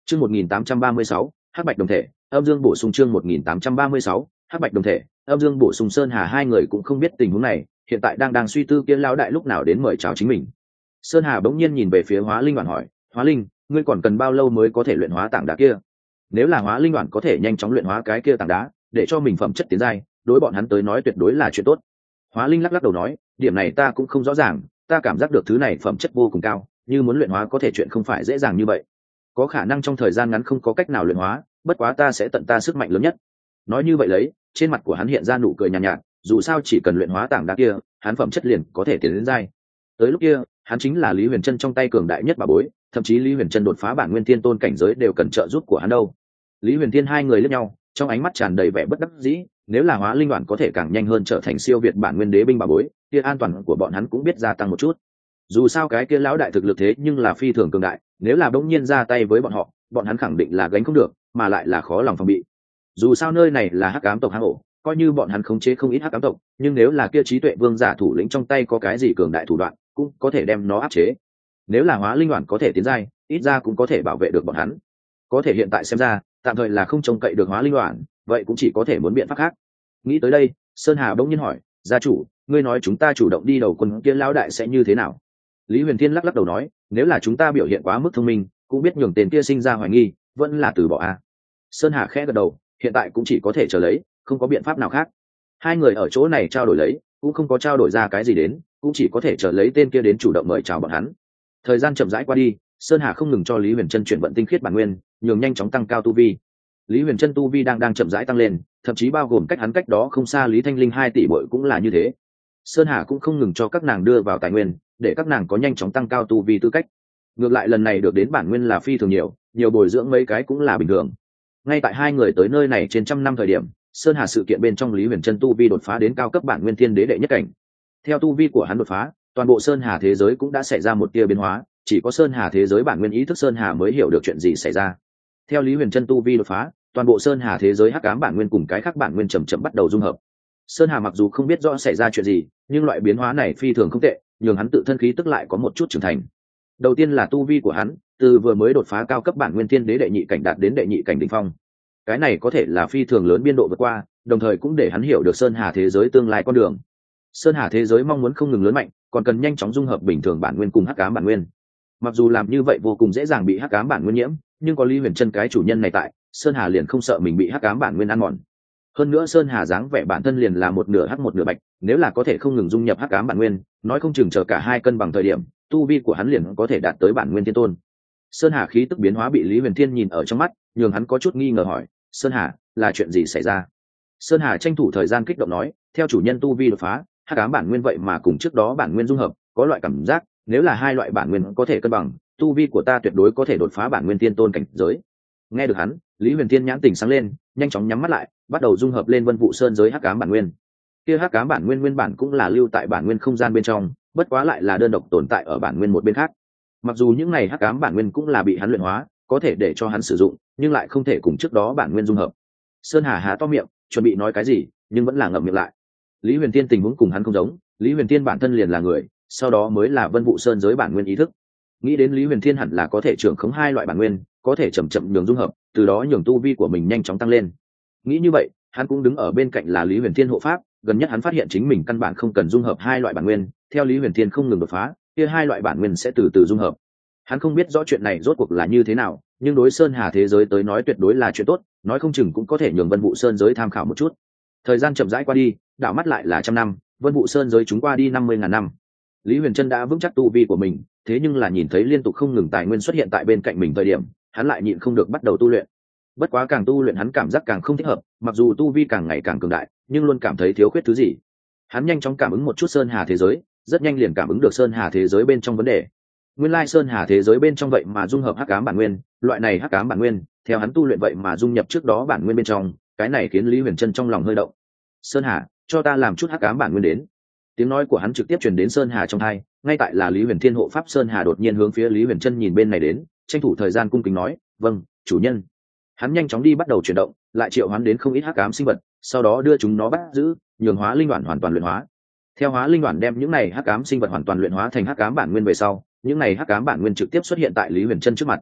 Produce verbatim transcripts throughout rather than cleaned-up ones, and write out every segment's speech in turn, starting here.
Chương một nghìn tám trăm ba mươi sáu, Hắc Bạch đồng thể, âm dương bổ sung chương một nghìn tám trăm ba mươi sáu, Hắc Bạch đồng thể, âm dương bổ sung. Sơn Hà hai người cũng không biết tình huống này, hiện tại đang đang suy tư kia lão đại lúc nào đến mời chào chính mình. Sơn Hà bỗng nhiên nhìn về phía Hóa Linh Đoàn hỏi, "Hóa Linh, ngươi còn cần bao lâu mới có thể luyện hóa tảng đá kia?" Nếu là Hóa Linh Đoàn có thể nhanh chóng luyện hóa cái kia tảng đá, để cho mình phẩm chất tiến giai, đối bọn hắn tới nói tuyệt đối là chuyện tốt. Hóa Linh lắc lắc đầu nói, "Điểm này ta cũng không rõ ràng, ta cảm giác được thứ này phẩm chất vô cùng cao, như muốn luyện hóa có thể chuyện không phải dễ dàng như vậy. Có khả năng trong thời gian ngắn không có cách nào luyện hóa, bất quá ta sẽ tận ta sức mạnh lớn nhất." Nói như vậy lấy, trên mặt của hắn hiện ra nụ cười nhàn nhạt, nhạt, dù sao chỉ cần luyện hóa tảng đá kia, hắn phẩm chất liền có thể tiến đến giai. Tới lúc kia, hắn chính là Lý Huyền Trân trong tay cường đại nhất bà bối, thậm chí Lý Huyền Trân đột phá bản nguyên thiên tôn cảnh giới đều cần trợ giúp của hắn đâu. Lý Huyền Thiên hai người liếc nhau, trong ánh mắt tràn đầy vẻ bất đắc dĩ, nếu là Hóa Linh Đoàn có thể càng nhanh hơn trở thành siêu việt bản nguyên đế binh bà bối, kia an toàn của bọn hắn cũng biết gia tăng một chút. Dù sao cái kia lão đại thực lực thế nhưng là phi thường cường đại, nếu là bỗng nhiên ra tay với bọn họ, bọn hắn khẳng định là gánh không được, mà lại là khó lòng phòng bị. Dù sao nơi này là Hắc Ám tộc hang ổ, coi như bọn hắn khống chế không ít Hắc Ám tộc, nhưng nếu là kia trí tuệ vương giả thủ lĩnh trong tay có cái gì cường đại thủ đoạn, cũng có thể đem nó áp chế. Nếu là Hóa Linh Đoàn có thể tiến giai, ít ra cũng có thể bảo vệ được bọn hắn. Có thể hiện tại xem ra, tạm thời là không trông cậy được Hóa Linh Đoàn, vậy cũng chỉ có thể muốn biện pháp khác. Nghĩ tới đây, Sơn Hà bỗng nhiên hỏi, "Gia chủ, ngươi nói chúng ta chủ động đi đầu quân kia lão đại sẽ như thế nào?" Lý Huyền Thiên lắc lắc đầu nói, "Nếu là chúng ta biểu hiện quá mức thông minh, cũng biết nhường tên kia sinh ra hoài nghi, vẫn là từ bỏ a." Sơn Hà khẽ gật đầu, hiện tại cũng chỉ có thể chờ lấy, không có biện pháp nào khác. Hai người ở chỗ này trao đổi lấy, cũng không có trao đổi ra cái gì đến, cũng chỉ có thể chờ lấy tên kia đến chủ động mời chào bọn hắn. Thời gian chậm rãi qua đi, Sơn Hà không ngừng cho Lý Huyền Trân chuyển vận tinh khiết bản nguyên, nhường nhanh chóng tăng cao tu vi. Lý Huyền Trân tu vi đang đang chậm rãi tăng lên, thậm chí bao gồm cách hắn cách đó không xa Lý Thanh Linh hai tỷ muội cũng là như thế. Sơn Hà cũng không ngừng cho các nàng đưa vào tài nguyên, để các nàng có nhanh chóng tăng cao tu vi tư cách. Ngược lại lần này được đến bản nguyên là phi thường nhiều, nhiều bồi dưỡng mấy cái cũng là bình thường. Ngay tại hai người tới nơi này trên trăm năm thời điểm, Sơn Hà sự kiện bên trong Lý Huyền Trân tu vi đột phá đến cao cấp bản nguyên thiên đế đệ nhất cảnh. Theo tu vi của hắn đột phá, toàn bộ Sơn Hà thế giới cũng đã xảy ra một tia biến hóa, chỉ có Sơn Hà thế giới bản nguyên ý thức Sơn Hà mới hiểu được chuyện gì xảy ra. Theo Lý Huyền Trân tu vi đột phá, toàn bộ Sơn Hà thế giới hắc ám bản nguyên cùng cái khác bản nguyên chậm chậm bắt đầu dung hợp. Sơn Hà mặc dù không biết rõ xảy ra chuyện gì, nhưng loại biến hóa này phi thường không tệ, nhường hắn tự thân khí tức lại có một chút trưởng thành. Đầu tiên là tu vi của hắn, từ vừa mới đột phá cao cấp bản nguyên thiên đế đệ nhị cảnh đạt đến đệ nhị cảnh đỉnh phong. Cái này có thể là phi thường lớn biên độ vượt qua, đồng thời cũng để hắn hiểu được Sơn Hà thế giới tương lai con đường. Sơn Hà thế giới mong muốn không ngừng lớn mạnh, còn cần nhanh chóng dung hợp bình thường bản nguyên cùng hắc ám bản nguyên. Mặc dù làm như vậy vô cùng dễ dàng bị hắc ám bản nguyên nhiễm, nhưng có Lý Huyền Trân cái chủ nhân này tại, Sơn Hà liền không sợ mình bị hắc ám bản nguyên ăn mòn. Hơn nữa Sơn Hà dáng vẻ bản thân liền là một nửa hắc một nửa bạch, nếu là có thể không ngừng dung nhập hắc ám bản nguyên, nói không chừng chờ cả hai cân bằng thời điểm, tu vi của hắn liền có thể đạt tới bản nguyên thiên tôn. Sơn Hà khí tức biến hóa bị Lý Huyền Thiên nhìn ở trong mắt, nhường hắn có chút nghi ngờ hỏi, "Sơn Hà, là chuyện gì xảy ra?" Sơn Hà tranh thủ thời gian kích động nói, "Theo chủ nhân tu vi đột phá, hắc ám bản nguyên vậy mà cùng trước đó bản nguyên dung hợp, có loại cảm giác, nếu là hai loại bản nguyên có thể cân bằng, tu vi của ta tuyệt đối có thể đột phá bản nguyên thiên tôn cảnh giới." Nghe được hắn, Lý Huyền Thiên nhãn tình sáng lên, nhanh chóng nhắm mắt lại, bắt đầu dung hợp lên Vân Vũ Sơn giới hắc ám bản nguyên. Kia hắc ám bản nguyên nguyên bản cũng là lưu tại bản nguyên không gian bên trong, bất quá lại là đơn độc tồn tại ở bản nguyên một bên khác. Mặc dù những này hắc ám bản nguyên cũng là bị hắn luyện hóa, có thể để cho hắn sử dụng, nhưng lại không thể cùng trước đó bản nguyên dung hợp. Sơn Hà há to miệng, chuẩn bị nói cái gì, nhưng vẫn là ngậm miệng lại. Lý Huyền Thiên tình huống cùng hắn không giống, Lý Huyền Thiên bản thân liền là người, sau đó mới là Vân Vũ Sơn giới bản nguyên ý thức. Nghĩ đến Lý Huyền Thiên hẳn là có thể trưởng khống hai loại bản nguyên, có thể chậm chậm nhường dung hợp, từ đó nhường tu vi của mình nhanh chóng tăng lên. Nghĩ như vậy, hắn cũng đứng ở bên cạnh là Lý Huyền Thiên hộ pháp, gần nhất hắn phát hiện chính mình căn bản không cần dung hợp hai loại bản nguyên, theo Lý Huyền Thiên không ngừng đột phá, kia hai loại bản nguyên sẽ từ từ dung hợp. Hắn không biết rõ chuyện này rốt cuộc là như thế nào, nhưng đối Sơn Hà thế giới tới nói tuyệt đối là chuyện tốt, nói không chừng cũng có thể nhường Vân Vũ Sơn giới tham khảo một chút. Thời gian chậm rãi qua đi, đảo mắt lại là trăm năm, Vân Vũ Sơn giới chúng qua đi năm mươi ngàn năm. Lý Huyền Trân đã vững chắc tu vi của mình, thế nhưng là nhìn thấy liên tục không ngừng tài nguyên xuất hiện tại bên cạnh mình thời điểm, hắn lại nhịn không được bắt đầu tu luyện. Bất quá càng tu luyện hắn cảm giác càng không thích hợp, mặc dù tu vi càng ngày càng cường đại, nhưng luôn cảm thấy thiếu khuyết thứ gì. Hắn nhanh chóng cảm ứng một chút Sơn Hà thế giới, rất nhanh liền cảm ứng được Sơn Hà thế giới bên trong vấn đề. Nguyên lai Sơn Hà thế giới bên trong vậy mà dung hợp hắc ám bản nguyên, loại này hắc ám bản nguyên, theo hắn tu luyện vậy mà dung nhập trước đó bản nguyên bên trong, cái này khiến Lý Huyền Trân trong lòng hơi động. "Sơn Hà, cho ta làm chút hắc ám bản nguyên đến." Tiếng nói của hắn trực tiếp truyền đến Sơn Hà trong tai, ngay tại là Lý Huyền Thiên hộ pháp Sơn Hà đột nhiên hướng phía Lý Huyền Trân nhìn bên này đến, tranh thủ thời gian cung kính nói, "Vâng, chủ nhân." Hắn nhanh chóng đi bắt đầu chuyển động, lại triệu hoán đến không ít hắc ám sinh vật, sau đó đưa chúng nó bắt giữ, nhường hóa linh đoàn hoàn toàn luyện hóa. Theo hóa linh đoàn đem những này hắc ám sinh vật hoàn toàn luyện hóa thành hắc ám bản nguyên về sau, những này hắc ám bản nguyên trực tiếp xuất hiện tại Lý Huyền Trân trước mặt.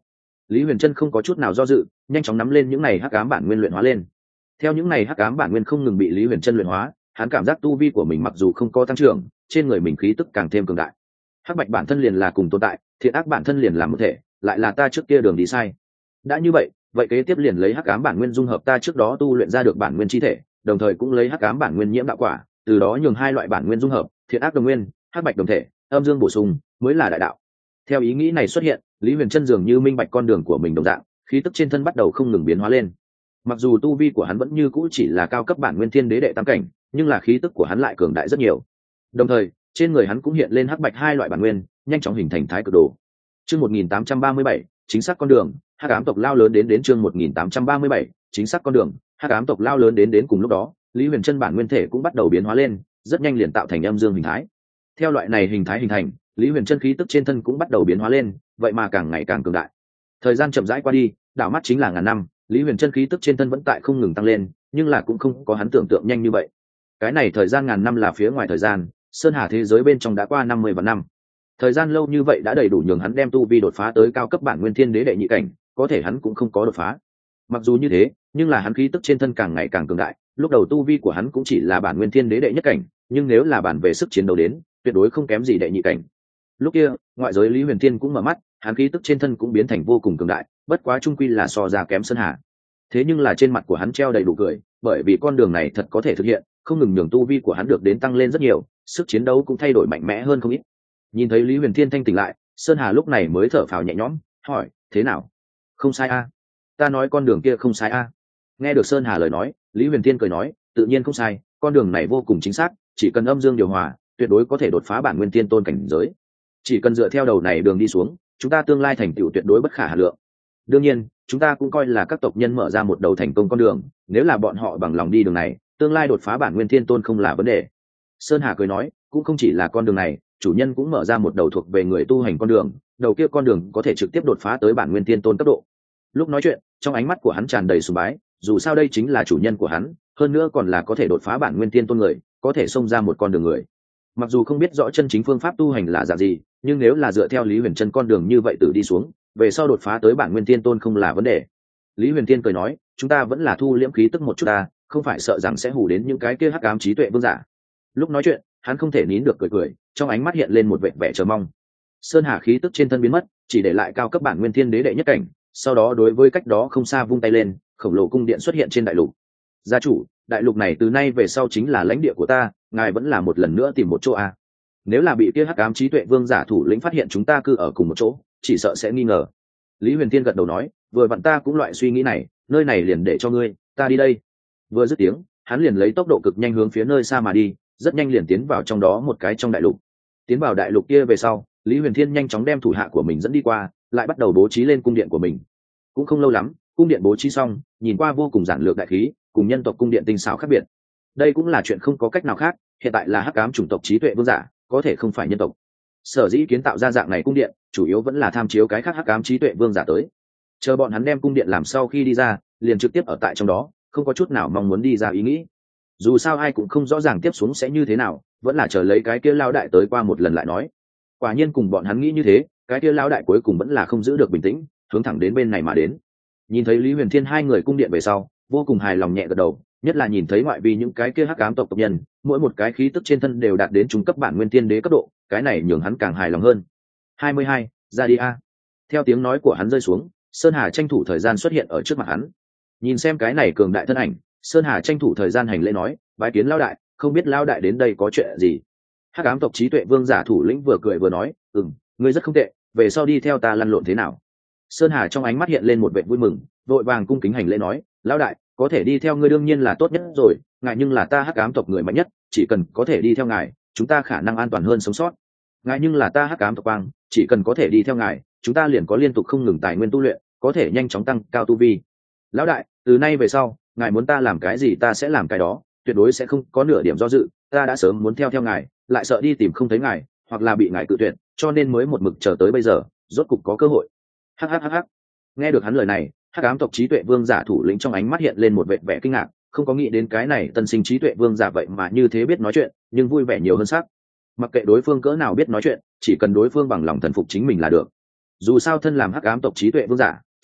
Lý Huyền Trân không có chút nào do dự, nhanh chóng nắm lên những này hắc ám bản nguyên luyện hóa lên. Theo những này hắc ám bản nguyên không ngừng bị Lý Huyền Trân luyện hóa, hắn cảm giác tu vi của mình mặc dù không có tăng trưởng, trên người mình khí tức càng thêm cường đại. Hắc bạch bản thân liền là cùng tồn tại, thiện ác bản thân liền là một thể, lại là ta trước kia đường đi sai. Đã như vậy, vậy kế tiếp liền lấy hắc ám bản nguyên dung hợp ta trước đó tu luyện ra được bản nguyên chi thể, đồng thời cũng lấy hắc ám bản nguyên nhiễm đạo quả, từ đó nhường hai loại bản nguyên dung hợp, thiện ác đồng nguyên, hắc bạch đồng thể, âm dương bổ sung, mới là đại đạo. Theo ý nghĩ này xuất hiện, Lý Huyền Trân dường như minh bạch con đường của mình đồng dạng, khí tức trên thân bắt đầu không ngừng biến hóa lên. Mặc dù tu vi của hắn vẫn như cũ chỉ là cao cấp bản nguyên thiên đế đệ tam cảnh, nhưng là khí tức của hắn lại cường đại rất nhiều. Đồng thời, trên người hắn cũng hiện lên hắc bạch hai loại bản nguyên, nhanh chóng hình thành thái cực đồ. Chương một nghìn tám trăm ba mươi bảy, chính xác con đường, hắc ám tộc lao lớn đến đến chương một nghìn tám trăm ba mươi bảy, chính xác con đường, hắc ám tộc lao lớn đến đến cùng lúc đó, Lý Huyền Trân bản nguyên thể cũng bắt đầu biến hóa lên, rất nhanh liền tạo thành âm dương hình thái. Theo loại này hình thái hình thành, Lý Huyền Trân khí tức trên thân cũng bắt đầu biến hóa lên, vậy mà càng ngày càng cường đại. Thời gian chậm rãi qua đi, đảo mắt chính là ngàn năm, Lý Huyền Trân khí tức trên thân vẫn tại không ngừng tăng lên, nhưng là cũng không có hắn tưởng tượng nhanh như vậy. Cái này thời gian ngàn năm là phía ngoài thời gian, sơn hà thế giới bên trong đã qua năm mươi vạn năm. Thời gian lâu như vậy đã đầy đủ nhường hắn đem tu vi đột phá tới cao cấp bản nguyên thiên đế đệ nhị cảnh, có thể hắn cũng không có đột phá. Mặc dù như thế, nhưng là hắn khí tức trên thân càng ngày càng cường đại, lúc đầu tu vi của hắn cũng chỉ là bản nguyên thiên đế đệ nhất cảnh, nhưng nếu là bản về sức chiến đấu đến, tuyệt đối không kém gì đệ nhị cảnh. Lúc kia, ngoại giới Lý Huyền Thiên cũng mở mắt, hắn khí tức trên thân cũng biến thành vô cùng cường đại, bất quá trung quy là so ra kém Sơn Hà. Thế nhưng là trên mặt của hắn treo đầy đủ cười, bởi vì con đường này thật có thể thực hiện, không ngừng nhường tu vi của hắn được đến tăng lên rất nhiều, sức chiến đấu cũng thay đổi mạnh mẽ hơn không ít. Nhìn thấy Lý Huyền Thiên thanh tỉnh lại, Sơn Hà lúc này mới thở phào nhẹ nhõm, hỏi: "Thế nào?" "Không sai a, ta nói con đường kia không sai a." Nghe được Sơn Hà lời nói, Lý Huyền Thiên cười nói: "Tự nhiên không sai, con đường này vô cùng chính xác, chỉ cần âm dương điều hòa, tuyệt đối có thể đột phá bản nguyên tiên tôn cảnh giới. Chỉ cần dựa theo đầu này đường đi xuống, chúng ta tương lai thành tựu tuyệt đối bất khả hà lượng. Đương nhiên, chúng ta cũng coi là các tộc nhân mở ra một đầu thành công con đường, nếu là bọn họ bằng lòng đi đường này, tương lai đột phá bản nguyên thiên tôn không là vấn đề." Sơn Hà cười nói: "Cũng không chỉ là con đường này, chủ nhân cũng mở ra một đầu thuộc về người tu hành con đường, đầu kia con đường có thể trực tiếp đột phá tới bản nguyên thiên tôn cấp độ." Lúc nói chuyện, trong ánh mắt của hắn tràn đầy sùng bái, dù sao đây chính là chủ nhân của hắn, hơn nữa còn là có thể đột phá bản nguyên thiên tôn người, có thể xông ra một con đường người. Mặc dù không biết rõ chân chính phương pháp tu hành là dạng gì, nhưng nếu là dựa theo Lý Huyền Trân con đường như vậy tự đi xuống, về sau đột phá tới bản nguyên thiên tôn không là vấn đề. Lý Huyền Thiên cười nói: "Chúng ta vẫn là thu liễm khí tức một chút ta, không phải sợ rằng sẽ hù đến những cái kia hắc ám trí tuệ vương giả." Lúc nói chuyện, hắn không thể nín được cười cười, trong ánh mắt hiện lên một vẻ vẻ chờ mong. Sơn Hà khí tức trên thân biến mất, chỉ để lại cao cấp bản nguyên thiên đế đệ nhất cảnh, sau đó đối với cách đó không xa vung tay lên, khổng lồ cung điện xuất hiện trên đại lục. "Gia chủ, đại lục này từ nay về sau chính là lãnh địa của ta, ngài vẫn là một lần nữa tìm một chỗ a. Nếu là bị kia hắc ám trí tuệ vương giả thủ lĩnh phát hiện chúng ta cư ở cùng một chỗ, chỉ sợ sẽ nghi ngờ." Lý Huyền Thiên gật đầu nói: "Vừa vặn ta cũng loại suy nghĩ này, nơi này liền để cho ngươi, ta đi đây." Vừa dứt tiếng, hắn liền lấy tốc độ cực nhanh hướng phía nơi xa mà đi, rất nhanh liền tiến vào trong đó một cái trong đại lục. Tiến vào đại lục kia về sau, Lý Huyền Thiên nhanh chóng đem thủ hạ của mình dẫn đi qua, lại bắt đầu bố trí lên cung điện của mình. Cũng không lâu lắm, cung điện bố trí xong, nhìn qua vô cùng giản lược đại khí, cùng nhân tộc cung điện tinh xảo khác biệt. Đây cũng là chuyện không có cách nào khác, hiện tại là hắc ám chủng tộc trí tuệ vương giả, có thể không phải nhân tộc. Sở dĩ kiến tạo ra dạng này cung điện, chủ yếu vẫn là tham chiếu cái khác hắc ám trí tuệ vương giả tới. Chờ bọn hắn đem cung điện làm sau khi đi ra, liền trực tiếp ở tại trong đó, không có chút nào mong muốn đi ra ý nghĩ. Dù sao ai cũng không rõ ràng tiếp xuống sẽ như thế nào, vẫn là chờ lấy cái kia lao đại tới qua một lần lại nói. Quả nhiên cùng bọn hắn nghĩ như thế, cái kia lao đại cuối cùng vẫn là không giữ được bình tĩnh, hướng thẳng đến bên này mà đến. Nhìn thấy Lý Huyền Thiên hai người cung điện về sau, vô cùng hài lòng nhẹ gật đầu, nhất là nhìn thấy ngoại vi những cái kia hắc ám tộc tộc nhân, mỗi một cái khí tức trên thân đều đạt đến trung cấp bản nguyên tiên đế cấp độ, cái này nhường hắn càng hài lòng hơn. hai mươi hai, ra đi a. Theo tiếng nói của hắn rơi xuống, Sơn Hà tranh thủ thời gian xuất hiện ở trước mặt hắn. Nhìn xem cái này cường đại thân ảnh, Sơn Hà tranh thủ thời gian hành lễ nói: "Bái kiến lão đại, không biết lão đại đến đây có chuyện gì?" Hắc ám tộc trí tuệ vương giả thủ lĩnh vừa cười vừa nói: "Ừm, ngươi rất không tệ, về sau đi theo ta lăn lộn thế nào?" Sơn Hà trong ánh mắt hiện lên một vẻ vui mừng, vội vàng cung kính hành lễ nói: "Lão đại, có thể đi theo ngươi đương nhiên là tốt nhất rồi, ngài nhưng là ta hắc ám tộc người mạnh nhất, chỉ cần có thể đi theo ngài, chúng ta khả năng an toàn hơn sống sót. Ngài nhưng là ta hắc ám tộc quang, chỉ cần có thể đi theo ngài, chúng ta liền có liên tục không ngừng tài nguyên tu luyện, có thể nhanh chóng tăng cao tu vi. Lão đại, từ nay về sau, ngài muốn ta làm cái gì ta sẽ làm cái đó, tuyệt đối sẽ không có nửa điểm do dự, ta đã sớm muốn theo theo ngài, lại sợ đi tìm không thấy ngài, hoặc là bị ngài cự tuyệt, cho nên mới một mực chờ tới bây giờ, rốt cục có cơ hội." Hắc hắc hắc hắc. Nghe được hắn lời này, hắc ám tộc trí tuệ vương giả thủ lĩnh trong ánh mắt hiện lên một vẻ vẻ kinh ngạc, không có nghĩ đến cái này tân sinh trí tuệ vương giả vậy mà như thế biết nói chuyện, nhưng vui vẻ nhiều hơn sắc. Mặc kệ đối phương cỡ nào biết nói chuyện, chỉ cần đối phương bằng lòng thần phục chính mình là được. Dù sao thân làm hắc ám tộc trí tuệ vương giả,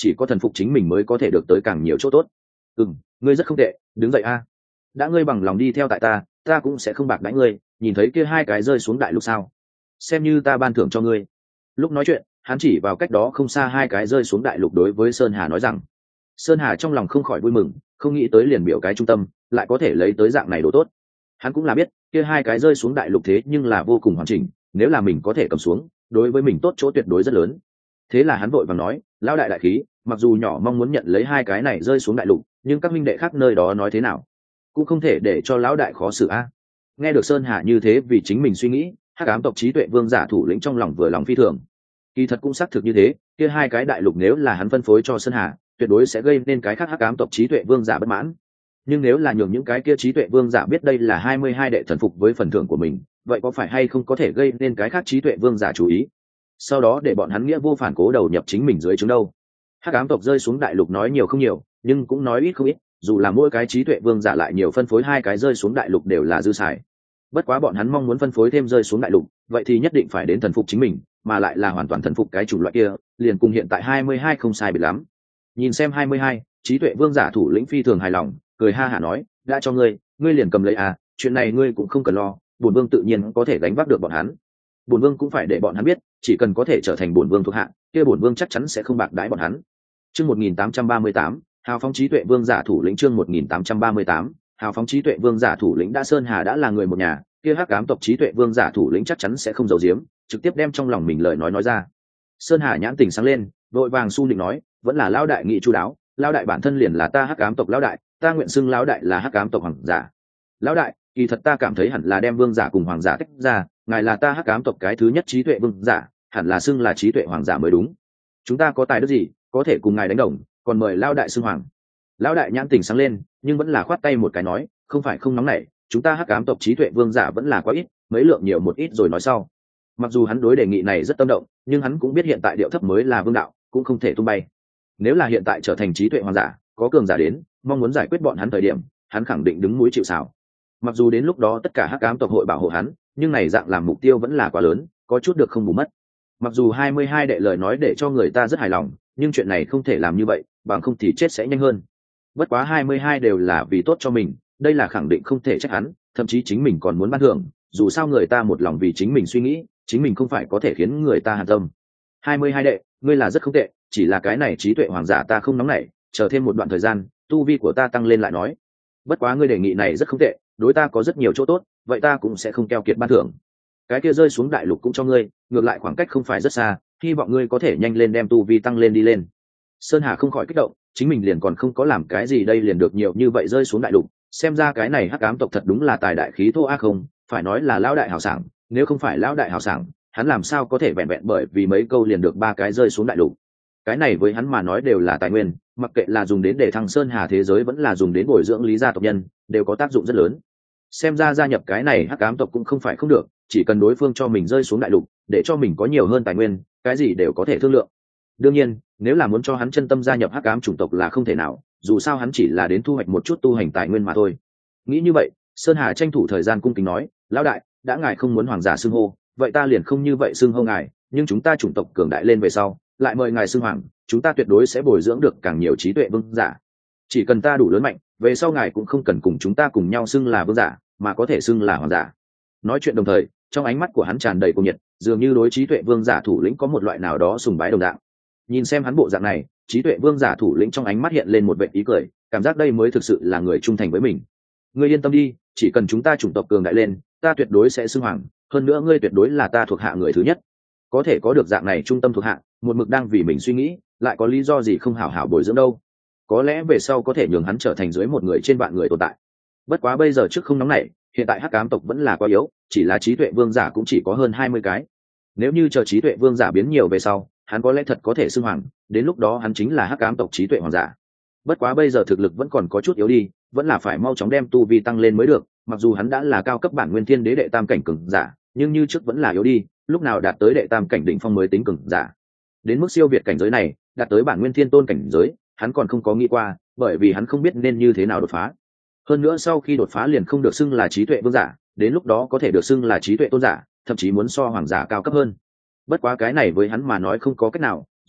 chỉ có thần phục chính mình mới có thể được tới càng nhiều chỗ tốt. Ừ, ngươi rất không tệ, đứng dậy a. Đã ngươi bằng lòng đi theo tại ta, ta cũng sẽ không bạc đãi ngươi. Nhìn thấy kia hai cái rơi xuống đại lục sao, xem như ta ban thưởng cho ngươi. Lúc nói chuyện, hắn chỉ vào cách đó không xa hai cái rơi xuống đại lục đối với Sơn Hà nói rằng. Sơn Hà trong lòng không khỏi vui mừng, không nghĩ tới liền biểu cái trung tâm lại có thể lấy tới dạng này đồ tốt. Hắn cũng là biết kia hai cái rơi xuống đại lục thế nhưng là vô cùng hoàn chỉnh, nếu là mình có thể cầm xuống, đối với mình tốt chỗ tuyệt đối rất lớn. Thế là hắn vội vàng nói, lão đại đại khí, mặc dù nhỏ mong muốn nhận lấy hai cái này rơi xuống đại lục, nhưng các minh đệ khác nơi đó nói thế nào cũng không thể để cho lão đại khó xử a. Nghe được Sơn Hà như thế vì chính mình suy nghĩ, hắc ám tộc trí tuệ vương giả thủ lĩnh trong lòng vừa lòng phi thường. Kỳ thật cũng xác thực như thế, kia hai cái đại lục nếu là hắn phân phối cho Sơn Hà, tuyệt đối sẽ gây nên cái khác hắc ám tộc trí tuệ vương giả bất mãn. Nhưng nếu là nhường những cái kia trí tuệ vương giả biết đây là hai mươi hai đệ thần phục với phần thưởng của mình, vậy có phải hay không có thể gây nên cái khác trí tuệ vương giả chú ý, sau đó để bọn hắn nghĩa vô phản cố đầu nhập chính mình dưới chúng đâu. Hắc ám tộc rơi xuống đại lục nói nhiều không nhiều, nhưng cũng nói ít không ít, dù là mỗi cái trí tuệ vương giả lại nhiều phân phối hai cái rơi xuống đại lục đều là dư xài. Bất quá bọn hắn mong muốn phân phối thêm rơi xuống đại lục, vậy thì nhất định phải đến thần phục chính mình, mà lại là hoàn toàn thần phục cái chủng loại kia, liền cùng hiện tại hai mươi hai không sai biệt lắm. Nhìn xem hai mươi hai, trí tuệ vương giả thủ lĩnh phi thường hài lòng, cười ha hả nói, đã cho ngươi, ngươi liền cầm lấy à, chuyện này ngươi cũng không cần lo, bổn vương tự nhiên có thể gánh vác được bọn hắn. Bổn vương cũng phải để bọn hắn biết, chỉ cần có thể trở thành bổn vương thuộc hạ, kia bổn vương chắc chắn sẽ không bạc đãi bọn hắn. Chương một nghìn tám trăm ba mươi tám, hào phóng trí tuệ vương giả thủ lĩnh. Chương một nghìn tám trăm ba mươi tám, hào phóng trí tuệ vương giả thủ lĩnh. Đã Sơn Hà đã là người một nhà, kia hắc ám tộc trí tuệ vương giả thủ lĩnh chắc chắn sẽ không giấu giếm, trực tiếp đem trong lòng mình lời nói nói ra. Sơn Hà nhãn tình sáng lên, vội vàng su nịnh nói, vẫn là lão đại nghị chu đáo, lão đại bản thân liền là ta hắc ám tộc lão đại, ta nguyện xưng lão đại là hắc ám tộc hoàng giả. Lão đại, kỳ thật ta cảm thấy hẳn là đem vương giả cùng hoàng giả tách ra, ngài là ta hắc ám tộc cái thứ nhất trí tuệ vương giả, hẳn là xưng là trí tuệ hoàng giả mới đúng. Chúng ta có tài đức gì có thể cùng ngài đánh đồng, còn mời lão đại xưng hoàng. Lão đại nhãn tình sáng lên, nhưng vẫn là khoát tay một cái nói, không phải không nóng nảy, chúng ta hắc ám tộc trí tuệ vương giả vẫn là quá ít, mấy lượng nhiều một ít rồi nói sau. Mặc dù hắn đối đề nghị này rất tâm động, nhưng hắn cũng biết hiện tại điệu thấp mới là vương đạo, cũng không thể tung bay. Nếu là hiện tại trở thành trí tuệ hoàng giả, có cường giả đến mong muốn giải quyết bọn hắn thời điểm, hắn khẳng định đứng mũi chịu sào. Mặc dù đến lúc đó tất cả hắc ám tộc hội bảo hộ hắn, nhưng này dạng làm mục tiêu vẫn là quá lớn, có chút được không bù mất. Mặc dù hai mươi hai đệ lời nói để cho người ta rất hài lòng, nhưng chuyện này không thể làm như vậy, bằng không thì chết sẽ nhanh hơn. Bất quá hai mươi hai đều là vì tốt cho mình, đây là khẳng định không thể trách hắn, thậm chí chính mình còn muốn ban thưởng, dù sao người ta một lòng vì chính mình suy nghĩ, chính mình không phải có thể khiến người ta hàn tâm. hai mươi hai đệ, ngươi là rất không tệ, chỉ là cái này trí tuệ hoàng giả ta không nóng nảy, chờ thêm một đoạn thời gian, tu vi của ta tăng lên lại nói. Bất quá ngươi đề nghị này rất không tệ, đối ta có rất nhiều chỗ tốt, vậy ta cũng sẽ không keo kiệt ban thưởng. Cái kia rơi xuống đại lục cũng cho ngươi, ngược lại khoảng cách không phải rất xa, hy vọng ngươi có thể nhanh lên đem tu vi tăng lên đi lên. Sơn Hà không khỏi kích động, chính mình liền còn không có làm cái gì đây liền được nhiều như vậy rơi xuống đại lục, xem ra cái này hắc ám tộc thật đúng là tài đại khí thô ác không, phải nói là lão đại hào sảng, nếu không phải lão đại hào sảng, hắn làm sao có thể vẹn vẹn bởi vì mấy câu liền được ba cái rơi xuống đại lục. Cái này với hắn mà nói đều là tài nguyên, mặc kệ là dùng đến để thăng Sơn Hà thế giới vẫn là dùng đến bồi dưỡng lý gia tộc nhân, đều có tác dụng rất lớn. Xem ra gia nhập cái này hắc ám tộc cũng không phải không được, chỉ cần đối phương cho mình rơi xuống đại lục, để cho mình có nhiều hơn tài nguyên, cái gì đều có thể thương lượng. Đương nhiên, nếu là muốn cho hắn chân tâm gia nhập hắc ám chủng tộc là không thể nào, dù sao hắn chỉ là đến thu hoạch một chút tu hành tài nguyên mà thôi. Nghĩ như vậy, Sơn Hà tranh thủ thời gian cung kính nói, lão đại, đã ngài không muốn hoàng giả xưng hô, vậy ta liền không như vậy xưng hô ngài, nhưng chúng ta chủng tộc cường đại lên về sau, lại mời ngài xưng hoàng, chúng ta tuyệt đối sẽ bồi dưỡng được càng nhiều trí tuệ vương giả. Chỉ cần ta đủ lớn mạnh, về sau ngài cũng không cần cùng chúng ta cùng nhau xưng là vương giả, mà có thể xưng là hoàng giả. Nói chuyện đồng thời, trong ánh mắt của hắn tràn đầy cuồng nhiệt, dường như đối trí tuệ vương giả thủ lĩnh có một loại nào đó sùng bái đồng dạng. Nhìn xem hắn bộ dạng này, trí tuệ vương giả thủ lĩnh trong ánh mắt hiện lên một vẻ ý cười, cảm giác đây mới thực sự là người trung thành với mình. Ngươi yên tâm đi, chỉ cần chúng ta chủng tộc cường đại lên, ta tuyệt đối sẽ xưng hoàng, hơn nữa ngươi tuyệt đối là ta thuộc hạ người thứ nhất. Có thể có được dạng này trung tâm thuộc hạ, một mực đang vì mình suy nghĩ, lại có lý do gì không hảo hảo bồi dưỡng đâu. Có lẽ về sau có thể nhường hắn trở thành dưới một người trên vạn người tồn tại. Bất quá bây giờ trước không nóng nảy, hiện tại hắc ám tộc vẫn là quá yếu, chỉ là trí tuệ vương giả cũng chỉ có hơn hai mươi cái. Nếu như chờ trí tuệ vương giả biến nhiều về sau, hắn có lẽ thật có thể xưng hoàng, đến lúc đó hắn chính là hắc ám tộc trí tuệ hoàng giả. Bất quá bây giờ thực lực vẫn còn có chút yếu đi, vẫn là phải mau chóng đem tu vi tăng lên mới được, mặc dù hắn đã là cao cấp bản nguyên thiên đế đệ tam cảnh cường giả, nhưng như trước vẫn là yếu đi, lúc nào đạt tới đệ tam cảnh đỉnh phong mới tính cường giả. Đến mức siêu việt cảnh giới này, đạt tới bản nguyên thiên tôn cảnh giới, hắn còn không có nghĩ qua, bởi vì hắn không biết nên như thế nào đột phá. Hơn nữa sau khi đột phá liền không được xưng là trí tuệ vương giả, đến lúc đó có thể được xưng là trí tuệ tôn giả, thậm chí muốn so hoàng giả cao cấp hơn. Bất quá cái này với hắn mà nói không có cách nào,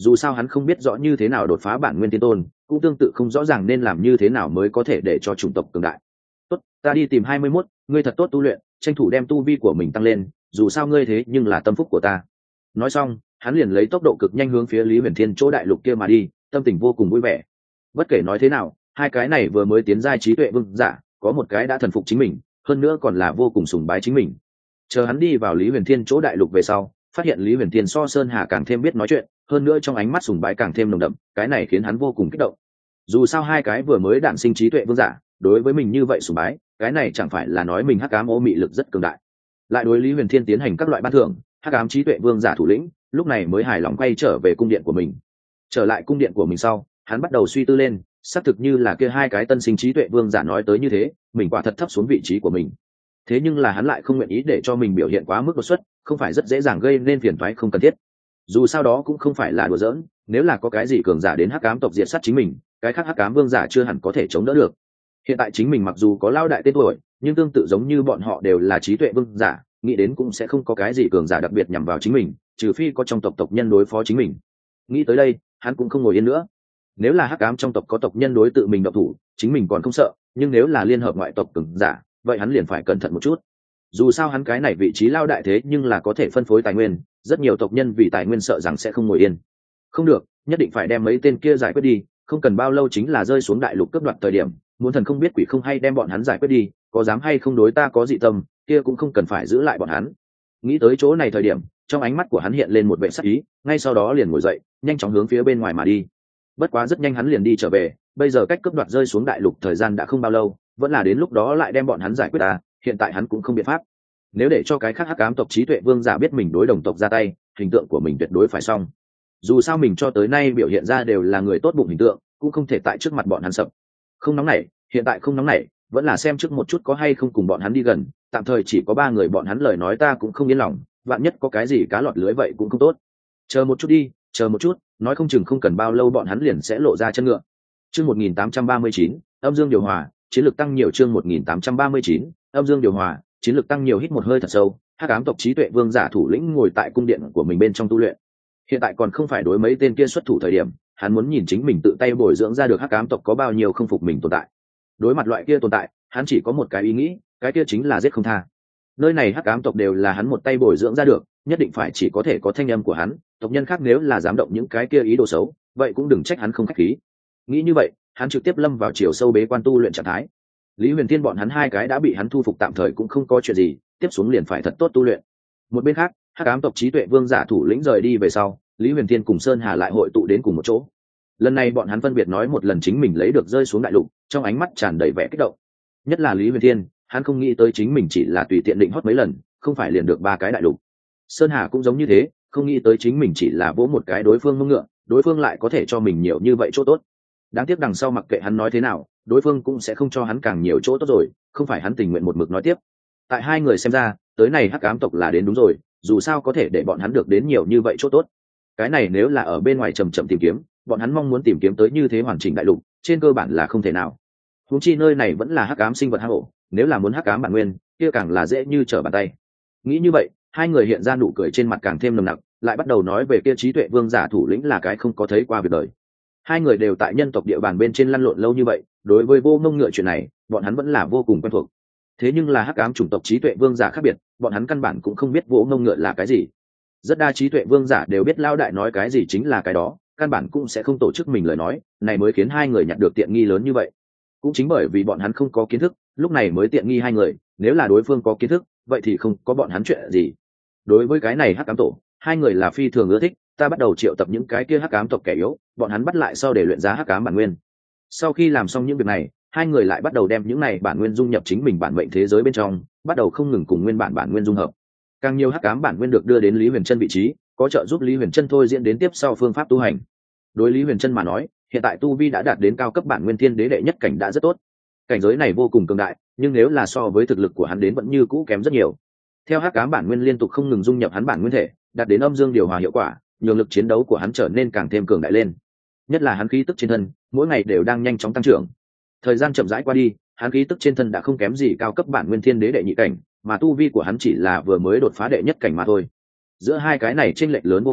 dù sao hắn không biết rõ như thế nào đột phá bản nguyên thiên tôn, cũng tương tự không rõ ràng nên làm như thế nào mới có thể để cho chủng tộc cường đại. Tốt, ta đi tìm hai mươi mốt, ngươi thật tốt tu luyện, tranh thủ đem tu vi của mình tăng lên, dù sao ngươi thế nhưng là tâm phúc của ta. Nói xong, hắn liền lấy tốc độ cực nhanh hướng phía Lý Huyền Thiên chỗ đại lục kia mà đi, tâm tình vô cùng vui vẻ. Bất kể nói thế nào, hai cái này vừa mới tiến giai trí tuệ vương giả, có một cái đã thần phục chính mình, hơn nữa còn là vô cùng sùng bái chính mình. Chờ hắn đi vào Lý Huyền Thiên chỗ đại lục về sau, phát hiện Lý Huyền Thiên so Sơn Hà càng thêm biết nói chuyện, hơn nữa trong ánh mắt sùng bái càng thêm nồng đậm, cái này khiến hắn vô cùng kích động. Dù sao hai cái vừa mới đản sinh trí tuệ vương giả, đối với mình như vậy sùng bái, cái này chẳng phải là nói mình hắc ám ô mị lực rất cường đại. Lại đối Lý Huyền Thiên tiến hành các loại ban thưởng, hắc ám trí tuệ vương giả thủ lĩnh, lúc này mới hài lòng quay trở về cung điện của mình. Trở lại cung điện của mình sau, hắn bắt đầu suy tư lên, xác thực như là kia hai cái tân sinh trí tuệ vương giả nói tới như thế, mình quả thật thấp xuống vị trí của mình. Thế nhưng là hắn lại không nguyện ý để cho mình biểu hiện quá mức đột xuất, không phải rất dễ dàng gây nên phiền toái không cần thiết. Dù sao đó cũng không phải là đùa giỡn, nếu là có cái gì cường giả đến hắc ám tộc diệt sát chính mình, cái khác hắc ám vương giả chưa hẳn có thể chống đỡ được. Hiện tại chính mình mặc dù có lao đại tên tuổi, nhưng tương tự giống như bọn họ đều là trí tuệ vương giả, nghĩ đến cũng sẽ không có cái gì cường giả đặc biệt nhằm vào chính mình, trừ phi có trong tộc tộc nhân đối phó chính mình. Nghĩ tới đây, hắn cũng không ngồi yên nữa. Nếu là hắc ám trong tộc có tộc nhân đối tự mình độc thủ, chính mình còn không sợ, nhưng nếu là liên hợp ngoại tộc cường giả, vậy hắn liền phải cẩn thận một chút. Dù sao hắn cái này vị trí lao đại thế nhưng là có thể phân phối tài nguyên, rất nhiều tộc nhân vì tài nguyên sợ rằng sẽ không ngồi yên. Không được, nhất định phải đem mấy tên kia giải quyết đi, không cần bao lâu chính là rơi xuống đại lục cướp đoạt thời điểm, muốn thần không biết quỷ không hay đem bọn hắn giải quyết đi, có dám hay không đối ta có dị tâm, kia cũng không cần phải giữ lại bọn hắn. Nghĩ tới chỗ này thời điểm, trong ánh mắt của hắn hiện lên một vẻ sắc ý, ngay sau đó liền ngồi dậy, nhanh chóng hướng phía bên ngoài mà đi. Bất quá rất nhanh hắn liền đi trở về, bây giờ cách cướp đoạt rơi xuống đại lục thời gian đã không bao lâu, vẫn là đến lúc đó lại đem bọn hắn giải quyết à, hiện tại hắn cũng không biện pháp. Nếu để cho cái khác hắc ám tộc trí tuệ vương giả biết mình đối đồng tộc ra tay, hình tượng của mình tuyệt đối phải xong. Dù sao mình cho tới nay biểu hiện ra đều là người tốt bụng hình tượng, cũng không thể tại trước mặt bọn hắn sập. Không nóng nảy, hiện tại không nóng nảy, vẫn là xem trước một chút có hay không cùng bọn hắn đi gần, tạm thời chỉ có ba người bọn hắn lời nói ta cũng không yên lòng, vạn nhất có cái gì cá lọt lưới vậy cũng không tốt. Chờ một chút đi, chờ một chút, nói không chừng không cần bao lâu bọn hắn liền sẽ lộ ra chân ngựa. Chương một nghìn tám trăm ba mươi chín, âm dương điều hòa, chiến lược tăng nhiều. Chương một nghìn tám trăm ba mươi chín, âm dương điều hòa, chiến lược tăng nhiều. Hít một hơi thật sâu, hắc ám tộc trí tuệ vương giả thủ lĩnh ngồi tại cung điện của mình bên trong tu luyện. Hiện tại còn không phải đối mấy tên kia xuất thủ thời điểm, hắn muốn nhìn chính mình tự tay bồi dưỡng ra được hắc ám tộc có bao nhiêu không phục mình tồn tại. Đối mặt loại kia tồn tại, hắn chỉ có một cái ý nghĩ, cái kia chính là giết không tha. Nơi này hắc ám tộc đều là hắn một tay bồi dưỡng ra được, nhất định phải chỉ có thể có thanh âm của hắn, tộc nhân khác nếu là dám động những cái kia ý đồ xấu, vậy cũng đừng trách hắn không khách khí. Nghĩ như vậy, hắn trực tiếp lâm vào chiều sâu bế quan tu luyện trạng thái. Lý Huyền Thiên bọn hắn hai cái đã bị hắn thu phục tạm thời cũng không có chuyện gì, tiếp xuống liền phải thật tốt tu luyện. Một bên khác, hắc ám tộc trí tuệ vương giả thủ lĩnh rời đi về sau, Lý Huyền Thiên cùng Sơn Hà lại hội tụ đến cùng một chỗ. Lần này bọn hắn phân biệt nói một lần chính mình lấy được rơi xuống đại lục, trong ánh mắt tràn đầy vẻ kích động. Nhất là Lý Huyền Thiên, hắn không nghĩ tới chính mình chỉ là tùy tiện định hót mấy lần, không phải liền được ba cái đại lục. Sơn Hà cũng giống như thế, không nghĩ tới chính mình chỉ là vỗ một cái đối phương mông ngựa, đối phương lại có thể cho mình nhiều như vậy chỗ tốt. Đáng tiếc đằng sau mặc kệ hắn nói thế nào, đối phương cũng sẽ không cho hắn càng nhiều chỗ tốt rồi, không phải hắn tình nguyện một mực nói tiếp. Tại hai người xem ra, tới này hắc ám tộc là đến đúng rồi, dù sao có thể để bọn hắn được đến nhiều như vậy chỗ tốt. Cái này nếu là ở bên ngoài chậm chậm tìm kiếm, bọn hắn mong muốn tìm kiếm tới như thế hoàn chỉnh đại lục, trên cơ bản là không thể nào. Huống chi nơi này vẫn là hắc ám sinh vật hang ổ, nếu là muốn hắc ám bản nguyên, kia càng là dễ như trở bàn tay. Nghĩ như vậy, hai người hiện ra nụ cười trên mặt càng thêm nồng nặc, lại bắt đầu nói về kia trí tuệ vương giả thủ lĩnh là cái không có thấy qua việc đời. Hai người đều tại nhân tộc địa bàn bên trên lăn lộn lâu như vậy, đối với vô mông ngựa chuyện này, bọn hắn vẫn là vô cùng quen thuộc. Thế nhưng là hắc ám chủng tộc trí tuệ vương giả khác biệt, bọn hắn căn bản cũng không biết vô mông ngựa là cái gì. Rất đa trí tuệ vương giả đều biết lao đại nói cái gì chính là cái đó, căn bản cũng sẽ không tổ chức mình lời nói, này mới khiến hai người nhận được tiện nghi lớn như vậy. Cũng chính bởi vì bọn hắn không có kiến thức, lúc này mới tiện nghi hai người, nếu là đối phương có kiến thức, vậy thì không có bọn hắn chuyện gì. Đối với cái này hắc ám tổ, hai người là phi thường ưa thích, ta bắt đầu triệu tập những cái kia hắc ám tộc kẻ yếu, bọn hắn bắt lại sau để luyện ra hắc ám bản nguyên. Sau khi làm xong những việc này, hai người lại bắt đầu đem những này bản nguyên dung nhập chính mình bản mệnh thế giới bên trong, bắt đầu không ngừng cùng nguyên bản bản nguyên dung hợp. Càng nhiều hắc ám bản nguyên được đưa đến Lý Huyền Trân vị trí, có trợ giúp Lý Huyền Trân thôi diễn đến tiếp sau phương pháp tu hành. Đối Lý Huyền Trân mà nói, hiện tại tu vi đã đạt đến cao cấp bản nguyên thiên đế đệ nhất cảnh đã rất tốt. Cảnh giới này vô cùng cường đại, nhưng nếu là so với thực lực của hắn đến vẫn như cũ kém rất nhiều. Theo hắc ám bản nguyên liên tục không ngừng dung nhập hắn bản nguyên thể, đạt đến âm dương điều hòa hiệu quả, nhường lực chiến đấu của hắn trở nên càng thêm cường đại lên. Nhất là hắn khí tức trên thân, mỗi ngày đều đang nhanh chóng tăng trưởng. Thời gian chậm rãi qua đi, hắn khí tức trên thân đã không kém gì cao cấp bản nguyên thiên đế đệ nhị cảnh, mà tu vi của hắn chỉ là vừa mới đột phá đệ nhất cảnh mà thôi. Giữa hai cái này chênh lệch lớn vô cùng,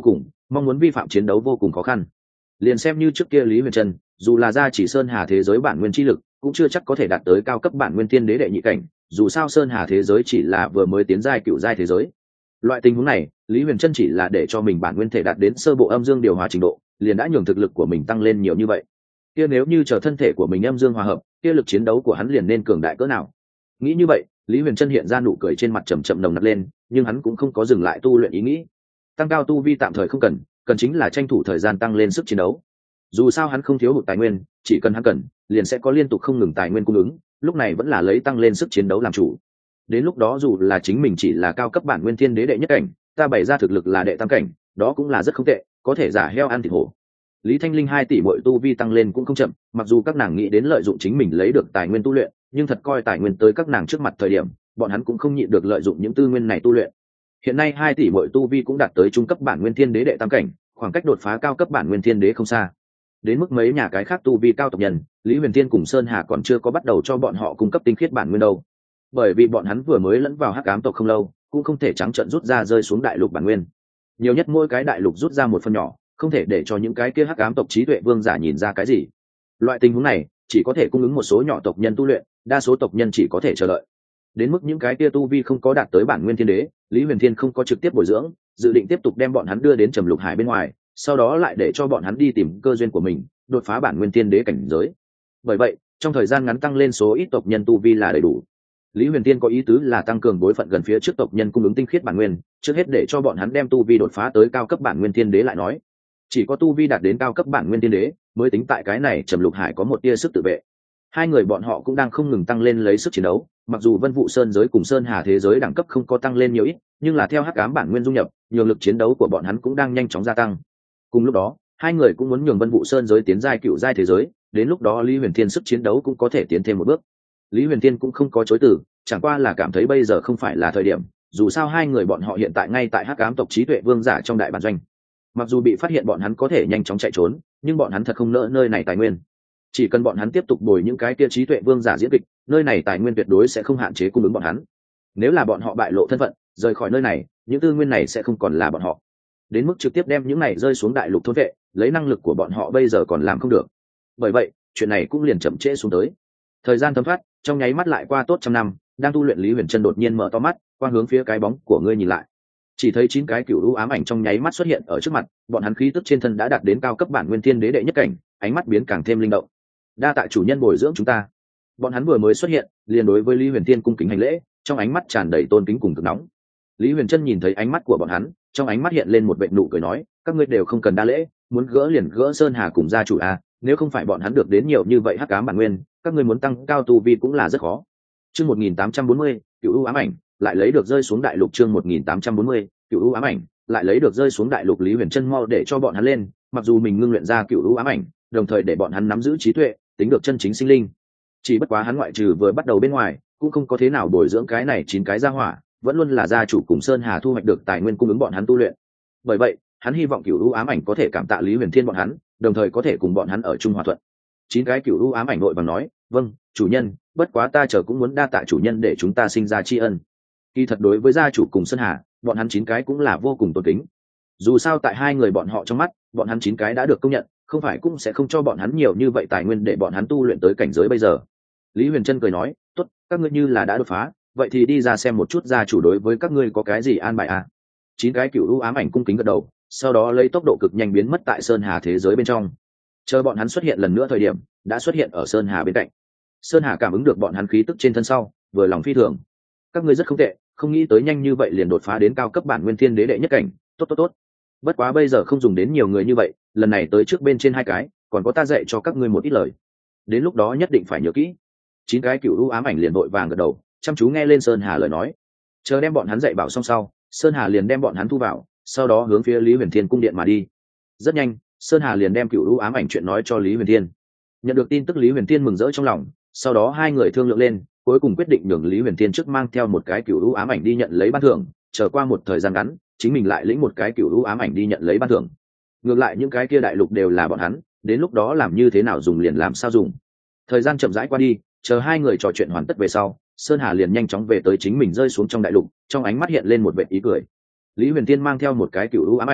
mong muốn vi phạm chiến đấu vô cùng khó khăn. Liền xem như trước kia Lý Huyền Trân, dù là gia chỉ sơn hà thế giới bản nguyên chi lực, cũng chưa chắc có thể đạt tới cao cấp bản nguyên tiên đế đệ nhị cảnh, dù sao sơn hà thế giới chỉ là vừa mới tiến giai cựu giai thế giới. Loại tình huống này, Lý Huyền Trân chỉ là để cho mình bản nguyên thể đạt đến sơ bộ âm dương điều hòa trình độ, liền đã nhường thực lực của mình tăng lên nhiều như vậy. Kia nếu như chờ thân thể của mình âm dương hòa hợp, kia lực chiến đấu của hắn liền nên cường đại cỡ nào. Nghĩ như vậy, Lý Huyền Trân hiện ra nụ cười trên mặt chậm chậm nồng nặc lên, nhưng hắn cũng không có dừng lại tu luyện ý nghĩ. Tăng cao tu vi tạm thời không cần, cần chính là tranh thủ thời gian tăng lên sức chiến đấu. Dù sao hắn không thiếu hụt tài nguyên, chỉ cần hắn cần, liền sẽ có liên tục không ngừng tài nguyên cung ứng, lúc này vẫn là lấy tăng lên sức chiến đấu làm chủ. Đến lúc đó dù là chính mình chỉ là cao cấp bản nguyên thiên đế đệ nhất cảnh, ta bày ra thực lực là đệ tam cảnh, đó cũng là rất không tệ, có thể giả heo ăn thịt hổ. Lý Thanh Linh hai tỷ muội tu vi tăng lên cũng không chậm, mặc dù các nàng nghĩ đến lợi dụng chính mình lấy được tài nguyên tu luyện, nhưng thật coi tài nguyên tới các nàng trước mặt thời điểm, bọn hắn cũng không nhịn được lợi dụng những tư nguyên này tu luyện. Hiện nay hai tỷ muội tu vi cũng đạt tới trung cấp bản nguyên thiên đế đệ tam cảnh, khoảng cách đột phá cao cấp bản nguyên thiên đế không xa. Đến mức mấy nhà cái khác tu vi cao tộc nhân, Lý Huyền Thiên cùng Sơn Hà còn chưa có bắt đầu cho bọn họ cung cấp tinh khiết bản nguyên đâu, bởi vì bọn hắn vừa mới lẫn vào hắc ám tộc không lâu, cũng không thể trắng trợn rút ra rơi xuống đại lục bản nguyên. Nhiều nhất mỗi cái đại lục rút ra một phần nhỏ, không thể để cho những cái kia hắc ám tộc trí tuệ vương giả nhìn ra cái gì. Loại tình huống này chỉ có thể cung ứng một số nhỏ tộc nhân tu luyện, đa số tộc nhân chỉ có thể chờ đợi. Đến mức những cái kia tu vi không có đạt tới bản nguyên thiên đế, Lý Huyền Thiên không có trực tiếp bồi dưỡng, dự định tiếp tục đem bọn hắn đưa đến Trầm Lục Hải bên ngoài, sau đó lại để cho bọn hắn đi tìm cơ duyên của mình, đột phá bản nguyên thiên đế cảnh giới. Bởi vậy, trong thời gian ngắn tăng lên số ít tộc nhân tu vi là đầy đủ. Lý Huyền Tiên có ý tứ là tăng cường đối phận gần phía trước tộc nhân cung ứng tinh khiết bản nguyên, trước hết để cho bọn hắn đem tu vi đột phá tới cao cấp bản nguyên thiên đế lại nói. Chỉ có tu vi đạt đến cao cấp bản nguyên thiên đế, mới tính tại cái này Trầm Lục Hải có một tia sức tự vệ. Hai người bọn họ cũng đang không ngừng tăng lên lấy sức chiến đấu, mặc dù Vân Vũ Sơn giới cùng Sơn Hà thế giới đẳng cấp không có tăng lên nhiều ít, nhưng là theo hắc ám bản nguyên dung nhập, nhiều lực chiến đấu của bọn hắn cũng đang nhanh chóng gia tăng. Cùng lúc đó, hai người cũng muốn nhường Vân Vũ Sơn giới tiến giai cựu giai thế giới, đến lúc đó Lý Huyền Thiên sức chiến đấu cũng có thể tiến thêm một bước. Lý Huyền Thiên cũng không có chối từ, chẳng qua là cảm thấy bây giờ không phải là thời điểm, dù sao hai người bọn họ hiện tại ngay tại hắc ám tộc trí tuệ vương giả trong đại bản doanh. Mặc dù bị phát hiện bọn hắn có thể nhanh chóng chạy trốn, nhưng bọn hắn thật không nỡ nơi này tài nguyên. Chỉ cần bọn hắn tiếp tục bồi những cái kia trí tuệ vương giả diễn kịch, nơi này tài nguyên tuyệt đối sẽ không hạn chế cung ứng bọn hắn. Nếu là bọn họ bại lộ thân phận, rời khỏi nơi này, những tư nguyên này sẽ không còn là bọn họ. Đến mức trực tiếp đem những này rơi xuống đại lục thôn vệ, lấy năng lực của bọn họ bây giờ còn làm không được. Bởi vậy, chuyện này cũng liền chậm trễ xuống tới. Thời gian thấm thoát, trong nháy mắt lại qua tốt trăm năm, đang tu luyện Lý Huyền Trân đột nhiên mở to mắt, qua hướng phía cái bóng của ngươi nhìn lại. Chỉ thấy chín cái cựu u ám ảnh trong nháy mắt xuất hiện ở trước mặt, bọn hắn khí tức trên thân đã đạt đến cao cấp bản nguyên thiên đế đệ nhất cảnh, ánh mắt biến càng thêm linh động. Đa tạ chủ nhân bồi dưỡng chúng ta. Bọn hắn vừa mới xuất hiện, liền đối với Lý Huyền Thiên cung kính hành lễ, trong ánh mắt tràn đầy tôn kính cùng cực nóng. Lý Huyền Trân nhìn thấy ánh mắt của bọn hắn, trong ánh mắt hiện lên một vệt nụ cười nói, các ngươi đều không cần đa lễ, muốn gỡ liền gỡ Sơn Hà cùng gia chủ a, nếu không phải bọn hắn được đến nhiều như vậy hắc ám bản nguyên, các ngươi muốn tăng cao tu vi cũng là rất khó. Chương một nghìn tám trăm bốn mươi, cựu u ám ảnh, lại lấy được rơi xuống đại lục. Chương một nghìn tám trăm bốn mươi, cựu u ám ảnh, lại lấy được rơi xuống đại lục. Lý Huyền Trân mau để cho bọn hắn lên, mặc dù mình ngưng luyện ra cựu u ám ảnh, đồng thời để bọn hắn nắm giữ trí tuệ, tính được chân chính sinh linh. Chỉ bất quá hắn ngoại trừ vừa bắt đầu bên ngoài, cũng không có thế nào bồi dưỡng cái này chín cái gia hỏa, vẫn luôn là gia chủ cùng Sơn Hà thu hoạch được tài nguyên cung ứng bọn hắn tu luyện. Bởi vậy, hắn hy vọng cựu u ám ảnh có thể cảm tạ Lý Huyền Thiên bọn hắn, đồng thời có thể cùng bọn hắn ở chung hòa thuận. Chín cái cựu u ám ảnh nội bằng nói, vâng, chủ nhân, bất quá ta chờ cũng muốn đa tạ chủ nhân để chúng ta sinh ra tri ân. Kỳ thật đối với gia chủ cùng Sơn Hà, bọn hắn chín cái cũng là vô cùng tôn kính. Dù sao tại hai người bọn họ trong mắt, bọn hắn chín cái đã được công nhận, không phải cũng sẽ không cho bọn hắn nhiều như vậy tài nguyên để bọn hắn tu luyện tới cảnh giới bây giờ. Lý Huyền Trân cười nói, tốt, các ngươi như là đã đột phá, vậy thì đi ra xem một chút gia chủ đối với các ngươi có cái gì an bài à. Chín cái cựu u ám ảnh cung kính gật đầu, sau đó lấy tốc độ cực nhanh biến mất tại Sơn Hà thế giới bên trong. Chờ bọn hắn xuất hiện lần nữa thời điểm, đã xuất hiện ở Sơn Hà bên cạnh. Sơn Hà cảm ứng được bọn hắn khí tức trên thân sau, vừa lòng phi thường. Các ngươi rất không tệ, không nghĩ tới nhanh như vậy liền đột phá đến cao cấp bản nguyên thiên đế đệ nhất cảnh, tốt tốt tốt. Bất quá bây giờ không dùng đến nhiều người như vậy, lần này tới trước bên trên hai cái, còn có ta dạy cho các ngươi một ít lời. Đến lúc đó nhất định phải nhớ kỹ. Chín cái cựu u ám ảnh liền vội vàng gật đầu, chăm chú nghe lên Sơn Hà lời nói. Chờ đem bọn hắn dạy bảo xong sau, Sơn Hà liền đem bọn hắn thu vào, sau đó hướng phía Lý Huyền Thiên cung điện mà đi. Rất nhanh, Sơn Hà liền đem cựu u ám ảnh chuyện nói cho Lý Huyền Thiên. Nhận được tin tức, Lý Huyền Thiên mừng rỡ trong lòng, sau đó hai người thương lượng lên, cuối cùng quyết định nhường Lý Huyền Thiên trước mang theo một cái cựu u ám ảnh đi nhận lấy ban thưởng, chờ qua một thời gian ngắn, chính mình lại lĩnh một cái cựu u ám ảnh đi nhận lấy ban thưởng. Ngược lại những cái kia đại lục đều là bọn hắn, đến lúc đó làm như thế nào dùng liền làm sao dùng. Thời gian chậm rãi qua đi, chờ hai người trò chuyện hoàn tất về sau, Sơn Hà liền nhanh chóng về tới chính mình rơi xuống trong đại lục, trong ánh mắt hiện lên một vệt ý cười. Lý Huyền Thiên mang theo một cái cựu u ám ảnh,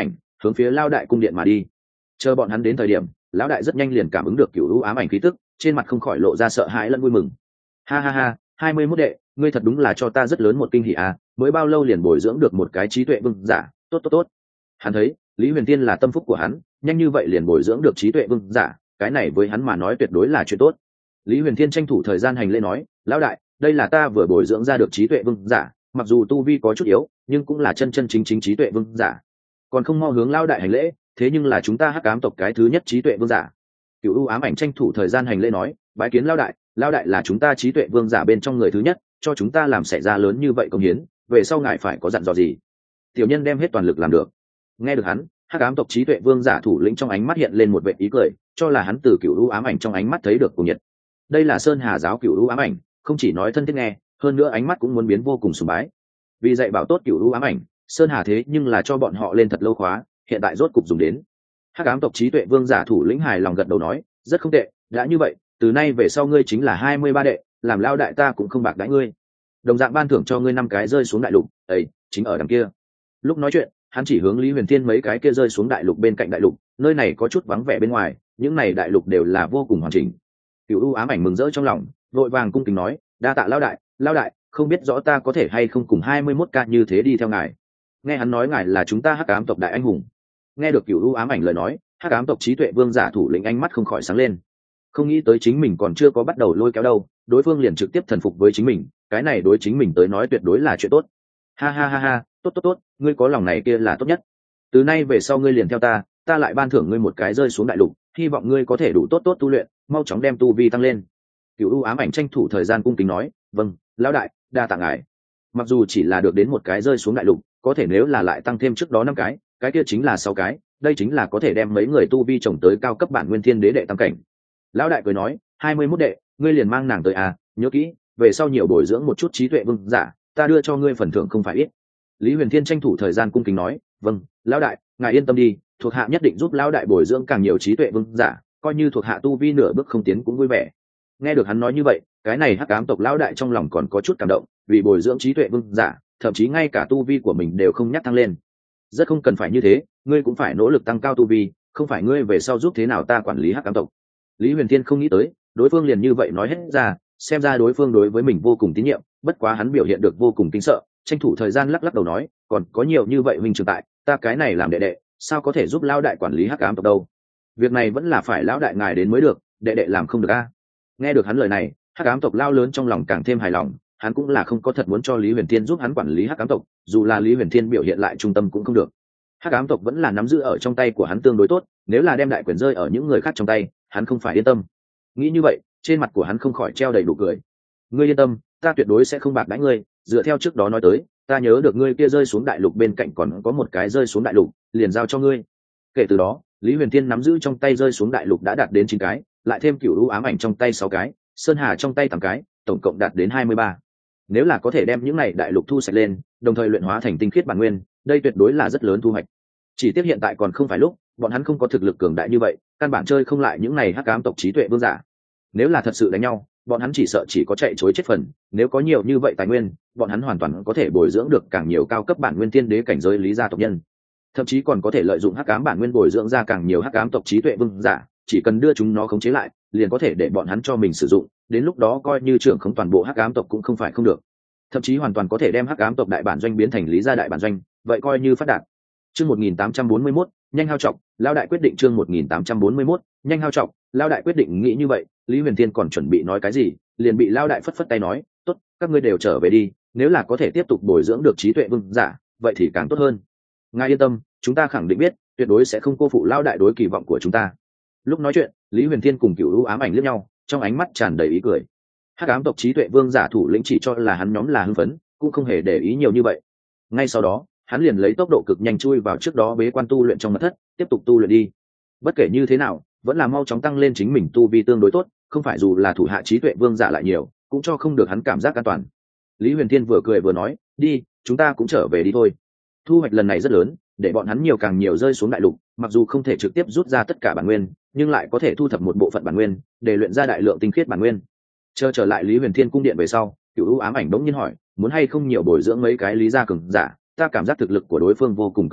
hướng phía lao đại cung điện mà đi. Chờ bọn hắn đến thời điểm, lão đại rất nhanh liền cảm ứng được cựu u ám ảnh khí tức, trên mặt không khỏi lộ ra sợ hãi lẫn vui mừng. Ha ha ha, hai mươi mốt đệ, ngươi thật đúng là cho ta rất lớn một kinh hỉ à, mới bao lâu liền bồi dưỡng được một cái trí tuệ vương giả, tốt tốt tốt. Hắn thấy Lý Huyền Tiên là tâm phúc của hắn, nhanh như vậy liền bồi dưỡng được trí tuệ vương giả, cái này với hắn mà nói tuyệt đối là chuyện tốt. Lý Huyền Thiên tranh thủ thời gian hành lễ nói, lão đại, đây là ta vừa bồi dưỡng ra được trí tuệ vương giả, mặc dù tu vi có chút yếu, nhưng cũng là chân chân chính chính trí tuệ vương giả. Còn không mau hướng lão đại hành lễ, thế nhưng là chúng ta Hắc Ám tộc cái thứ nhất trí tuệ vương giả. Cửu U ám ảnh tranh thủ thời gian hành lễ nói, bái kiến lão đại, lão đại là chúng ta trí tuệ vương giả bên trong người thứ nhất, cho chúng ta làm xảy ra lớn như vậy công hiến, về sau ngài phải có dặn dò gì? Tiểu nhân đem hết toàn lực làm được. Nghe được hắn, Hắc Ám tộc trí tuệ vương giả thủ lĩnh trong ánh mắt hiện lên một vệt ý cười, cho là hắn từ Cửu U ám ảnh trong ánh mắt thấy được cùng nhiệt. Đây là Sơn Hà giáo Cửu U ám ảnh, không chỉ nói thân thiết nghe, hơn nữa ánh mắt cũng muốn biến vô cùng sùng bái. Vì dạy bảo tốt Cửu U ám ảnh, Sơn Hà thế nhưng là cho bọn họ lên thật lâu khóa, hiện tại rốt cục dùng đến. Hắc Ám tộc trí tuệ vương giả thủ lĩnh hài lòng gật đầu nói, rất không tệ, đã như vậy, từ nay về sau ngươi chính là hai mươi ba đệ, làm lao đại ta cũng không bạc đãi ngươi. Đồng dạng ban thưởng cho ngươi năm cái rơi xuống đại lục, ấy, chính ở đằng kia. Lúc nói chuyện, hắn chỉ hướng Lý Huyền Thiên mấy cái kia rơi xuống đại lục bên cạnh đại lục, nơi này có chút vắng vẻ bên ngoài, những này đại lục đều là vô cùng hoàn chỉnh. Cửu U ám ảnh mừng rỡ trong lòng, vội vàng cung kính nói, đa tạ lao đại, lao đại, không biết rõ ta có thể hay không cùng hai mươi mốt ca như thế đi theo ngài. Nghe hắn nói ngài là chúng ta Hắc Ám tộc đại anh hùng. Nghe được Cửu U ám ảnh lời nói, Hắc Ám tộc trí tuệ vương giả thủ lĩnh ánh mắt không khỏi sáng lên. Không nghĩ tới chính mình còn chưa có bắt đầu lôi kéo đâu, đối phương liền trực tiếp thần phục với chính mình, cái này đối chính mình tới nói tuyệt đối là chuyện tốt. Ha ha ha ha, tốt tốt tốt, ngươi có lòng này kia là tốt nhất. Từ nay về sau ngươi liền theo ta, ta lại ban thưởng ngươi một cái rơi xuống đại lục, hy vọng ngươi có thể đủ tốt tốt tu luyện, mau chóng đem tu vi tăng lên. Cửu U ám ảnh tranh thủ thời gian cung kính nói, vâng, lão đại, đa tạ ngài. Mặc dù chỉ là được đến một cái rơi xuống đại lục, có thể nếu là lại tăng thêm trước đó năm cái, cái kia chính là sáu cái, đây chính là có thể đem mấy người tu vi trồng tới cao cấp bản nguyên thiên đế đệ tam cảnh. Lão đại cười nói, hai mươi mốt đệ, ngươi liền mang nàng tới à, nhớ kỹ, về sau nhiều bồi dưỡng một chút trí tuệ vương giả, ta đưa cho ngươi phần thưởng không phải ít. Lý Huyền Thiên tranh thủ thời gian cung kính nói, vâng, lão đại, ngài yên tâm đi, thuộc hạ nhất định giúp lão đại bồi dưỡng càng nhiều trí tuệ vương giả, coi như thuộc hạ tu vi nửa bước không tiến cũng vui vẻ. Nghe được hắn nói như vậy, cái này Hắc Ám tộc lão đại trong lòng còn có chút cảm động, vì bồi dưỡng trí tuệ vương giả, thậm chí ngay cả tu vi của mình đều không nhắc tăng lên. Rất không cần phải như thế, ngươi cũng phải nỗ lực tăng cao tu vi, không phải ngươi về sau giúp thế nào ta quản lý Hắc Ám tộc. Lý Huyền Thiên không nghĩ tới, đối phương liền như vậy nói hết ra, xem ra đối phương đối với mình vô cùng tín nhiệm, bất quá hắn biểu hiện được vô cùng kính sợ, tranh thủ thời gian lắc lắc đầu nói, còn có nhiều như vậy huynh trưởng tại, ta cái này làm đệ đệ, sao có thể giúp lão đại quản lý Hắc Ám tộc đâu? Việc này vẫn là phải lão đại ngài đến mới được, đệ đệ làm không được a. Nghe được hắn lời này, Hắc Ám tộc lao lớn trong lòng càng thêm hài lòng, hắn cũng là không có thật muốn cho Lý Huyền Thiên giúp hắn quản lý Hắc Ám tộc, dù là Lý Huyền Thiên biểu hiện lại trung tâm cũng không được. Hắc Ám tộc vẫn là nắm giữ ở trong tay của hắn tương đối tốt, nếu là đem đại quyền rơi ở những người khác trong tay, hắn không phải yên tâm. Nghĩ như vậy, trên mặt của hắn không khỏi treo đầy đủ cười. Ngươi yên tâm, ta tuyệt đối sẽ không bạc đãi ngươi, dựa theo trước đó nói tới, ta nhớ được ngươi kia rơi xuống đại lục bên cạnh còn có một cái rơi xuống đại lục, liền giao cho ngươi. Kể từ đó, Lý Huyền Thiên nắm giữ trong tay rơi xuống đại lục đã đạt đến chín cái, lại thêm Cửu U ám ảnh trong tay sáu cái, Sơn Hà trong tay tám cái, tổng cộng đạt đến hai mươi ba. Nếu là có thể đem những này đại lục thu sạch lên, đồng thời luyện hóa thành tinh khiết bản nguyên, đây tuyệt đối là rất lớn thu hoạch. Chỉ tiếc hiện tại còn không phải lúc, bọn hắn không có thực lực cường đại như vậy, căn bản chơi không lại những này Hắc Ám tộc trí tuệ vương giả. Nếu là thật sự đánh nhau, bọn hắn chỉ sợ chỉ có chạy chối chết phần, nếu có nhiều như vậy tài nguyên, bọn hắn hoàn toàn có thể bồi dưỡng được càng nhiều cao cấp bản nguyên tiên đế cảnh giới lý gia tộc nhân. Thậm chí còn có thể lợi dụng Hắc Ám bản nguyên bồi dưỡng ra càng nhiều Hắc Ám tộc trí tuệ vương giả, chỉ cần đưa chúng nó khống chế lại, liền có thể để bọn hắn cho mình sử dụng, đến lúc đó coi như trưởng không toàn bộ Hắc Ám tộc cũng không phải không được. Thậm chí hoàn toàn có thể đem Hắc Ám tộc đại bản doanh biến thành lý gia đại bản doanh, vậy coi như phát đạt. Chương một nghìn tám trăm bốn mươi mốt, nhanh hao trọng, lao đại quyết định chương một nghìn tám trăm bốn mươi mốt, nhanh hao trọng, lao đại quyết định nghĩ như vậy, Lý Huyền Thiên còn chuẩn bị nói cái gì, liền bị lao đại phất phất tay nói, tốt, các ngươi đều trở về đi, nếu là có thể tiếp tục bồi dưỡng được trí tuệ vương giả, vậy thì càng tốt hơn. Ngài yên tâm, chúng ta khẳng định biết, tuyệt đối sẽ không cô phụ lao đại đối kỳ vọng của chúng ta. Lúc nói chuyện, Lý Huyền Thiên cùng Cửu U ám ảnh liếc nhau, trong ánh mắt tràn đầy ý cười. Hắc Ám tộc trí tuệ vương giả thủ lĩnh chỉ cho là hắn nhóm là hưng phấn, cũng không hề để ý nhiều như vậy. Ngay sau đó, hắn liền lấy tốc độ cực nhanh chui vào trước đó bế quan tu luyện trong mật thất, tiếp tục tu luyện đi. Bất kể như thế nào, vẫn là mau chóng tăng lên chính mình tu vi tương đối tốt, không phải dù là thủ hạ trí tuệ vương giả lại nhiều, cũng cho không được hắn cảm giác an toàn. Lý Huyền Thiên vừa cười vừa nói, đi, chúng ta cũng trở về đi thôi. Thu hoạch lần này rất lớn, để bọn hắn nhiều càng nhiều rơi xuống đại lục, mặc dù không thể trực tiếp rút ra tất cả bản nguyên, nhưng lại có thể thu thập một bộ phận bản nguyên, để luyện ra đại lượng tinh khiết bản nguyên. Chờ trở lại Lý Huyền Thiên cung điện về sau, Cửu U ám ảnh bỗng nhiên hỏi, muốn hay không nhiều bồi dưỡng mấy cái lý gia cường giả, ta cảm giác thực lực của đối phương vô cùng cường đại,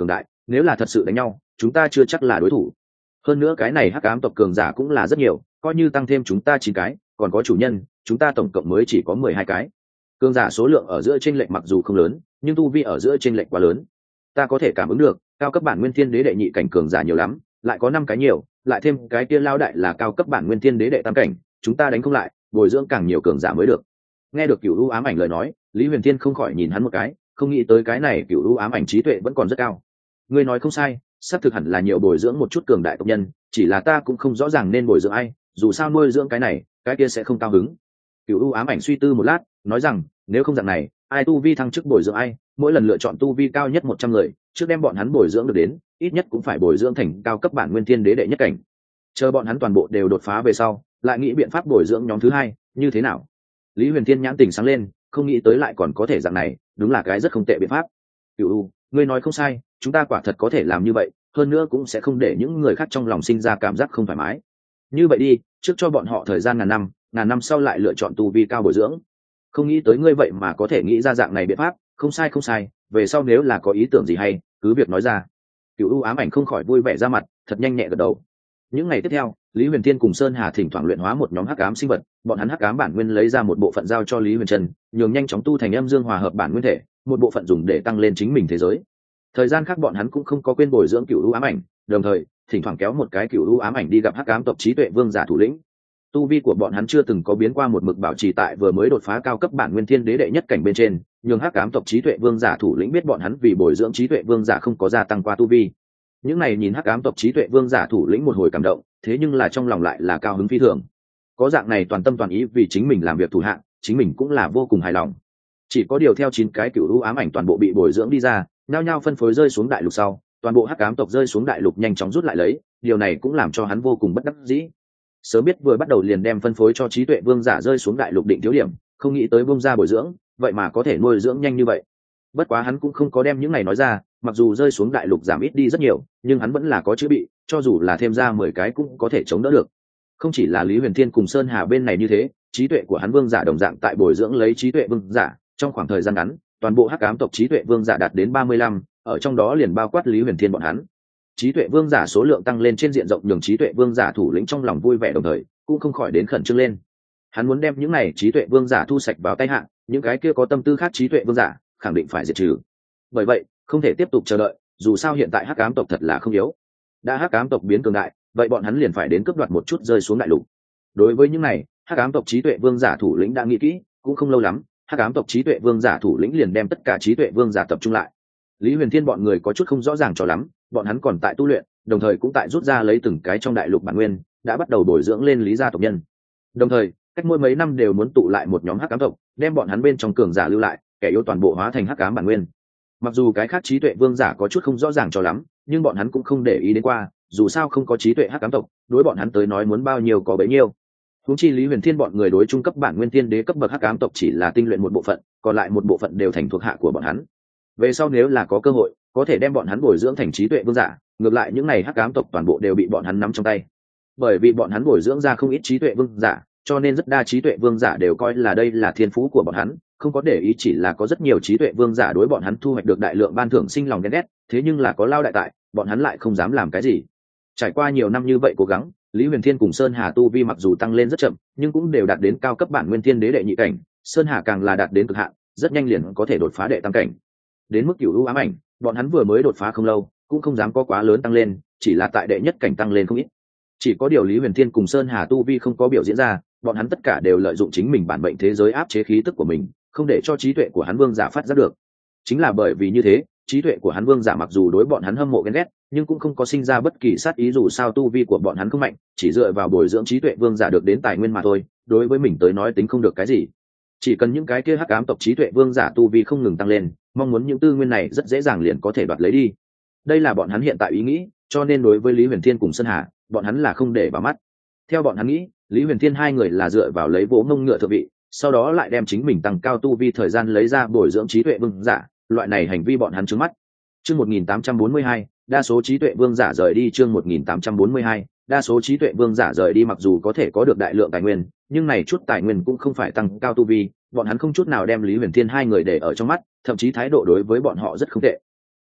nếu là thật sự đánh nhau chúng ta chưa chắc là đối thủ. Hơn nữa cái này hắc ám tộc cường giả cũng là rất nhiều, coi như tăng thêm chúng ta chín cái còn có chủ nhân, chúng ta tổng cộng mới chỉ có mười hai cái. Cường giả số lượng ở giữa chênh lệch mặc dù không lớn, nhưng tu vi ở giữa chênh lệch quá lớn. Ta có thể cảm ứng được cao cấp bản nguyên thiên đế đệ nhị cảnh cường giả nhiều lắm, lại có năm cái nhiều, lại thêm cái kia lao đại là cao cấp bản nguyên thiên đế đệ tam cảnh, chúng ta đánh không lại, bồi dưỡng càng nhiều cường giả mới được. Nghe được Cửu U ám ảnh lời nói, Lý Huyền Thiên không khỏi nhìn hắn một cái, không nghĩ tới cái này Cửu U ám ảnh trí tuệ vẫn còn rất cao. Ngươi nói không sai, xác thực hẳn là nhiều bồi dưỡng một chút cường đại tộc nhân, chỉ là ta cũng không rõ ràng nên bồi dưỡng ai, dù sao nuôi dưỡng cái này cái kia sẽ không cao hứng. Cửu U ám ảnh suy tư một lát, nói rằng nếu không dạng này, ai tu vi thăng chức bồi dưỡng ai, mỗi lần lựa chọn tu vi cao nhất một trăm người, trước đem bọn hắn bồi dưỡng được đến ít nhất cũng phải bồi dưỡng thành cao cấp bản nguyên thiên đế đệ nhất cảnh, chờ bọn hắn toàn bộ đều đột phá về sau lại nghĩ biện pháp bồi dưỡng nhóm thứ hai, như thế nào? Lý Huyền Thiên nhãn tình sáng lên, không nghĩ tới lại còn có thể dạng này, đúng là cái rất không tệ biện pháp. Cửu U, ngươi nói không sai, chúng ta quả thật có thể làm như vậy, hơn nữa cũng sẽ không để những người khác trong lòng sinh ra cảm giác không thoải mái. Như vậy đi, trước cho bọn họ thời gian ngàn năm, ngàn năm sau lại lựa chọn tu vi cao bồi dưỡng. Không nghĩ tới ngươi vậy mà có thể nghĩ ra dạng này biện pháp, không sai không sai, về sau nếu là có ý tưởng gì hay cứ việc nói ra. Cửu U ám ảnh không khỏi vui vẻ ra mặt, thật nhanh nhẹ gật đầu. Những ngày tiếp theo, Lý Huyền Thiên cùng Sơn Hà thỉnh thoảng luyện hóa một nhóm hắc ám sinh vật, bọn hắn hắc ám bản nguyên lấy ra một bộ phận giao cho Lý Huyền Trần, nhường nhanh chóng tu thành âm dương hòa hợp bản nguyên thể, một bộ phận dùng để tăng lên chính mình thế giới. Thời gian khác bọn hắn cũng không có quên bồi dưỡng Cửu U ám ảnh, đồng thời thỉnh thoảng kéo một cái Cửu U ám ảnh đi gặp hắc ám tộc trí tuệ vương giả thủ lĩnh. Tu vi của bọn hắn chưa từng có biến qua một mực bảo trì tại vừa mới đột phá cao cấp bản nguyên thiên đế đệ nhất cảnh bên trên, nhưng hắc ám tộc trí tuệ vương giả thủ lĩnh biết bọn hắn vì bồi dưỡng trí tuệ vương giả không có gia tăng qua tu vi. Những này nhìn hắc ám tộc trí tuệ vương giả thủ lĩnh một hồi cảm động, thế nhưng là trong lòng lại là cao hứng phi thường. Có dạng này toàn tâm toàn ý vì chính mình làm việc thủ hạ, chính mình cũng là vô cùng hài lòng. Chỉ có điều theo chín cái Cửu U ám ảnh toàn bộ bị bồi dưỡng đi ra, nhao nhao phân phối rơi xuống đại lục sau, toàn bộ hắc ám tộc rơi xuống đại lục nhanh chóng rút lại lấy, điều này cũng làm cho hắn vô cùng bất đắc dĩ. Sớm biết vừa bắt đầu liền đem phân phối cho trí tuệ vương giả rơi xuống đại lục định thiếu điểm, không nghĩ tới bông ra bồi dưỡng, vậy mà có thể nuôi dưỡng nhanh như vậy. Bất quá hắn cũng không có đem những này nói ra, mặc dù rơi xuống đại lục giảm ít đi rất nhiều, nhưng hắn vẫn là có chữ bị, cho dù là thêm ra mười cái cũng có thể chống đỡ được. Không chỉ là Lý Huyền Thiên cùng Sơn Hà bên này như thế, trí tuệ của hắn vương giả đồng dạng tại bồi dưỡng lấy trí tuệ vương giả, trong khoảng thời gian ngắn, toàn bộ hắc ám tộc trí tuệ vương giả đạt đến ba mươi lăm, ở trong đó liền bao quát Lý Huyền Thiên bọn hắn. Trí tuệ vương giả số lượng tăng lên trên diện rộng, nhường trí tuệ vương giả thủ lĩnh trong lòng vui vẻ, đồng thời cũng không khỏi đến khẩn trương lên. Hắn muốn đem những này trí tuệ vương giả thu sạch vào tay hạ, những cái kia có tâm tư khác trí tuệ vương giả khẳng định phải diệt trừ. Bởi vậy không thể tiếp tục chờ đợi, dù sao hiện tại hắc ám tộc thật là không yếu, đã hắc ám tộc biến cường đại, vậy bọn hắn liền phải đến cướp đoạt một chút rơi xuống đại lục. Đối với những này, hắc ám tộc trí tuệ vương giả thủ lĩnh đã nghĩ kỹ, cũng không lâu lắm, hắc ám tộc trí tuệ vương giả thủ lĩnh liền đem tất cả trí tuệ vương giả tập trung lại. Lý Huyền Thiên bọn người có chút không rõ ràng cho lắm, bọn hắn còn tại tu luyện, đồng thời cũng tại rút ra lấy từng cái trong đại lục bản nguyên, đã bắt đầu bồi dưỡng lên lý gia tộc nhân. Đồng thời, cách mỗi mấy năm đều muốn tụ lại một nhóm hắc ám tộc, đem bọn hắn bên trong cường giả lưu lại, kẻ yếu toàn bộ hóa thành hắc ám bản nguyên. Mặc dù cái khác trí tuệ vương giả có chút không rõ ràng cho lắm, nhưng bọn hắn cũng không để ý đến qua, dù sao không có trí tuệ hắc ám tộc, đối bọn hắn tới nói muốn bao nhiêu có bấy nhiêu. Huống chi Lý Huyền Thiên bọn người đối trung cấp bản nguyên thiên đế cấp bậc hắc ám tộc chỉ là tinh luyện một bộ phận, còn lại một bộ phận đều thành thuộc hạ của bọn hắn. Về sau nếu là có cơ hội, có thể đem bọn hắn bồi dưỡng thành trí tuệ vương giả, ngược lại những này hắc ám tộc toàn bộ đều bị bọn hắn nắm trong tay. Bởi vì bọn hắn bồi dưỡng ra không ít trí tuệ vương giả, cho nên rất đa trí tuệ vương giả đều coi là đây là thiên phú của bọn hắn, không có để ý chỉ là có rất nhiều trí tuệ vương giả đối bọn hắn thu hoạch được đại lượng ban thưởng sinh lòng ghen ghét, thế nhưng là có lao đại tại, bọn hắn lại không dám làm cái gì. Trải qua nhiều năm như vậy cố gắng, Lý Huyền Thiên cùng Sơn Hà tu vi mặc dù tăng lên rất chậm, nhưng cũng đều đạt đến cao cấp bản nguyên thiên đế đệ nhị cảnh, Sơn Hà càng là đạt đến cực hạn, rất nhanh liền có thể đột phá đệ tam cảnh. Đến mức Cửu U ám ảnh, bọn hắn vừa mới đột phá không lâu, cũng không dám có quá lớn tăng lên, chỉ là tại đệ nhất cảnh tăng lên không ít. Chỉ có điều Lý Huyền Thiên cùng Sơn Hà tu vi không có biểu diễn ra, bọn hắn tất cả đều lợi dụng chính mình bản mệnh thế giới áp chế khí tức của mình, không để cho trí tuệ của hắn vương giả phát giác được. Chính là bởi vì như thế, trí tuệ của hắn vương giả mặc dù đối bọn hắn hâm mộ ghen ghét, nhưng cũng không có sinh ra bất kỳ sát ý, dù sao tu vi của bọn hắn không mạnh, chỉ dựa vào bồi dưỡng trí tuệ vương giả được đến tài nguyên mà thôi, đối với mình tới nói tính không được cái gì. Chỉ cần những cái kia hắc ám tộc trí tuệ vương giả tu vi không ngừng tăng lên, mong muốn những tư nguyên này rất dễ dàng liền có thể đoạt lấy đi. Đây là bọn hắn hiện tại ý nghĩ, cho nên đối với Lý Huyền Thiên cùng Sơn Hà, bọn hắn là không để vào mắt. Theo bọn hắn nghĩ, Lý Huyền Thiên hai người là dựa vào lấy vỗ ngông ngựa thượng vị, sau đó lại đem chính mình tăng cao tu vi thời gian lấy ra bồi dưỡng trí tuệ vương giả, loại này hành vi bọn hắn trướng mắt. Chương một nghìn tám trăm bốn mươi hai, đa số trí tuệ vương giả rời đi. Chương một nghìn tám trăm bốn mươi hai, đa số trí tuệ vương giả rời đi mặc dù có thể có được đại lượng tài nguyên, nhưng này chút tài nguyên cũng không phải tăng cao tu vi, bọn hắn không chút nào đem Lý Huyền Thiên hai người để ở trong mắt, thậm chí thái độ đối với bọn họ rất không tệ.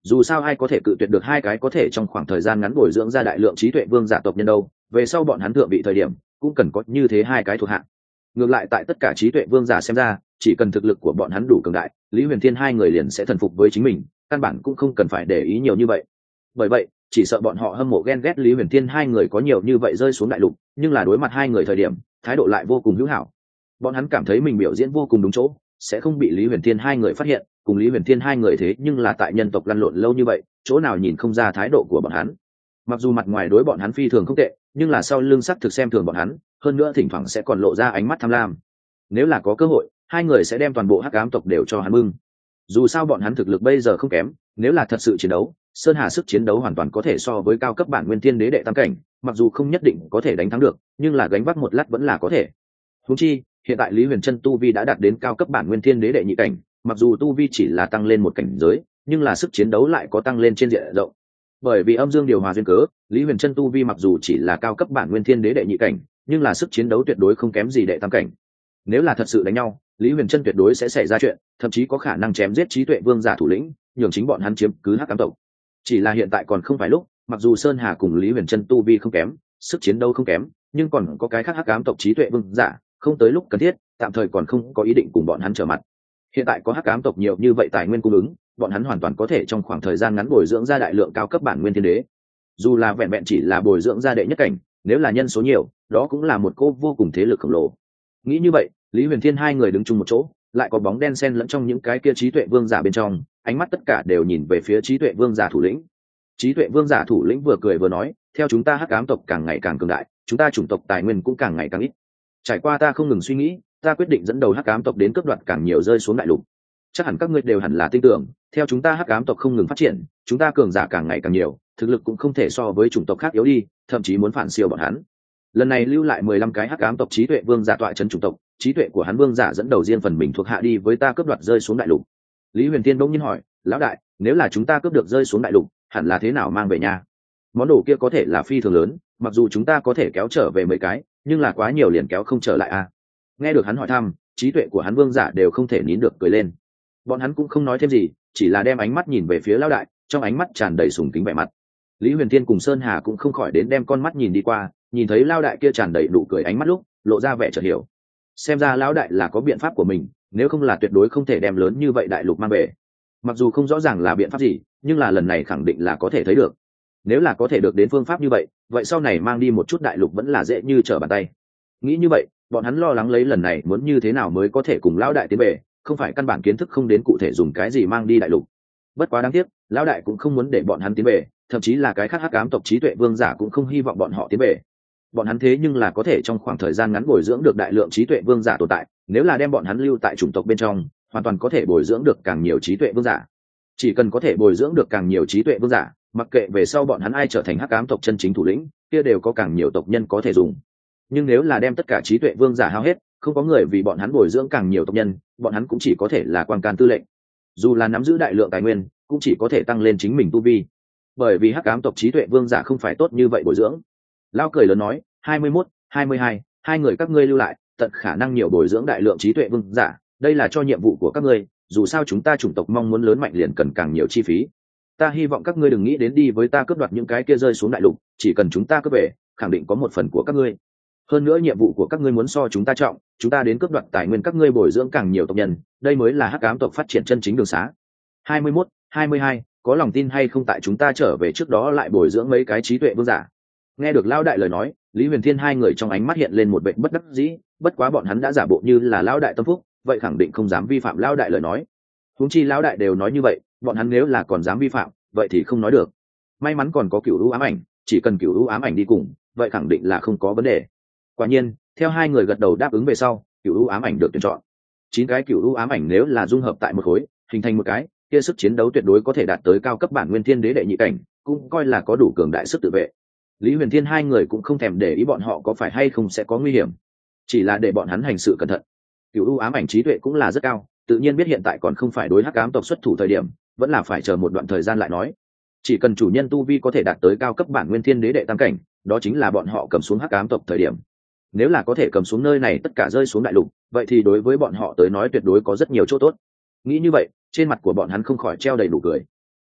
dù sao ai có thể cự tuyệt được hai cái có thể trong khoảng thời gian ngắn bồi dưỡng ra đại lượng trí tuệ vương giả tộc nhân đâu, về sau bọn hắn thượng vị thời điểm cũng cần có như thế hai cái thuộc hạng. Ngược lại tại tất cả trí tuệ vương giả xem ra, chỉ cần thực lực của bọn hắn đủ cường đại, Lý Huyền Thiên hai người liền sẽ thần phục với chính mình, căn bản cũng không cần phải để ý nhiều như vậy. Bởi vậy chỉ sợ bọn họ hâm mộ ghen ghét Lý Huyền Thiên hai người có nhiều như vậy rơi xuống đại lục, nhưng là đối mặt hai người thời điểm thái độ lại vô cùng hữu hảo. Bọn hắn cảm thấy mình biểu diễn vô cùng đúng chỗ, sẽ không bị Lý Huyền Thiên hai người phát hiện, cùng Lý Huyền Thiên hai người thế nhưng là tại nhân tộc lăn lộn lâu như vậy, chỗ nào nhìn không ra thái độ của bọn hắn. Mặc dù mặt ngoài đối bọn hắn phi thường không tệ, nhưng là sau lưng sắc thực xem thường bọn hắn, hơn nữa thỉnh thoảng sẽ còn lộ ra ánh mắt tham lam. Nếu là có cơ hội, hai người sẽ đem toàn bộ hắc ám tộc đều cho hắn bưng. Dù sao bọn hắn thực lực bây giờ không kém, nếu là thật sự chiến đấu, Sơn Hà sức chiến đấu hoàn toàn có thể so với cao cấp bản nguyên thiên đế đệ tam cảnh, mặc dù không nhất định có thể đánh thắng được, nhưng là gánh vác một lát vẫn là có thể. Huống chi, hiện tại Lý Huyền Trân tu vi đã đạt đến cao cấp bản nguyên thiên đế đệ nhị cảnh, mặc dù tu vi chỉ là tăng lên một cảnh giới, nhưng là sức chiến đấu lại có tăng lên trên diện rộng. Bởi vì âm dương điều hòa duyên cớ, Lý Huyền Trân tu vi mặc dù chỉ là cao cấp bản nguyên thiên đế đệ nhị cảnh, nhưng là sức chiến đấu tuyệt đối không kém gì đệ tam cảnh. Nếu là thật sự đánh nhau, Lý Huyền Trân tuyệt đối sẽ xảy ra chuyện, thậm chí có khả năng chém giết trí tuệ vương giả thủ lĩnh, nhường chính bọn hắn chiếm cứ hắc ám tộc. Chỉ là hiện tại còn không phải lúc, mặc dù Sơn Hà cùng Lý Huyền Trân tu vi không kém, sức chiến đấu không kém, nhưng còn có cái khác hắc ám tộc trí tuệ vương giả, không tới lúc cần thiết, tạm thời còn không có ý định cùng bọn hắn trở mặt. Hiện tại có hắc ám tộc nhiều như vậy tài nguyên cung ứng, bọn hắn hoàn toàn có thể trong khoảng thời gian ngắn bồi dưỡng ra đại lượng cao cấp bản nguyên thiên đế. Dù là vẹn vẹn chỉ là bồi dưỡng ra đệ nhất cảnh, nếu là nhân số nhiều, đó cũng là một cô vô cùng thế lực khổng lồ. Nghĩ như vậy, Lý Huyền Thiên hai người đứng chung một chỗ, lại có bóng đen xen lẫn trong những cái kia trí tuệ vương giả bên trong, ánh mắt tất cả đều nhìn về phía trí tuệ vương giả thủ lĩnh. Trí tuệ vương giả thủ lĩnh vừa cười vừa nói, theo chúng ta hắc ám tộc càng ngày càng cường đại, chúng ta chủng tộc tài nguyên cũng càng ngày càng ít. Trải qua ta không ngừng suy nghĩ, ta quyết định dẫn đầu hắc ám tộc đến cướp đoạt càng nhiều rơi xuống đại lục. Chắc hẳn các ngươi đều hẳn là tin tưởng, theo chúng ta hắc ám tộc không ngừng phát triển, chúng ta cường giả càng ngày càng nhiều, thực lực cũng không thể so với chủng tộc khác yếu đi, thậm chí muốn phản siêu bọn hắn. Lần này lưu lại mười lăm cái hắc ám tộc trí tuệ vương giả tọa trấn chủng tộc, trí tuệ của hắn vương giả dẫn đầu riêng phần mình thuộc hạ đi với ta cướp đoạt rơi xuống đại lục. Lý Huyền Tiên bỗng nhiên hỏi, lão đại, nếu là chúng ta cướp được rơi xuống đại lục, hẳn là thế nào mang về nhà? Món đồ kia có thể là phi thường lớn, mặc dù chúng ta có thể kéo trở về mấy cái, nhưng là quá nhiều liền kéo không trở lại à? Nghe được hắn hỏi thăm, trí tuệ của hắn vương giả đều không thể nín được cười lên. Bọn hắn cũng không nói thêm gì, chỉ là đem ánh mắt nhìn về phía lão đại, trong ánh mắt tràn đầy sùng kính vẻ mặt. Lý Huyền Tiên cùng Sơn Hà cũng không khỏi đến đem con mắt nhìn đi qua, nhìn thấy lão đại kia tràn đầy nụ cười ánh mắt lúc, lộ ra vẻ chợt hiểu. Xem ra lão đại là có biện pháp của mình, nếu không là tuyệt đối không thể đem lớn như vậy đại lục mang về. Mặc dù không rõ ràng là biện pháp gì, nhưng là lần này khẳng định là có thể thấy được. Nếu là có thể được đến phương pháp như vậy, vậy sau này mang đi một chút đại lục vẫn là dễ như trở bàn tay. Nghĩ như vậy, bọn hắn lo lắng lấy lần này muốn như thế nào mới có thể cùng lão đại tiến về, không phải căn bản kiến thức không đến cụ thể dùng cái gì mang đi đại lục. Bất quá đáng tiếc, lão đại cũng không muốn để bọn hắn tiến về, thậm chí là cái khác hắc ám tộc trí tuệ vương giả cũng không hy vọng bọn họ tiến về. Bọn hắn thế nhưng là có thể trong khoảng thời gian ngắn bồi dưỡng được đại lượng trí tuệ vương giả tồn tại, nếu là đem bọn hắn lưu tại chủng tộc bên trong, hoàn toàn có thể bồi dưỡng được càng nhiều trí tuệ vương giả. Chỉ cần có thể bồi dưỡng được càng nhiều trí tuệ vương giả, mặc kệ về sau bọn hắn ai trở thành hắc ám tộc chân chính thủ lĩnh, kia đều có càng nhiều tộc nhân có thể dùng. Nhưng nếu là đem tất cả trí tuệ vương giả hao hết, không có người vì bọn hắn bồi dưỡng càng nhiều tộc nhân, bọn hắn cũng chỉ có thể là quan can tư lệnh. Dù là nắm giữ đại lượng tài nguyên, cũng chỉ có thể tăng lên chính mình tu vi. Bởi vì hắc ám tộc trí tuệ vương giả không phải tốt như vậy bồi dưỡng. Lão cười lớn nói, hai mươi mốt, hai mươi hai, hai người các ngươi lưu lại, tận khả năng nhiều bồi dưỡng đại lượng trí tuệ vương giả, đây là cho nhiệm vụ của các ngươi, dù sao chúng ta chủng tộc mong muốn lớn mạnh liền cần càng nhiều chi phí. Ta hy vọng các ngươi đừng nghĩ đến đi với ta cướp đoạt những cái kia rơi xuống đại lục, chỉ cần chúng ta cướp về, khẳng định có một phần của các ngươi. Hơn nữa nhiệm vụ của các ngươi muốn so chúng ta trọng, chúng ta đến cướp đoạt tài nguyên các ngươi bồi dưỡng càng nhiều tộc nhân, đây mới là hắc ám tộc phát triển chân chính đường xá. hai mươi mốt, hai mươi hai, có lòng tin hay không tại chúng ta trở về trước đó lại bồi dưỡng mấy cái trí tuệ vương giả? Nghe được lão đại lời nói, Lý Huyền Thiên hai người trong ánh mắt hiện lên một vẻ bất đắc dĩ, bất quá bọn hắn đã giả bộ như là lão đại tâm phúc, vậy khẳng định không dám vi phạm lão đại lời nói. Huống chi lão đại đều nói như vậy, bọn hắn nếu là còn dám vi phạm, vậy thì không nói được. May mắn còn có Cửu U ám ảnh, chỉ cần Cửu U ám ảnh đi cùng, vậy khẳng định là không có vấn đề. Quả nhiên, theo hai người gật đầu đáp ứng về sau, Cửu U ám ảnh được tuyển chọn. Chín cái Cửu U ám ảnh nếu là dung hợp tại một khối, hình thành một cái, kia sức chiến đấu tuyệt đối có thể đạt tới cao cấp bản nguyên thiên đế đệ nhị cảnh, cũng coi là có đủ cường đại sức tự vệ. Lý Huyền Thiên hai người cũng không thèm để ý bọn họ có phải hay không sẽ có nguy hiểm, chỉ là để bọn hắn hành sự cẩn thận. Cửu U ám ảnh trí tuệ cũng là rất cao, tự nhiên biết hiện tại còn không phải đối hắc ám tộc xuất thủ thời điểm, vẫn là phải chờ một đoạn thời gian lại nói. Chỉ cần chủ nhân tu vi có thể đạt tới cao cấp bản nguyên thiên đế đệ tam cảnh, đó chính là bọn họ cầm xuống hắc ám tộc thời điểm. Nếu là có thể cầm xuống nơi này tất cả rơi xuống đại lục, vậy thì đối với bọn họ tới nói tuyệt đối có rất nhiều chỗ tốt. Nghĩ như vậy, trên mặt của bọn hắn không khỏi treo đầy đủ cười.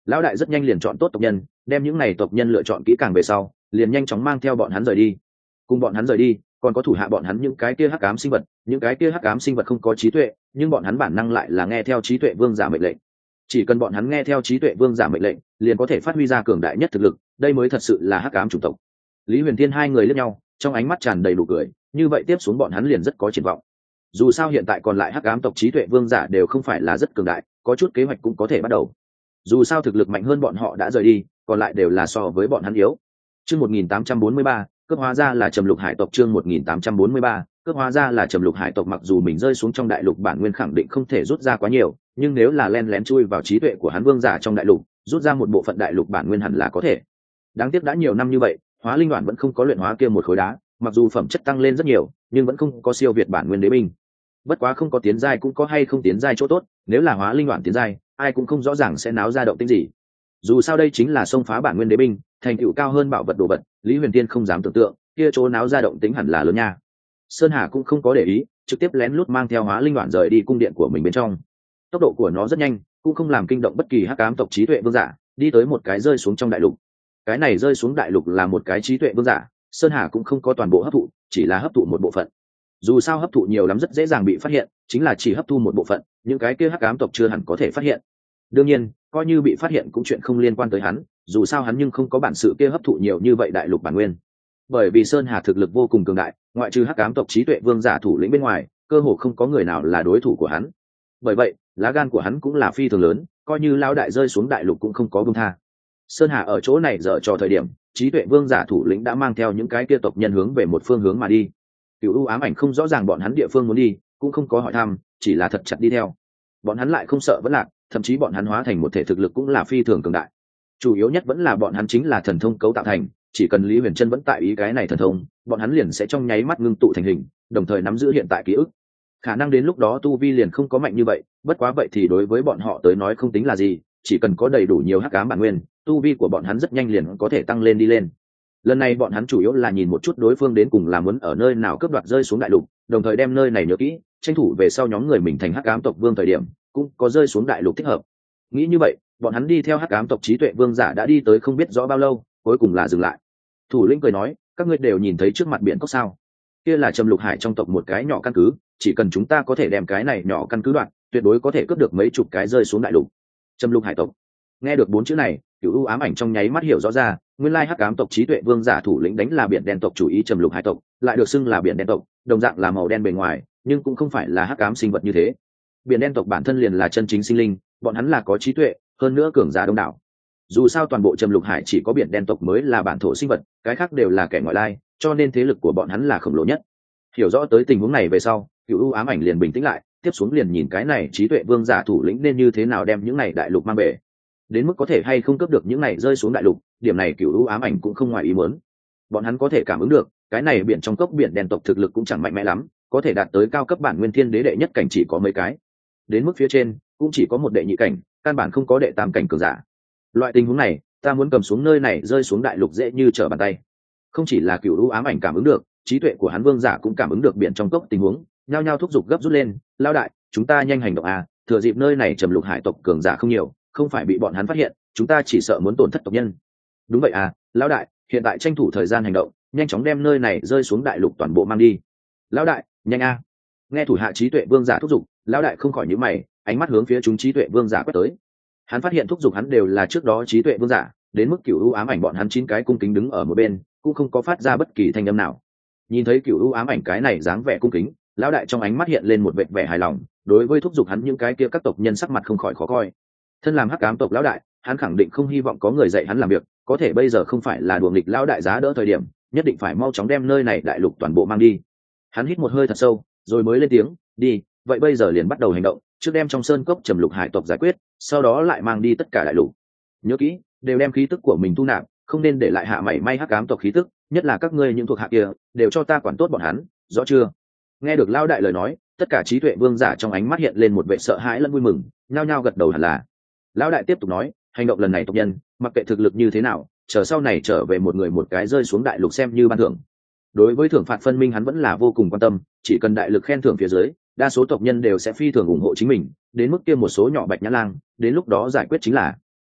Lão đại rất nhanh liền chọn tốt tộc nhân, đem những này tộc nhân lựa chọn kỹ càng về sau, liền nhanh chóng mang theo bọn hắn rời đi. Cùng bọn hắn rời đi, còn có thủ hạ bọn hắn những cái kia hắc ám sinh vật, những cái kia hắc ám sinh vật không có trí tuệ, nhưng bọn hắn bản năng lại là nghe theo trí tuệ vương giả mệnh lệnh. Chỉ cần bọn hắn nghe theo trí tuệ vương giả mệnh lệnh, liền có thể phát huy ra cường đại nhất thực lực, đây mới thật sự là hắc ám chủng tộc. Lý Huyền Thiên hai người liếc nhau, trong ánh mắt tràn đầy nụ cười, như vậy tiếp xuống bọn hắn liền rất có triển vọng. Dù sao hiện tại còn lại hắc ám tộc trí tuệ vương giả đều không phải là rất cường đại, có chút kế hoạch cũng có thể bắt đầu. Dù sao thực lực mạnh hơn bọn họ đã rời đi, còn lại đều là so với bọn hắn yếu. Chương một nghìn tám trăm bốn mươi ba, cướp hóa ra là Trầm Lục Hải tộc. Chương một nghìn tám trăm bốn mươi ba, cướp hóa ra là Trầm Lục Hải tộc. Mặc dù mình rơi xuống trong đại lục bản nguyên khẳng định không thể rút ra quá nhiều, nhưng nếu là len lén chui vào trí tuệ của hắn vương giả trong đại lục, rút ra một bộ phận đại lục bản nguyên hẳn là có thể. Đáng tiếc đã nhiều năm như vậy, hóa linh đoạn vẫn không có luyện hóa kia một khối đá, mặc dù phẩm chất tăng lên rất nhiều, nhưng vẫn không có siêu việt bản nguyên đế binh. Bất quá không có tiến giai cũng có hay không tiến giai chỗ tốt, nếu là hóa linh đoạn tiến giai, ai cũng không rõ ràng sẽ náo ra động tĩnh gì. Dù sao đây chính là xông phá bản nguyên đế binh, thành tựu cao hơn bảo vật đồ vật, Lý Huyền Tiên không dám tưởng tượng, kia chỗ náo ra động tĩnh hẳn là lớn nha. Sơn Hà cũng không có để ý, trực tiếp lén lút mang theo hóa linh đoạn rời đi cung điện của mình bên trong. Tốc độ của nó rất nhanh, cũng không làm kinh động bất kỳ hắc ám tộc trí tuệ vương giả, đi tới một cái rơi xuống trong đại lục. Cái này rơi xuống đại lục là một cái trí tuệ vương giả, Sơn Hà cũng không có toàn bộ hấp thụ, chỉ là hấp thụ một bộ phận. Dù sao hấp thụ nhiều lắm rất dễ dàng bị phát hiện, chính là chỉ hấp thu một bộ phận, những cái kia hắc ám tộc chưa hẳn có thể phát hiện. Đương nhiên, coi như bị phát hiện cũng chuyện không liên quan tới hắn, dù sao hắn nhưng không có bản sự kia hấp thụ nhiều như vậy đại lục bản nguyên. Bởi vì Sơn Hà thực lực vô cùng cường đại, ngoại trừ hắc ám tộc trí tuệ vương giả thủ lĩnh bên ngoài, cơ hồ không có người nào là đối thủ của hắn. Bởi vậy, lá gan của hắn cũng là phi thường lớn, coi như lão đại rơi xuống đại lục cũng không có buông tha. Sơn Hà ở chỗ này dở trò thời điểm, trí tuệ vương giả thủ lĩnh đã mang theo những cái kia tộc nhân hướng về một phương hướng mà đi. Cửu U ám ảnh không rõ ràng bọn hắn địa phương muốn đi, cũng không có hỏi thăm, chỉ là thật chặt đi theo. Bọn hắn lại không sợ vẫn lạc, thậm chí bọn hắn hóa thành một thể thực lực cũng là phi thường cường đại. Chủ yếu nhất vẫn là bọn hắn chính là thần thông cấu tạo thành, chỉ cần Lý Huyền Trân vẫn tại ý cái này thần thông, bọn hắn liền sẽ trong nháy mắt ngưng tụ thành hình, đồng thời nắm giữ hiện tại ký ức. Khả năng đến lúc đó tu vi liền không có mạnh như vậy, bất quá vậy thì đối với bọn họ tới nói không tính là gì, chỉ cần có đầy đủ nhiều hắc ám bản nguyên, tu vi của bọn hắn rất nhanh liền có thể tăng lên đi lên. Lần này bọn hắn chủ yếu là nhìn một chút đối phương đến cùng là muốn ở nơi nào cướp đoạt rơi xuống đại lục, đồng thời đem nơi này nhớ kỹ, tranh thủ về sau nhóm người mình thành hắc ám tộc vương thời điểm cũng có rơi xuống đại lục thích hợp. Nghĩ như vậy, bọn hắn đi theo hắc ám tộc trí tuệ vương giả đã đi tới không biết rõ bao lâu, cuối cùng là dừng lại. Thủ lĩnh cười nói, các ngươi đều nhìn thấy trước mặt biển cốc sao? Kia là Trầm Lục Hải trong tộc một cái nhỏ căn cứ, chỉ cần chúng ta có thể đem cái này nhỏ căn cứ đoạn, tuyệt đối có thể cướp được mấy chục cái rơi xuống đại lục. Trầm Lục Hải tộc. Nghe được bốn chữ này, Cửu U ám ảnh trong nháy mắt hiểu rõ ra, nguyên lai hắc ám tộc trí tuệ vương giả thủ lĩnh đánh là biển đen tộc chủ ý Trầm Lục Hải tộc, lại được xưng là biển đen tộc, đồng dạng là màu đen bề ngoài, nhưng cũng không phải là hắc ám sinh vật như thế. Biển đen tộc bản thân liền là chân chính sinh linh, bọn hắn là có trí tuệ, hơn nữa cường giả đông đảo. Dù sao toàn bộ Trầm Lục Hải chỉ có biển đen tộc mới là bản thổ sinh vật, cái khác đều là kẻ ngoại lai, cho nên thế lực của bọn hắn là khổng lồ nhất. Hiểu rõ tới tình huống này về sau, Cửu U ám ảnh liền bình tĩnh lại, tiếp xuống liền nhìn cái này trí tuệ vương giả thủ lĩnh nên như thế nào đem những này đại lục mang về. Đến mức có thể hay không cướp được những này rơi xuống đại lục, điểm này Cửu U ám ảnh cũng không ngoài ý muốn. Bọn hắn có thể cảm ứng được, cái này biển trong cốc biển đen tộc thực lực cũng chẳng mạnh mẽ lắm, có thể đạt tới cao cấp bản nguyên thiên đế đệ nhất cảnh chỉ có mấy cái. Đến mức phía trên, cũng chỉ có một đệ nhị cảnh, căn bản không có đệ tam cảnh cường giả. Loại tình huống này, ta muốn cầm xuống nơi này rơi xuống đại lục dễ như trở bàn tay. Không chỉ là Cửu U ám ảnh cảm ứng được, trí tuệ của hắn vương giả cũng cảm ứng được biển trong cốc tình huống, nhao nhao thúc giục gấp rút lên, lao đại, chúng ta nhanh hành động à, thừa dịp nơi này Trầm Lục Hải tộc cường giả không nhiều, không phải bị bọn hắn phát hiện, chúng ta chỉ sợ muốn tổn thất tộc nhân. Đúng vậy à, lão đại, hiện tại tranh thủ thời gian hành động, nhanh chóng đem nơi này rơi xuống đại lục toàn bộ mang đi. Lão đại, nhanh a. Nghe thủ hạ trí tuệ vương giả thúc giục, lão đại không khỏi nhíu mày, ánh mắt hướng phía chúng trí tuệ vương giả quét tới. Hắn phát hiện thúc giục hắn đều là trước đó trí tuệ vương giả, đến mức Cửu U ám ảnh bọn hắn chín cái cung kính đứng ở một bên, cũng không có phát ra bất kỳ thanh âm nào. Nhìn thấy Cửu U ám ảnh cái này dáng vẻ cung kính, lão đại trong ánh mắt hiện lên một vệt vẻ hài lòng, đối với thúc giục hắn những cái kia các tộc nhân sắc mặt không khỏi khó coi. Thân làm hắc ám tộc lão đại, hắn khẳng định không hy vọng có người dạy hắn làm việc, có thể bây giờ không phải là đùa nghịch lão đại giá đỡ thời điểm, nhất định phải mau chóng đem nơi này đại lục toàn bộ mang đi. Hắn hít một hơi thật sâu, rồi mới lên tiếng, đi, vậy bây giờ liền bắt đầu hành động, trước đem trong sơn cốc Trầm Lục Hải tộc giải quyết, sau đó lại mang đi tất cả đại lục. Nhớ kỹ, đều đem khí tức của mình thu nạp, không nên để lại hạ mảy may hắc ám tộc khí tức, nhất là các ngươi những thuộc hạ kia, đều cho ta quản tốt bọn hắn, rõ chưa? Nghe được lão đại lời nói, tất cả trí tuệ vương giả trong ánh mắt hiện lên một vẻ sợ hãi lẫn vui mừng, nhao nhao gật đầu hẳn là. Lão đại tiếp tục nói, hành động lần này tộc nhân, mặc kệ thực lực như thế nào, chờ sau này trở về một người một cái rơi xuống đại lục xem như ban thưởng. Đối với thưởng phạt phân minh hắn vẫn là vô cùng quan tâm, chỉ cần đại lực khen thưởng phía dưới, đa số tộc nhân đều sẽ phi thường ủng hộ chính mình, đến mức kia một số nhỏ bạch nhã lang, đến lúc đó giải quyết chính là.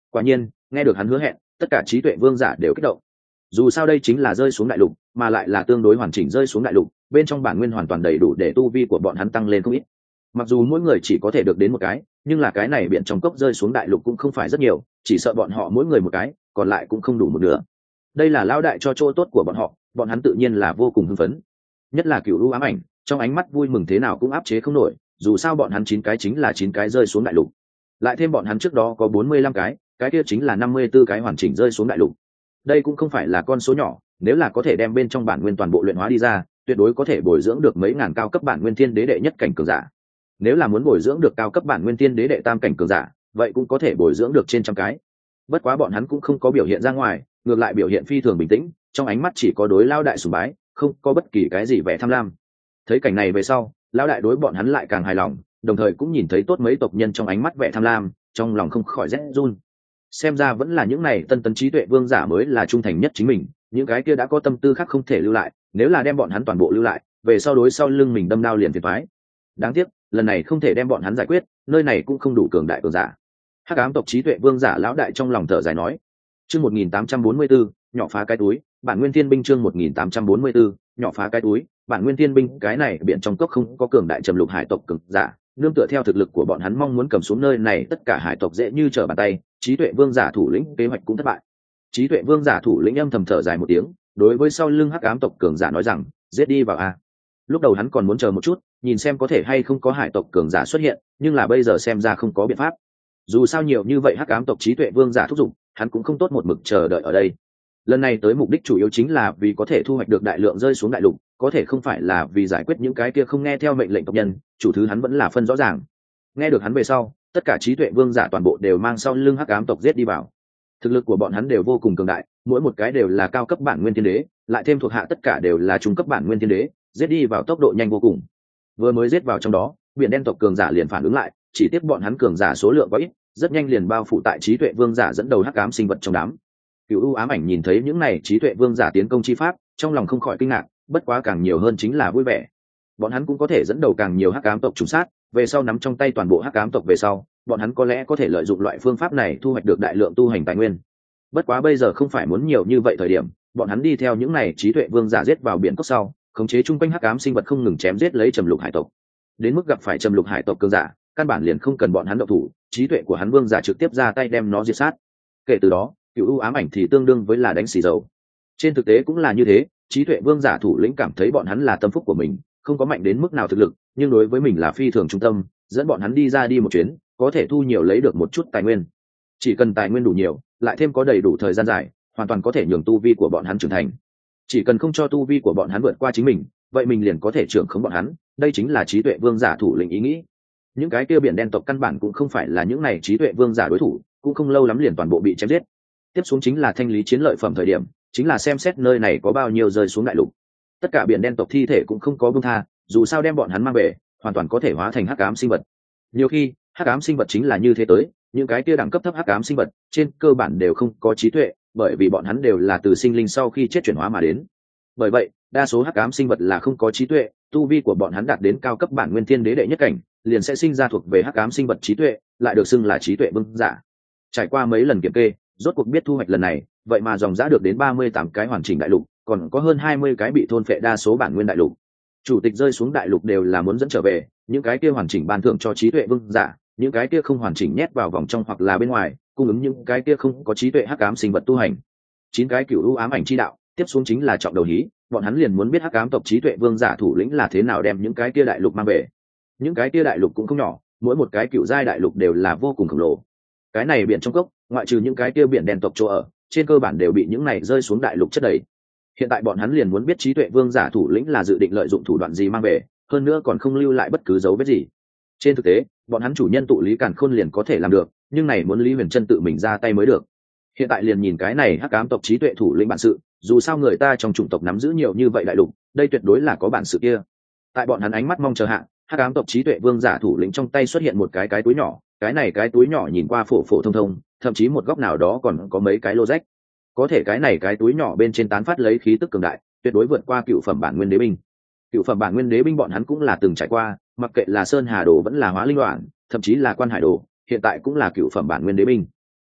Quả nhiên nghe được hắn hứa hẹn, tất cả trí tuệ vương giả đều kích động. Dù sao đây chính là rơi xuống đại lục, mà lại là tương đối hoàn chỉnh rơi xuống đại lục, bên trong bản nguyên hoàn toàn đầy đủ để tu vi của bọn hắn tăng lên không ít. Mặc dù mỗi người chỉ có thể được đến một cái, nhưng là cái này biển trong cốc rơi xuống đại lục cũng không phải rất nhiều, chỉ sợ bọn họ mỗi người một cái, còn lại cũng không đủ một nửa. Đây là lão đại cho chỗ tốt của bọn họ, bọn hắn tự nhiên là vô cùng hưng phấn. Nhất là Cửu U ám ảnh, trong ánh mắt vui mừng thế nào cũng áp chế không nổi, dù sao bọn hắn chín cái chính là chín cái rơi xuống đại lục. Lại thêm bọn hắn trước đó có bốn mươi lăm cái, cái kia chính là năm mươi tư cái hoàn chỉnh rơi xuống đại lục. Đây cũng không phải là con số nhỏ, nếu là có thể đem bên trong bản nguyên toàn bộ luyện hóa đi ra, tuyệt đối có thể bồi dưỡng được mấy ngàn cao cấp bản nguyên thiên đế đệ nhất cảnh cường giả. Nếu là muốn bồi dưỡng được cao cấp bản nguyên thiên đế đệ tam cảnh cường giả, vậy cũng có thể bồi dưỡng được trên trăm cái. Bất quá bọn hắn cũng không có biểu hiện ra ngoài, ngược lại biểu hiện phi thường bình tĩnh, trong ánh mắt chỉ có đối lao đại sùng bái, không có bất kỳ cái gì vẻ tham lam. Thấy cảnh này về sau, lao đại đối bọn hắn lại càng hài lòng, đồng thời cũng nhìn thấy tốt mấy tộc nhân trong ánh mắt vẻ tham lam, trong lòng không khỏi rét run. Xem ra vẫn là những này tân tấn trí tuệ vương giả mới là trung thành nhất chính mình, những cái kia đã có tâm tư khác không thể lưu lại, nếu là đem bọn hắn toàn bộ lưu lại, về sau đối sau lưng mình đâm đao liền phiền toái. Đáng tiếc, lần này không thể đem bọn hắn giải quyết, nơi này cũng không đủ cường đại cường giả. Hắc ám tộc trí tuệ vương giả lão đại trong lòng thở dài nói. Chương một nghìn tám trăm bốn mươi bốn, nhỏ phá cái túi, bản nguyên thiên binh chương một nghìn tám trăm bốn mươi bốn, nhỏ phá cái túi, bản nguyên thiên binh, cái này biển trong cốc không có cường đại trầm lục hải tộc cường giả, nương tựa theo thực lực của bọn hắn mong muốn cầm xuống nơi này tất cả hải tộc dễ như trở bàn tay, trí tuệ vương giả thủ lĩnh kế hoạch cũng thất bại. Trí tuệ vương giả thủ lĩnh âm thầm thở dài một tiếng, đối với sau lưng hắc ám tộc cường giả nói rằng, giết đi vào a. Lúc đầu hắn còn muốn chờ một chút, nhìn xem có thể hay không có hải tộc cường giả xuất hiện, nhưng là bây giờ xem ra không có biện pháp. Dù sao nhiều như vậy hắc ám tộc trí tuệ vương giả thúc giục, hắn cũng không tốt một mực chờ đợi ở đây. Lần này tới mục đích chủ yếu chính là vì có thể thu hoạch được đại lượng rơi xuống đại lục, có thể không phải là vì giải quyết những cái kia không nghe theo mệnh lệnh tộc nhân, chủ thứ hắn vẫn là phân rõ ràng. Nghe được hắn về sau, tất cả trí tuệ vương giả toàn bộ đều mang sau lưng hắc ám tộc giết đi vào. Thực lực của bọn hắn đều vô cùng cường đại, mỗi một cái đều là cao cấp bản nguyên thiên đế, lại thêm thuộc hạ tất cả đều là trung cấp bản nguyên thiên đế, giết đi vào tốc độ nhanh vô cùng. Vừa mới giết vào trong đó, biển đen tộc cường giả liền phản ứng lại, chỉ tiếp bọn hắn cường giả số lượng quá ít, rất nhanh liền bao phủ tại trí tuệ vương giả dẫn đầu hắc ám sinh vật trong đám. Cửu U ám ảnh nhìn thấy những này trí tuệ vương giả tiến công chi pháp, trong lòng không khỏi kinh ngạc, bất quá càng nhiều hơn chính là vui vẻ. Bọn hắn cũng có thể dẫn đầu càng nhiều hắc ám tộc trùng sát, về sau nắm trong tay toàn bộ hắc ám tộc về sau, bọn hắn có lẽ có thể lợi dụng loại phương pháp này thu hoạch được đại lượng tu hành tài nguyên. Bất quá bây giờ không phải muốn nhiều như vậy thời điểm, bọn hắn đi theo những này trí tuệ vương giả giết vào biển cốc sau, khống chế trung quanh hắc ám sinh vật không ngừng chém giết lấy trầm lục hải tộc. Đến mức gặp phải trầm lục hải tộc cường giả, căn bản liền không cần bọn hắn động thủ, trí tuệ của hắn vương giả trực tiếp ra tay đem nó diệt sát. Kể từ đó, Cửu U ám ảnh thì tương đương với là đánh xì dầu. Trên thực tế cũng là như thế, trí tuệ vương giả thủ lĩnh cảm thấy bọn hắn là tâm phúc của mình, không có mạnh đến mức nào thực lực, nhưng đối với mình là phi thường trung tâm, dẫn bọn hắn đi ra đi một chuyến, có thể thu nhiều lấy được một chút tài nguyên. Chỉ cần tài nguyên đủ nhiều, lại thêm có đầy đủ thời gian dài, hoàn toàn có thể nhường tu vi của bọn hắn trưởng thành. Chỉ cần không cho tu vi của bọn hắn vượt qua chính mình, vậy mình liền có thể trưởng khống bọn hắn, đây chính là trí tuệ vương giả thủ lĩnh ý nghĩ. Những cái kia biển đen tộc căn bản cũng không phải là những này trí tuệ vương giả đối thủ, cũng không lâu lắm liền toàn bộ bị chém giết. Tiếp xuống chính là thanh lý chiến lợi phẩm thời điểm, chính là xem xét nơi này có bao nhiêu rơi xuống đại lục. Tất cả biển đen tộc thi thể cũng không có buông tha, dù sao đem bọn hắn mang về, hoàn toàn có thể hóa thành hắc ám sinh vật. Nhiều khi, hắc ám sinh vật chính là như thế tới, những cái kia đẳng cấp thấp hắc ám sinh vật, trên cơ bản đều không có trí tuệ, bởi vì bọn hắn đều là từ sinh linh sau khi chết chuyển hóa mà đến. Bởi vậy, đa số hắc ám sinh vật là không có trí tuệ, tu vi của bọn hắn đạt đến cao cấp bản nguyên thiên đế đệ nhất cảnh, liền sẽ sinh ra thuộc về hắc ám sinh vật trí tuệ, lại được xưng là trí tuệ vương giả. Trải qua mấy lần kiểm kê, rốt cuộc biết thu hoạch lần này, vậy mà dòng giá được đến ba mươi tám cái hoàn chỉnh đại lục, còn có hơn hai mươi cái bị thôn phệ đa số bản nguyên đại lục. Chủ tịch rơi xuống đại lục đều là muốn dẫn trở về, những cái kia hoàn chỉnh ban thưởng cho trí tuệ vương giả, những cái kia không hoàn chỉnh nhét vào vòng trong hoặc là bên ngoài, cung ứng những cái kia không có trí tuệ hắc ám sinh vật tu hành. Chín cái Cửu U ám ảnh chi đạo, tiếp xuống chính là trọng đầu hí, bọn hắn liền muốn biết hắc ám tộc trí tuệ vương giả thủ lĩnh là thế nào đem những cái kia đại lục mang về. Những cái kia đại lục cũng không nhỏ, mỗi một cái cựu giai đại lục đều là vô cùng khổng lồ. Cái này biển trong cốc, ngoại trừ những cái kia biển đen tộc chỗ ở, trên cơ bản đều bị những này rơi xuống đại lục chất đầy. Hiện tại bọn hắn liền muốn biết trí tuệ vương giả thủ lĩnh là dự định lợi dụng thủ đoạn gì mang về, hơn nữa còn không lưu lại bất cứ dấu vết gì. Trên thực tế, bọn hắn chủ nhân tụ Lý Càn Khôn liền có thể làm được, nhưng này muốn Lý Huyền Trân tự mình ra tay mới được. Hiện tại liền nhìn cái này hắc ám tộc trí tuệ thủ lĩnh bản sự, dù sao người ta trong chủng tộc nắm giữ nhiều như vậy đại lục, đây tuyệt đối là có bản sự kia. Tại bọn hắn ánh mắt mong chờ hạ, hắc ám tộc trí tuệ vương giả thủ lĩnh trong tay xuất hiện một cái cái túi nhỏ, cái này cái túi nhỏ nhìn qua phổ phổ thông thông, thậm chí một góc nào đó còn có mấy cái lô rách. Có thể cái này cái túi nhỏ bên trên tán phát lấy khí tức cường đại, tuyệt đối vượt qua cựu phẩm bản nguyên đế binh. Cựu phẩm bản nguyên đế binh bọn hắn cũng là từng trải qua, mặc kệ là sơn hà đồ vẫn là hóa linh đoạn, thậm chí là quan hải đồ, hiện tại cũng là cựu phẩm bản nguyên đế binh.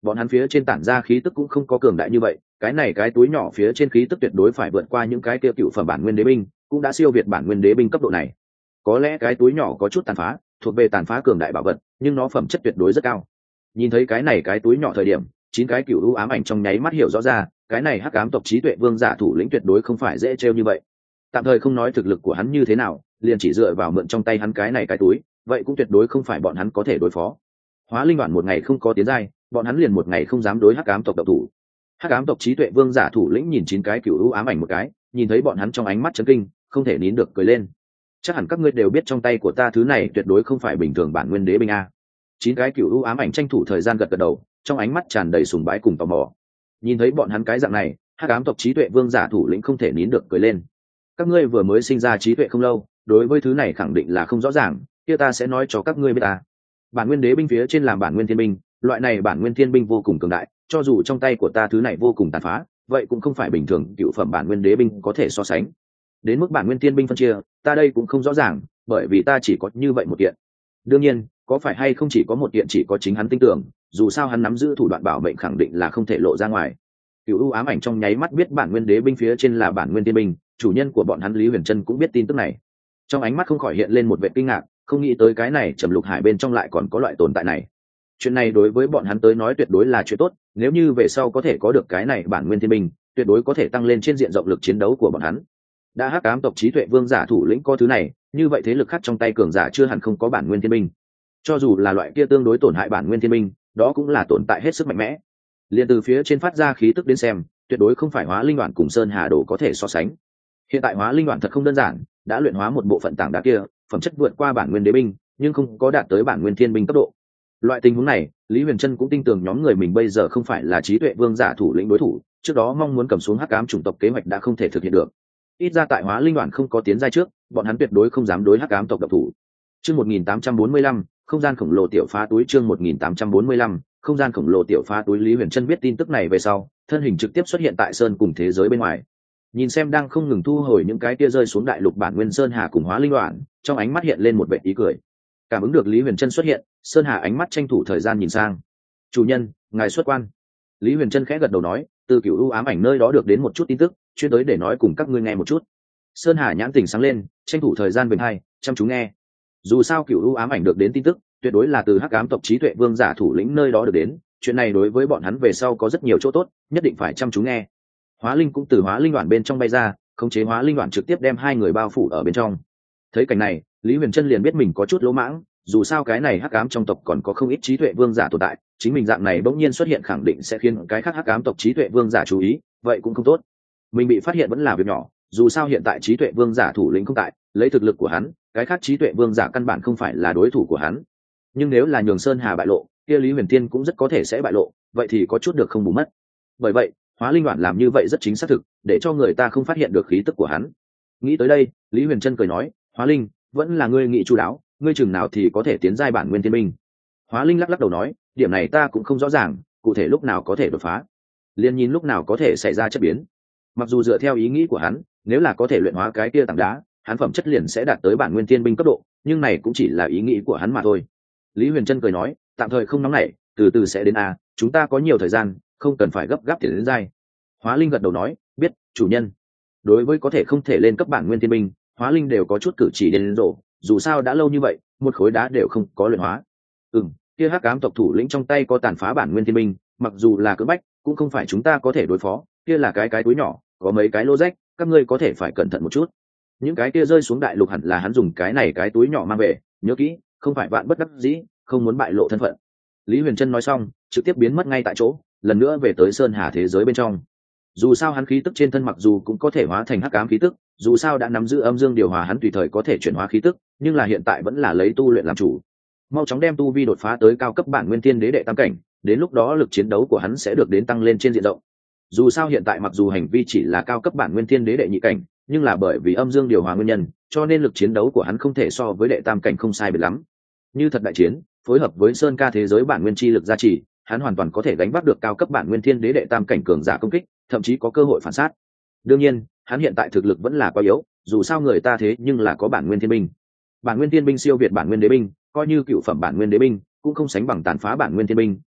bọn hắn phía trên tản ra khí tức cũng không có cường đại như vậy, cái này cái túi nhỏ phía trên khí tức tuyệt đối phải vượt qua những cái kia cựu phẩm bản nguyên đế binh, cũng đã siêu việt bản nguyên đế binh cấp độ này. Có lẽ cái túi nhỏ có chút tàn phá, thuộc về tàn phá cường đại bảo vật, nhưng nó phẩm chất tuyệt đối rất cao. Nhìn thấy cái này cái túi nhỏ thời điểm, chín cái cựu u ám ảnh trong nháy mắt hiểu rõ ra, cái này hắc ám tộc trí tuệ vương giả thủ lĩnh tuyệt đối không phải dễ trêu như vậy. Tạm thời không nói thực lực của hắn như thế nào, liền chỉ dựa vào mượn trong tay hắn cái này cái túi, vậy cũng tuyệt đối không phải bọn hắn có thể đối phó. Hóa linh đoạn một ngày không có tiến giai, bọn hắn liền một ngày không dám đối hắc ám tộc độc thủ. Hắc ám tộc trí tuệ vương giả thủ lĩnh nhìn chín cái cựu u ám ảnh một cái, nhìn thấy bọn hắn trong ánh mắt chấn kinh, không thể nín được cười lên. Chắc hẳn các ngươi đều biết trong tay của ta thứ này tuyệt đối không phải bình thường bản nguyên đế binh a. Chín cái cựu u ám ảnh tranh thủ thời gian gật gật đầu, trong ánh mắt tràn đầy sùng bái cùng tò mò. Nhìn thấy bọn hắn cái dạng này, hắc ám tộc trí tuệ vương giả thủ lĩnh không thể nín được cười lên. Các ngươi vừa mới sinh ra trí tuệ không lâu, đối với thứ này khẳng định là không rõ ràng, kia ta sẽ nói cho các ngươi biết ta. Bản nguyên đế binh phía trên làm bản nguyên thiên binh, loại này bản nguyên thiên binh vô cùng cường đại, cho dù trong tay của ta thứ này vô cùng tàn phá, vậy cũng không phải bình thường cựu phẩm bản nguyên đế binh có thể so sánh. Đến mức bản nguyên thiên binh phân chia, ta đây cũng không rõ ràng, bởi vì ta chỉ có như vậy một kiện. Đương nhiên, có phải hay không chỉ có một kiện chỉ có chính hắn tin tưởng, dù sao hắn nắm giữ thủ đoạn bảo mệnh khẳng định là không thể lộ ra ngoài. Cựu u ám ảnh trong nháy mắt biết bản nguyên đế binh phía trên là bản nguyên thiên binh, chủ nhân của bọn hắn Lý Huyền Trân cũng biết tin tức này. Trong ánh mắt không khỏi hiện lên một vẻ kinh ngạc, không nghĩ tới cái này Trầm Lục Hải bên trong lại còn có loại tồn tại này. Chuyện này đối với bọn hắn tới nói tuyệt đối là chuyện tốt, nếu như về sau có thể có được cái này bản nguyên thiên binh, tuyệt đối có thể tăng lên trên diện rộng lực chiến đấu của bọn hắn. Đã hắc ám tộc trí tuệ vương giả thủ lĩnh có thứ này, như vậy thế lực khác trong tay cường giả chưa hẳn không có bản nguyên thiên binh. Cho dù là loại kia tương đối tổn hại bản nguyên thiên binh, đó cũng là tồn tại hết sức mạnh mẽ. Liên từ phía trên phát ra khí tức đến xem, tuyệt đối không phải Hóa Linh Đoạn cùng Sơn Hà Đồ có thể so sánh. Hiện tại Hóa Linh Đoạn thật không đơn giản, đã luyện hóa một bộ phận tảng đá kia, phẩm chất vượt qua bản nguyên đế binh, nhưng không có đạt tới bản nguyên thiên binh cấp độ. Loại tình huống này, Lý Huyền Trân cũng tin tưởng nhóm người mình bây giờ không phải là trí tuệ vương giả thủ lĩnh đối thủ, trước đó mong muốn cầm xuống hắc ám chủng tộc kế hoạch đã không thể thực hiện được. Ít ra tại Hóa Linh Đoạn không có tiến giai trước, bọn hắn tuyệt đối không dám đối hắc ám tộc độc thủ. Chương một nghìn tám trăm bốn mươi lăm, không gian khổng lồ tiểu phá túi. Chương một nghìn tám trăm bốn mươi lăm, không gian khổng lồ tiểu phá túi. Lý Huyền Trân biết tin tức này về sau, thân hình trực tiếp xuất hiện tại sơn cùng thế giới bên ngoài. Nhìn xem đang không ngừng thu hồi những cái kia rơi xuống đại lục bản nguyên sơn hà cùng Hóa Linh Đoạn, trong ánh mắt hiện lên một vẻ ý cười. Cảm ứng được Lý Huyền Trân xuất hiện, sơn hà ánh mắt tranh thủ thời gian nhìn sang. "Chủ nhân, ngài xuất quan." Lý Huyền Trân khẽ gật đầu nói, từ Cửu U ám ảnh nơi đó được đến một chút tin tức, chuyên tới để nói cùng các ngươi nghe một chút. Sơn hà nhãn tỉnh sáng lên, tranh thủ thời gian về hai, chăm chú nghe. Dù sao Cửu U ám ảnh được đến tin tức, tuyệt đối là từ hắc ám tộc trí tuệ vương giả thủ lĩnh nơi đó được đến, chuyện này đối với bọn hắn về sau có rất nhiều chỗ tốt, nhất định phải chăm chú nghe. Hóa linh cũng từ Hóa Linh Đoạn bên trong bay ra, khống chế Hóa Linh Đoạn trực tiếp đem hai người bao phủ ở bên trong. Thấy cảnh này, Lý Huyền Trân liền biết mình có chút lỗ mãng, dù sao cái này hắc ám trong tộc còn có không ít trí tuệ vương giả tồn tại, chính mình dạng này bỗng nhiên xuất hiện khẳng định sẽ khiến cái khác hắc ám tộc trí tuệ vương giả chú ý, vậy cũng không tốt. Mình bị phát hiện vẫn là việc nhỏ, dù sao hiện tại trí tuệ vương giả thủ lĩnh không tại, lấy thực lực của hắn, cái khác trí tuệ vương giả căn bản không phải là đối thủ của hắn. Nhưng nếu là nhường Sơn Hà bại lộ, kia Lý Huyền Tiên cũng rất có thể sẽ bại lộ, vậy thì có chút được không bù mất. Bởi vậy, Hóa Linh Đoạn làm như vậy rất chính xác thực, để cho người ta không phát hiện được khí tức của hắn. Nghĩ tới đây, Lý Huyền Trân cười nói, "Hóa Linh, vẫn là ngươi nghĩ chu đáo, ngươi chừng nào thì có thể tiến giai bản nguyên thiên binh?" Hóa Linh lắc lắc đầu nói, "Điểm này ta cũng không rõ ràng, cụ thể lúc nào có thể đột phá, liền nhìn lúc nào có thể xảy ra chất biến. Mặc dù dựa theo ý nghĩ của hắn, nếu là có thể luyện hóa cái kia tảng đá, hắn phẩm chất liền sẽ đạt tới bản nguyên thiên binh cấp độ, nhưng này cũng chỉ là ý nghĩ của hắn mà thôi." Lý Huyền Trân cười nói, "Tạm thời không nóng nảy, từ từ sẽ đến a, chúng ta có nhiều thời gian, không cần phải gấp gáp tiến đến giai." Hóa Linh gật đầu nói, "Biết, chủ nhân." Đối với có thể không thể lên cấp bản nguyên thiên binh, Hóa Linh đều có chút cử chỉ đến rộ, dù sao đã lâu như vậy, một khối đá đều không có luyện hóa. Ừm, kia hắc ám tộc thủ lĩnh trong tay có tàn phá bản nguyên thiên binh, mặc dù là cưỡng bách, cũng không phải chúng ta có thể đối phó, kia là cái cái túi nhỏ, có mấy cái lỗ rách, các ngươi có thể phải cẩn thận một chút. Những cái kia rơi xuống đại lục hẳn là hắn dùng cái này cái túi nhỏ mang về, nhớ kỹ, không phải vạn bất đắc dĩ, không muốn bại lộ thân phận. Lý Huyền Trân nói xong, trực tiếp biến mất ngay tại chỗ, lần nữa về tới Sơn Hà thế giới bên trong. Dù sao hắn khí tức trên thân mặc dù cũng có thể hóa thành hắc ám khí tức, dù sao đã nắm giữ âm dương điều hòa hắn tùy thời có thể chuyển hóa khí tức, nhưng là hiện tại vẫn là lấy tu luyện làm chủ. Mau chóng đem tu vi đột phá tới cao cấp bản nguyên tiên đế đệ tam cảnh, đến lúc đó lực chiến đấu của hắn sẽ được đến tăng lên trên diện rộng. Dù sao hiện tại mặc dù hành vi chỉ là cao cấp bản nguyên tiên đế đệ nhị cảnh, nhưng là bởi vì âm dương điều hòa nguyên nhân, cho nên lực chiến đấu của hắn không thể so với đệ tam cảnh không sai biệt lắm. Như thật đại chiến, phối hợp với Sơn Ca thế giới bản nguyên chi lực gia trì, hắn hoàn toàn có thể đánh bắt được cao cấp bản nguyên thiên đế đệ tam cảnh cường giả công kích, thậm chí có cơ hội phản sát. Đương nhiên, hắn hiện tại thực lực vẫn là quá yếu, dù sao người ta thế nhưng là có bản nguyên thiên binh. Bản nguyên thiên binh siêu việt bản nguyên đế binh, coi như cựu phẩm bản nguyên đế binh, cũng không sánh bằng tàn phá bản nguyên thiên binh,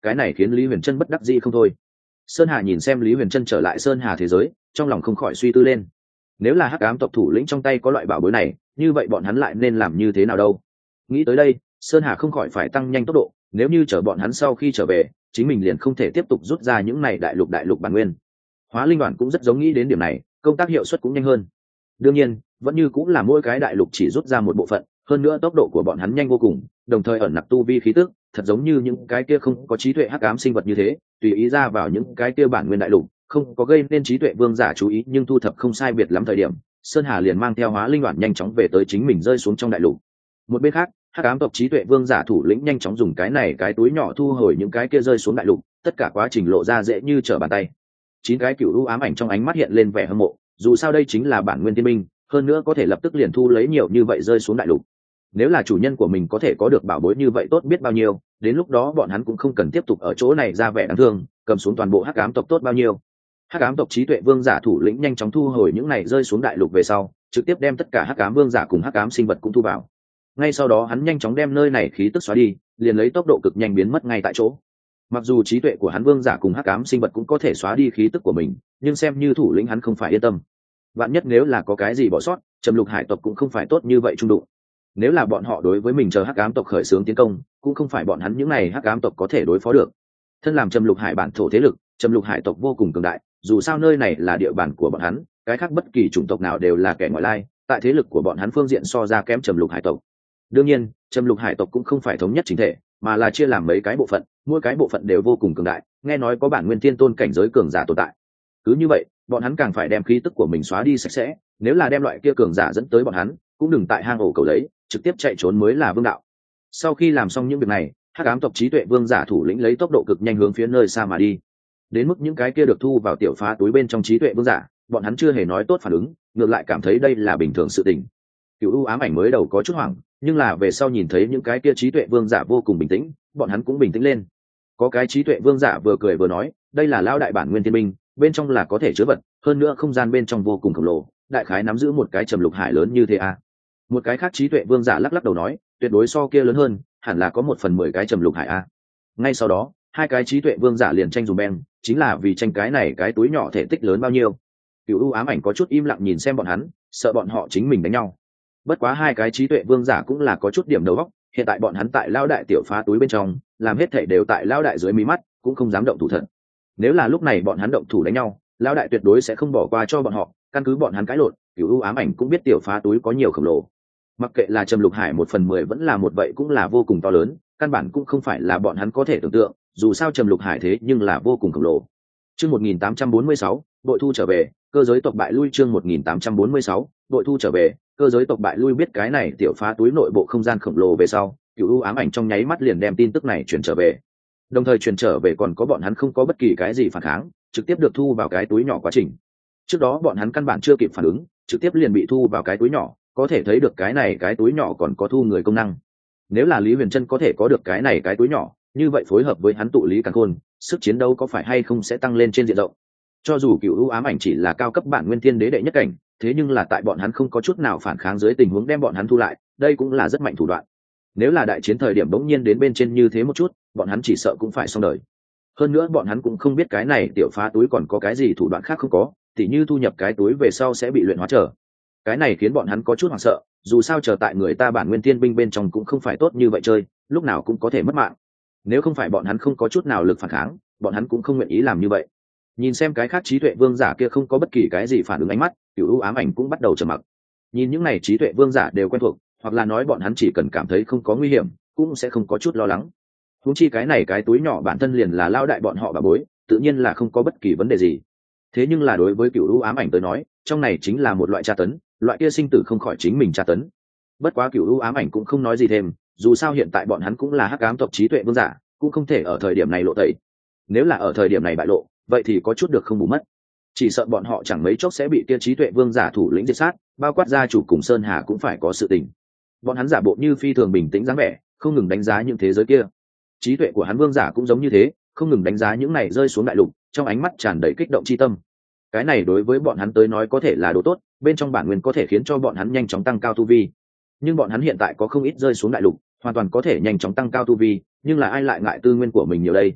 cái này khiến Lý Huyền Trân bất đắc dĩ không thôi. Sơn Hà nhìn xem Lý Huyền Trân trở lại Sơn Hà thế giới, trong lòng không khỏi suy tư lên. Nếu là hắc ám tộc thủ lĩnh trong tay có loại bảo bối này, như vậy bọn hắn lại nên làm như thế nào đâu? Nghĩ tới đây, Sơn Hà không khỏi phải tăng nhanh tốc độ, nếu như chở bọn hắn sau khi trở về, chính mình liền không thể tiếp tục rút ra những này đại lục đại lục bản nguyên. Hóa Linh Đoàn cũng rất giống nghĩ đến điểm này, công tác hiệu suất cũng nhanh hơn. Đương nhiên, vẫn như cũng là mỗi cái đại lục chỉ rút ra một bộ phận, hơn nữa tốc độ của bọn hắn nhanh vô cùng, đồng thời ẩn nặc tu vi khí tức, thật giống như những cái kia không có trí tuệ hắc ám sinh vật như thế, tùy ý ra vào những cái kia bản nguyên đại lục, không có gây nên trí tuệ vương giả chú ý, nhưng thu thập không sai biệt lắm thời điểm, Sơn Hà liền mang theo Hóa Linh Đoàn nhanh chóng về tới chính mình rơi xuống trong đại lục. Một bên khác, hắc ám tộc trí tuệ vương giả thủ lĩnh nhanh chóng dùng cái này cái túi nhỏ thu hồi những cái kia rơi xuống đại lục, tất cả quá trình lộ ra dễ như trở bàn tay. Chín cái cựu u ám ảnh trong ánh mắt hiện lên vẻ hâm mộ, dù sao đây chính là bản nguyên tiên minh, hơn nữa có thể lập tức liền thu lấy nhiều như vậy rơi xuống đại lục. Nếu là chủ nhân của mình có thể có được bảo bối như vậy tốt biết bao nhiêu, đến lúc đó bọn hắn cũng không cần tiếp tục ở chỗ này ra vẻ đáng thương, cầm xuống toàn bộ hắc ám tộc tốt bao nhiêu. Hắc ám tộc trí tuệ vương giả thủ lĩnh nhanh chóng thu hồi những này rơi xuống đại lục về sau, trực tiếp đem tất cả hắc ám vương giả cùng hắc ám sinh vật cũng thu vào. Ngay sau đó hắn nhanh chóng đem nơi này khí tức xóa đi, liền lấy tốc độ cực nhanh biến mất ngay tại chỗ. Mặc dù trí tuệ của hắn vương giả cùng hắc ám sinh vật cũng có thể xóa đi khí tức của mình, nhưng xem như thủ lĩnh hắn không phải yên tâm. Vạn nhất nếu là có cái gì bỏ sót, Trầm Lục Hải tộc cũng không phải tốt như vậy trung đụng. Nếu là bọn họ đối với mình chờ hắc ám tộc khởi xướng tiến công, cũng không phải bọn hắn những này hắc ám tộc có thể đối phó được. Thân làm Trầm Lục Hải bản thổ thế lực, Trầm Lục Hải tộc vô cùng cường đại, dù sao nơi này là địa bàn của bọn hắn, cái khác bất kỳ chủng tộc nào đều là kẻ ngoại lai, tại thế lực của bọn hắn phương diện so ra kém Trầm Lục Hải tộc. Đương nhiên, Trầm Lục Hải tộc cũng không phải thống nhất chính thể, mà là chia làm mấy cái bộ phận, mỗi cái bộ phận đều vô cùng cường đại, nghe nói có bản nguyên thiên tôn cảnh giới cường giả tồn tại. Cứ như vậy, bọn hắn càng phải đem khí tức của mình xóa đi sạch sẽ, nếu là đem loại kia cường giả dẫn tới bọn hắn, cũng đừng tại hang ổ cầu lấy, trực tiếp chạy trốn mới là vương đạo. Sau khi làm xong những việc này, hắc ám tộc trí tuệ vương giả thủ lĩnh lấy tốc độ cực nhanh hướng phía nơi xa mà đi. Đến mức những cái kia được thu vào tiểu phá túi bên trong trí tuệ vương giả, bọn hắn chưa hề nói tốt phản ứng, ngược lại cảm thấy đây là bình thường sự tình. Cửu U ám ảnh mới đầu có chút hoảng, nhưng là về sau nhìn thấy những cái kia trí tuệ vương giả vô cùng bình tĩnh, bọn hắn cũng bình tĩnh lên. Có cái trí tuệ vương giả vừa cười vừa nói, đây là lao đại bản nguyên thiên minh, bên trong là có thể chứa vật, hơn nữa không gian bên trong vô cùng khổng lồ, đại khái nắm giữ một cái Trầm Lục Hải lớn như thế à. Một cái khác trí tuệ vương giả lắc lắc đầu nói, tuyệt đối so kia lớn hơn, hẳn là có một phần mười cái Trầm Lục Hải à. Ngay sau đó, hai cái trí tuệ vương giả liền tranh dùng beng, chính là vì tranh cái này cái túi nhỏ thể tích lớn bao nhiêu. Cửu U ám ảnh có chút im lặng nhìn xem bọn hắn, sợ bọn họ chính mình đánh nhau. Bất quá hai cái trí tuệ vương giả cũng là có chút điểm đầu óc, hiện tại bọn hắn tại lao đại tiểu phá túi bên trong, làm hết thể đều tại lao đại dưới mí mắt, cũng không dám động thủ thật. Nếu là lúc này bọn hắn động thủ đánh nhau, lao đại tuyệt đối sẽ không bỏ qua cho bọn họ, căn cứ bọn hắn cãi lộn, Cửu U ám ảnh cũng biết tiểu phá túi có nhiều khổng lồ. Mặc kệ là Trầm Lục Hải một phần mười vẫn là một vậy cũng là vô cùng to lớn, căn bản cũng không phải là bọn hắn có thể tưởng tượng, dù sao Trầm Lục Hải thế nhưng là vô cùng khổng lồ. Chương một nghìn tám trăm bốn mươi sáu, đội thu trở về, cơ giới tộc bại lui chương một nghìn tám trăm bốn mươi sáu, đội thu trở về, cơ giới tộc bại lui biết cái này tiểu phá túi nội bộ không gian khổng lồ về sau, Cửu U ám ảnh trong nháy mắt liền đem tin tức này truyền trở về. Đồng thời truyền trở về còn có bọn hắn không có bất kỳ cái gì phản kháng, trực tiếp được thu vào cái túi nhỏ quá trình. Trước đó bọn hắn căn bản chưa kịp phản ứng, trực tiếp liền bị thu vào cái túi nhỏ, có thể thấy được cái này cái túi nhỏ còn có thu người công năng. Nếu là Lý Huyền Trân có thể có được cái này cái túi nhỏ, như vậy phối hợp với hắn tụ lý càn khôn, sức chiến đấu có phải hay không sẽ tăng lên trên diện rộng. Cho dù Cửu U ám ảnh chỉ là cao cấp bản nguyên thiên đế đệ nhất cảnh, thế nhưng là tại bọn hắn không có chút nào phản kháng dưới tình huống đem bọn hắn thu lại, đây cũng là rất mạnh thủ đoạn. Nếu là đại chiến thời điểm bỗng nhiên đến bên trên như thế một chút, bọn hắn chỉ sợ cũng phải xong đời. Hơn nữa bọn hắn cũng không biết cái này tiểu phá túi còn có cái gì thủ đoạn khác không có, tỉ như thu nhập cái túi về sau sẽ bị luyện hóa trở. Cái này khiến bọn hắn có chút hoảng sợ, dù sao chờ tại người ta bản nguyên thiên binh bên trong cũng không phải tốt như vậy chơi, lúc nào cũng có thể mất mạng. Nếu không phải bọn hắn không có chút nào lực phản kháng, bọn hắn cũng không nguyện ý làm như vậy. Nhìn xem cái khác trí tuệ vương giả kia không có bất kỳ cái gì phản ứng ánh mắt, Cửu U ám ảnh cũng bắt đầu trầm mặc. Nhìn những này trí tuệ vương giả đều quen thuộc, hoặc là nói bọn hắn chỉ cần cảm thấy không có nguy hiểm, cũng sẽ không có chút lo lắng. Huống chi cái này cái túi nhỏ bản thân liền là lao đại bọn họ bà bối, tự nhiên là không có bất kỳ vấn đề gì. Thế nhưng là đối với Cửu U ám ảnh tới nói, trong này chính là một loại tra tấn, loại kia sinh tử không khỏi chính mình tra tấn. Bất quá Cửu U ám ảnh cũng không nói gì thêm, dù sao hiện tại bọn hắn cũng là hắc ám tộc trí tuệ vương giả, cũng không thể ở thời điểm này lộ tẩy. Nếu là ở thời điểm này bại lộ, vậy thì có chút được không bù mất. Chỉ sợ bọn họ chẳng mấy chốc sẽ bị kia trí tuệ vương giả thủ lĩnh diệt sát, bao quát gia chủ cùng Sơn Hà cũng phải có sự tình. Bọn hắn giả bộ như phi thường bình tĩnh dáng vẻ, không ngừng đánh giá những thế giới kia. Trí tuệ của hắn vương giả cũng giống như thế, không ngừng đánh giá những này rơi xuống đại lục, trong ánh mắt tràn đầy kích động chi tâm. Cái này đối với bọn hắn tới nói có thể là đồ tốt, bên trong bản nguyên có thể khiến cho bọn hắn nhanh chóng tăng cao tu vi. Nhưng bọn hắn hiện tại có không ít rơi xuống đại lục, hoàn toàn có thể nhanh chóng tăng cao tu vi, nhưng là ai lại ngại tư nguyên của mình nhiều đây?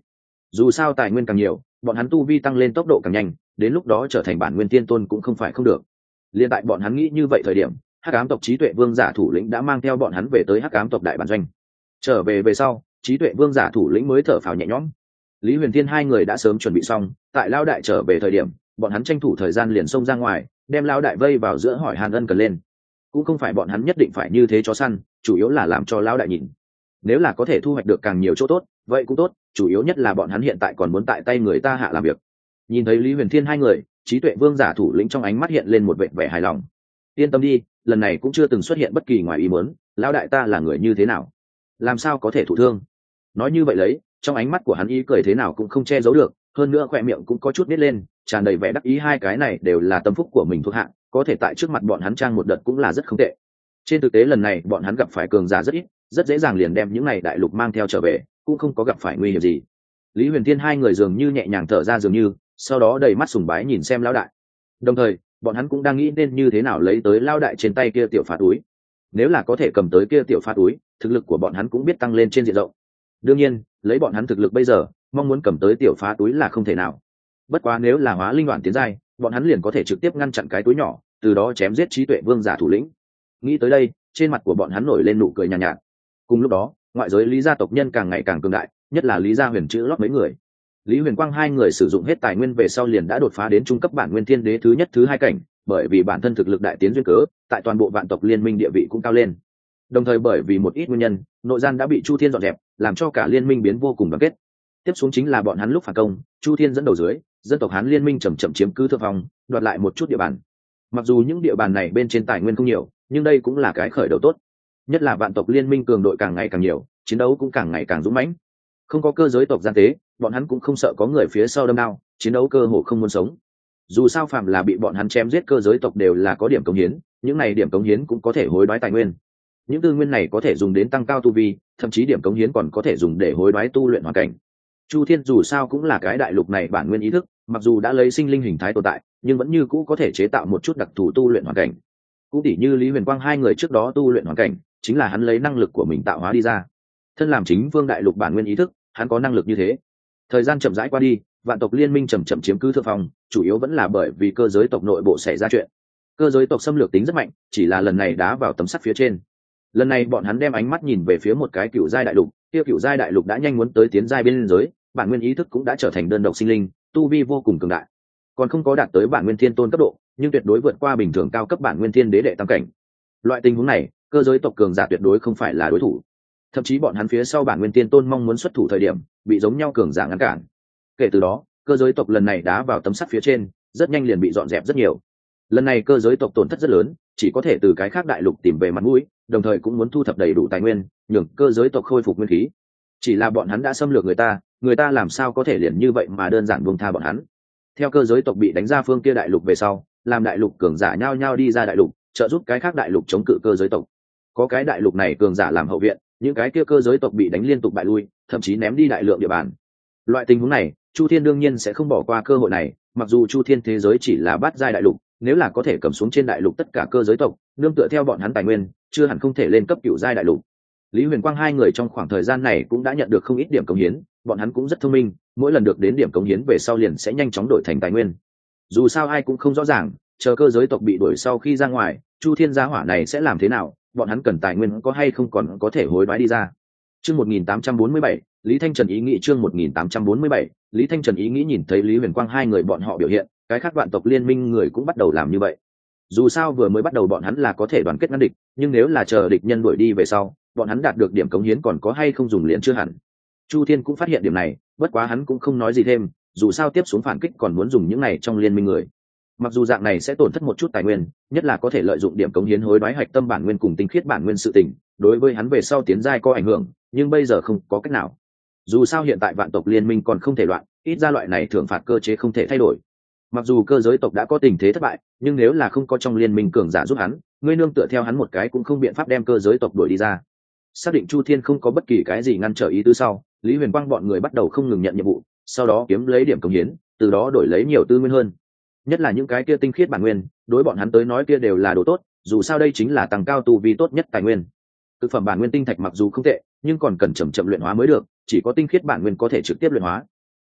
Dù sao tài nguyên càng nhiều, bọn hắn tu vi tăng lên tốc độ càng nhanh, đến lúc đó trở thành bản nguyên tiên tôn cũng không phải không được. Liên tại bọn hắn nghĩ như vậy thời điểm, hắc ám tộc trí tuệ vương giả thủ lĩnh đã mang theo bọn hắn về tới hắc ám tộc đại bản doanh. Trở về về sau, trí tuệ vương giả thủ lĩnh mới thở phào nhẹ nhõm. Lý Huyền Thiên hai người đã sớm chuẩn bị xong, tại lao đại trở về thời điểm, bọn hắn tranh thủ thời gian liền xông ra ngoài, đem lao đại vây vào giữa hỏi hàn ân cần lên. Cũng không phải bọn hắn nhất định phải như thế chó săn, chủ yếu là làm cho lao đại nhìn. Nếu là có thể thu hoạch được càng nhiều chỗ tốt, vậy cũng tốt, chủ yếu nhất là bọn hắn hiện tại còn muốn tại tay người ta hạ làm việc. Nhìn thấy Lý Huyền Thiên hai người, trí tuệ vương giả thủ lĩnh trong ánh mắt hiện lên một vẻ vẻ hài lòng. Yên tâm đi, lần này cũng chưa từng xuất hiện bất kỳ ngoài ý muốn, lão đại ta là người như thế nào, làm sao có thể thụ thương. Nói như vậy lấy, trong ánh mắt của hắn ý cười thế nào cũng không che giấu được, hơn nữa khỏe miệng cũng có chút nít lên, tràn đầy vẻ đắc ý. Hai cái này đều là tâm phúc của mình thuộc hạ, có thể tại trước mặt bọn hắn trang một đợt cũng là rất không tệ. Trên thực tế lần này bọn hắn gặp phải cường giả rất ít, rất dễ dàng liền đem những này đại lục mang theo trở về, cũng không có gặp phải nguy hiểm gì. Lý Huyền Thiên hai người dường như nhẹ nhàng thở ra dường như, sau đó đầy mắt sùng bái nhìn xem lão đại. Đồng thời bọn hắn cũng đang nghĩ nên như thế nào lấy tới lão đại trên tay kia tiểu phá túi. Nếu là có thể cầm tới kia tiểu phá túi, thực lực của bọn hắn cũng biết tăng lên trên diện rộng. Đương nhiên lấy bọn hắn thực lực bây giờ, mong muốn cầm tới tiểu phá túi là không thể nào. Bất quá nếu là hóa linh đoạn tiến giai, bọn hắn liền có thể trực tiếp ngăn chặn cái túi nhỏ, từ đó chém giết trí tuệ vương giả thủ lĩnh. Nghĩ tới đây, trên mặt của bọn hắn nổi lên nụ cười nhàn nhạt, nhạt. Cùng lúc đó, ngoại giới Lý gia tộc nhân càng ngày càng cường đại, nhất là Lý gia Huyền chữ lót mấy người. Lý Huyền Quang hai người sử dụng hết tài nguyên về sau liền đã đột phá đến trung cấp bản nguyên thiên đế thứ nhất thứ hai cảnh, bởi vì bản thân thực lực đại tiến duyên cớ, tại toàn bộ vạn tộc liên minh địa vị cũng cao lên. Đồng thời bởi vì một ít nguyên nhân, nội gian đã bị Chu Thiên dọn dẹp, làm cho cả liên minh biến vô cùng đoàn kết. Tiếp xuống chính là bọn hắn lúc phản công, Chu Thiên dẫn đầu dưới, dân tộc Hán liên minh chậm chậm chiếm cứ thượng phong, đoạt lại một chút địa bàn. Mặc dù những địa bàn này bên trên tài nguyên không nhiều, nhưng đây cũng là cái khởi đầu tốt. Nhất là vạn tộc liên minh cường đội càng ngày càng nhiều, chiến đấu cũng càng ngày càng dũng mãnh. Không có cơ giới tộc gian tế, bọn hắn cũng không sợ có người phía sau đâm đao, chiến đấu cơ hồ không muốn sống. Dù sao phạm là bị bọn hắn chém giết cơ giới tộc đều là có điểm cống hiến, những này điểm cống hiến cũng có thể hối đoái tài nguyên. Những tư nguyên này có thể dùng đến tăng cao tu vi, thậm chí điểm cống hiến còn có thể dùng để hối đoái tu luyện hoàn cảnh. Chu Thiên dù sao cũng là cái đại lục này bản nguyên ý thức, mặc dù đã lấy sinh linh hình thái tồn tại, nhưng vẫn như cũ có thể chế tạo một chút đặc thù tu luyện hoàn cảnh. Cũng tỉ như Lý Huyền Quang hai người trước đó tu luyện hoàn cảnh, chính là hắn lấy năng lực của mình tạo hóa đi ra. Thân làm chính vương đại lục bản nguyên ý thức, hắn có năng lực như thế. Thời gian chậm rãi qua đi, vạn tộc liên minh chậm chậm chiếm cứ thượng phong, chủ yếu vẫn là bởi vì cơ giới tộc nội bộ xảy ra chuyện. Cơ giới tộc xâm lược tính rất mạnh, chỉ là lần này đá vào tấm sắt phía trên. Lần này bọn hắn đem ánh mắt nhìn về phía một cái cựu giai đại lục, kia cựu giai đại lục đã nhanh muốn tới tiến giai bên giới, bản nguyên ý thức cũng đã trở thành đơn độc sinh linh, tu vi vô cùng cường đại. Còn không có đạt tới bản nguyên thiên tôn cấp độ, nhưng tuyệt đối vượt qua bình thường cao cấp bản nguyên thiên đế đệ tam cảnh. Loại tình huống này, cơ giới tộc cường giả tuyệt đối không phải là đối thủ. Thậm chí bọn hắn phía sau bản nguyên tiên tôn mong muốn xuất thủ thời điểm, bị giống nhau cường giả ngăn cản. Kể từ đó, cơ giới tộc lần này đá vào tấm sắt phía trên, rất nhanh liền bị dọn dẹp rất nhiều. Lần này cơ giới tộc tổn thất rất lớn, chỉ có thể từ cái khác đại lục tìm về mặt mũi, đồng thời cũng muốn thu thập đầy đủ tài nguyên, nhường cơ giới tộc khôi phục nguyên khí. Chỉ là bọn hắn đã xâm lược người ta, người ta làm sao có thể liền như vậy mà đơn giản buông tha bọn hắn. Theo cơ giới tộc bị đánh ra phương kia đại lục về sau, làm đại lục cường giả nhao nhao đi ra đại lục, trợ giúp cái khác đại lục chống cự cơ giới tộc. Có cái đại lục này cường giả làm hậu viện, những cái kia cơ giới tộc bị đánh liên tục bại lui, thậm chí ném đi đại lượng địa bàn. Loại tình huống này, Chu Thiên đương nhiên sẽ không bỏ qua cơ hội này, mặc dù Chu Thiên thế giới chỉ là bát giai đại lục, nếu là có thể cầm xuống trên đại lục tất cả cơ giới tộc, nương tựa theo bọn hắn tài nguyên, chưa hẳn không thể lên cấp cửu giai đại lục. Lý Huyền Quang hai người trong khoảng thời gian này cũng đã nhận được không ít điểm cống hiến, bọn hắn cũng rất thông minh, mỗi lần được đến điểm cống hiến về sau liền sẽ nhanh chóng đổi thành tài nguyên. Dù sao ai cũng không rõ ràng, chờ cơ giới tộc bị đuổi sau khi ra ngoài, Chu Thiên gia hỏa này sẽ làm thế nào, bọn hắn cần tài nguyên có hay không còn có thể hối đoái đi ra. Chương một nghìn tám trăm bốn mươi bảy, Lý Thanh Trần ý nghĩ chương một nghìn tám trăm bốn mươi bảy, Lý Thanh Trần ý nghĩ nhìn thấy Lý Huyền Quang hai người bọn họ biểu hiện, cái khác vạn tộc liên minh người cũng bắt đầu làm như vậy. Dù sao vừa mới bắt đầu bọn hắn là có thể đoàn kết ngăn địch, nhưng nếu là chờ địch nhân đuổi đi về sau, bọn hắn đạt được điểm cống hiến còn có hay không dùng liền chưa hẳn. Chu Thiên cũng phát hiện điểm này, bất quá hắn cũng không nói gì thêm, dù sao tiếp xuống phản kích còn muốn dùng những này trong liên minh người. Mặc dù dạng này sẽ tổn thất một chút tài nguyên, nhất là có thể lợi dụng điểm cống hiến hối đoái hạch tâm bản nguyên cùng tinh khiết bản nguyên sự tình, đối với hắn về sau tiến giai có ảnh hưởng, nhưng bây giờ không có cách nào. Dù sao hiện tại vạn tộc liên minh còn không thể loạn, ít ra loại này thưởng phạt cơ chế không thể thay đổi. Mặc dù cơ giới tộc đã có tình thế thất bại, nhưng nếu là không có trong liên minh cường giả giúp hắn, ngươi nương tựa theo hắn một cái cũng không biện pháp đem cơ giới tộc đuổi đi ra. Xác định Chu Thiên không có bất kỳ cái gì ngăn trở ý tứ sau, Lý Huyền Quang bọn người bắt đầu không ngừng nhận nhiệm vụ, sau đó kiếm lấy điểm cống hiến, từ đó đổi lấy nhiều tư nguyên hơn. Nhất là những cái kia tinh khiết bản nguyên, đối bọn hắn tới nói kia đều là đồ tốt, dù sao đây chính là tăng cao tu vi tốt nhất tài nguyên. Thực phẩm bản nguyên tinh thạch mặc dù không tệ, nhưng còn cần chậm chậm luyện hóa mới được, chỉ có tinh khiết bản nguyên có thể trực tiếp luyện hóa.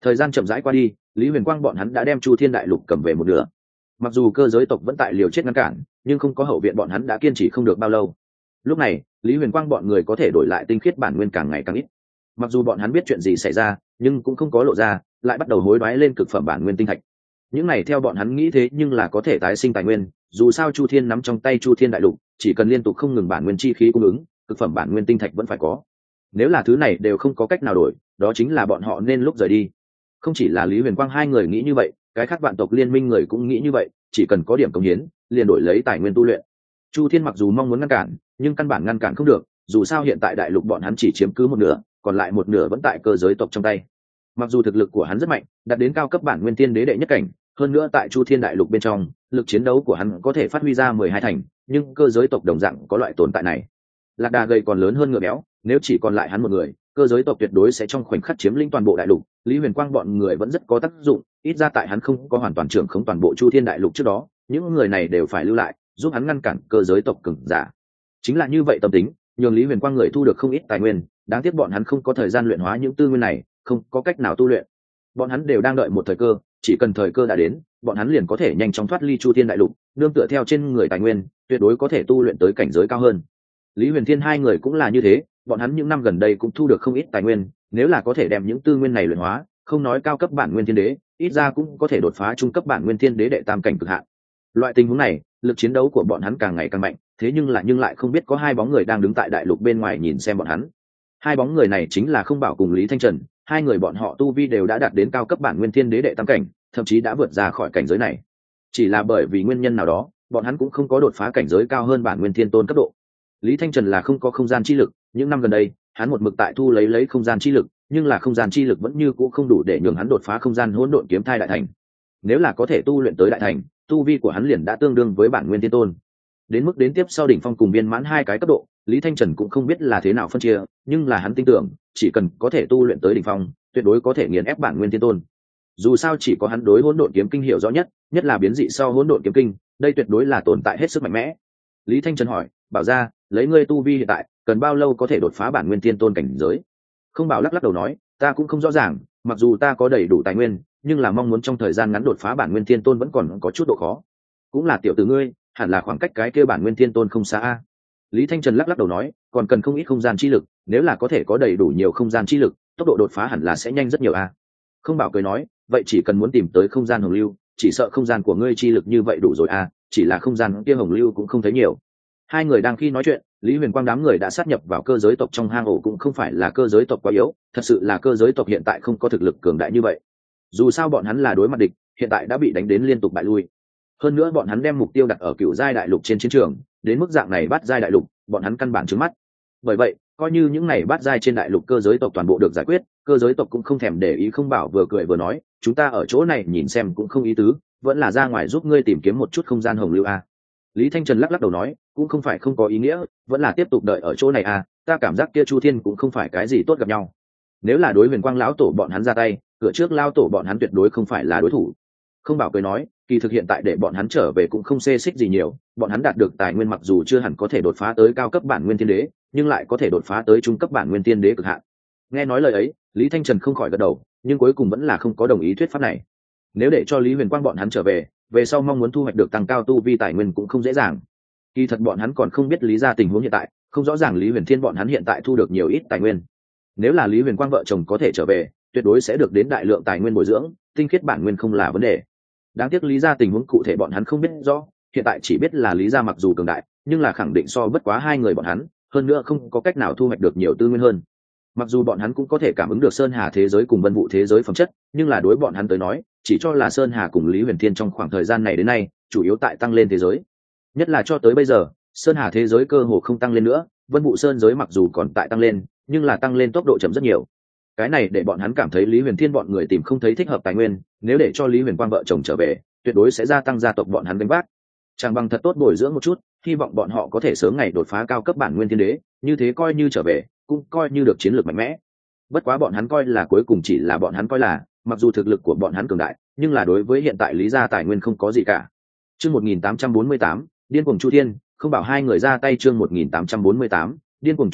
Thời gian chậm rãi qua đi, Lý Huyền Quang bọn hắn đã đem Chu Thiên Đại Lục cầm về một nửa. Mặc dù cơ giới tộc vẫn tại liều chết ngăn cản, nhưng không có hậu viện bọn hắn đã kiên trì không được bao lâu. Lúc này, Lý Huyền Quang bọn người có thể đổi lại tinh khiết bản nguyên càng ngày càng ít. Mặc dù bọn hắn biết chuyện gì xảy ra, nhưng cũng không có lộ ra, lại bắt đầu hối đoái lên cực phẩm bản nguyên tinh thạch. Những này theo bọn hắn nghĩ thế nhưng là có thể tái sinh tài nguyên, dù sao Chu Thiên nắm trong tay Chu Thiên Đại Lục, chỉ cần liên tục không ngừng bản nguyên chi khí cung ứng, cực phẩm bản nguyên tinh thạch vẫn phải có. Nếu là thứ này đều không có cách nào đổi, đó chính là bọn họ nên lúc rời đi. Không chỉ là Lý Huyền Quang hai người nghĩ như vậy, cái khác vạn tộc liên minh người cũng nghĩ như vậy, chỉ cần có điểm công hiến, liền đổi lấy tài nguyên tu luyện. Chu Thiên mặc dù mong muốn ngăn cản, nhưng căn bản ngăn cản không được, dù sao hiện tại đại lục bọn hắn chỉ chiếm cứ một nửa, còn lại một nửa vẫn tại cơ giới tộc trong tay. Mặc dù thực lực của hắn rất mạnh, đạt đến cao cấp bản nguyên tiên đế đệ nhất cảnh, hơn nữa tại Chu Thiên đại lục bên trong, lực chiến đấu của hắn có thể phát huy ra mười hai thành, nhưng cơ giới tộc đồng dạng có loại tồn tại này. Lạc Đà gầy còn lớn hơn ngựa béo, nếu chỉ còn lại hắn một người, cơ giới tộc tuyệt đối sẽ trong khoảnh khắc chiếm lĩnh toàn bộ đại lục. Lý Huyền Quang bọn người vẫn rất có tác dụng, ít ra tại hắn không có hoàn toàn trưởng khống toàn bộ Chu Thiên đại lục trước đó, những người này đều phải lưu lại, giúp hắn ngăn cản cơ giới tộc cường giả. Chính là như vậy tâm tính, nhường Lý Huyền Quang người thu được không ít tài nguyên, đáng tiếc bọn hắn không có thời gian luyện hóa những tư nguyên này, không có cách nào tu luyện. Bọn hắn đều đang đợi một thời cơ, chỉ cần thời cơ đã đến, bọn hắn liền có thể nhanh chóng thoát ly Chu Thiên đại lục, nương tựa theo trên người tài nguyên, tuyệt đối có thể tu luyện tới cảnh giới cao hơn. Lý Huyền Thiên hai người cũng là như thế, bọn hắn những năm gần đây cũng thu được không ít tài nguyên, nếu là có thể đem những tư nguyên này luyện hóa, không nói cao cấp bản nguyên thiên đế, ít ra cũng có thể đột phá trung cấp bản nguyên thiên đế đệ tam cảnh cực hạn. Loại tình huống này, lực chiến đấu của bọn hắn càng ngày càng mạnh, thế nhưng là nhưng lại không biết có hai bóng người đang đứng tại đại lục bên ngoài nhìn xem bọn hắn. Hai bóng người này chính là Không Bảo cùng Lý Thanh Trần, hai người bọn họ tu vi đều đã đạt đến cao cấp bản nguyên thiên đế đệ tam cảnh, thậm chí đã vượt ra khỏi cảnh giới này. Chỉ là bởi vì nguyên nhân nào đó, bọn hắn cũng không có đột phá cảnh giới cao hơn bản nguyên thiên tôn cấp độ. Lý Thanh Trần là không có không gian chi lực, những năm gần đây, hắn một mực tại thu lấy lấy không gian chi lực, nhưng là không gian chi lực vẫn như cũ không đủ để nhường hắn đột phá không gian hỗn độn kiếm thai đại thành. Nếu là có thể tu luyện tới đại thành, tu vi của hắn liền đã tương đương với bản nguyên thiên tôn. Đến mức đến tiếp sau đỉnh phong cùng viên mãn hai cái cấp độ, Lý Thanh Trần cũng không biết là thế nào phân chia, nhưng là hắn tin tưởng, chỉ cần có thể tu luyện tới đỉnh phong, tuyệt đối có thể nghiền ép bản nguyên thiên tôn. Dù sao chỉ có hắn đối hỗn độn kiếm kinh hiểu rõ nhất, nhất là biến dị sau hỗn độn kiếm kinh, đây tuyệt đối là tồn tại hết sức mạnh mẽ. Lý Thanh Trần hỏi, Bảo ra, lấy ngươi tu vi hiện tại, cần bao lâu có thể đột phá bản nguyên thiên tôn cảnh giới? Không Bảo lắc lắc đầu nói, ta cũng không rõ ràng, mặc dù ta có đầy đủ tài nguyên, nhưng là mong muốn trong thời gian ngắn đột phá bản nguyên thiên tôn vẫn còn có chút độ khó. Cũng là tiểu tử ngươi, hẳn là khoảng cách cái kia bản nguyên thiên tôn không xa a. Lý Thanh Trần lắc lắc đầu nói, còn cần không ít không gian chi lực, nếu là có thể có đầy đủ nhiều không gian chi lực, tốc độ đột phá hẳn là sẽ nhanh rất nhiều a. Không Bảo cười nói, vậy chỉ cần muốn tìm tới không gian hồng lưu, chỉ sợ không gian của ngươi chi lực như vậy đủ rồi a, chỉ là không gian kia hồng lưu cũng không thấy nhiều. Hai người đang khi nói chuyện, Lý Huyền Quang đám người đã sát nhập vào cơ giới tộc trong hang ổ, cũng không phải là cơ giới tộc quá yếu, thật sự là cơ giới tộc hiện tại không có thực lực cường đại như vậy. Dù sao bọn hắn là đối mặt địch, hiện tại đã bị đánh đến liên tục bại lui. Hơn nữa bọn hắn đem mục tiêu đặt ở cựu giai đại lục trên chiến trường, đến mức dạng này bắt giai đại lục, bọn hắn căn bản trứng mắt. Bởi vậy, coi như những này bắt giai trên đại lục cơ giới tộc toàn bộ được giải quyết, cơ giới tộc cũng không thèm để ý. Không Bảo vừa cười vừa nói, chúng ta ở chỗ này nhìn xem cũng không ý tứ, vẫn là ra ngoài giúp ngươi tìm kiếm một chút không gian hồng lưu a. Lý Thanh Trần lắc lắc đầu nói, cũng không phải không có ý nghĩa, vẫn là tiếp tục đợi ở chỗ này à, ta cảm giác kia Chu Thiên cũng không phải cái gì tốt gặp nhau. Nếu là đối Huyền Quang lão tổ bọn hắn ra tay, cửa trước lao tổ bọn hắn tuyệt đối không phải là đối thủ. Không Bảo cười nói, kỳ thực hiện tại để bọn hắn trở về cũng không xê xích gì nhiều, bọn hắn đạt được tài nguyên mặc dù chưa hẳn có thể đột phá tới cao cấp bản nguyên thiên đế, nhưng lại có thể đột phá tới trung cấp bản nguyên thiên đế cực hạn. Nghe nói lời ấy, Lý Thanh Trần không khỏi gật đầu, nhưng cuối cùng vẫn là không có đồng ý thuyết pháp này. Nếu để cho Lý Huyền Quang bọn hắn trở về, về sau mong muốn thu hoạch được tăng cao tu vi tài nguyên cũng không dễ dàng. Kỳ thật bọn hắn còn không biết Lý gia tình huống hiện tại, không rõ ràng Lý Huyền Thiên bọn hắn hiện tại thu được nhiều ít tài nguyên. Nếu là Lý Huyền Quang vợ chồng có thể trở về, tuyệt đối sẽ được đến đại lượng tài nguyên bồi dưỡng, tinh khiết bản nguyên không là vấn đề. Đáng tiếc Lý gia tình huống cụ thể bọn hắn không biết rõ, hiện tại chỉ biết là Lý gia mặc dù cường đại, nhưng là khẳng định so bất quá hai người bọn hắn, hơn nữa không có cách nào thu hoạch được nhiều tư nguyên hơn. Mặc dù bọn hắn cũng có thể cảm ứng được Sơn Hà thế giới cùng Vân Vũ thế giới phẩm chất, nhưng là đối bọn hắn tới nói, chỉ cho là Sơn Hà cùng Lý Huyền Thiên trong khoảng thời gian này đến nay, chủ yếu tại tăng lên thế giới. Nhất là cho tới bây giờ, Sơn Hà thế giới cơ hồ không tăng lên nữa, Vân Vũ Sơn giới mặc dù còn tại tăng lên, nhưng là tăng lên tốc độ chậm rất nhiều. Cái này để bọn hắn cảm thấy Lý Huyền Thiên bọn người tìm không thấy thích hợp tài nguyên, nếu để cho Lý Huyền Quang vợ chồng trở về, tuyệt đối sẽ gia tăng gia tộc bọn hắn gánh vác. Chẳng bằng thật tốt bồi dưỡng một chút, hy vọng bọn họ có thể sớm ngày đột phá cao cấp bản nguyên thiên đế, như thế coi như trở về, cũng coi như được chiến lược mạnh mẽ. Bất quá bọn hắn coi là cuối cùng chỉ là bọn hắn coi là, mặc dù thực lực của bọn hắn cường đại, nhưng là đối với hiện tại Lý gia tài nguyên không có gì cả. Chương một nghìn tám trăm bốn mươi tám, điên cuồng Chu Thiên, Không Bảo hai người ra tay. Chương một nghìn tám trăm bốn mươi tám, điên cuồng Chu Thiên,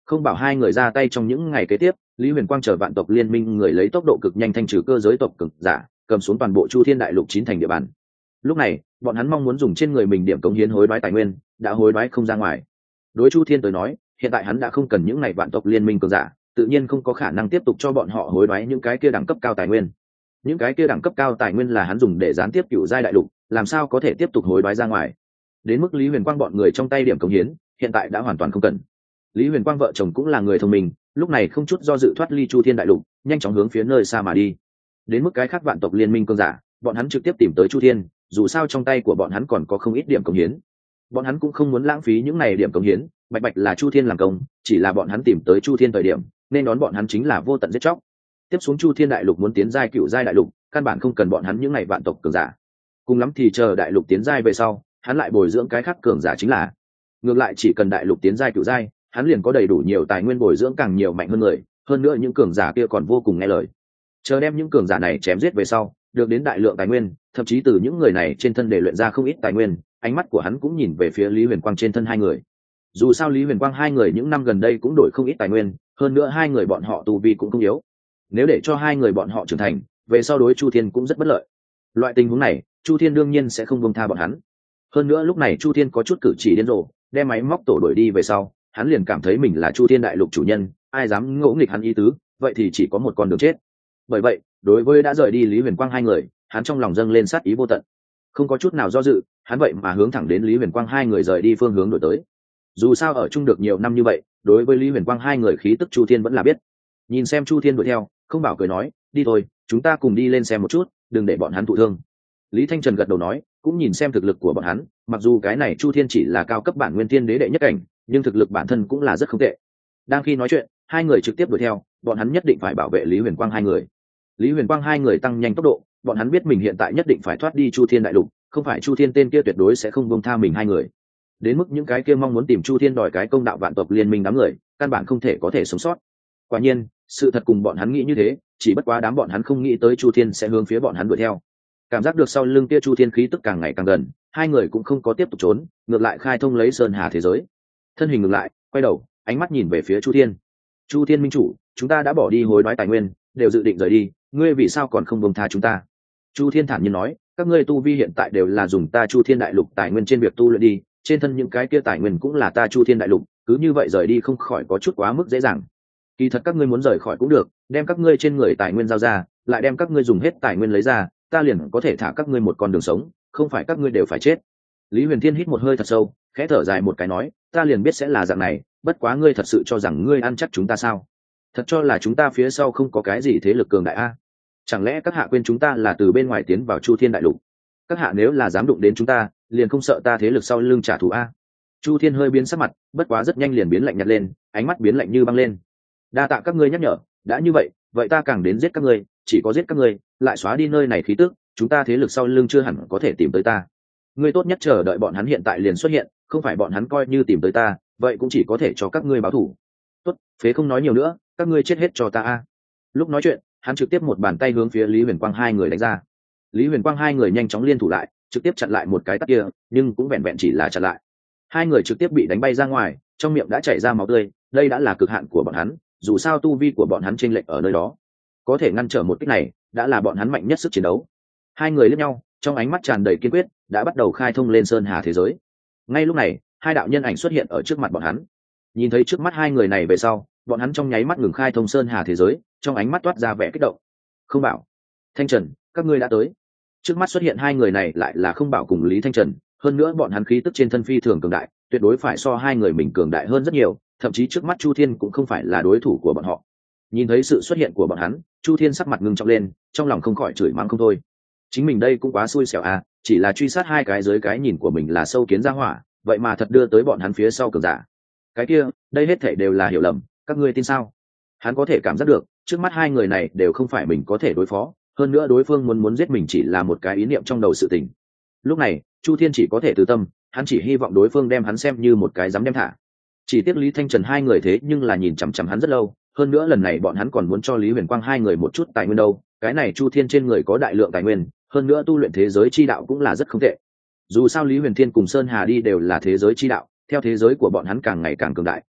Không bảo hai người ra tay trong những ngày kế tiếp, Lý Huyền Quang chờ vạn tộc liên minh người lấy tốc độ cực nhanh thanh trừ cơ giới tộc cường giả, cầm xuống toàn bộ Chu Thiên đại lục chín thành địa bàn. Lúc này, bọn hắn mong muốn dùng trên người mình điểm cống hiến hối đoái tài nguyên, đã hối đoái không ra ngoài. Đối Chu Thiên tới nói, hiện tại hắn đã không cần những ngày vạn tộc liên minh cường giả, tự nhiên không có khả năng tiếp tục cho bọn họ hối đoái những cái kia đẳng cấp cao tài nguyên. Những cái kia đẳng cấp cao tài nguyên là hắn dùng để gián tiếp cựu giai đại lục, làm sao có thể tiếp tục hối đoái ra ngoài. Đến mức Lý Huyền Quang bọn người trong tay điểm cống hiến, hiện tại đã hoàn toàn không cần. Lý Huyền Quang vợ chồng cũng là người thông minh, lúc này không chút do dự thoát ly Chu Thiên đại lục, nhanh chóng hướng phía nơi xa mà đi. Đến mức cái khác vạn tộc liên minh cường giả, bọn hắn trực tiếp tìm tới Chu Thiên, dù sao trong tay của bọn hắn còn có không ít điểm cống hiến. Bọn hắn cũng không muốn lãng phí những này điểm cống hiến, bạch bạch là Chu Thiên làm công, chỉ là bọn hắn tìm tới Chu Thiên thời điểm, nên đón bọn hắn chính là vô tận giết chóc. Tiếp xuống Chu Thiên đại lục muốn tiến giai cựu giai đại lục, căn bản không cần bọn hắn những này vạn tộc cường giả. Cùng lắm thì chờ đại lục tiến giai về sau, hắn lại bồi dưỡng cái khác cường giả chính là. Ngược lại chỉ cần đại lục tiến giai cựu giai, hắn liền có đầy đủ nhiều tài nguyên bồi dưỡng càng nhiều mạnh hơn người, hơn nữa những cường giả kia còn vô cùng nghe lời. Chờ đem những cường giả này chém giết về sau, được đến đại lượng tài nguyên, thậm chí từ những người này trên thân để luyện ra không ít tài nguyên, ánh mắt của hắn cũng nhìn về phía Lý Huyền Quang trên thân hai người. Dù sao Lý Huyền Quang hai người những năm gần đây cũng đổi không ít tài nguyên, hơn nữa hai người bọn họ tu vi cũng không yếu. Nếu để cho hai người bọn họ trưởng thành, về sau đối Chu Thiên cũng rất bất lợi. Loại tình huống này, Chu Thiên đương nhiên sẽ không buông tha bọn hắn. Hơn nữa lúc này Chu Thiên có chút cử chỉ điên rồ, đem máy móc tổ đuổi đi về sau, hắn liền cảm thấy mình là Chu Thiên đại lục chủ nhân, ai dám ngỗ nghịch hắn ý tứ, vậy thì chỉ có một con đường chết. Bởi vậy, đối với đã rời đi Lý Huyền Quang hai người, hắn trong lòng dâng lên sát ý vô tận. Không có chút nào do dự, hắn vậy mà hướng thẳng đến Lý Huyền Quang hai người rời đi phương hướng đổi tới. Dù sao ở chung được nhiều năm như vậy, đối với Lý Huyền Quang hai người khí tức Chu Thiên vẫn là biết. Nhìn xem Chu Thiên đuổi theo, không bảo cười nói, đi thôi, chúng ta cùng đi lên xem một chút, đừng để bọn hắn thụ thương. Lý Thanh Trần gật đầu nói, cũng nhìn xem thực lực của bọn hắn, mặc dù cái này Chu Thiên chỉ là cao cấp bản nguyên thiên đế đệ nhất cảnh, nhưng thực lực bản thân cũng là rất không tệ. Đang khi nói chuyện, hai người trực tiếp đuổi theo, bọn hắn nhất định phải bảo vệ Lý Huyền Quang hai người. Lý Huyền Quang hai người tăng nhanh tốc độ, bọn hắn biết mình hiện tại nhất định phải thoát đi Chu Thiên đại lục, không phải Chu Thiên tên kia tuyệt đối sẽ không buông tha mình hai người. Đến mức những cái kia mong muốn tìm Chu Thiên đòi cái công đạo vạn tộc liên minh đám người, căn bản không thể có thể sống sót. Quả nhiên, sự thật cùng bọn hắn nghĩ như thế, chỉ bất quá đám bọn hắn không nghĩ tới Chu Thiên sẽ hướng phía bọn hắn đuổi theo. Cảm giác được sau lưng kia Chu Thiên khí tức càng ngày càng gần, hai người cũng không có tiếp tục trốn, ngược lại khai thông lấy sơn hà thế giới. Thân hình ngược lại, quay đầu, ánh mắt nhìn về phía Chu Thiên. Chu Thiên minh chủ, chúng ta đã bỏ đi hối đoái tài nguyên, đều dự định rời đi, ngươi vì sao còn không buông tha chúng ta? Chu Thiên thản nhiên nói, các ngươi tu vi hiện tại đều là dùng ta Chu Thiên đại lục tài nguyên trên việc tu luyện đi, trên thân những cái kia tài nguyên cũng là ta Chu Thiên đại lục, cứ như vậy rời đi không khỏi có chút quá mức dễ dàng. Kỳ thật các ngươi muốn rời khỏi cũng được, đem các ngươi trên người tài nguyên giao ra, lại đem các ngươi dùng hết tài nguyên lấy ra, ta liền có thể thả các ngươi một con đường sống, không phải các ngươi đều phải chết. Lý Huyền Thiên hít một hơi thật sâu, khẽ thở dài một cái nói, ta liền biết sẽ là dạng này, bất quá ngươi thật sự cho rằng ngươi ăn chắc chúng ta sao? Thật cho là chúng ta phía sau không có cái gì thế lực cường đại a? Chẳng lẽ các hạ quên chúng ta là từ bên ngoài tiến vào Chu Thiên đại lục? Các hạ nếu là dám đụng đến chúng ta, liền không sợ ta thế lực sau lưng trả thù a? Chu Thiên hơi biến sắc mặt, bất quá rất nhanh liền biến lạnh nhạt lên, ánh mắt biến lạnh như băng lên. Đa tạ các ngươi nhắc nhở, đã như vậy, vậy ta càng đến giết các ngươi, chỉ có giết các ngươi, lại xóa đi nơi này khí tức, chúng ta thế lực sau lưng chưa hẳn có thể tìm tới ta. Ngươi tốt nhất chờ đợi bọn hắn hiện tại liền xuất hiện, không phải bọn hắn coi như tìm tới ta, vậy cũng chỉ có thể cho các ngươi báo thù. Tốt, phế không nói nhiều nữa, các ngươi chết hết cho ta a. Lúc nói chuyện, hắn trực tiếp một bàn tay hướng phía Lý Huyền Quang hai người đánh ra. Lý Huyền Quang hai người nhanh chóng liên thủ lại, trực tiếp chặn lại một cái tát kia, nhưng cũng vẹn vẹn chỉ là chặn lại. Hai người trực tiếp bị đánh bay ra ngoài, trong miệng đã chảy ra máu tươi, đây đã là cực hạn của bọn hắn, dù sao tu vi của bọn hắn chênh lệch ở nơi đó. Có thể ngăn trở một kích này, đã là bọn hắn mạnh nhất sức chiến đấu. Hai người liếc nhau, trong ánh mắt tràn đầy kiên quyết, đã bắt đầu khai thông lên sơn hà thế giới. Ngay lúc này, hai đạo nhân ảnh xuất hiện ở trước mặt bọn hắn. Nhìn thấy trước mắt hai người này về sau, bọn hắn trong nháy mắt ngừng khai thông sơn hà thế giới, trong ánh mắt toát ra vẻ kích động. Không Bảo, Thanh Trần, các ngươi đã tới. Trước mắt xuất hiện hai người này lại là Không Bảo cùng Lý Thanh Trần, hơn nữa bọn hắn khí tức trên thân phi thường cường đại, tuyệt đối phải so hai người mình cường đại hơn rất nhiều, thậm chí trước mắt Chu Thiên cũng không phải là đối thủ của bọn họ. Nhìn thấy sự xuất hiện của bọn hắn, Chu Thiên sắc mặt ngưng trọng lên, trong lòng không khỏi chửi mắng không thôi. Chính mình đây cũng quá xui xẻo à, chỉ là truy sát hai cái dưới cái nhìn của mình là sâu kiến ra hỏa, vậy mà thật đưa tới bọn hắn phía sau cường giả. Cái kia, đây hết thảy đều là hiểu lầm, các ngươi tin sao? Hắn có thể cảm giác được, trước mắt hai người này đều không phải mình có thể đối phó, hơn nữa đối phương muốn muốn giết mình chỉ là một cái ý niệm trong đầu sự tình. Lúc này, Chu Thiên chỉ có thể từ tâm, hắn chỉ hy vọng đối phương đem hắn xem như một cái dám đem thả. Chỉ tiếc Lý Thanh Trần hai người thế nhưng là nhìn chằm chằm hắn rất lâu, hơn nữa lần này bọn hắn còn muốn cho Lý Huyền Quang hai người một chút tài nguyên đâu, cái này Chu Thiên trên người có đại lượng tài nguyên, hơn nữa tu luyện thế giới chi đạo cũng là rất không tệ. Dù sao Lý Huyền Thiên cùng Sơn Hà đi đều là thế giới chi đạo, theo thế giới của bọn hắn càng ngày càng cường đại,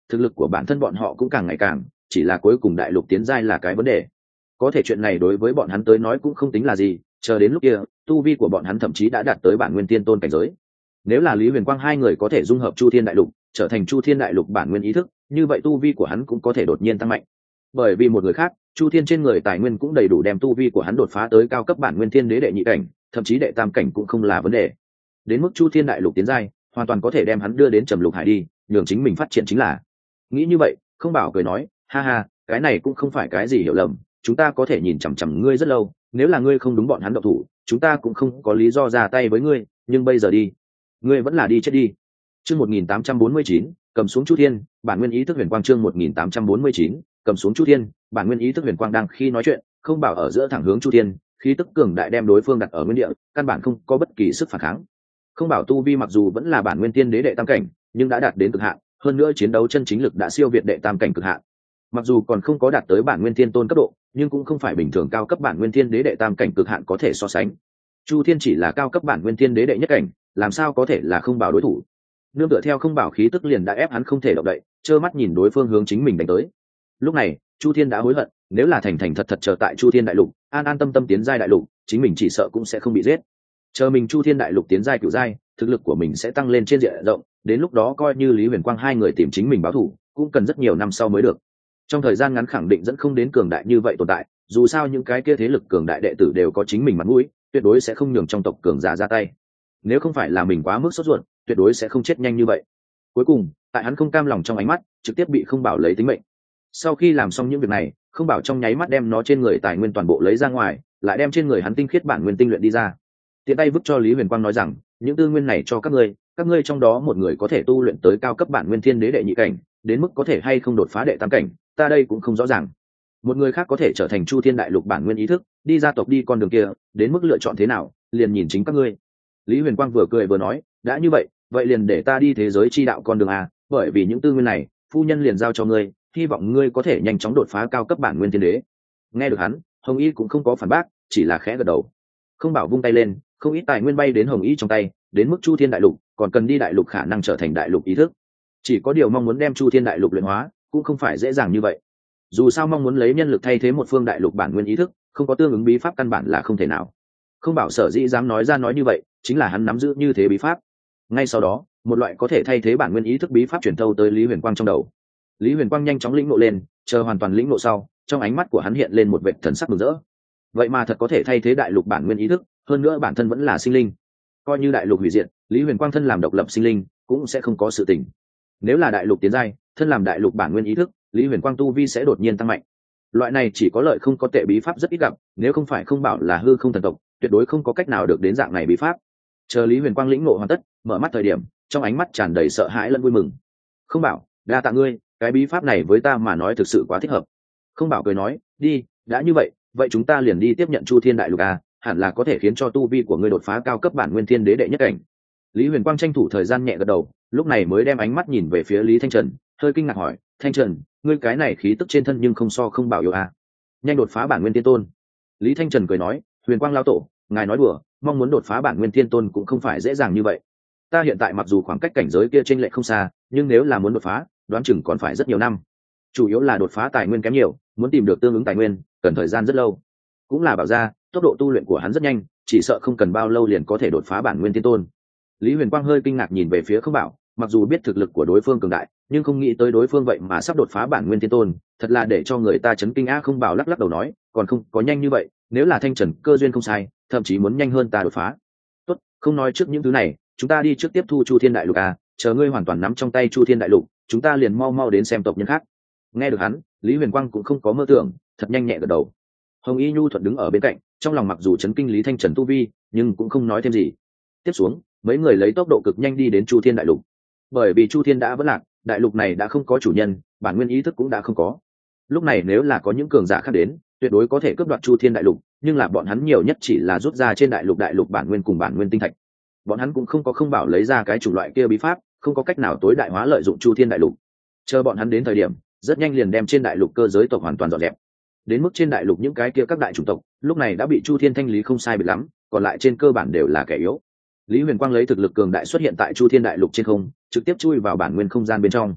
thực lực của bản thân bọn họ cũng càng ngày càng, chỉ là cuối cùng đại lục tiến giai là cái vấn đề. Có thể chuyện này đối với bọn hắn tới nói cũng không tính là gì, chờ đến lúc kia tu vi của bọn hắn thậm chí đã đạt tới bản nguyên tiên tôn cảnh giới. Nếu là Lý Huyền Quang hai người có thể dung hợp Chu Thiên Đại Lục, trở thành Chu Thiên Đại Lục bản nguyên ý thức, như vậy tu vi của hắn cũng có thể đột nhiên tăng mạnh. Bởi vì một người khác, Chu Thiên trên người tài nguyên cũng đầy đủ đem tu vi của hắn đột phá tới cao cấp bản nguyên thiên đế đệ nhị cảnh, thậm chí đệ tam cảnh cũng không là vấn đề. Đến mức Chu Thiên Đại Lục tiến giai, hoàn toàn có thể đem hắn đưa đến Trầm Lục Hải đi, nhường chính mình phát triển chính là. Nghĩ như vậy, Không Bảo cười nói, ha ha, cái này cũng không phải cái gì hiểu lầm, chúng ta có thể nhìn chằm chằm ngươi rất lâu, nếu là ngươi không đúng bọn hắn động thủ, chúng ta cũng không có lý do ra tay với ngươi, nhưng bây giờ đi, ngươi vẫn là đi chết đi. Chương một nghìn tám trăm bốn mươi chín, cầm xuống Chu Thiên, bản nguyên ý thức huyền quang. Chương một nghìn tám trăm bốn mươi chín, cầm xuống Chu Thiên, bản nguyên ý thức huyền quang. Đang khi nói chuyện, Không Bảo ở giữa thẳng hướng Chu Thiên, khí tức cường đại đem đối phương đặt ở nguyên địa, căn bản không có bất kỳ sức phản kháng. Không Bảo tu vi mặc dù vẫn là bản nguyên tiên đế đệ tam cảnh, nhưng đã đạt đến cực hạn, hơn nữa chiến đấu chân chính lực đã siêu việt đệ tam cảnh cực hạn. Mặc dù còn không có đạt tới bản nguyên thiên tôn cấp độ, nhưng cũng không phải bình thường cao cấp bản nguyên thiên đế đệ tam cảnh cực hạn có thể so sánh. Chu Thiên chỉ là cao cấp bản nguyên thiên đế đệ nhất cảnh, làm sao có thể là Không Bảo đối thủ. Nương tựa theo Không Bảo khí tức liền đã ép hắn không thể động đậy, trơ mắt nhìn đối phương hướng chính mình đánh tới. Lúc này Chu Thiên đã hối hận, nếu là thành thành thật thật chờ tại Chu Thiên đại lục, an an tâm tâm tiến giai đại lục, chính mình chỉ sợ cũng sẽ không bị giết. Chờ mình Chu Thiên đại lục tiến giai cửu giai, thực lực của mình sẽ tăng lên trên diện rộng, đến lúc đó coi như Lý Huyền Quang hai người tìm chính mình báo thù, cũng cần rất nhiều năm sau mới được. Trong thời gian ngắn khẳng định dẫn không đến cường đại như vậy tồn tại, dù sao những cái kia thế lực cường đại đệ tử đều có chính mình mặt mũi, tuyệt đối sẽ không nhường trong tộc cường giả ra tay. Nếu không phải là mình quá mức sốt ruột, tuyệt đối sẽ không chết nhanh như vậy. Cuối cùng, tại hắn không cam lòng trong ánh mắt, trực tiếp bị Không Bảo lấy tính mệnh. Sau khi làm xong những việc này, Không Bảo trong nháy mắt đem nó trên người tài nguyên toàn bộ lấy ra ngoài, lại đem trên người hắn tinh khiết bản nguyên tinh luyện đi ra. Tiện tay vứt cho Lý Huyền Quang nói rằng, những tư nguyên này cho các ngươi, các ngươi trong đó một người có thể tu luyện tới cao cấp bản nguyên thiên đế đệ nhị cảnh, đến mức có thể hay không đột phá đệ tam cảnh, ta đây cũng không rõ ràng. Một người khác có thể trở thành Chu Thiên đại lục bản nguyên ý thức, đi gia tộc đi con đường kia, đến mức lựa chọn thế nào, liền nhìn chính các ngươi. Lý Huyền Quang vừa cười vừa nói, đã như vậy, vậy liền để ta đi thế giới chi đạo con đường a, bởi vì những tư nguyên này, phu nhân liền giao cho ngươi, hy vọng ngươi có thể nhanh chóng đột phá cao cấp bản nguyên thiên đế. Nghe được hắn, Hồng Y cũng không có phản bác, chỉ là khẽ gật đầu. Không Bảo vung tay lên, không ít tài nguyên bay đến Hồng Y trong tay, đến mức Chu Thiên đại lục, còn cần đi đại lục khả năng trở thành đại lục ý thức. Chỉ có điều mong muốn đem Chu Thiên đại lục luyện hóa, cũng không phải dễ dàng như vậy. Dù sao mong muốn lấy nhân lực thay thế một phương đại lục bản nguyên ý thức, không có tương ứng bí pháp căn bản là không thể nào. Không Bảo sở dĩ dám nói ra nói như vậy, chính là hắn nắm giữ như thế bí pháp. Ngay sau đó, một loại có thể thay thế bản nguyên ý thức bí pháp truyền thâu tới Lý Huyền Quang trong đầu. Lý Huyền Quang nhanh chóng lĩnh ngộ lên, chờ hoàn toàn lĩnh ngộ sau, trong ánh mắt của hắn hiện lên một vệt thần sắc mừng rỡ. Vậy mà thật có thể thay thế đại lục bản nguyên ý thức, hơn nữa bản thân vẫn là sinh linh. Coi như đại lục hủy diệt, Lý Huyền Quang thân làm độc lập sinh linh, cũng sẽ không có sự tình. Nếu là đại lục tiến giai, thân làm đại lục bản nguyên ý thức, Lý Huyền Quang tu vi sẽ đột nhiên tăng mạnh. Loại này chỉ có lợi không có tệ bí pháp rất ít gặp, nếu không phải Không Bảo là hư không thần tộc, tuyệt đối không có cách nào được đến dạng này bí pháp. Chờ Lý Huyền Quang lĩnh ngộ hoàn tất, mở mắt thời điểm, trong ánh mắt tràn đầy sợ hãi lẫn vui mừng. Không Bảo, đa tạ ngươi, cái bí pháp này với ta mà nói thực sự quá thích hợp. Không Bảo cười nói, đi, đã như vậy, vậy chúng ta liền đi tiếp nhận Chu Thiên đại lục a, hẳn là có thể khiến cho tu vi của ngươi đột phá cao cấp bản nguyên thiên đế đệ nhất cảnh. Lý Huyền Quang tranh thủ thời gian nhẹ gật đầu, lúc này mới đem ánh mắt nhìn về phía Lý Thanh Trần, hơi kinh ngạc hỏi, Thanh Trần, ngươi cái này khí tức trên thân nhưng không so Không Bảo yếu a, nhanh đột phá bản nguyên tiên tôn. Lý Thanh Trần cười nói, Huyền Quang lão tổ, ngài nói đùa, mong muốn đột phá bản nguyên tiên tôn cũng không phải dễ dàng như vậy. Ta hiện tại mặc dù khoảng cách cảnh giới kia chênh lệch không xa, nhưng nếu là muốn đột phá, đoán chừng còn phải rất nhiều năm. Chủ yếu là đột phá tài nguyên kém nhiều, muốn tìm được tương ứng tài nguyên, cần thời gian rất lâu. Cũng là bảo ra, tốc độ tu luyện của hắn rất nhanh, chỉ sợ không cần bao lâu liền có thể đột phá bản nguyên tiên tôn. Lý Huyền Quang hơi kinh ngạc nhìn về phía Không Bảo, mặc dù biết thực lực của đối phương cường đại, nhưng không nghĩ tới đối phương vậy mà sắp đột phá bản nguyên tiên tôn, thật là để cho người ta chấn kinh á. Không Bảo lắc lắc đầu nói, còn không có nhanh như vậy, nếu là Thanh Trần cơ duyên không sai, thậm chí muốn nhanh hơn ta đột phá. Tốt, không nói trước những thứ này, chúng ta đi trước tiếp thu Chu Thiên đại lục à, chờ ngươi hoàn toàn nắm trong tay Chu Thiên đại lục, chúng ta liền mau mau đến xem tộc nhân khác. Nghe được hắn, Lý Huyền Quang cũng không có mơ tưởng, thật nhanh nhẹ gật đầu. Hồng Y nhu thuận đứng ở bên cạnh, trong lòng mặc dù chấn kinh Lý Thanh Trần tu vi, nhưng cũng không nói thêm gì. Tiếp xuống, mấy người lấy tốc độ cực nhanh đi đến Chu Thiên đại lục. Bởi vì Chu Thiên đã vỡ lạc, đại lục này đã không có chủ nhân, bản nguyên ý thức cũng đã không có. Lúc này nếu là có những cường giả khác đến, tuyệt đối có thể cướp đoạt Chu Thiên đại lục, nhưng là bọn hắn nhiều nhất chỉ là rút ra trên đại lục đại lục bản nguyên cùng bản nguyên tinh thạch. Bọn hắn cũng không có Không Bảo lấy ra cái chủng loại kia bí pháp, không có cách nào tối đại hóa lợi dụng Chu Thiên đại lục. Chờ bọn hắn đến thời điểm, rất nhanh liền đem trên đại lục cơ giới tộc hoàn toàn dọn dẹp. Đến mức trên đại lục những cái kia các đại chủng tộc, lúc này đã bị Chu Thiên thanh lý không sai biệt lắm, còn lại trên cơ bản đều là kẻ yếu. Lý Huyền Quang lấy thực lực cường đại xuất hiện tại Chu Thiên đại lục trên không, trực tiếp chui vào bản nguyên không gian bên trong.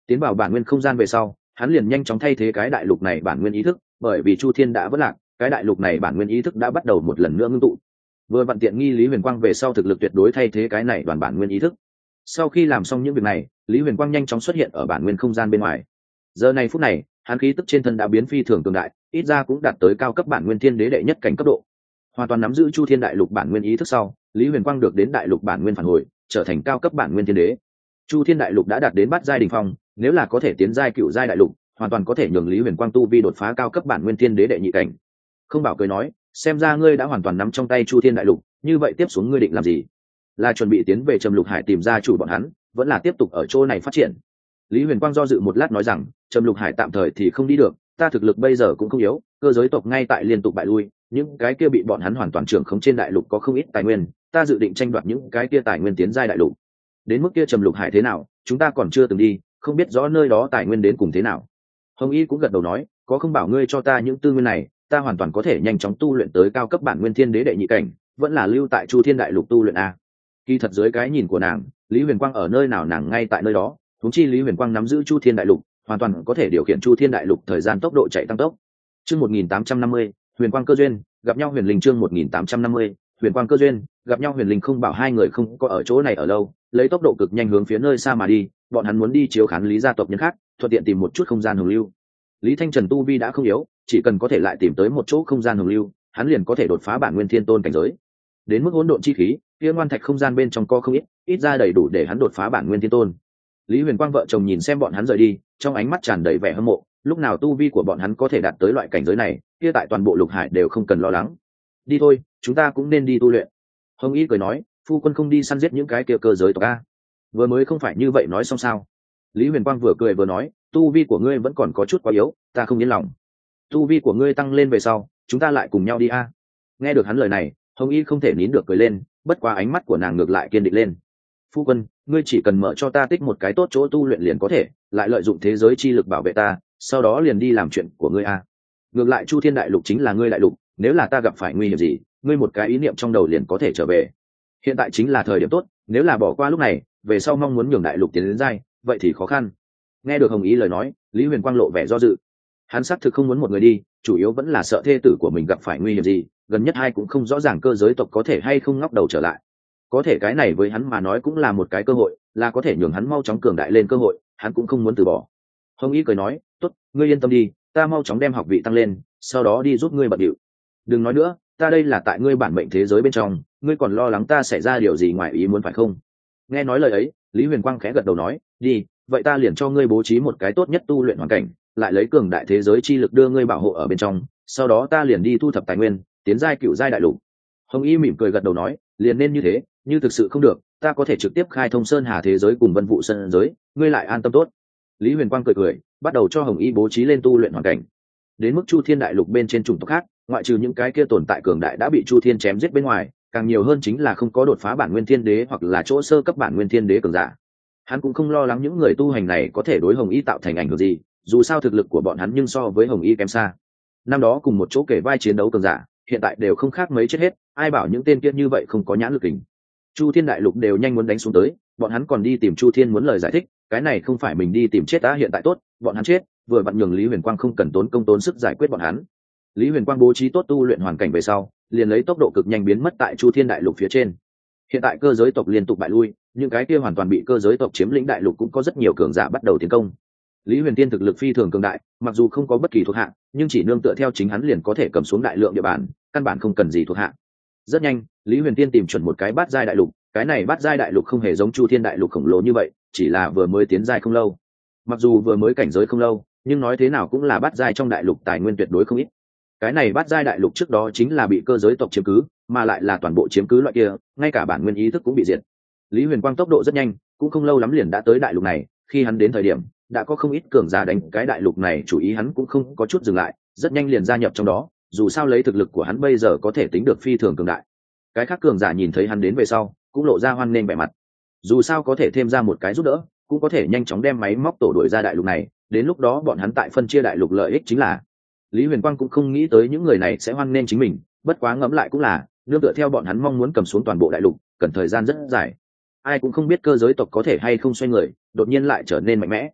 Tiến vào bản nguyên không gian về sau, hắn liền nhanh chóng thay thế cái đại lục này bản nguyên ý thức, bởi vì Chu Thiên đã vỡ lạc, cái đại lục này bản nguyên ý thức đã bắt đầu một lần nữa ngưng tụ. Vừa vặn tiện nghi Lý Huyền Quang về sau thực lực tuyệt đối thay thế cái này đoàn bản nguyên ý thức. Sau khi làm xong những việc này, Lý Huyền Quang nhanh chóng xuất hiện ở bản nguyên không gian bên ngoài. Giờ này phút này, hắn khí tức trên thân đã biến phi thường cường đại, ít ra cũng đạt tới cao cấp bản nguyên thiên đế đệ nhất cảnh cấp độ. Hoàn toàn nắm giữ Chu Thiên đại lục bản nguyên ý thức sau, Lý Huyền Quang được đến đại lục bản nguyên phản hồi, trở thành cao cấp bản nguyên thiên đế. Chu Thiên đại lục đã đạt đến bát giai đỉnh phong, nếu là có thể tiến giai cựu giai đại lục, hoàn toàn có thể nhường Lý Huyền Quang tu vi đột phá cao cấp bản nguyên thiên đế đệ nhị cảnh. Không Bảo cười nói, xem ra ngươi đã hoàn toàn nắm trong tay Chu Thiên đại lục, như vậy tiếp xuống ngươi định làm gì? Là chuẩn bị tiến về Trầm Lục Hải tìm ra chủ bọn hắn, vẫn là tiếp tục ở chỗ này phát triển? Lý Huyền Quang do dự một lát nói rằng, Trầm Lục Hải tạm thời thì không đi được, ta thực lực bây giờ cũng không yếu, cơ giới tộc ngay tại liên tục bại lui, những cái kia bị bọn hắn hoàn toàn trưởng khống trên đại lục có không ít tài nguyên, ta dự định tranh đoạt những cái kia tài nguyên tiến giai đại lục. Đến mức kia Trầm Lục Hải thế nào, chúng ta còn chưa từng đi, không biết rõ nơi đó tài nguyên đến cùng thế nào. Hồng Y cũng gật đầu nói, có Không Bảo ngươi cho ta những tư nguyên này, ta hoàn toàn có thể nhanh chóng tu luyện tới cao cấp bản nguyên thiên đế đệ nhị cảnh, vẫn là lưu tại Chu Thiên đại lục tu luyện a. Kỳ thật dưới cái nhìn của nàng, Lý Huyền Quang ở nơi nào nàng ngay tại nơi đó, huống chi Lý Huyền Quang nắm giữ Chu Thiên đại lục, hoàn toàn có thể điều khiển Chu Thiên đại lục thời gian tốc độ chạy tăng tốc. Chương một nghìn tám trăm năm mươi, Huyền Quang cơ duyên, gặp nhau Huyền Linh chương một nghìn tám trăm năm mươi, Huyền Quang cơ duyên, gặp nhau Huyền Linh. Không Bảo hai người không có ở chỗ này ở lâu, lấy tốc độ cực nhanh hướng phía nơi xa mà đi, bọn hắn muốn đi chiếu khán Lý gia tộc nhân khác, thuận tiện tìm một chút không gian hồng lưu. Lý Thanh Trần tu vi đã không yếu, chỉ cần có thể lại tìm tới một chỗ không gian hồng lưu, hắn liền có thể đột phá bản nguyên thiên tôn cảnh giới. Đến mức hỗn độn chi khí, kia ngoan thạch không gian bên trong co không ít, ít ra đầy đủ để hắn đột phá bản nguyên thiên tôn. Lý Huyền Quang vợ chồng nhìn xem bọn hắn rời đi, trong ánh mắt tràn đầy vẻ hâm mộ, lúc nào tu vi của bọn hắn có thể đạt tới loại cảnh giới này, kia tại toàn bộ lục hải đều không cần lo lắng. Đi thôi, chúng ta cũng nên đi tu luyện. Hồng Y cười nói, phu quân không đi săn giết những cái kia cơ giới tộc a? Vừa mới không phải như vậy nói xong sao? Lý Huyền Quang vừa cười vừa nói, tu vi của ngươi vẫn còn có chút quá yếu, ta không yên lòng. Tu vi của ngươi tăng lên về sau, chúng ta lại cùng nhau đi a. Nghe được hắn lời này, Hồng Y không thể nín được cười lên, bất quá ánh mắt của nàng ngược lại kiên định lên. Phu quân, ngươi chỉ cần mở cho ta tích một cái tốt chỗ tu luyện liền có thể, lại lợi dụng thế giới chi lực bảo vệ ta, sau đó liền đi làm chuyện của ngươi a. Ngược lại Chu Thiên đại lục chính là ngươi đại lục, nếu là ta gặp phải nguy hiểm gì, ngươi một cái ý niệm trong đầu liền có thể trở về. Hiện tại chính là thời điểm tốt, nếu là bỏ qua lúc này, về sau mong muốn nhường đại lục tiến đến giai, vậy thì khó khăn. Nghe được Hồng Y lời nói, Lý Huyền Quang lộ vẻ do dự. Hắn xác thực không muốn một người đi, chủ yếu vẫn là sợ thê tử của mình gặp phải nguy hiểm gì, gần nhất hai cũng không rõ ràng cơ giới tộc có thể hay không ngóc đầu trở lại. Có thể cái này với hắn mà nói cũng là một cái cơ hội, là có thể nhường hắn mau chóng cường đại lên cơ hội, hắn cũng không muốn từ bỏ. Hồng Y cười nói, tốt, ngươi yên tâm đi, ta mau chóng đem học vị tăng lên, sau đó đi giúp ngươi bận điệu. Đừng nói nữa, ta đây là tại ngươi bản mệnh thế giới bên trong, ngươi còn lo lắng ta xảy ra điều gì ngoài ý muốn phải không? Nghe nói lời ấy, Lý Huyền Quang khẽ gật đầu nói, đi, vậy ta liền cho ngươi bố trí một cái tốt nhất tu luyện hoàn cảnh, lại lấy cường đại thế giới chi lực đưa ngươi bảo hộ ở bên trong, sau đó ta liền đi thu thập tài nguyên, tiến giai cựu giai đại lục. Hồng Y mỉm cười gật đầu nói, liền nên như thế, như thực sự không được, ta có thể trực tiếp khai thông sơn hà thế giới cùng Vân Vũ sơn giới, ngươi lại an tâm tốt. Lý Huyền Quang cười cười, bắt đầu cho Hồng Y bố trí lên tu luyện hoàn cảnh. Đến mức Chu Thiên đại lục bên trên chủng tộc khác, ngoại trừ những cái kia tồn tại cường đại đã bị Chu Thiên chém giết bên ngoài, càng nhiều hơn chính là không có đột phá bản nguyên thiên đế hoặc là chỗ sơ cấp bản nguyên thiên đế cường giả. Hắn cũng không lo lắng những người tu hành này có thể đối Hồng Y tạo thành ảnh hưởng gì, dù sao thực lực của bọn hắn nhưng so với Hồng Y kém xa. Năm đó cùng một chỗ kể vai chiến đấu cường giả, hiện tại đều không khác mấy chết hết, ai bảo những tên kia như vậy không có nhãn lực kình. Chu Thiên đại lục đều nhanh muốn đánh xuống tới, bọn hắn còn đi tìm Chu Thiên muốn lời giải thích, cái này không phải mình đi tìm chết ta, hiện tại tốt, bọn hắn chết, vừa vặn nhường Lý Huyền Quang không cần tốn công tốn sức giải quyết bọn hắn. Lý Huyền Quang bố trí tốt tu luyện hoàn cảnh về sau, liền lấy tốc độ cực nhanh biến mất tại Chu Thiên đại lục phía trên. Hiện tại cơ giới tộc liên tục bại lui, những cái kia hoàn toàn bị cơ giới tộc chiếm lĩnh đại lục cũng có rất nhiều cường giả bắt đầu tiến công. Lý Huyền Tiên thực lực phi thường cường đại, mặc dù không có bất kỳ thuộc hạ, nhưng chỉ nương tựa theo chính hắn liền có thể cầm xuống đại lượng địa bàn, căn bản không cần gì thuộc hạ. Rất nhanh, Lý Huyền Tiên tìm chuẩn một cái bát giai đại lục, cái này bát giai đại lục không hề giống Chu Thiên đại lục khổng lồ như vậy, chỉ là vừa mới tiến giai không lâu. Mặc dù vừa mới cảnh giới không lâu, nhưng nói thế nào cũng là bát giai trong đại lục tài nguyên tuyệt đối không ít. Cái này bát giai đại lục trước đó chính là bị cơ giới tộc chiếm cứ, mà lại là toàn bộ chiếm cứ loại kia, ngay cả bản nguyên ý thức cũng bị diệt. Lý Huyền Quang tốc độ rất nhanh, cũng không lâu lắm liền đã tới đại lục này, khi hắn đến thời điểm, đã có không ít cường giả đánh cái đại lục này, chủ ý hắn cũng không có chút dừng lại, rất nhanh liền gia nhập trong đó, dù sao lấy thực lực của hắn bây giờ có thể tính được phi thường cường đại. Cái khác cường giả nhìn thấy hắn đến về sau, cũng lộ ra hoan nghênh vẻ mặt. Dù sao có thể thêm ra một cái giúp đỡ, cũng có thể nhanh chóng đem máy móc tổ đội ra đại lục này, đến lúc đó bọn hắn tại phân chia đại lục lợi ích chính là. Lý Huyền Quang cũng không nghĩ tới những người này sẽ hoan nghênh chính mình, bất quá ngẫm lại cũng là, nương tựa theo bọn hắn mong muốn cầm xuống toàn bộ đại lục, cần thời gian rất dài. Ai cũng không biết cơ giới tộc có thể hay không xoay người, đột nhiên lại trở nên mạnh mẽ.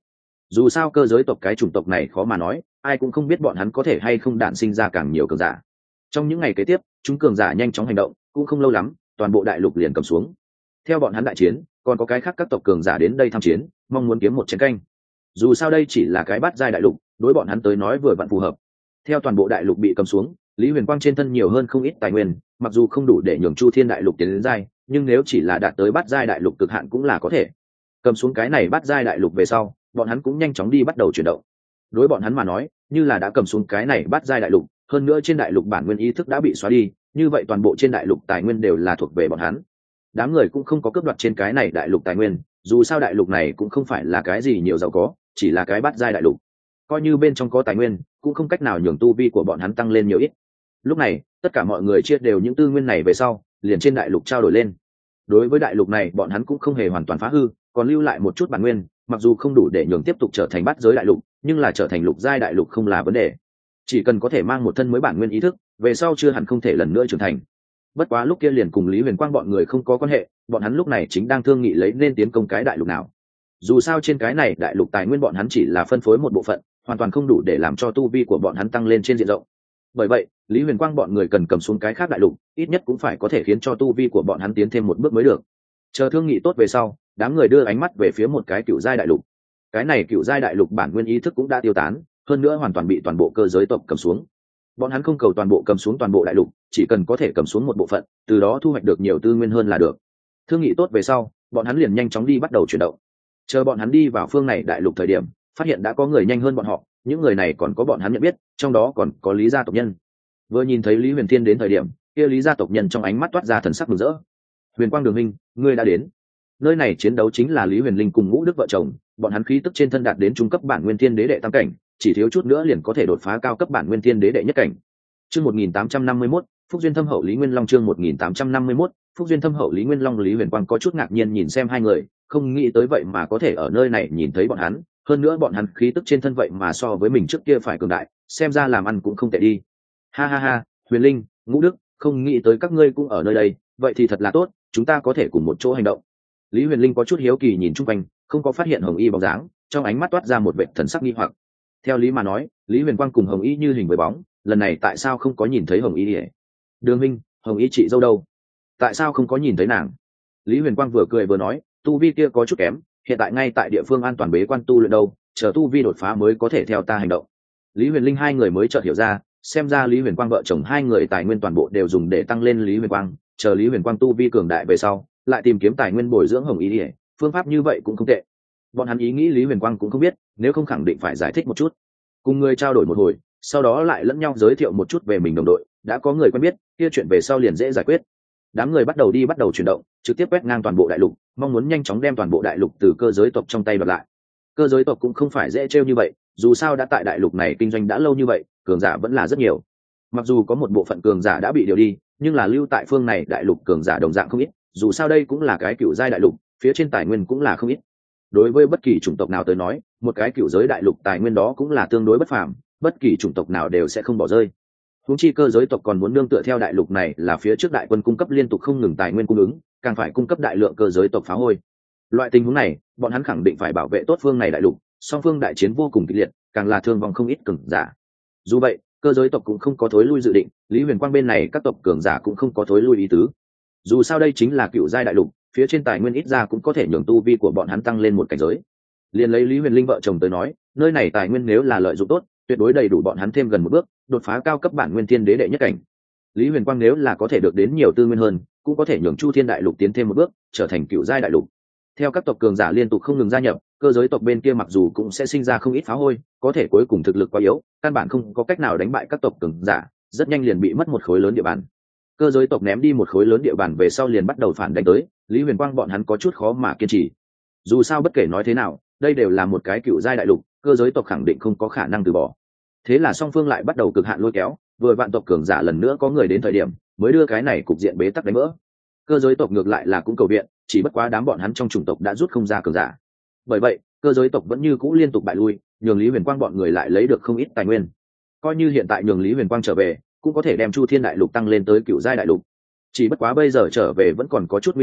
Dù sao cơ giới tộc cái chủng tộc này khó mà nói, ai cũng không biết bọn hắn có thể hay không đản sinh ra càng nhiều cường giả. Trong những ngày kế tiếp, chúng cường giả nhanh chóng hành động, cũng không lâu lắm, toàn bộ đại lục liền cầm xuống. Theo bọn hắn đại chiến, còn có cái khác các tộc cường giả đến đây tham chiến, mong muốn kiếm một chén canh. Dù sao đây chỉ là cái bát giai đại lục, đối bọn hắn tới nói vừa vặn phù hợp. Theo toàn bộ đại lục bị cầm xuống, Lý Huyền Quang trên thân nhiều hơn không ít tài nguyên, mặc dù không đủ để nhường Chu Thiên đại lục tiến đến giai, nhưng nếu chỉ là đạt tới bát giai đại lục cực hạn cũng là có thể. Cầm xuống cái này bát giai đại lục về sau, bọn hắn cũng nhanh chóng đi bắt đầu chuyển động. Đối bọn hắn mà nói, như là đã cầm xuống cái này bát giai đại lục, hơn nữa trên đại lục bản nguyên ý thức đã bị xóa đi, như vậy toàn bộ trên đại lục tài nguyên đều là thuộc về bọn hắn. Đám người cũng không có cướp đoạt trên cái này đại lục tài nguyên, dù sao đại lục này cũng không phải là cái gì nhiều giàu có, chỉ là cái bát giai đại lục. Coi như bên trong có tài nguyên, cũng không cách nào nhường tu vi của bọn hắn tăng lên nhiều ít. Lúc này, tất cả mọi người chia đều những tư nguyên này về sau, liền trên đại lục trao đổi lên. Đối với đại lục này, bọn hắn cũng không hề hoàn toàn phá hư, còn lưu lại một chút bản nguyên, mặc dù không đủ để nhường tiếp tục trở thành bát giới đại lục, nhưng là trở thành lục giai đại lục không là vấn đề. Chỉ cần có thể mang một thân mới bản nguyên ý thức, về sau chưa hẳn không thể lần nữa trưởng thành. Bất quá lúc kia liền cùng Lý Huyền Quang bọn người không có quan hệ, bọn hắn lúc này chính đang thương nghị lấy nên tiến công cái đại lục nào. Dù sao trên cái này đại lục tài nguyên bọn hắn chỉ là phân phối một bộ phận, hoàn toàn không đủ để làm cho tu vi của bọn hắn tăng lên trên diện rộng. Bởi vậy, Lý Huyền Quang bọn người cần cầm xuống cái khác đại lục, ít nhất cũng phải có thể khiến cho tu vi của bọn hắn tiến thêm một bước mới được. Chờ thương nghị tốt về sau, đám người đưa ánh mắt về phía một cái cựu giai đại lục. Cái này cựu giai đại lục bản nguyên ý thức cũng đã tiêu tán, hơn nữa hoàn toàn bị toàn bộ cơ giới tộc cầm xuống. Bọn hắn không cầu toàn bộ cầm xuống toàn bộ đại lục, chỉ cần có thể cầm xuống một bộ phận, từ đó thu hoạch được nhiều tư nguyên hơn là được. Thương nghị tốt về sau, bọn hắn liền nhanh chóng đi bắt đầu chuyển động. Chờ bọn hắn đi vào phương này đại lục thời điểm, phát hiện đã có người nhanh hơn bọn họ, những người này còn có bọn hắn nhận biết, trong đó còn có Lý gia tộc nhân. Vừa nhìn thấy Lý Huyền Thiên đến thời điểm, kia Lý gia tộc nhân trong ánh mắt toát ra thần sắc mừng rỡ. Huyền Quang Đường huynh, ngươi đã đến. Nơi này chiến đấu chính là Lý Huyền Linh cùng Ngũ Đức vợ chồng, bọn hắn khí tức trên thân đạt đến trung cấp bản nguyên thiên đế đệ tam cảnh, chỉ thiếu chút nữa liền có thể đột phá cao cấp bản nguyên thiên đế đệ nhất cảnh. Chương một nghìn tám trăm năm mươi mốt, Phúc duyên thâm hậu Lý Nguyên Long chương một nghìn tám trăm năm mươi mốt, Phúc duyên thâm hậu Lý Nguyên Long. Lý Huyền Quang có chút ngạc nhiên nhìn xem hai người, không nghĩ tới vậy mà có thể ở nơi này nhìn thấy bọn hắn, hơn nữa bọn hắn khí tức trên thân vậy mà so với mình trước kia phải cường đại, xem ra làm ăn cũng không tệ đi. Ha ha ha, Huyền Linh, Ngũ Đức, không nghĩ tới các ngươi cũng ở nơi đây, vậy thì thật là tốt, chúng ta có thể cùng một chỗ hành động. Lý Huyền Linh có chút hiếu kỳ nhìn chung quanh, không có phát hiện Hồng Y bóng dáng, trong ánh mắt toát ra một vẻ thần sắc nghi hoặc. Theo lý mà nói, Lý Huyền Quang cùng Hồng Y như hình với bóng, lần này tại sao không có nhìn thấy Hồng Y nhỉ? Đường huynh, Hồng Y chị dâu đâu? Tại sao không có nhìn thấy nàng? Lý Huyền Quang vừa cười vừa nói, tu vi kia có chút kém, hiện tại ngay tại địa phương an toàn bế quan tu luyện đâu, chờ tu vi đột phá mới có thể theo ta hành động. Lý Huyền Linh hai người mới chợt hiểu ra, xem ra Lý Huyền Quang vợ chồng hai người tài nguyên toàn bộ đều dùng để tăng lên Lý Huyền Quang, chờ Lý Huyền Quang tu vi cường đại về sau, lại tìm kiếm tài nguyên bồi dưỡng Hồng Y nhỉ, phương pháp như vậy cũng không tệ. Bọn hắn ý nghĩ Lý Huyền Quang cũng không biết, nếu không khẳng định phải giải thích một chút. Cùng người trao đổi một hồi, sau đó lại lẫn nhau giới thiệu một chút về mình đồng đội, đã có người quen biết, kia chuyện về sau liền dễ giải quyết. Đám người bắt đầu đi bắt đầu chuyển động, trực tiếp quét ngang toàn bộ đại lục, mong muốn nhanh chóng đem toàn bộ đại lục từ cơ giới tộc trong tay đoạt lại. Cơ giới tộc cũng không phải dễ trêu như vậy, dù sao đã tại đại lục này kinh doanh đã lâu như vậy, cường giả vẫn là rất nhiều. Mặc dù có một bộ phận cường giả đã bị điều đi, nhưng là lưu tại phương này đại lục cường giả đồng dạng không ít, dù sao đây cũng là cái cựu giai đại lục, phía trên tài nguyên cũng là không ít. Đối với bất kỳ chủng tộc nào tới nói, một cái cựu giới đại lục tài nguyên đó cũng là tương đối bất phàm, bất kỳ chủng tộc nào đều sẽ không bỏ rơi. Huống chi cơ giới tộc còn muốn nương tựa theo đại lục này là phía trước đại quân cung cấp liên tục không ngừng tài nguyên cung ứng, càng phải cung cấp đại lượng cơ giới tộc phá hôi. Loại tình huống này, bọn hắn khẳng định phải bảo vệ tốt phương này đại lục, song phương đại chiến vô cùng kịch liệt, càng là thương vong không ít cường giả. Dù vậy, cơ giới tộc cũng không có thối lui dự định, Lý Huyền Quang bên này các tộc cường giả cũng không có thối lui ý tứ. Dù sao đây chính là cựu giai đại lục, phía trên tài nguyên ít ra cũng có thể nhường tu vi của bọn hắn tăng lên một cảnh giới. Liền lấy Lý Huyền Linh vợ chồng tới nói, nơi này tài nguyên nếu là lợi dụng tốt, tuyệt đối đầy đủ bọn hắn thêm gần một bước, đột phá cao cấp bản nguyên thiên đế đệ nhất cảnh. Lý Huyền Quang nếu là có thể được đến nhiều tư nguyên hơn, cũng có thể nhường Chu Thiên đại lục tiến thêm một bước, trở thành cựu giai đại lục. Theo các tộc cường giả liên tục không ngừng gia nhập, cơ giới tộc bên kia mặc dù cũng sẽ sinh ra không ít phá hôi, có thể cuối cùng thực lực quá yếu, căn bản không có cách nào đánh bại các tộc cường giả, rất nhanh liền bị mất một khối lớn địa bàn. Cơ giới tộc ném đi một khối lớn địa bàn về sau liền bắt đầu phản đánh tới, Lý Huyền Quang bọn hắn có chút khó mà kiên trì. Dù sao bất kể nói thế nào, đây đều là một cái cựu giai đại lục, cơ giới tộc khẳng định không có khả năng từ bỏ. Thế là song phương lại bắt đầu cực hạn lôi kéo, vừa vạn tộc cường giả lần nữa có người đến thời điểm, mới đưa cái này cục diện bế tắc đánh vỡ. Cơ giới tộc ngược lại là cũng cầu viện, chỉ bất quá đám bọn hắn trong chủng tộc đã rút không ra cường giả. Bởi vậy, cơ giới tộc vẫn như cũ liên tục bại lui, nhường Lý Huyền Quang bọn người lại lấy được không ít tài nguyên. Coi như hiện tại nhường Lý Huyền Quang trở về, cũng có thể đem Chu Thiên đại lục tăng lên tới cựu giai đại lục. Chỉ bất quá bây giờ trở về vẫn còn có chút nguy hiểm,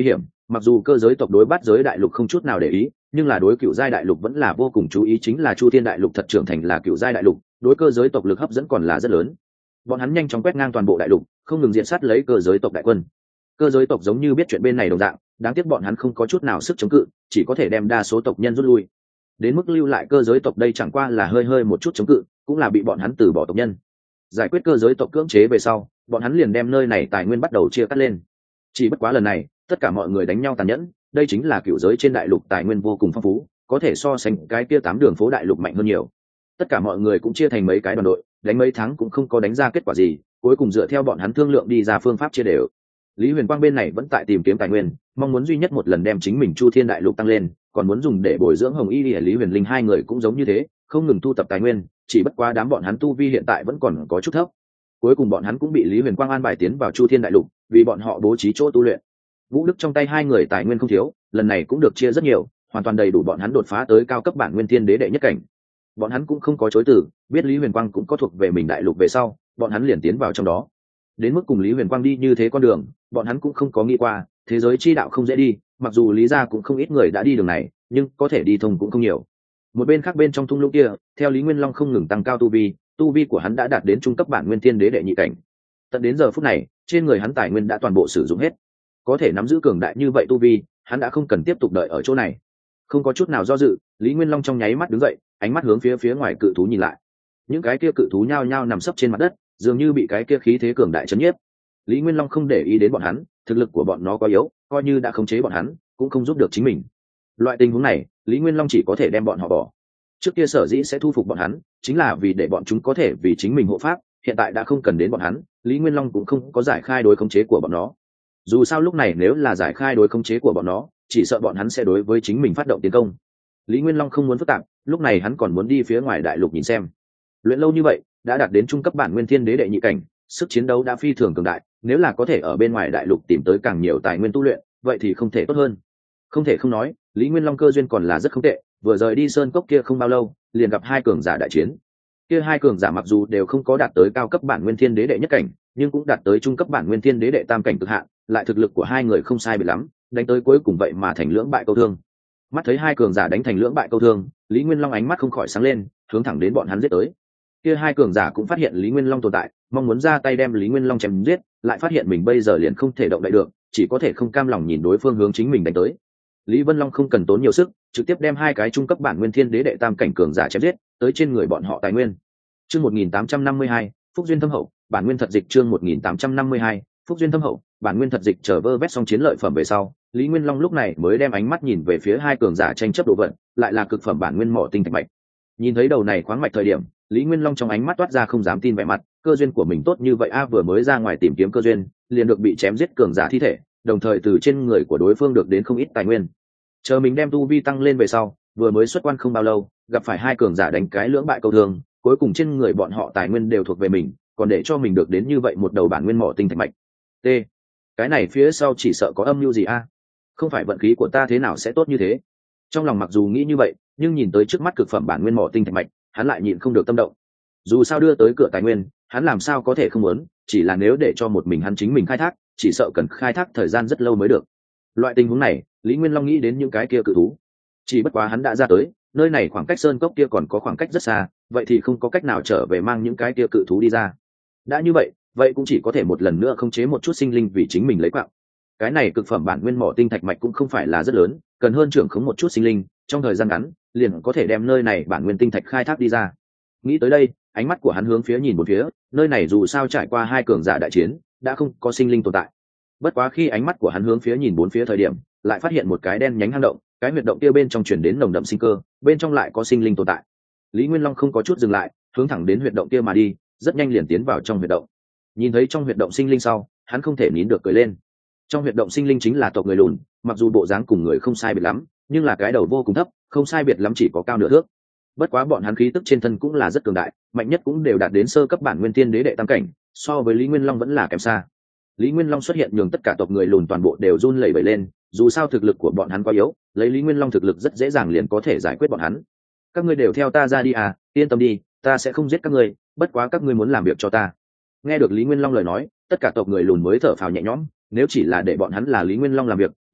Mặc dù cơ giới tộc đối bát giới đại lục không chút nào để ý, nhưng là đối cựu giai đại lục vẫn là vô cùng chú ý, chính là Chu Thiên đại lục thật trưởng thành là cựu giai đại lục, đối cơ giới tộc lực hấp dẫn còn là rất lớn. Bọn hắn nhanh chóng quét ngang toàn bộ đại lục, không ngừng diện sát lấy cơ giới tộc đại quân. Cơ giới tộc giống như biết chuyện bên này đồng dạng, đáng tiếc bọn hắn không có chút nào sức chống cự, chỉ có thể đem đa số tộc nhân rút lui. Đến mức lưu lại cơ giới tộc đây chẳng qua là hơi hơi một chút chống cự, cũng là bị bọn hắn từ bỏ tộc nhân. Giải quyết cơ giới tộc cưỡng chế về sau, bọn hắn liền đem nơi này tài nguyên bắt đầu chia cắt lên. Chỉ bất quá lần này, tất cả mọi người đánh nhau tàn nhẫn, đây chính là cựu giới trên đại lục tài nguyên vô cùng phong phú, có thể so sánh cái kia tám đường phố đại lục mạnh hơn nhiều. Tất cả mọi người cũng chia thành mấy cái đoàn đội, đánh mấy tháng cũng không có đánh ra kết quả gì, cuối cùng dựa theo bọn hắn thương lượng đi ra phương pháp chia đều. Lý Huyền Quang bên này vẫn tại tìm kiếm tài nguyên, mong muốn duy nhất một lần đem chính mình Chu Thiên đại lục tăng lên, còn muốn dùng để bồi dưỡng Hồng Y Lìa Lý Huyền Linh hai người cũng giống như thế, không ngừng thu tập tài nguyên, chỉ bất quá đám bọn hắn tu vi hiện tại vẫn còn có chút thấp. Cuối cùng bọn hắn cũng bị Lý Huyền Quang an bài tiến vào Chu Thiên đại lục, vì bọn họ bố trí chỗ tu luyện. Vũ Đức trong tay hai người tài nguyên không thiếu, lần này cũng được chia rất nhiều, hoàn toàn đầy đủ bọn hắn đột phá tới cao cấp bản nguyên thiên đế đệ nhất cảnh. Bọn hắn cũng không có chối từ, biết Lý Huyền Quang cũng có thuộc về mình đại lục về sau, bọn hắn liền tiến vào trong đó. Đến mức cùng Lý Huyền Quang đi như thế con đường, bọn hắn cũng không có nghĩ qua, thế giới chi đạo không dễ đi, mặc dù Lý gia cũng không ít người đã đi đường này, nhưng có thể đi thông cũng không nhiều. Một bên khác bên trong thung lũng kia, theo Lý Nguyên Long không ngừng tăng cao tu vi, tu vi của hắn đã đạt đến trung cấp bản nguyên thiên đế đệ nhị cảnh. Tận đến giờ phút này, trên người hắn tài nguyên đã toàn bộ sử dụng hết. Có thể nắm giữ cường đại như vậy tu vi, hắn đã không cần tiếp tục đợi ở chỗ này. Không có chút nào do dự, Lý Nguyên Long trong nháy mắt đứng dậy, ánh mắt hướng phía phía ngoài cự thú nhìn lại. Những cái kia cự thú nhao nhao nằm sấp trên mặt đất, dường như bị cái kia khí thế cường đại chấn nhiếp. Lý Nguyên Long không để ý đến bọn hắn, thực lực của bọn nó quá yếu, coi như đã khống chế bọn hắn, cũng không giúp được chính mình. Loại tình huống này, Lý Nguyên Long chỉ có thể đem bọn họ bỏ. Trước kia sở dĩ sẽ thu phục bọn hắn, chính là vì để bọn chúng có thể vì chính mình hộ pháp, hiện tại đã không cần đến bọn hắn, Lý Nguyên Long cũng không có giải khai đối khống chế của bọn nó. Dù sao lúc này nếu là giải khai đối khống chế của bọn nó, chỉ sợ bọn hắn sẽ đối với chính mình phát động tiến công. Lý Nguyên Long không muốn phức tạp, lúc này hắn còn muốn đi phía ngoài đại lục nhìn xem. Luyện lâu như vậy, đã đạt đến trung cấp bản nguyên thiên đế đệ nhị cảnh, sức chiến đấu đã phi thường cường đại, nếu là có thể ở bên ngoài đại lục tìm tới càng nhiều tài nguyên tu luyện, vậy thì không thể tốt hơn. Không thể không nói, Lý Nguyên Long cơ duyên còn là rất không tệ, vừa rời đi sơn cốc kia không bao lâu, liền gặp hai cường giả đại chiến. Kia hai cường giả mặc dù đều không có đạt tới cao cấp bản nguyên thiên đế đệ nhất cảnh, nhưng cũng đạt tới trung cấp bản nguyên thiên đế đệ tam cảnh cực hạn, lại thực lực của hai người không sai biệt lắm, đánh tới cuối cùng vậy mà thành lưỡng bại câu thương. Mắt thấy hai cường giả đánh thành lưỡng bại câu thương, Lý Nguyên Long ánh mắt không khỏi sáng lên, hướng thẳng đến bọn hắn giết tới. Kia hai cường giả cũng phát hiện Lý Nguyên Long tồn tại, mong muốn ra tay đem Lý Nguyên Long chém giết, lại phát hiện mình bây giờ liền không thể động đậy được, chỉ có thể không cam lòng nhìn đối phương hướng chính mình đánh tới. Lý Vân Long không cần tốn nhiều sức, trực tiếp đem hai cái trung cấp bản nguyên thiên đế đệ tam cảnh cường giả chém giết, tới trên người bọn họ tài nguyên. Chương một nghìn tám trăm năm mươi hai, Phúc duyên thâm hậu, bản nguyên thật dịch chương một nghìn tám trăm năm mươi hai, Phúc duyên thâm hậu, bản nguyên thật dịch trở vơ vét xong chiến lợi phẩm về sau, Lý Nguyên Long lúc này mới đem ánh mắt nhìn về phía hai cường giả tranh chấp đồ vật, lại là cực phẩm bản nguyên mỏ tinh thạch mạch. Nhìn thấy đầu này khoáng mạch thời điểm, Lý Nguyên Long trong ánh mắt toát ra không dám tin vẻ mặt, cơ duyên của mình tốt như vậy a, vừa mới ra ngoài tìm kiếm cơ duyên, liền được bị chém giết cường giả thi thể, đồng thời từ trên người của đối phương được đến không ít tài nguyên. Chờ mình đem tu vi tăng lên về sau, vừa mới xuất quan không bao lâu, gặp phải hai cường giả đánh cái lưỡng bại câu thương, cuối cùng trên người bọn họ tài nguyên đều thuộc về mình, còn để cho mình được đến như vậy một đầu bản nguyên mỏ tinh thạch mạch. T. Cái này phía sau chỉ sợ có âm mưu gì a? Không phải vận khí của ta thế nào sẽ tốt như thế? Trong lòng mặc dù nghĩ như vậy, nhưng nhìn tới trước mắt cực phẩm bản nguyên mỏ tinh thạch mạch, hắn lại nhịn không được tâm động. Dù sao đưa tới cửa tài nguyên, hắn làm sao có thể không muốn, chỉ là nếu để cho một mình hắn chính mình khai thác, chỉ sợ cần khai thác thời gian rất lâu mới được. Loại tình huống này, Lý Nguyên Long nghĩ đến những cái kia cự thú. Chỉ bất quá hắn đã ra tới, nơi này khoảng cách sơn cốc kia còn có khoảng cách rất xa, vậy thì không có cách nào trở về mang những cái kia cự thú đi ra. Đã như vậy, vậy cũng chỉ có thể một lần nữa khống chế một chút sinh linh vì chính mình lấy quạng. Cái này cực phẩm bản nguyên mỏ tinh thạch mạch cũng không phải là rất lớn, cần hơn trưởng khống một chút sinh linh, trong thời gian ngắn, liền có thể đem nơi này bản nguyên tinh thạch khai thác đi ra. Nghĩ tới đây, ánh mắt của hắn hướng phía nhìn một phía, nơi này dù sao trải qua hai cường giả đại chiến, đã không có sinh linh tồn tại. Bất quá khi ánh mắt của hắn hướng phía nhìn bốn phía thời điểm, lại phát hiện một cái đen nhánh hang động, cái huyệt động kia bên trong truyền đến nồng đậm sinh cơ, bên trong lại có sinh linh tồn tại. Lý Nguyên Long không có chút dừng lại, hướng thẳng đến huyệt động kia mà đi, rất nhanh liền tiến vào trong huyệt động. Nhìn thấy trong huyệt động sinh linh sau, hắn không thể nín được cười lên. Trong huyệt động sinh linh chính là tộc người lùn, mặc dù bộ dáng cùng người không sai biệt lắm, nhưng là cái đầu vô cùng thấp, không sai biệt lắm chỉ có cao nửa thước. Bất quá bọn hắn khí tức trên thân cũng là rất cường đại, mạnh nhất cũng đều đạt đến sơ cấp bản nguyên tiên đế đệ tam cảnh, so với Lý Nguyên Long vẫn là kém xa. Lý Nguyên Long xuất hiện nhường tất cả tộc người lùn toàn bộ đều run lẩy bẩy lên, dù sao thực lực của bọn hắn quá yếu, lấy Lý Nguyên Long thực lực rất dễ dàng liền có thể giải quyết bọn hắn. Các ngươi đều theo ta ra đi à, yên tâm đi, ta sẽ không giết các ngươi, bất quá các ngươi muốn làm việc cho ta. Nghe được Lý Nguyên Long lời nói, tất cả tộc người lùn mới thở phào nhẹ nhõm, nếu chỉ là để bọn hắn là Lý Nguyên Long làm việc,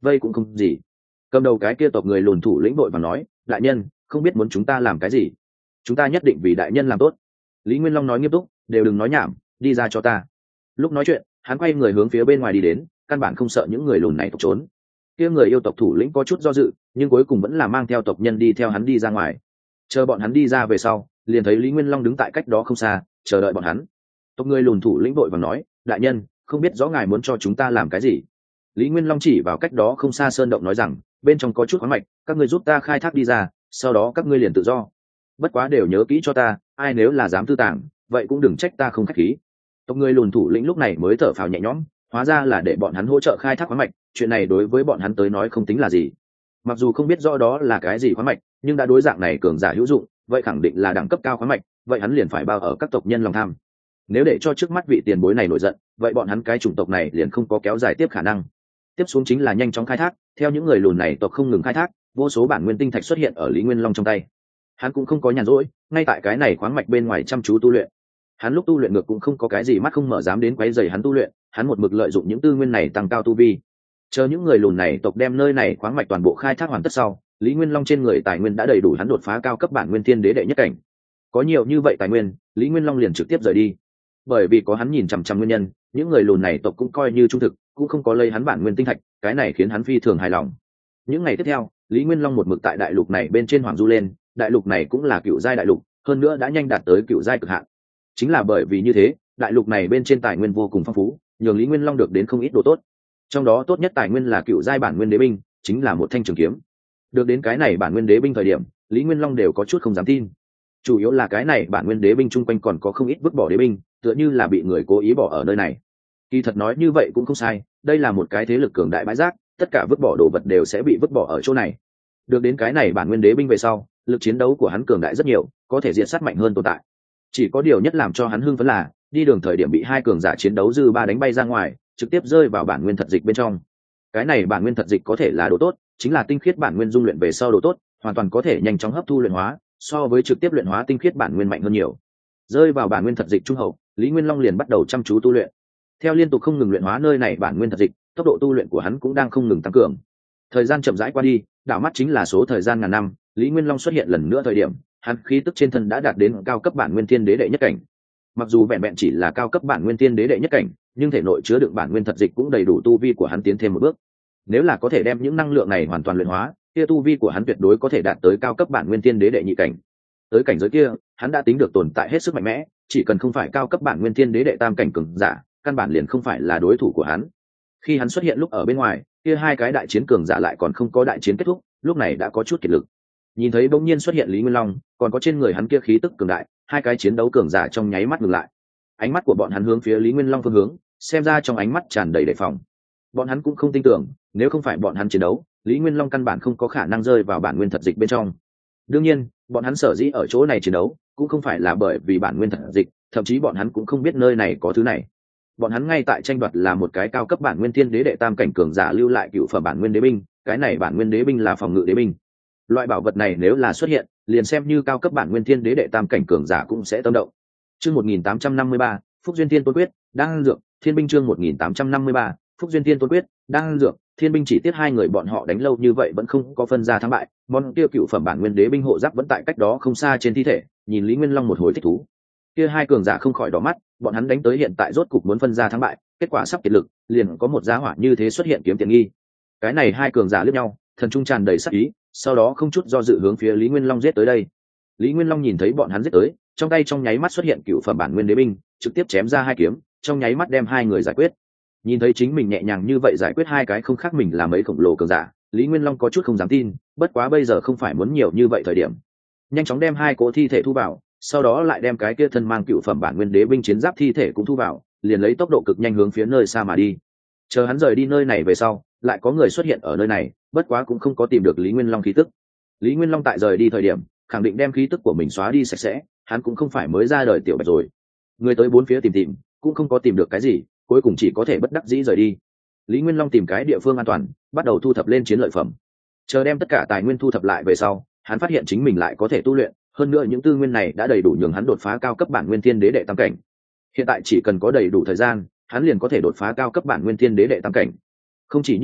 vây cũng không gì. Cầm đầu cái kia tộc người lùn thủ lĩnh đội và nói, đại nhân không biết muốn chúng ta làm cái gì, chúng ta nhất định vì đại nhân làm tốt. Lý Nguyên Long nói nghiêm túc, đều đừng nói nhảm, đi ra cho ta. Lúc nói chuyện hắn quay người hướng phía bên ngoài đi đến, căn bản không sợ những người lùn này tộc trốn. Kia người yêu tộc thủ lĩnh có chút do dự, nhưng cuối cùng vẫn là mang theo tộc nhân đi theo hắn đi ra ngoài. Chờ bọn hắn đi ra về sau, liền thấy Lý Nguyên Long đứng tại cách đó không xa, chờ đợi bọn hắn. Tộc người lùn thủ lĩnh vội vàng nói, đại nhân không biết rõ ngài muốn cho chúng ta làm cái gì. Lý Nguyên Long chỉ vào cách đó không xa sơn động nói rằng, bên trong có chút khoáng mạch, các ngươi giúp ta khai thác đi ra, sau đó các ngươi liền tự do. Bất quá đều nhớ kỹ cho ta, ai nếu là dám tư tàng, vậy cũng đừng trách ta không khách khí. Tộc người lùn thủ lĩnh lúc này mới thở phào nhẹ nhõm, hóa ra là để bọn hắn hỗ trợ khai thác khoáng mạch, chuyện này đối với bọn hắn tới nói không tính là gì. Mặc dù không biết rõ đó là cái gì khoáng mạch, nhưng đã đối dạng này cường giả hữu dụng, vậy khẳng định là đẳng cấp cao khoáng mạch, vậy hắn liền phải bao ở các tộc nhân lòng tham. Nếu để cho trước mắt vị tiền bối này nổi giận, vậy bọn hắn cái chủng tộc này liền không có kéo dài tiếp khả năng. Tiếp xuống chính là nhanh chóng khai thác, theo những người lùn này tộc không ngừng khai thác, vô số bản nguyên tinh thạch xuất hiện ở Lý Nguyên Long trong tay. Hắn cũng không có nhàn rỗi, ngay tại cái này khoáng mạch bên ngoài chăm chú tu luyện. Hắn lúc tu luyện ngược cũng không có cái gì mắt không mở dám đến quấy rầy hắn tu luyện, hắn một mực lợi dụng những tư nguyên này tăng cao tu vi. Chờ những người lùn này tộc đem nơi này khoáng mạch toàn bộ khai thác hoàn tất sau, Lý Nguyên Long trên người tài nguyên đã đầy đủ hắn đột phá cao cấp bản nguyên thiên đế đệ nhất cảnh. Có nhiều như vậy tài nguyên, Lý Nguyên Long liền trực tiếp rời đi. Bởi vì có hắn nhìn chằm chằm nguyên nhân, những người lùn này tộc cũng coi như trung thực, cũng không có lấy hắn bản nguyên tinh thạch, cái này khiến hắn phi thường hài lòng. Những ngày tiếp theo, Lý Nguyên Long một mực tại đại lục này bên trên hoàng du lên, đại lục này cũng là cựu giai đại lục, hơn nữa đã nhanh đạt tới cựu giai cực hạn. Chính là bởi vì như thế, đại lục này bên trên tài nguyên vô cùng phong phú, nhường Lý Nguyên Long được đến không ít đồ tốt. Trong đó tốt nhất tài nguyên là cựu giai bản nguyên đế binh, chính là một thanh trường kiếm. Được đến cái này bản nguyên đế binh thời điểm, Lý Nguyên Long đều có chút không dám tin. Chủ yếu là cái này bản nguyên đế binh chung quanh còn có không ít vứt bỏ đế binh, tựa như là bị người cố ý bỏ ở nơi này. Kỳ thật nói như vậy cũng không sai, đây là một cái thế lực cường đại bãi rác, tất cả vứt bỏ đồ vật đều sẽ bị vứt bỏ ở chỗ này. Được đến cái này bản nguyên đế binh về sau, lực chiến đấu của hắn cường đại rất nhiều, có thể diệt sát mạnh hơn tồn tại. Chỉ có điều nhất làm cho hắn hưng phấn là, đi đường thời điểm bị hai cường giả chiến đấu dư ba đánh bay ra ngoài, trực tiếp rơi vào bản nguyên thật dịch bên trong. Cái này bản nguyên thật dịch có thể là đồ tốt, chính là tinh khiết bản nguyên dung luyện về sau đồ tốt, hoàn toàn có thể nhanh chóng hấp thu luyện hóa, so với trực tiếp luyện hóa tinh khiết bản nguyên mạnh hơn nhiều. Rơi vào bản nguyên thật dịch trung hậu, Lý Nguyên Long liền bắt đầu chăm chú tu luyện. Theo liên tục không ngừng luyện hóa nơi này bản nguyên thật dịch, tốc độ tu luyện của hắn cũng đang không ngừng tăng cường. Thời gian chậm rãi qua đi, đảo mắt chính là số thời gian ngàn năm, Lý Nguyên Long xuất hiện lần nữa thời điểm, hắn khí tức trên thân đã đạt đến cao cấp bản nguyên thiên đế đệ nhất cảnh. Mặc dù vẹn vẹn chỉ là cao cấp bản nguyên thiên đế đệ nhất cảnh, nhưng thể nội chứa đựng bản nguyên thật dịch cũng đầy đủ tu vi của hắn tiến thêm một bước. Nếu là có thể đem những năng lượng này hoàn toàn luyện hóa, kia tu vi của hắn tuyệt đối có thể đạt tới cao cấp bản nguyên thiên đế đệ nhị cảnh. Tới cảnh giới kia, hắn đã tính được tồn tại hết sức mạnh mẽ, chỉ cần không phải cao cấp bản nguyên thiên đế đệ tam cảnh cường giả, căn bản liền không phải là đối thủ của hắn. Khi hắn xuất hiện lúc ở bên ngoài, kia hai cái đại chiến cường giả lại còn không có đại chiến kết thúc, lúc này đã có chút kiệt lực. Nhìn thấy bỗng nhiên xuất hiện Lý Nguyên Long, còn có trên người hắn kia khí tức cường đại, hai cái chiến đấu cường giả trong nháy mắt ngừng lại. Ánh mắt của bọn hắn hướng phía Lý Nguyên Long phương hướng, xem ra trong ánh mắt tràn đầy đề phòng. Bọn hắn cũng không tin tưởng, nếu không phải bọn hắn chiến đấu, Lý Nguyên Long căn bản không có khả năng rơi vào bản nguyên thật dịch bên trong. Đương nhiên, bọn hắn sở dĩ ở chỗ này chiến đấu, cũng không phải là bởi vì bản nguyên thật dịch, thậm chí bọn hắn cũng không biết nơi này có thứ này. Bọn hắn ngay tại tranh đoạt là một cái cao cấp bản nguyên thiên đế đệ tam cảnh cường giả lưu lại cựu phẩm bản nguyên đế binh, cái này bản nguyên đế binh là phòng ngự đế binh. Loại bảo vật này nếu là xuất hiện, liền xem như cao cấp bản nguyên thiên đế đệ tam cảnh cường giả cũng sẽ tâm động. Chương một nghìn tám trăm năm mươi ba, Phúc duyên thiên tôn quyết, đang dược, thiên binh chương một nghìn tám trăm năm mươi ba, Phúc duyên thiên tôn quyết, đang dược, thiên binh chỉ tiếc hai người bọn họ đánh lâu như vậy vẫn không có phân ra thắng bại, món kia cựu phẩm bản nguyên đế binh hộ giáp vẫn tại cách đó không xa trên thi thể, nhìn Lý Nguyên Long một hồi thích thú. Kia hai cường giả không khỏi đỏ mắt, bọn hắn đánh tới hiện tại rốt cục muốn phân ra thắng bại, kết quả sắp kiệt lực, liền có một giá hỏa như thế xuất hiện kiếm tiện nghi. Cái này hai cường giả liếc nhau, thần trung tràn đầy sát ý, sau đó không chút do dự hướng phía Lý Nguyên Long giết tới đây. Lý Nguyên Long nhìn thấy bọn hắn giết tới, trong tay trong nháy mắt xuất hiện cựu phẩm bản nguyên đế binh, trực tiếp chém ra hai kiếm, trong nháy mắt đem hai người giải quyết. Nhìn thấy chính mình nhẹ nhàng như vậy giải quyết hai cái không khác mình là mấy khổng lồ cường giả, Lý Nguyên Long có chút không dám tin, bất quá bây giờ không phải muốn nhiều như vậy thời điểm. Nhanh chóng đem hai cỗ thi thể thu vào, sau đó lại đem cái kia thân mang cựu phẩm bản nguyên đế binh chiến giáp thi thể cũng thu vào, liền lấy tốc độ cực nhanh hướng phía nơi xa mà đi. Chờ hắn rời đi nơi này về sau, lại có người xuất hiện ở nơi này, bất quá cũng không có tìm được Lý Nguyên Long khí tức. Lý Nguyên Long tại rời đi thời điểm, khẳng định đem khí tức của mình xóa đi sạch sẽ, hắn cũng không phải mới ra đời tiểu bạch rồi. Người tới bốn phía tìm tìm, cũng không có tìm được cái gì, cuối cùng chỉ có thể bất đắc dĩ rời đi. Lý Nguyên Long tìm cái địa phương an toàn, bắt đầu thu thập lên chiến lợi phẩm. Chờ đem tất cả tài nguyên thu thập lại về sau, hắn phát hiện chính mình lại có thể tu luyện, hơn nữa những tư nguyên này đã đầy đủ nhường hắn đột phá cao cấp bản nguyên thiên đế đệ tam cảnh. Hiện tại chỉ cần có đầy đủ thời gian, hắn liền có thể đột phá cao cấp bản nguyên thiên đế đệ tam cảnh. Không chỉ như vậy,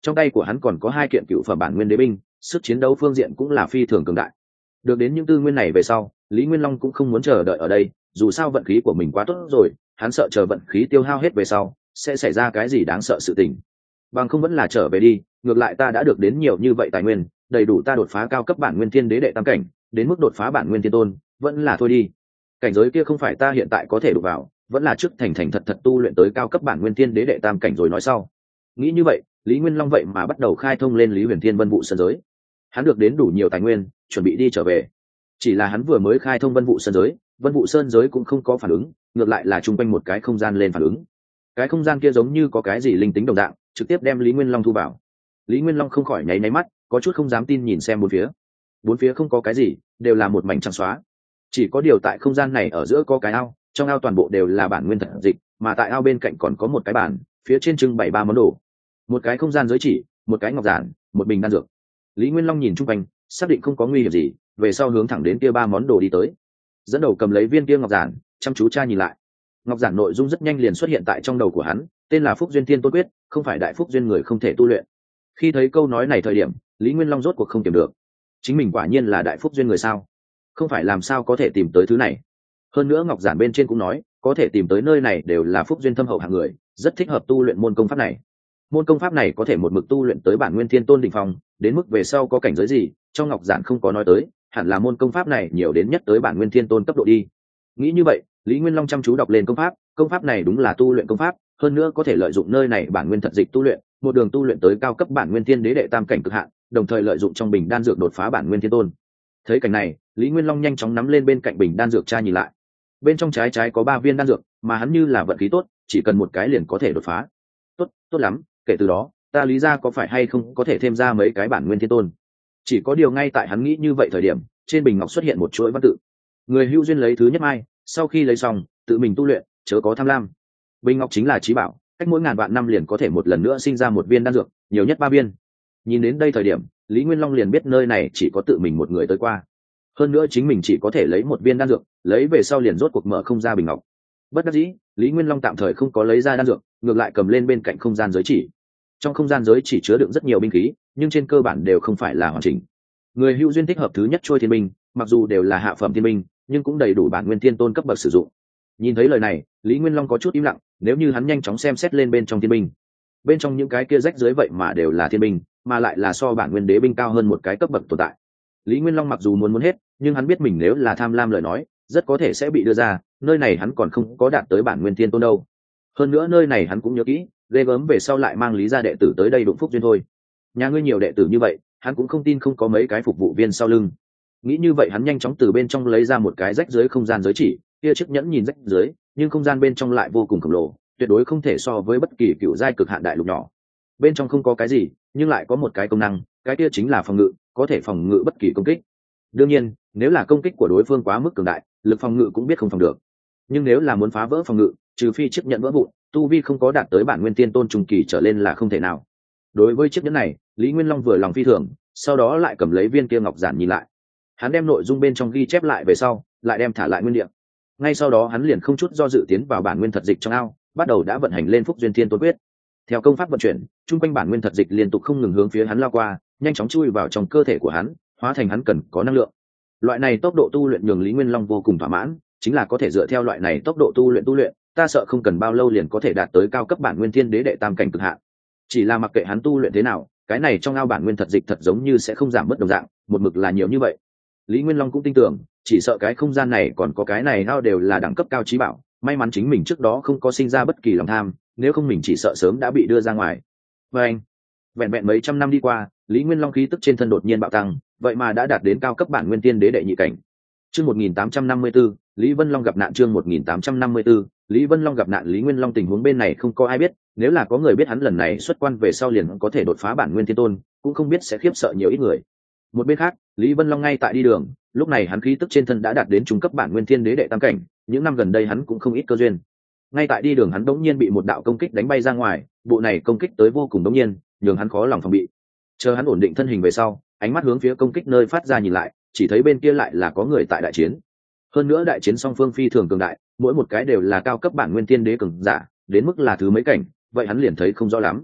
trong tay của hắn còn có hai kiện cựu phẩm bản nguyên đế binh, sức chiến đấu phương diện cũng là phi thường cường đại. Được đến những tư nguyên này về sau, Lý Nguyên Long cũng không muốn chờ đợi ở đây, dù sao vận khí của mình quá tốt rồi, hắn sợ chờ vận khí tiêu hao hết về sau sẽ xảy ra cái gì đáng sợ sự tình. Bằng không vẫn là trở về đi, ngược lại ta đã được đến nhiều như vậy tài nguyên, đầy đủ ta đột phá cao cấp bản nguyên thiên đế đệ tam cảnh, đến mức đột phá bản nguyên thiên tôn vẫn là thôi đi. Cảnh giới kia không phải ta hiện tại có thể đụng vào, vẫn là trước thành thành thật thật tu luyện tới cao cấp bản nguyên thiên đế đệ tam cảnh rồi nói sau. Nghĩ như vậy, Lý Nguyên Long vậy mà bắt đầu khai thông lên Lý Huyền Thiên Vân Vụ Sơn giới. Hắn được đến đủ nhiều tài nguyên, chuẩn bị đi trở về. Chỉ là hắn vừa mới khai thông Vân Vụ Sơn giới, Vân Vụ Sơn giới cũng không có phản ứng, ngược lại là chung quanh một cái không gian lên phản ứng. Cái không gian kia giống như có cái gì linh tính đồng dạng, trực tiếp đem Lý Nguyên Long thu vào. Lý Nguyên Long không khỏi nháy nháy mắt, có chút không dám tin nhìn xem bốn phía. Bốn phía không có cái gì, đều là một mảnh trắng xóa. Chỉ có điều tại không gian này ở giữa có cái ao, trong ao toàn bộ đều là bản nguyên thật dịch, mà tại ao bên cạnh còn có một cái bàn, phía trên trưng bày ba món đồ. Một cái không gian giới chỉ, một cái ngọc giản, một bình đan dược. Lý Nguyên Long nhìn chung quanh, xác định không có nguy hiểm gì, về sau hướng thẳng đến kia ba món đồ đi tới. Dẫn đầu cầm lấy viên kia ngọc giản, chăm chú tra nhìn lại. Ngọc giản nội dung rất nhanh liền xuất hiện tại trong đầu của hắn, tên là Phúc Duyên Thiên Tôn Quyết, không phải đại phúc duyên người không thể tu luyện. Khi thấy câu nói này thời điểm, Lý Nguyên Long rốt cuộc không tìm được. Chính mình quả nhiên là đại phúc duyên người sao? Không phải làm sao có thể tìm tới thứ này. Hơn nữa ngọc giản bên trên cũng nói, có thể tìm tới nơi này đều là phúc duyên thâm hậu hạng người, rất thích hợp tu luyện môn công pháp này. Môn công pháp này có thể một mực tu luyện tới bản nguyên thiên tôn đỉnh phong, đến mức về sau có cảnh giới gì, trong ngọc giản không có nói tới, hẳn là môn công pháp này nhiều đến nhất tới bản nguyên thiên tôn cấp độ đi. Nghĩ như vậy, Lý Nguyên Long chăm chú đọc lên công pháp, công pháp này đúng là tu luyện công pháp, hơn nữa có thể lợi dụng nơi này bản nguyên thật dịch tu luyện, một đường tu luyện tới cao cấp bản nguyên thiên đế đệ tam cảnh cực hạn, đồng thời lợi dụng trong bình đan dược đột phá bản nguyên thiên tôn. Thấy cảnh này, Lý Nguyên Long nhanh chóng nắm lên bên cạnh bình đan dược tra nhìn lại. Bên trong trái trái có ba viên đan dược, mà hắn như là vận khí tốt, chỉ cần một cái liền có thể đột phá. Tốt, tốt lắm, kể từ đó, ta Lý ra có phải hay không có thể thêm ra mấy cái bản nguyên thiên tôn. Chỉ có điều ngay tại hắn nghĩ như vậy thời điểm, trên bình ngọc xuất hiện một chuỗi văn tự. Người hữu duyên lấy thứ nhất mai, sau khi lấy xong, tự mình tu luyện, chớ có tham lam. Bình ngọc chính là trí bảo, cách mỗi ngàn vạn năm liền có thể một lần nữa sinh ra một viên đan dược, nhiều nhất ba viên. Nhìn đến đây thời điểm, Lý Nguyên Long liền biết nơi này chỉ có tự mình một người tới qua. Hơn nữa chính mình chỉ có thể lấy một viên đan dược, lấy về sau liền rốt cuộc mở không ra bình ngọc. Bất đắc dĩ, Lý Nguyên Long tạm thời không có lấy ra đan dược, ngược lại cầm lên bên cạnh không gian giới chỉ. Trong không gian giới chỉ chứa đựng rất nhiều binh khí, nhưng trên cơ bản đều không phải là hoàn chỉnh. Người hữu duyên thích hợp thứ nhất trôi thiên binh, mặc dù đều là hạ phẩm thiên binh, nhưng cũng đầy đủ bản nguyên thiên tôn cấp bậc sử dụng. Nhìn thấy lời này, Lý Nguyên Long có chút im lặng, nếu như hắn nhanh chóng xem xét lên bên trong thiên binh, bên trong những cái kia rách dưới vậy mà đều là thiên binh, mà lại là so bản nguyên đế binh cao hơn một cái cấp bậc tồn tại. Lý Nguyên Long mặc dù muốn muốn hết, nhưng hắn biết mình nếu là tham lam lời nói, rất có thể sẽ bị đưa ra, nơi này hắn còn không có đạt tới bản nguyên thiên tôn đâu. Hơn nữa nơi này hắn cũng nhớ kỹ, ghê gớm về sau lại mang Lý gia đệ tử tới đây đụng phúc duyên thôi. Nhà ngươi nhiều đệ tử như vậy, hắn cũng không tin không có mấy cái phục vụ viên sau lưng. Nghĩ như vậy hắn nhanh chóng từ bên trong lấy ra một cái rách dưới không gian giới chỉ, kia chiếc nhẫn nhìn rách dưới, nhưng không gian bên trong lại vô cùng khổng lồ, tuyệt đối không thể so với bất kỳ cựu giai cực hạn đại lục nhỏ. Bên trong không có cái gì, nhưng lại có một cái công năng, cái kia chính là phòng ngự, có thể phòng ngự bất kỳ công kích. Đương nhiên, nếu là công kích của đối phương quá mức cường đại, lực phòng ngự cũng biết không phòng được. Nhưng nếu là muốn phá vỡ phòng ngự, trừ phi chiếc nhẫn vỡ vụn, tu vi không có đạt tới bản nguyên tiên tôn trung kỳ trở lên là không thể nào. Đối với chiếc nhẫn này, Lý Nguyên Long vừa lòng phi thường, sau đó lại cầm lấy viên kia ngọc giản nhìn lại. Hắn đem nội dung bên trong ghi chép lại về sau, lại đem thả lại nguyên địa. Ngay sau đó hắn liền không chút do dự tiến vào bản nguyên thật dịch trong ao, bắt đầu đã vận hành lên Phúc Duyên Thiên Tôn Quyết. Theo công pháp vận chuyển, trung quanh bản nguyên thật dịch liên tục không ngừng hướng phía hắn lao qua, nhanh chóng chui vào trong cơ thể của hắn, hóa thành hắn cần có năng lượng. Loại này tốc độ tu luyện nhường Lý Nguyên Long vô cùng thỏa mãn, chính là có thể dựa theo loại này tốc độ tu luyện tu luyện, ta sợ không cần bao lâu liền có thể đạt tới cao cấp bản nguyên thiên đế đệ tam cảnh cực hạn. Chỉ là mặc kệ hắn tu luyện thế nào, cái này trong ao bản nguyên thật dịch thật giống như sẽ không giảm bớt đồng dạng, một mực là nhiều như vậy. Lý Nguyên Long cũng tin tưởng, chỉ sợ cái không gian này còn có cái này ao đều là đẳng cấp cao trí bảo, may mắn chính mình trước đó không có sinh ra bất kỳ lòng tham, nếu không mình chỉ sợ sớm đã bị đưa ra ngoài. Và anh, vẹn vẹn mấy trăm năm đi qua, Lý Nguyên Long khí tức trên thân đột nhiên bạo tăng, vậy mà đã đạt đến cao cấp bản nguyên tiên đế đệ nhị cảnh. Chương một nghìn tám trăm năm mươi tư, Lý Vân Long gặp nạn. Chương một nghìn tám trăm năm mươi tư, Lý Vân Long gặp nạn. Lý Nguyên Long tình huống bên này không có ai biết, nếu là có người biết hắn lần này xuất quan về sau liền có thể đột phá bản nguyên thiên tôn, cũng không biết sẽ khiếp sợ nhiều ít người. Một bên khác, Lý Vân Long ngay tại đi đường, lúc này hắn khí tức trên thân đã đạt đến trung cấp bản nguyên thiên đế đệ tam cảnh, những năm gần đây hắn cũng không ít cơ duyên. Ngay tại đi đường hắn đống nhiên bị một đạo công kích đánh bay ra ngoài, bộ này công kích tới vô cùng đống nhiên, nhường hắn khó lòng phòng bị. Chờ hắn ổn định thân hình về sau, ánh mắt hướng phía công kích nơi phát ra nhìn lại, chỉ thấy bên kia lại là có người tại đại chiến. Hơn nữa đại chiến song phương phi thường cường đại, mỗi một cái đều là cao cấp bản nguyên thiên đế cường giả, đến mức là thứ mấy cảnh, vậy hắn liền thấy không rõ lắm.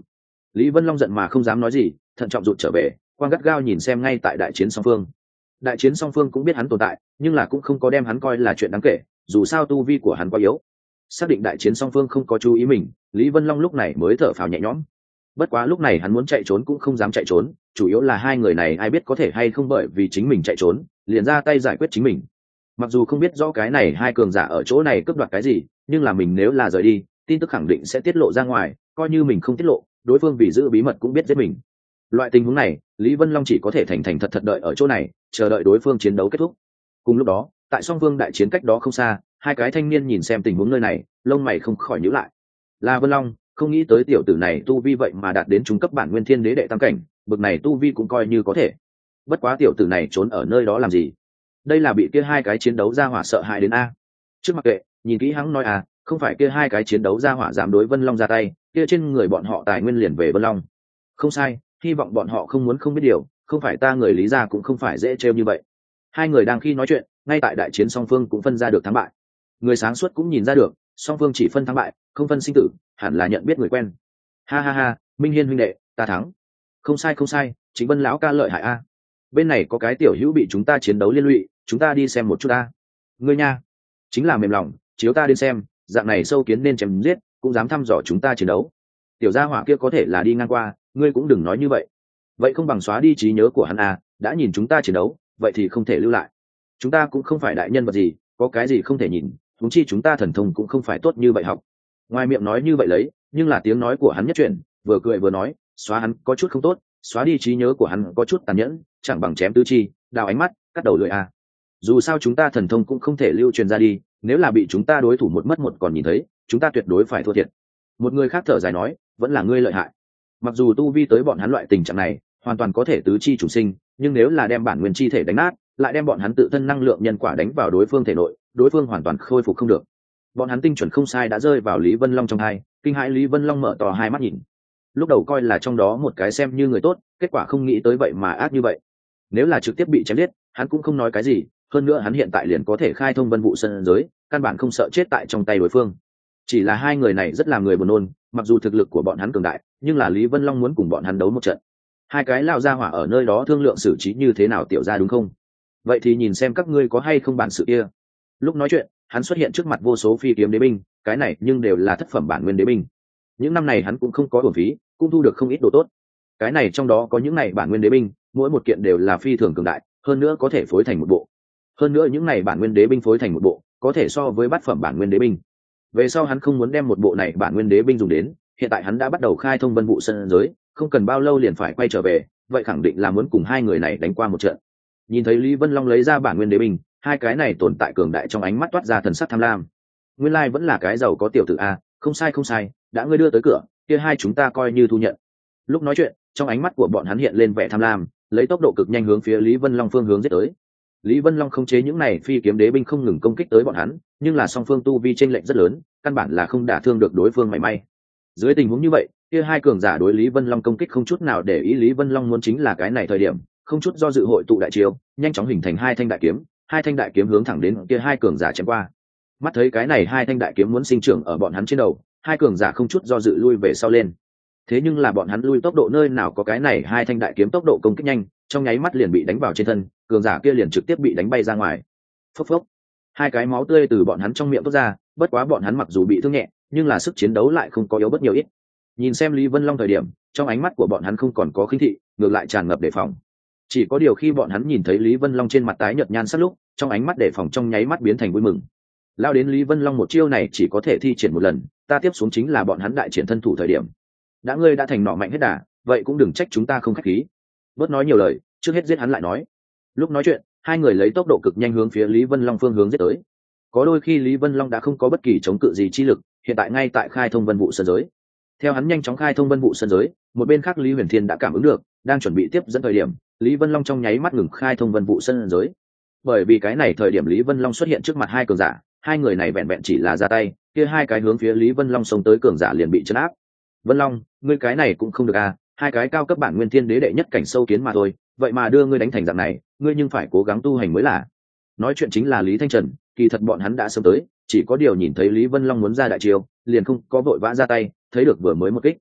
Lý Vân Long giận mà không dám nói gì, thận trọng rụt trở về, quan gắt gao nhìn xem ngay tại đại chiến song phương. Đại chiến song phương cũng biết hắn tồn tại, nhưng là cũng không có đem hắn coi là chuyện đáng kể, dù sao tu vi của hắn quá yếu. Xác định đại chiến song phương không có chú ý mình, Lý Vân Long lúc này mới thở phào nhẹ nhõm. Bất quá lúc này hắn muốn chạy trốn cũng không dám chạy trốn, chủ yếu là hai người này ai biết có thể hay không bởi vì chính mình chạy trốn liền ra tay giải quyết chính mình. Mặc dù không biết rõ cái này hai cường giả ở chỗ này cướp đoạt cái gì, nhưng là mình nếu là rời đi, tin tức khẳng định sẽ tiết lộ ra ngoài, coi như mình không tiết lộ, đối phương vì giữ bí mật cũng biết giết mình. Loại tình huống này, Lý Vân Long chỉ có thể thành thành thật thật đợi ở chỗ này, chờ đợi đối phương chiến đấu kết thúc. Cùng lúc đó, tại song phương đại chiến cách đó không xa, hai cái thanh niên nhìn xem tình huống nơi này, lông mày không khỏi nhíu lại. Là Vân Long, không nghĩ tới tiểu tử này tu vi vậy mà đạt đến trung cấp bản nguyên thiên đế đệ tam cảnh, bực này tu vi cũng coi như có thể. Bất quá tiểu tử này trốn ở nơi đó làm gì? Đây là bị kia hai cái chiến đấu ra hỏa sợ hãi đến a. Trước mặc kệ, nhìn kỹ hắn nói à, không phải kia hai cái chiến đấu ra hỏa dám đối Vân Long ra tay, kia trên người bọn họ tài nguyên liền về Vân Long. Không sai, hy vọng bọn họ không muốn không biết điều, không phải ta người Lý gia cũng không phải dễ trêu như vậy. Hai người đang khi nói chuyện, ngay tại đại chiến song phương cũng phân ra được thắng bại. Người sáng suốt cũng nhìn ra được, song phương chỉ phân thắng bại, không phân sinh tử, hẳn là nhận biết người quen. Ha ha ha, Minh Hiên huynh đệ, ta thắng. Không sai không sai, chính Vân lão ca lợi hại a. Bên này có cái tiểu hữu bị chúng ta chiến đấu liên lụy, chúng ta đi xem một chút ta. Ngươi nha, chính là mềm lòng, chiếu ta đi xem, dạng này sâu kiến nên chém giết, cũng dám thăm dò chúng ta chiến đấu. Tiểu gia hỏa kia có thể là đi ngang qua, ngươi cũng đừng nói như vậy. Vậy không bằng xóa đi trí nhớ của hắn à, đã nhìn chúng ta chiến đấu, vậy thì không thể lưu lại. Chúng ta cũng không phải đại nhân vật gì, có cái gì không thể nhìn, huống chi chúng ta thần thông cũng không phải tốt như vậy học. Ngoài miệng nói như vậy lấy, nhưng là tiếng nói của hắn nhất chuyển, vừa cười vừa nói, xóa hắn có chút không tốt, xóa đi trí nhớ của hắn có chút tàn nhẫn, chẳng bằng chém tứ chi, đào ánh mắt, cắt đầu lưỡi à. Dù sao chúng ta thần thông cũng không thể lưu truyền ra đi, nếu là bị chúng ta đối thủ một mất một còn nhìn thấy, chúng ta tuyệt đối phải thua thiệt. Một người khác thở dài nói, vẫn là ngươi lợi hại. Mặc dù tu vi tới bọn hắn loại tình trạng này, hoàn toàn có thể tứ chi chủ sinh, nhưng nếu là đem bản nguyên chi thể đánh nát, lại đem bọn hắn tự thân năng lượng nhân quả đánh vào đối phương thể nội, đối phương hoàn toàn khôi phục không được. Bọn hắn tinh chuẩn không sai đã rơi vào Lý Vân Long trong hai, kinh hãi Lý Vân Long mở to hai mắt nhìn. Lúc đầu coi là trong đó một cái xem như người tốt, kết quả không nghĩ tới vậy mà ác như vậy. Nếu là trực tiếp bị chém giết, hắn cũng không nói cái gì, hơn nữa hắn hiện tại liền có thể khai thông vân vụ sân giới, căn bản không sợ chết tại trong tay đối phương. Chỉ là hai người này rất là người buồn nôn, mặc dù thực lực của bọn hắn cường đại, nhưng là Lý Vân Long muốn cùng bọn hắn đấu một trận. Hai cái lao ra hỏa ở nơi đó thương lượng xử trí như thế nào tiểu ra đúng không? Vậy thì nhìn xem các ngươi có hay không bản sự kia. Lúc nói chuyện, hắn xuất hiện trước mặt vô số phi kiếm đế binh, cái này nhưng đều là thất phẩm bản nguyên đế binh. Những năm này hắn cũng không có uổng phí, cũng thu được không ít đồ tốt. Cái này trong đó có những này bản nguyên đế binh, mỗi một kiện đều là phi thường cường đại, hơn nữa có thể phối thành một bộ. Hơn nữa những này bản nguyên đế binh phối thành một bộ, có thể so với bát phẩm bản nguyên đế binh. Về sau hắn không muốn đem một bộ này bản nguyên đế binh dùng đến, hiện tại hắn đã bắt đầu khai thông vân vụ sân giới, không cần bao lâu liền phải quay trở về, vậy khẳng định là muốn cùng hai người này đánh qua một trận. Nhìn thấy Lý Vân Long lấy ra bản nguyên đế binh, hai cái này tồn tại cường đại trong ánh mắt toát ra thần sắc tham lam. Nguyên lai vẫn là cái giàu có tiểu tử a, không sai không sai, đã ngươi đưa tới cửa, kia hai chúng ta coi như thu nhận. Lúc nói chuyện, trong ánh mắt của bọn hắn hiện lên vẻ tham lam, lấy tốc độ cực nhanh hướng phía Lý Vân Long phương hướng giết tới. Lý Vân Long khống chế những này phi kiếm đế binh không ngừng công kích tới bọn hắn, nhưng là song phương tu vi chênh lệch rất lớn, căn bản là không đả thương được đối phương mảy may. Dưới tình huống như vậy, kia hai cường giả đối Lý Vân Long công kích không chút nào để ý, Lý Vân Long muốn chính là cái này thời điểm, không chút do dự hội tụ đại chiêu, nhanh chóng hình thành hai thanh đại kiếm, hai thanh đại kiếm hướng thẳng đến kia hai cường giả chém qua. Mắt thấy cái này hai thanh đại kiếm muốn sinh trưởng ở bọn hắn trên đầu, hai cường giả không chút do dự lui về sau lên. Thế nhưng là bọn hắn lui tốc độ nơi nào có cái này hai thanh đại kiếm tốc độ công kích nhanh, trong nháy mắt liền bị đánh vào trên thân, cường giả kia liền trực tiếp bị đánh bay ra ngoài. Phốc phốc, hai cái máu tươi từ bọn hắn trong miệng toát ra, bất quá bọn hắn mặc dù bị thương nhẹ, nhưng là sức chiến đấu lại không có yếu bất nhiều ít. Nhìn xem Lý Vân Long thời điểm, trong ánh mắt của bọn hắn không còn có khinh thị, ngược lại tràn ngập đề phòng. Chỉ có điều khi bọn hắn nhìn thấy Lý Vân Long trên mặt tái nhợt nhan sắc lúc, trong ánh mắt đề phòng trong nháy mắt biến thành vui mừng. Lao đến Lý Vân Long một chiêu này chỉ có thể thi triển một lần, ta tiếp xuống chính là bọn hắn đại triển thân thủ thời điểm. Đã ngươi đã thành nọ mạnh hết đà, vậy cũng đừng trách chúng ta không khách khí. Bớt nói nhiều lời, trước hết giết hắn lại nói. Lúc nói chuyện, hai người lấy tốc độ cực nhanh hướng phía Lý Vân Long phương hướng giết tới. Có đôi khi Lý Vân Long đã không có bất kỳ chống cự gì chi lực, hiện tại ngay tại khai thông vân vụ sân giới. Theo hắn nhanh chóng khai thông vân vụ sân giới, một bên khác Lý Huyền Thiên đã cảm ứng được, đang chuẩn bị tiếp dẫn thời điểm, Lý Vân Long trong nháy mắt ngừng khai thông vân vụ sân giới. Bởi vì cái này thời điểm Lý Vân Long xuất hiện trước mặt hai cường giả, hai người này vẹn vẹn chỉ là ra tay, kia hai cái hướng phía Lý Vân Long xông tới cường giả liền bị chấn áp. Vân Long, ngươi cái này cũng không được à, hai cái cao cấp bản nguyên thiên đế đệ nhất cảnh sâu kiến mà thôi, vậy mà đưa ngươi đánh thành dạng này, ngươi nhưng phải cố gắng tu hành mới là. Nói chuyện chính là Lý Thanh Trần, kỳ thật bọn hắn đã sớm tới, chỉ có điều nhìn thấy Lý Vân Long muốn ra đại chiêu, liền không có vội vã ra tay, thấy được vừa mới một kích.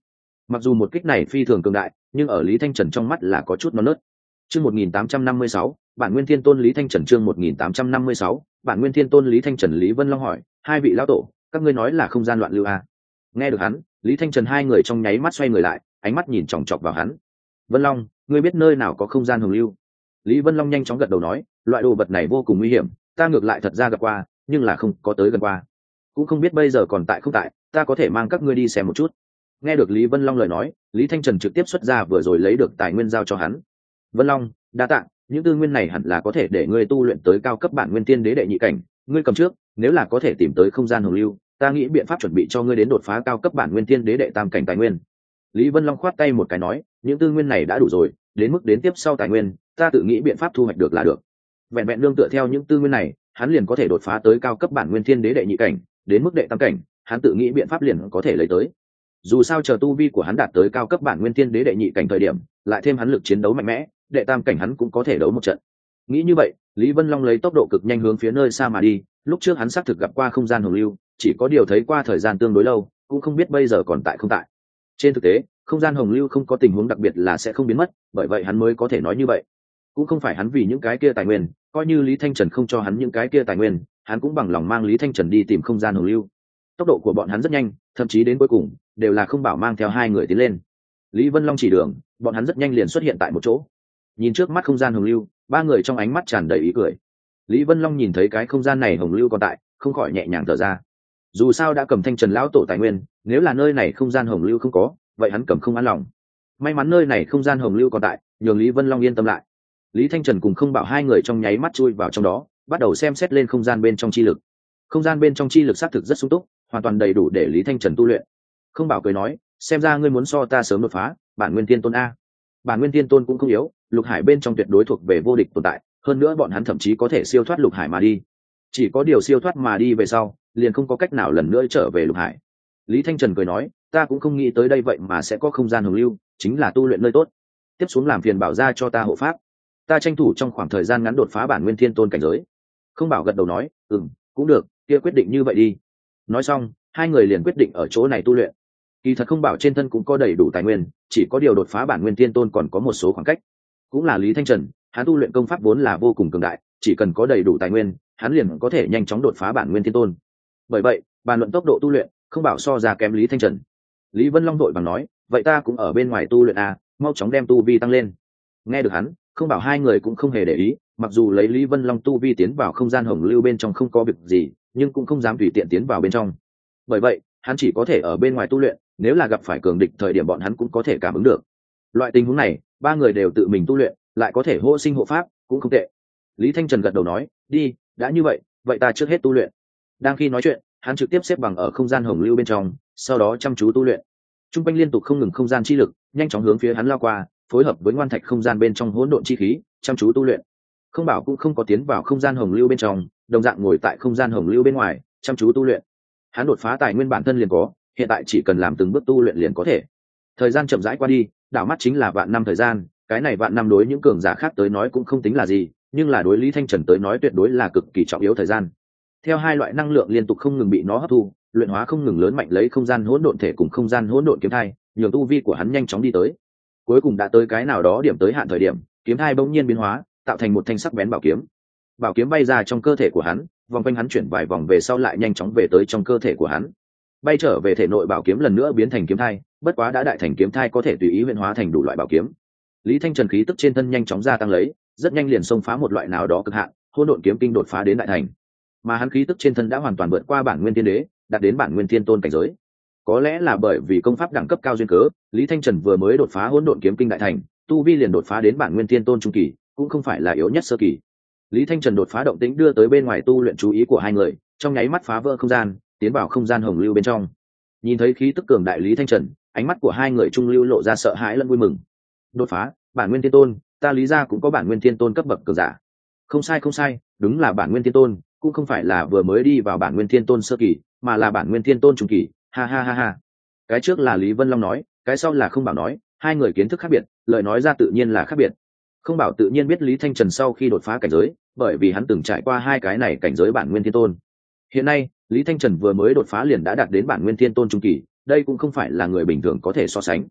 Mặc dù một kích này phi thường cường đại, nhưng ở Lý Thanh Trần trong mắt là có chút non nớt. Chương một nghìn tám trăm năm mươi sáu, bản nguyên thiên tôn Lý Thanh Trần chương một nghìn tám trăm năm mươi sáu, bản nguyên thiên tôn Lý Thanh Trần. Lý Vân Long hỏi, hai vị lão tổ, các ngươi nói là không gian loạn lưu à? Nghe được hắn, Lý Thanh Trần hai người trong nháy mắt xoay người lại, ánh mắt nhìn chòng chọc vào hắn. Vân Long, ngươi biết nơi nào có không gian hồng lưu? Lý Vân Long nhanh chóng gật đầu nói, loại đồ vật này vô cùng nguy hiểm, ta ngược lại thật ra gặp qua, nhưng là không có tới gần qua. Cũng không biết bây giờ còn tại không tại, ta có thể mang các ngươi đi xem một chút. Nghe được Lý Vân Long lời nói, Lý Thanh Trần trực tiếp xuất ra vừa rồi lấy được tài nguyên giao cho hắn. Vân Long, đa tạ, những tư nguyên này hẳn là có thể để ngươi tu luyện tới cao cấp bản nguyên tiên đế đệ nhị cảnh, ngươi cầm trước, nếu là có thể tìm tới không gian hồng lưu, ta nghĩ biện pháp chuẩn bị cho ngươi đến đột phá cao cấp bản nguyên tiên đế đệ tam cảnh tài nguyên. Lý Vân Long khoát tay một cái nói, những tư nguyên này đã đủ rồi, đến mức đến tiếp sau tài nguyên, ta tự nghĩ biện pháp thu hoạch được là được. Vẹn vẹn nương tựa theo những tư nguyên này, hắn liền có thể đột phá tới cao cấp bản nguyên tiên đế đệ nhị cảnh, đến mức đệ tam cảnh, hắn tự nghĩ biện pháp liền có thể lấy tới. Dù sao chờ tu vi của hắn đạt tới cao cấp bản nguyên tiên đế đệ nhị cảnh thời điểm, lại thêm hắn lực chiến đấu mạnh mẽ, đệ tam cảnh hắn cũng có thể đấu một trận. Nghĩ như vậy, Lý Vân Long lấy tốc độ cực nhanh hướng phía nơi xa mà đi, lúc trước hắn xác thực gặp qua không gian hồng lưu, chỉ có điều thấy qua thời gian tương đối lâu, cũng không biết bây giờ còn tại không tại. Trên thực tế, không gian hồng lưu không có tình huống đặc biệt là sẽ không biến mất, bởi vậy hắn mới có thể nói như vậy. Cũng không phải hắn vì những cái kia tài nguyên, coi như Lý Thanh Trần không cho hắn những cái kia tài nguyên, hắn cũng bằng lòng mang Lý Thanh Trần đi tìm không gian hồng lưu. Tốc độ của bọn hắn rất nhanh, thậm chí đến cuối cùng đều là không bảo mang theo hai người tiến lên. Lý Vân Long chỉ đường, bọn hắn rất nhanh liền xuất hiện tại một chỗ. Nhìn trước mắt không gian hồng lưu, ba người trong ánh mắt tràn đầy ý cười. Lý Vân Long nhìn thấy cái không gian này hồng lưu còn tại, không khỏi nhẹ nhàng thở ra. Dù sao đã cầm Thanh Trần lão tổ tài nguyên, nếu là nơi này không gian hồng lưu không có, vậy hắn cầm không an lòng. May mắn nơi này không gian hồng lưu còn tại, nhường Lý Vân Long yên tâm lại. Lý Thanh Trần cùng không bảo hai người trong nháy mắt chui vào trong đó, bắt đầu xem xét lên không gian bên trong chi lực. Không gian bên trong chi lực xác thực rất sung túc, hoàn toàn đầy đủ để Lý Thanh Trần tu luyện. Không bảo cười nói, xem ra ngươi muốn so ta sớm đột phá, bản nguyên tiên tôn a. Bản nguyên tiên tôn cũng không yếu, lục hải bên trong tuyệt đối thuộc về vô địch tồn tại, hơn nữa bọn hắn thậm chí có thể siêu thoát lục hải mà đi. Chỉ có điều siêu thoát mà đi về sau, liền không có cách nào lần nữa trở về lục hải. Lý Thanh Trần cười nói, ta cũng không nghĩ tới đây vậy mà sẽ có không gian hồng lưu, chính là tu luyện nơi tốt. Tiếp xuống làm phiền bảo ra cho ta hộ pháp, ta tranh thủ trong khoảng thời gian ngắn đột phá bản nguyên thiên tôn cảnh giới. Không bảo gật đầu nói, ừm, cũng được, kia quyết định như vậy đi. Nói xong, hai người liền quyết định ở chỗ này tu luyện. Kỳ thật không bảo trên thân cũng có đầy đủ tài nguyên, chỉ có điều đột phá bản nguyên thiên tôn còn có một số khoảng cách. Cũng là Lý Thanh Trần, hắn tu luyện công pháp vốn là vô cùng cường đại, chỉ cần có đầy đủ tài nguyên, hắn liền có thể nhanh chóng đột phá bản nguyên thiên tôn. Bởi vậy, bàn luận tốc độ tu luyện, không bảo so ra kém Lý Thanh Trần. Lý Vân Long đội bằng nói, vậy ta cũng ở bên ngoài tu luyện à, mau chóng đem tu vi tăng lên. Nghe được hắn, không bảo hai người cũng không hề để ý, mặc dù lấy Lý Vân Long tu vi tiến vào không gian hồng lưu bên trong không có việc gì, nhưng cũng không dám tùy tiện tiến vào bên trong. Bởi vậy, hắn chỉ có thể ở bên ngoài tu luyện, nếu là gặp phải cường địch thời điểm bọn hắn cũng có thể cảm ứng được. Loại tình huống này, ba người đều tự mình tu luyện, lại có thể hô sinh hộ pháp, cũng không tệ. Lý Thanh Trần gật đầu nói, đi, đã như vậy, vậy ta trước hết tu luyện. Đang khi nói chuyện, hắn trực tiếp xếp bằng ở không gian hồng lưu bên trong, sau đó chăm chú tu luyện. Trung quanh liên tục không ngừng không gian chi lực, nhanh chóng hướng phía hắn lao qua, phối hợp với ngoan thạch không gian bên trong hỗn độn chi khí, chăm chú tu luyện. Không bảo cũng không có tiến vào không gian hồng lưu bên trong, đồng dạng ngồi tại không gian hồng lưu bên ngoài, chăm chú tu luyện. Hắn đột phá tài nguyên bản thân liền có, hiện tại chỉ cần làm từng bước tu luyện liền có thể. Thời gian chậm rãi qua đi, đảo mắt chính là vạn năm thời gian, cái này vạn năm đối những cường giả khác tới nói cũng không tính là gì, nhưng là đối Lý Thanh Trần tới nói tuyệt đối là cực kỳ trọng yếu thời gian. Theo hai loại năng lượng liên tục không ngừng bị nó hấp thu, luyện hóa không ngừng lớn mạnh lấy không gian hỗn độn thể cùng không gian hỗn độn kiếm thai, nhường tu vi của hắn nhanh chóng đi tới. Cuối cùng đã tới cái nào đó điểm tới hạn thời điểm, kiếm thai bỗng nhiên biến hóa, tạo thành một thanh sắc bén bảo kiếm. Bảo kiếm bay ra trong cơ thể của hắn, vòng quanh hắn chuyển vài vòng về sau lại nhanh chóng về tới trong cơ thể của hắn. Bay trở về thể nội bảo kiếm lần nữa biến thành kiếm thai, bất quá đã đại thành kiếm thai có thể tùy ý luyện hóa thành đủ loại bảo kiếm. Lý Thanh Trần khí tức trên thân nhanh chóng gia tăng lấy, rất nhanh liền xông phá một loại nào đó cực hạn, hỗn độn kiếm kinh đột phá đến đại thành. Mà hắn khí tức trên thân đã hoàn toàn vượt qua bản nguyên thiên đế, đạt đến bản nguyên thiên tôn cảnh giới. Có lẽ là bởi vì công pháp đẳng cấp cao duyên cớ, Lý Thanh Trần vừa mới đột phá hỗn độn kiếm kinh đại thành, tu vi liền đột phá đến bản nguyên thiên tôn trung kỳ, cũng không phải là yếu nhất sơ kỳ. Lý Thanh Trần đột phá động tĩnh đưa tới bên ngoài tu luyện chú ý của hai người, trong nháy mắt phá vỡ không gian, tiến vào không gian hồng lưu bên trong. Nhìn thấy khí tức cường đại Lý Thanh Trần, ánh mắt của hai người trung lưu lộ ra sợ hãi lẫn vui mừng. Đột phá, bản nguyên thiên tôn, ta Lý gia cũng có bản nguyên thiên tôn cấp bậc cường giả. Không sai không sai, đúng là bản nguyên thiên tôn, cũng không phải là vừa mới đi vào bản nguyên thiên tôn sơ kỳ, mà là bản nguyên thiên tôn trung kỳ, ha ha ha ha. Cái trước là Lý Vân Long nói, cái sau là Không Bảo nói, hai người kiến thức khác biệt, lời nói ra tự nhiên là khác biệt. Không Bảo tự nhiên biết Lý Thanh Trần sau khi đột phá cảnh giới, bởi vì hắn từng trải qua hai cái này cảnh giới bản nguyên thiên tôn. Hiện nay, Lý Thanh Trần vừa mới đột phá liền đã đạt đến bản nguyên thiên tôn trung kỳ, đây cũng không phải là người bình thường có thể so sánh.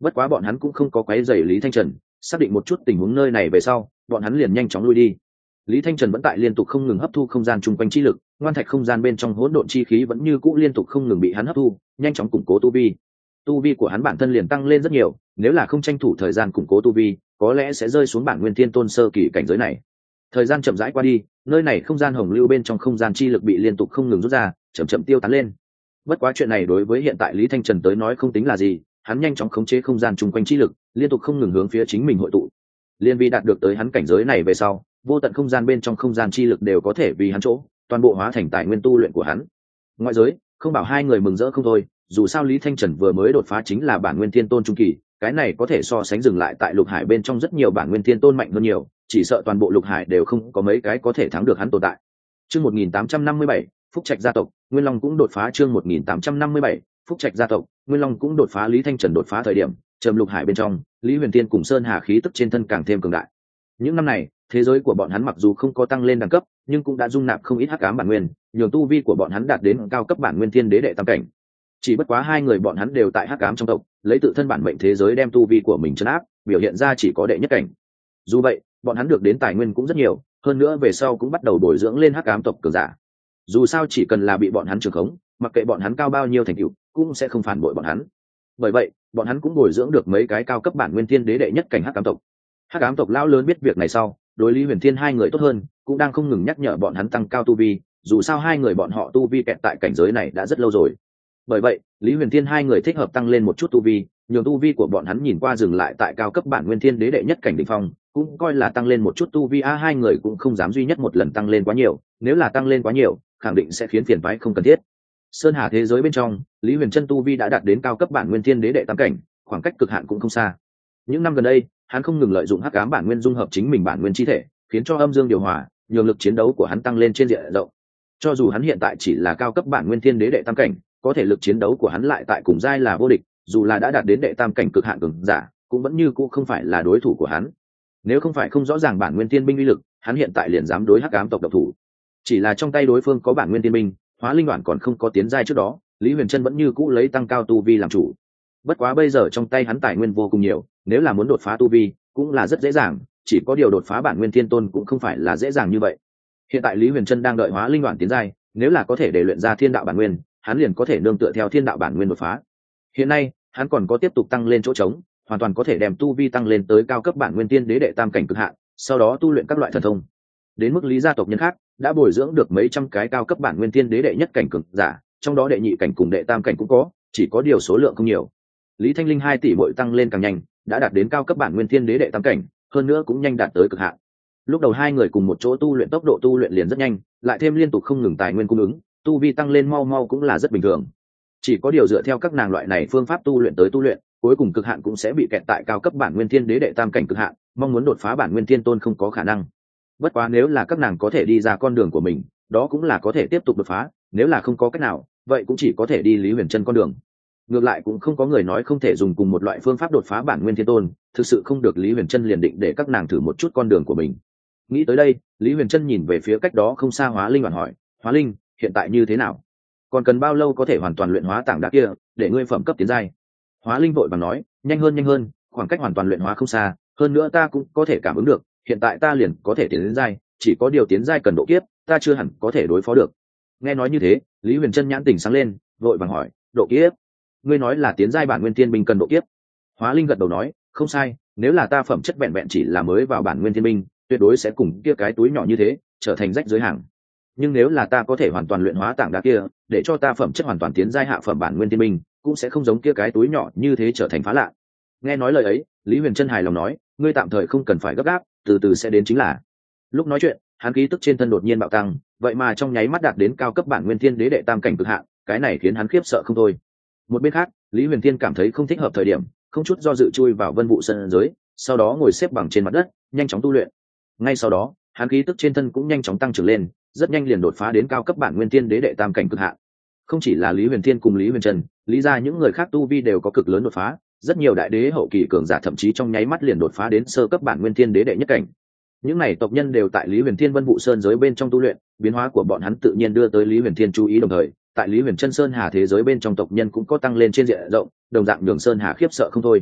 Bất quá bọn hắn cũng không có quấy rầy Lý Thanh Trần, xác định một chút tình huống nơi này về sau, bọn hắn liền nhanh chóng lui đi. Lý Thanh Trần vẫn tại liên tục không ngừng hấp thu không gian chung quanh chi lực, ngoan thạch không gian bên trong hỗn độn chi khí vẫn như cũ liên tục không ngừng bị hắn hấp thu, nhanh chóng củng cố tu vi. Tu vi của hắn bản thân liền tăng lên rất nhiều, nếu là không tranh thủ thời gian củng cố tu vi, có lẽ sẽ rơi xuống bản nguyên thiên tôn sơ kỳ cảnh giới này. Thời gian chậm rãi qua đi, nơi này không gian hồng lưu bên trong không gian chi lực bị liên tục không ngừng rút ra, chậm chậm tiêu tán lên. Bất quá chuyện này đối với hiện tại Lý Thanh Trần tới nói không tính là gì, hắn nhanh chóng khống chế không gian chung quanh chi lực, liên tục không ngừng hướng phía chính mình hội tụ. Liên vi đạt được tới hắn cảnh giới này về sau, vô tận không gian bên trong không gian chi lực đều có thể vì hắn chỗ, toàn bộ hóa thành tài nguyên tu luyện của hắn. Ngoại giới, không bảo hai người mừng rỡ không thôi, dù sao Lý Thanh Trần vừa mới đột phá chính là bản nguyên thiên tôn trung kỳ, cái này có thể so sánh dừng lại tại lục hải bên trong rất nhiều bản nguyên thiên tôn mạnh hơn nhiều, chỉ sợ toàn bộ lục hải đều không có mấy cái có thể thắng được hắn tồn tại. Chương một nghìn tám trăm năm mươi bảy, Phúc Trạch gia tộc, Nguyên Long cũng đột phá. Chương một nghìn tám trăm năm mươi bảy, Phúc Trạch gia tộc, Nguyên Long cũng đột phá. Lý Thanh Trần đột phá thời điểm, trầm lục hải bên trong, Lý Huyền Tiên cùng Sơn Hà khí tức trên thân càng thêm cường đại. Những năm này, thế giới của bọn hắn mặc dù không có tăng lên đẳng cấp, nhưng cũng đã dung nạp không ít hắc ám bản nguyên, nhường tu vi của bọn hắn đạt đến cao cấp bản nguyên thiên đế đệ tam cảnh. Chỉ bất quá hai người bọn hắn đều tại hắc ám trong tộc, lấy tự thân bản mệnh thế giới đem tu vi của mình trấn áp, biểu hiện ra chỉ có đệ nhất cảnh. Dù vậy, bọn hắn được đến tài nguyên cũng rất nhiều, hơn nữa về sau cũng bắt đầu bồi dưỡng lên hắc ám tộc cường giả. Dù sao chỉ cần là bị bọn hắn trường khống, mặc kệ bọn hắn cao bao nhiêu thành tựu, cũng sẽ không phản bội bọn hắn. Bởi vậy, bọn hắn cũng bồi dưỡng được mấy cái cao cấp bản nguyên thiên đế đệ nhất cảnh hắc ám tộc. Hắc ám tộc lão lớn biết việc này sau, đối Lý Huyền Thiên hai người tốt hơn, cũng đang không ngừng nhắc nhở bọn hắn tăng cao tu vi, dù sao hai người bọn họ tu vi kẹt tại cảnh giới này đã rất lâu rồi. Bởi vậy, Lý Huyền Thiên hai người thích hợp tăng lên một chút tu vi, nhường tu vi của bọn hắn nhìn qua dừng lại tại cao cấp bản nguyên thiên đế đệ nhất cảnh đỉnh phong, cũng coi là tăng lên một chút tu vi. A hai người cũng không dám duy nhất một lần tăng lên quá nhiều, nếu là tăng lên quá nhiều, khẳng định sẽ khiến phiền toái không cần thiết. Sơn Hà thế giới bên trong, Lý Huyền Chân tu vi đã đạt đến cao cấp bản nguyên thiên đế đệ tam cảnh, khoảng cách cực hạn cũng không xa. Những năm gần đây, hắn không ngừng lợi dụng hắc ám bản nguyên dung hợp chính mình bản nguyên chi thể, khiến cho âm dương điều hòa, nhường lực chiến đấu của hắn tăng lên trên diện rộng. Cho dù hắn hiện tại chỉ là cao cấp bản nguyên thiên đế đệ tam cảnh, có thể lực chiến đấu của hắn lại tại cùng giai là vô địch, dù là đã đạt đến đệ tam cảnh cực hạn cường giả, cũng vẫn như cũ không phải là đối thủ của hắn. Nếu không phải không rõ ràng bản nguyên thiên binh uy lực, hắn hiện tại liền dám đối hắc ám tộc độc thủ. Chỉ là trong tay đối phương có bản nguyên thiên binh, hóa linh đoạn còn không có tiến giai trước đó, Lý Huyền Chân vẫn như cũ lấy tăng cao tu vi làm chủ. Bất quá bây giờ trong tay hắn tài nguyên vô cùng nhiều, nếu là muốn đột phá tu vi, cũng là rất dễ dàng, chỉ có điều đột phá bản nguyên thiên tôn cũng không phải là dễ dàng như vậy. Hiện tại Lý Huyền Chân đang đợi hóa linh đoạn tiến giai, nếu là có thể để luyện ra thiên đạo bản nguyên, hắn liền có thể nương tựa theo thiên đạo bản nguyên đột phá. Hiện nay, hắn còn có tiếp tục tăng lên chỗ trống, hoàn toàn có thể đem tu vi tăng lên tới cao cấp bản nguyên tiên đế đệ tam cảnh cực hạn, sau đó tu luyện các loại thần thông. Đến mức Lý gia tộc nhân khác, đã bồi dưỡng được mấy trăm cái cao cấp bản nguyên tiên đế đệ nhất cảnh cường giả, trong đó đệ nhị cảnh cùng đệ tam cảnh cũng có, chỉ có điều số lượng không nhiều. Lý Thanh Linh hai tỷ muội tăng lên càng nhanh, đã đạt đến cao cấp bản nguyên tiên đế đệ tam cảnh, hơn nữa cũng nhanh đạt tới cực hạn. Lúc đầu hai người cùng một chỗ tu luyện, tốc độ tu luyện liền rất nhanh, lại thêm liên tục không ngừng tài nguyên cung ứng, tu vi tăng lên mau mau cũng là rất bình thường. Chỉ có điều dựa theo các nàng loại này phương pháp tu luyện tới tu luyện, cuối cùng cực hạn cũng sẽ bị kẹt tại cao cấp bản nguyên thiên đế đệ tam cảnh cực hạn, mong muốn đột phá bản nguyên thiên tôn không có khả năng. Bất quá nếu là các nàng có thể đi ra con đường của mình, đó cũng là có thể tiếp tục đột phá, nếu là không có cách nào, vậy cũng chỉ có thể đi Lý Huyền Chân con đường. Ngược lại cũng không có người nói không thể dùng cùng một loại phương pháp đột phá bản nguyên thiên tôn, thực sự không được Lý Huyền Chân liền định để các nàng thử một chút con đường của mình. Nghĩ tới đây, Lý Huyền Chân nhìn về phía cách đó không xa Hóa Linh, hỏi: "Hóa Linh, hiện tại như thế nào? Còn cần bao lâu có thể hoàn toàn luyện hóa tảng đá kia, để ngươi phẩm cấp tiến giai?" Hóa Linh vội vàng nói: "Nhanh hơn, nhanh hơn, khoảng cách hoàn toàn luyện hóa không xa, hơn nữa ta cũng có thể cảm ứng được, hiện tại ta liền có thể tiến đến giai, chỉ có điều tiến giai cần độ kiếp, ta chưa hẳn có thể đối phó được." Nghe nói như thế, Lý Huyền Chân nhãn tỉnh sáng lên, vội vàng hỏi: "Độ kiếp? Ngươi nói là tiến giai bản nguyên thiên binh cần độ kiếp?" Hóa Linh gật đầu nói: "Không sai, nếu là ta phẩm chất vẹn vẹn chỉ là mới vào bản nguyên thiên binh, tuyệt đối sẽ cùng kia cái túi nhỏ như thế, trở thành rách dưới hàng. Nhưng nếu là ta có thể hoàn toàn luyện hóa tảng đá kia, để cho ta phẩm chất hoàn toàn tiến giai hạ phẩm bản nguyên thiên binh, cũng sẽ không giống kia cái túi nhỏ như thế trở thành phá lạ." Nghe nói lời ấy, Lý Huyền Chân hài lòng nói: "Ngươi tạm thời không cần phải gấp gáp, từ từ sẽ đến chính là." Lúc nói chuyện, hắn khí tức trên thân đột nhiên bạo tăng, vậy mà trong nháy mắt đạt đến cao cấp bản nguyên thiên đế đệ tam cảnh cực hạn, cái này khiến hắn khiếp sợ không thôi. Một bên khác, Lý Huyền Thiên cảm thấy không thích hợp thời điểm, không chút do dự chui vào Vân Vũ Sơn giới, sau đó ngồi xếp bằng trên mặt đất, nhanh chóng tu luyện. Ngay sau đó, hắn khí tức trên thân cũng nhanh chóng tăng trưởng lên, rất nhanh liền đột phá đến cao cấp bản nguyên thiên đế đệ tam cảnh cực hạn. Không chỉ là Lý Huyền Thiên cùng Lý Huyền Trần, lý ra những người khác tu vi đều có cực lớn đột phá, rất nhiều đại đế hậu kỳ cường giả thậm chí trong nháy mắt liền đột phá đến sơ cấp bản nguyên thiên đế đệ nhất cảnh. Những này tộc nhân đều tại Lý Huyền Thiên Vân Vũ Sơn giới bên trong tu luyện, biến hóa của bọn hắn tự nhiên đưa tới Lý Huyền Thiên chú ý, đồng thời, tại Lý Huyền Chân Sơn Hà thế giới bên trong tộc nhân cũng có tăng lên trên diện rộng, đồng dạng nhường Sơn Hà khiếp sợ không thôi.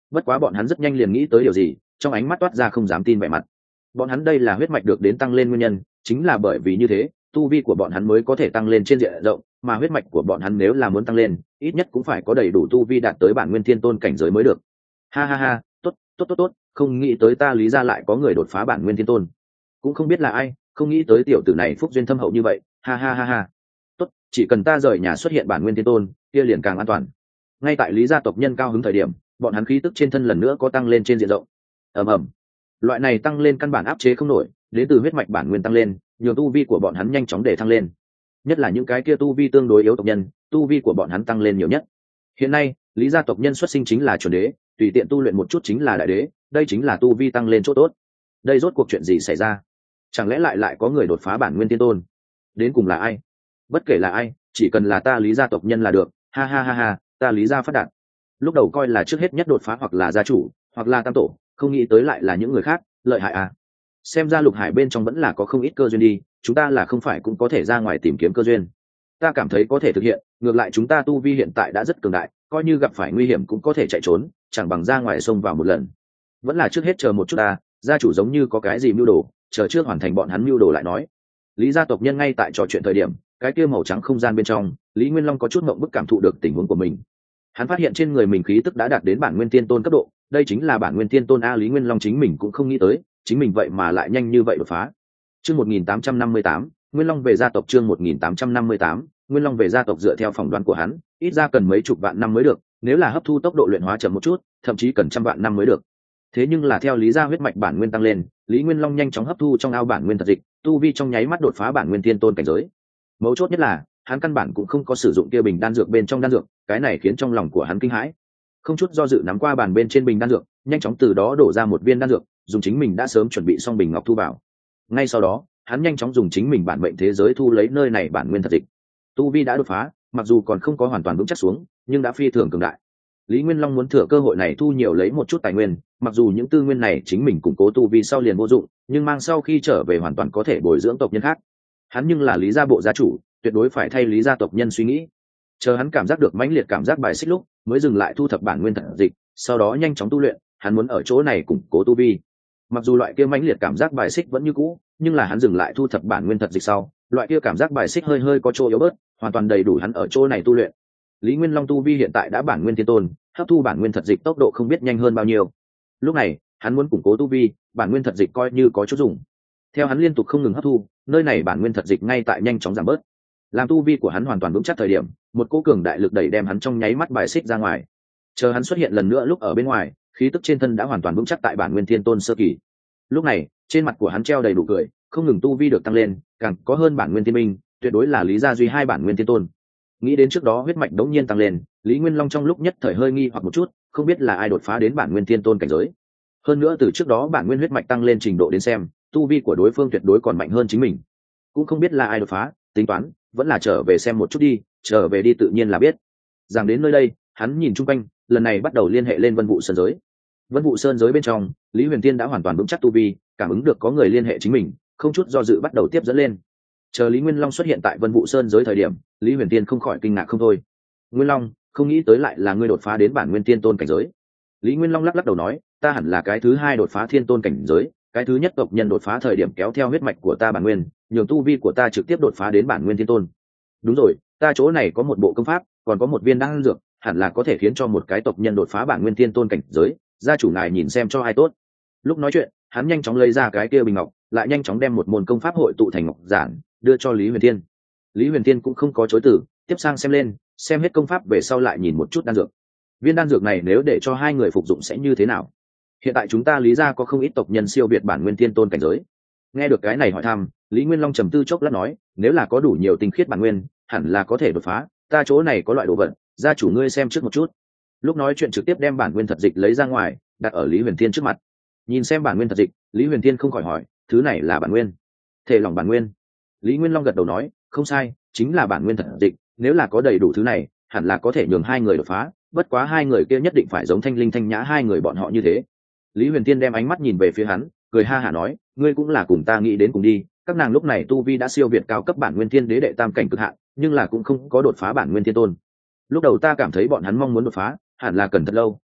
bất quá bọn hắn rất nhanh liền nghĩ tới điều gì, trong ánh mắt toát ra không dám tin vẻ mặt. Bọn hắn đây là huyết mạch được đến tăng lên nguyên nhân, chính là bởi vì như thế tu vi của bọn hắn mới có thể tăng lên trên diện rộng, mà huyết mạch của bọn hắn nếu là muốn tăng lên ít nhất cũng phải có đầy đủ tu vi đạt tới bản nguyên thiên tôn cảnh giới mới được. Ha ha ha, tốt tốt tốt tốt, không nghĩ tới ta Lý gia lại có người đột phá bản nguyên thiên tôn, cũng không biết là ai, không nghĩ tới tiểu tử này phúc duyên thâm hậu như vậy. Ha ha ha ha, tốt, chỉ cần ta rời nhà xuất hiện bản nguyên thiên tôn kia liền càng an toàn. Ngay tại Lý gia tộc nhân cao hứng thời điểm, bọn hắn khí tức trên thân lần nữa có tăng lên trên diện rộng. ầm ầm, loại này tăng lên căn bản áp chế không nổi, đến từ huyết mạch bản nguyên tăng lên nhiều tu vi của bọn hắn nhanh chóng để thăng lên, nhất là những cái kia tu vi tương đối yếu tộc nhân, tu vi của bọn hắn tăng lên nhiều nhất. Hiện nay Lý gia tộc nhân xuất sinh chính là chuẩn đế, tùy tiện tu luyện một chút chính là đại đế, đây chính là tu vi tăng lên chỗ tốt. Đây rốt cuộc chuyện gì xảy ra? Chẳng lẽ lại lại có người đột phá bản nguyên tiên tôn? Đến cùng là ai? Bất kể là ai, chỉ cần là ta Lý gia tộc nhân là được. Ha ha ha ha, ta Lý gia phát đạt. Lúc đầu coi là trước hết nhất đột phá hoặc là gia chủ hoặc là tam tổ, không nghĩ tới lại là những người khác, lợi hại à. Xem ra lục hải bên trong vẫn là có không ít cơ duyên đi, chúng ta là không phải cũng có thể ra ngoài tìm kiếm cơ duyên. Ta cảm thấy có thể thực hiện, ngược lại chúng ta tu vi hiện tại đã rất cường đại, coi như gặp phải nguy hiểm cũng có thể chạy trốn, chẳng bằng ra ngoài sông vào một lần. Vẫn là trước hết chờ một chút ta, gia chủ giống như có cái gì mưu đồ, chờ trước hoàn thành bọn hắn mưu đồ lại nói. Lý gia tộc nhân ngay tại trò chuyện thời điểm, cái kia màu trắng không gian bên trong, Lý Nguyên Long có chút ngượng bức cảm thụ được tình huống của mình. Hắn phát hiện trên người mình khí tức đã đạt đến bản nguyên tiên tôn cấp độ, đây chính là bản nguyên tiên tôn a. Lý Nguyên Long chính mình cũng không nghĩ tới, chính mình vậy mà lại nhanh như vậy đột phá. Chương một nghìn tám trăm năm mươi tám, Nguyên Long về gia tộc. Chương một nghìn tám trăm năm mươi tám, Nguyên Long về gia tộc. Dựa theo phỏng đoán của hắn, ít ra cần mấy chục vạn năm mới được, nếu là hấp thu tốc độ luyện hóa chậm một chút, thậm chí cần trăm vạn năm mới được. Thế nhưng là theo Lý gia huyết mạch bản nguyên tăng lên, Lý Nguyên Long nhanh chóng hấp thu trong ao bản nguyên thật dịch, tu vi trong nháy mắt đột phá bản nguyên tiên tôn cảnh giới. Mấu chốt nhất là, hắn căn bản cũng không có sử dụng kia bình đan dược bên trong đan dược, cái này khiến trong lòng của hắn kinh hãi. Không chút do dự nắm qua bàn bên trên bình đan dược, nhanh chóng từ đó đổ ra một viên đan dược, dùng chính mình đã sớm chuẩn bị xong bình ngọc thu vào. Ngay sau đó, hắn nhanh chóng dùng chính mình bản mệnh thế giới thu lấy nơi này bản nguyên thật dịch. Tu vi đã đột phá, mặc dù còn không có hoàn toàn vững chắc xuống, nhưng đã phi thường cường đại. Lý Nguyên Long muốn thừa cơ hội này thu nhiều lấy một chút tài nguyên, mặc dù những tư nguyên này chính mình củng cố tu vi sau liền vô dụng, nhưng mang sau khi trở về hoàn toàn có thể bồi dưỡng tộc nhân khác. Hắn nhưng là Lý gia bộ gia chủ, tuyệt đối phải thay Lý gia tộc nhân suy nghĩ. Chờ hắn cảm giác được mãnh liệt cảm giác bài xích lúc, mới dừng lại thu thập bản nguyên thật dịch, sau đó nhanh chóng tu luyện. Hắn muốn ở chỗ này củng cố tu vi. Mặc dù loại kia mãnh liệt cảm giác bài xích vẫn như cũ, nhưng là hắn dừng lại thu thập bản nguyên thật dịch sau, loại kia cảm giác bài xích hơi hơi có chỗ yếu bớt, hoàn toàn đầy đủ hắn ở chỗ này tu luyện. Lý Nguyên Long tu vi hiện tại đã bản nguyên thiên tôn, hấp thu bản nguyên thật dịch tốc độ không biết nhanh hơn bao nhiêu. Lúc này, hắn muốn củng cố tu vi, bản nguyên thật dịch coi như có chút dùng. Theo hắn liên tục không ngừng hấp thu, nơi này bản nguyên thật dịch ngay tại nhanh chóng giảm bớt. Làm tu vi của hắn hoàn toàn vững chắc thời điểm, một cỗ cường đại lực đẩy đem hắn trong nháy mắt bài xích ra ngoài. Chờ hắn xuất hiện lần nữa lúc ở bên ngoài, khí tức trên thân đã hoàn toàn vững chắc tại bản nguyên thiên tôn sơ kỳ. Lúc này, trên mặt của hắn treo đầy đủ cười, không ngừng tu vi được tăng lên, càng có hơn bản nguyên thiên minh, tuyệt đối là Lý gia duy hai bản nguyên thiên tôn. Nghĩ đến trước đó huyết mạch đống nhiên tăng lên, Lý Nguyên Long trong lúc nhất thời hơi nghi hoặc một chút, không biết là ai đột phá đến bản nguyên thiên tôn cảnh giới. Hơn nữa từ trước đó bản nguyên huyết mạch tăng lên trình độ đến xem, tu vi của đối phương tuyệt đối còn mạnh hơn chính mình. Cũng không biết là ai đột phá, tính toán, vẫn là trở về xem một chút đi, trở về đi tự nhiên là biết. Rằng đến nơi đây, hắn nhìn chung quanh, lần này bắt đầu liên hệ lên Vân Vũ Sơn giới. Vân Vũ Sơn giới bên trong, Lý Huyền Tiên đã hoàn toàn vững chắc tu vi, cảm ứng được có người liên hệ chính mình, không chút do dự bắt đầu tiếp dẫn lên. Chờ Lý Nguyên Long xuất hiện tại Vân Vũ Sơn giới thời điểm, Lý Huyền Tiên không khỏi kinh ngạc không thôi. Nguyên Long, không nghĩ tới lại là ngươi đột phá đến bản nguyên tiên tôn cảnh giới. Lý Nguyên Long lắc lắc đầu nói, ta hẳn là cái thứ hai đột phá thiên tôn cảnh giới, cái thứ nhất tộc nhân đột phá thời điểm kéo theo huyết mạch của ta bản nguyên, nhường tu vi của ta trực tiếp đột phá đến bản nguyên thiên tôn. Đúng rồi, ta chỗ này có một bộ công pháp, còn có một viên đan dược, hẳn là có thể khiến cho một cái tộc nhân đột phá bản nguyên thiên tôn cảnh giới, gia chủ ngài nhìn xem cho ai tốt. Lúc nói chuyện, hắn nhanh chóng lấy ra cái kia bình ngọc, lại nhanh chóng đem một môn công pháp hội tụ thành ngọc giản, đưa cho Lý Huyền Tiên. Lý Huyền Tiên cũng không có chối từ, tiếp sang xem lên, xem hết công pháp về sau lại nhìn một chút đan dược. Viên đan dược này nếu để cho hai người phục dụng sẽ như thế nào? Hiện tại chúng ta Lý gia có không ít tộc nhân siêu việt bản nguyên thiên tôn cảnh giới. Nghe được cái này hỏi thăm, Lý Nguyên Long trầm tư chốc lát nói, nếu là có đủ nhiều tinh khiết bản nguyên, hẳn là có thể đột phá, ta chỗ này có loại đồ vật, gia chủ ngươi xem trước một chút. Lúc nói chuyện trực tiếp đem bản nguyên thật dịch lấy ra ngoài, đặt ở Lý Huyền Thiên trước mặt. Nhìn xem bản nguyên thật dịch, Lý Huyền Thiên không khỏi hỏi, thứ này là bản nguyên? Thể lỏng bản nguyên. Lý Nguyên Long gật đầu nói, không sai, chính là bản nguyên thật dịch, nếu là có đầy đủ thứ này, hẳn là có thể nhường hai người đột phá, bất quá hai người kia nhất định phải giống Thanh Linh Thanh Nhã hai người bọn họ như thế. Lý Huyền Tiên đem ánh mắt nhìn về phía hắn, cười ha hả nói, ngươi cũng là cùng ta nghĩ đến cùng đi, các nàng lúc này tu vi đã siêu việt cao cấp bản nguyên thiên đế đệ tam cảnh cực hạn, nhưng là cũng không có đột phá bản nguyên thiên tôn. Lúc đầu ta cảm thấy bọn hắn mong muốn đột phá, hẳn là cần thật lâu,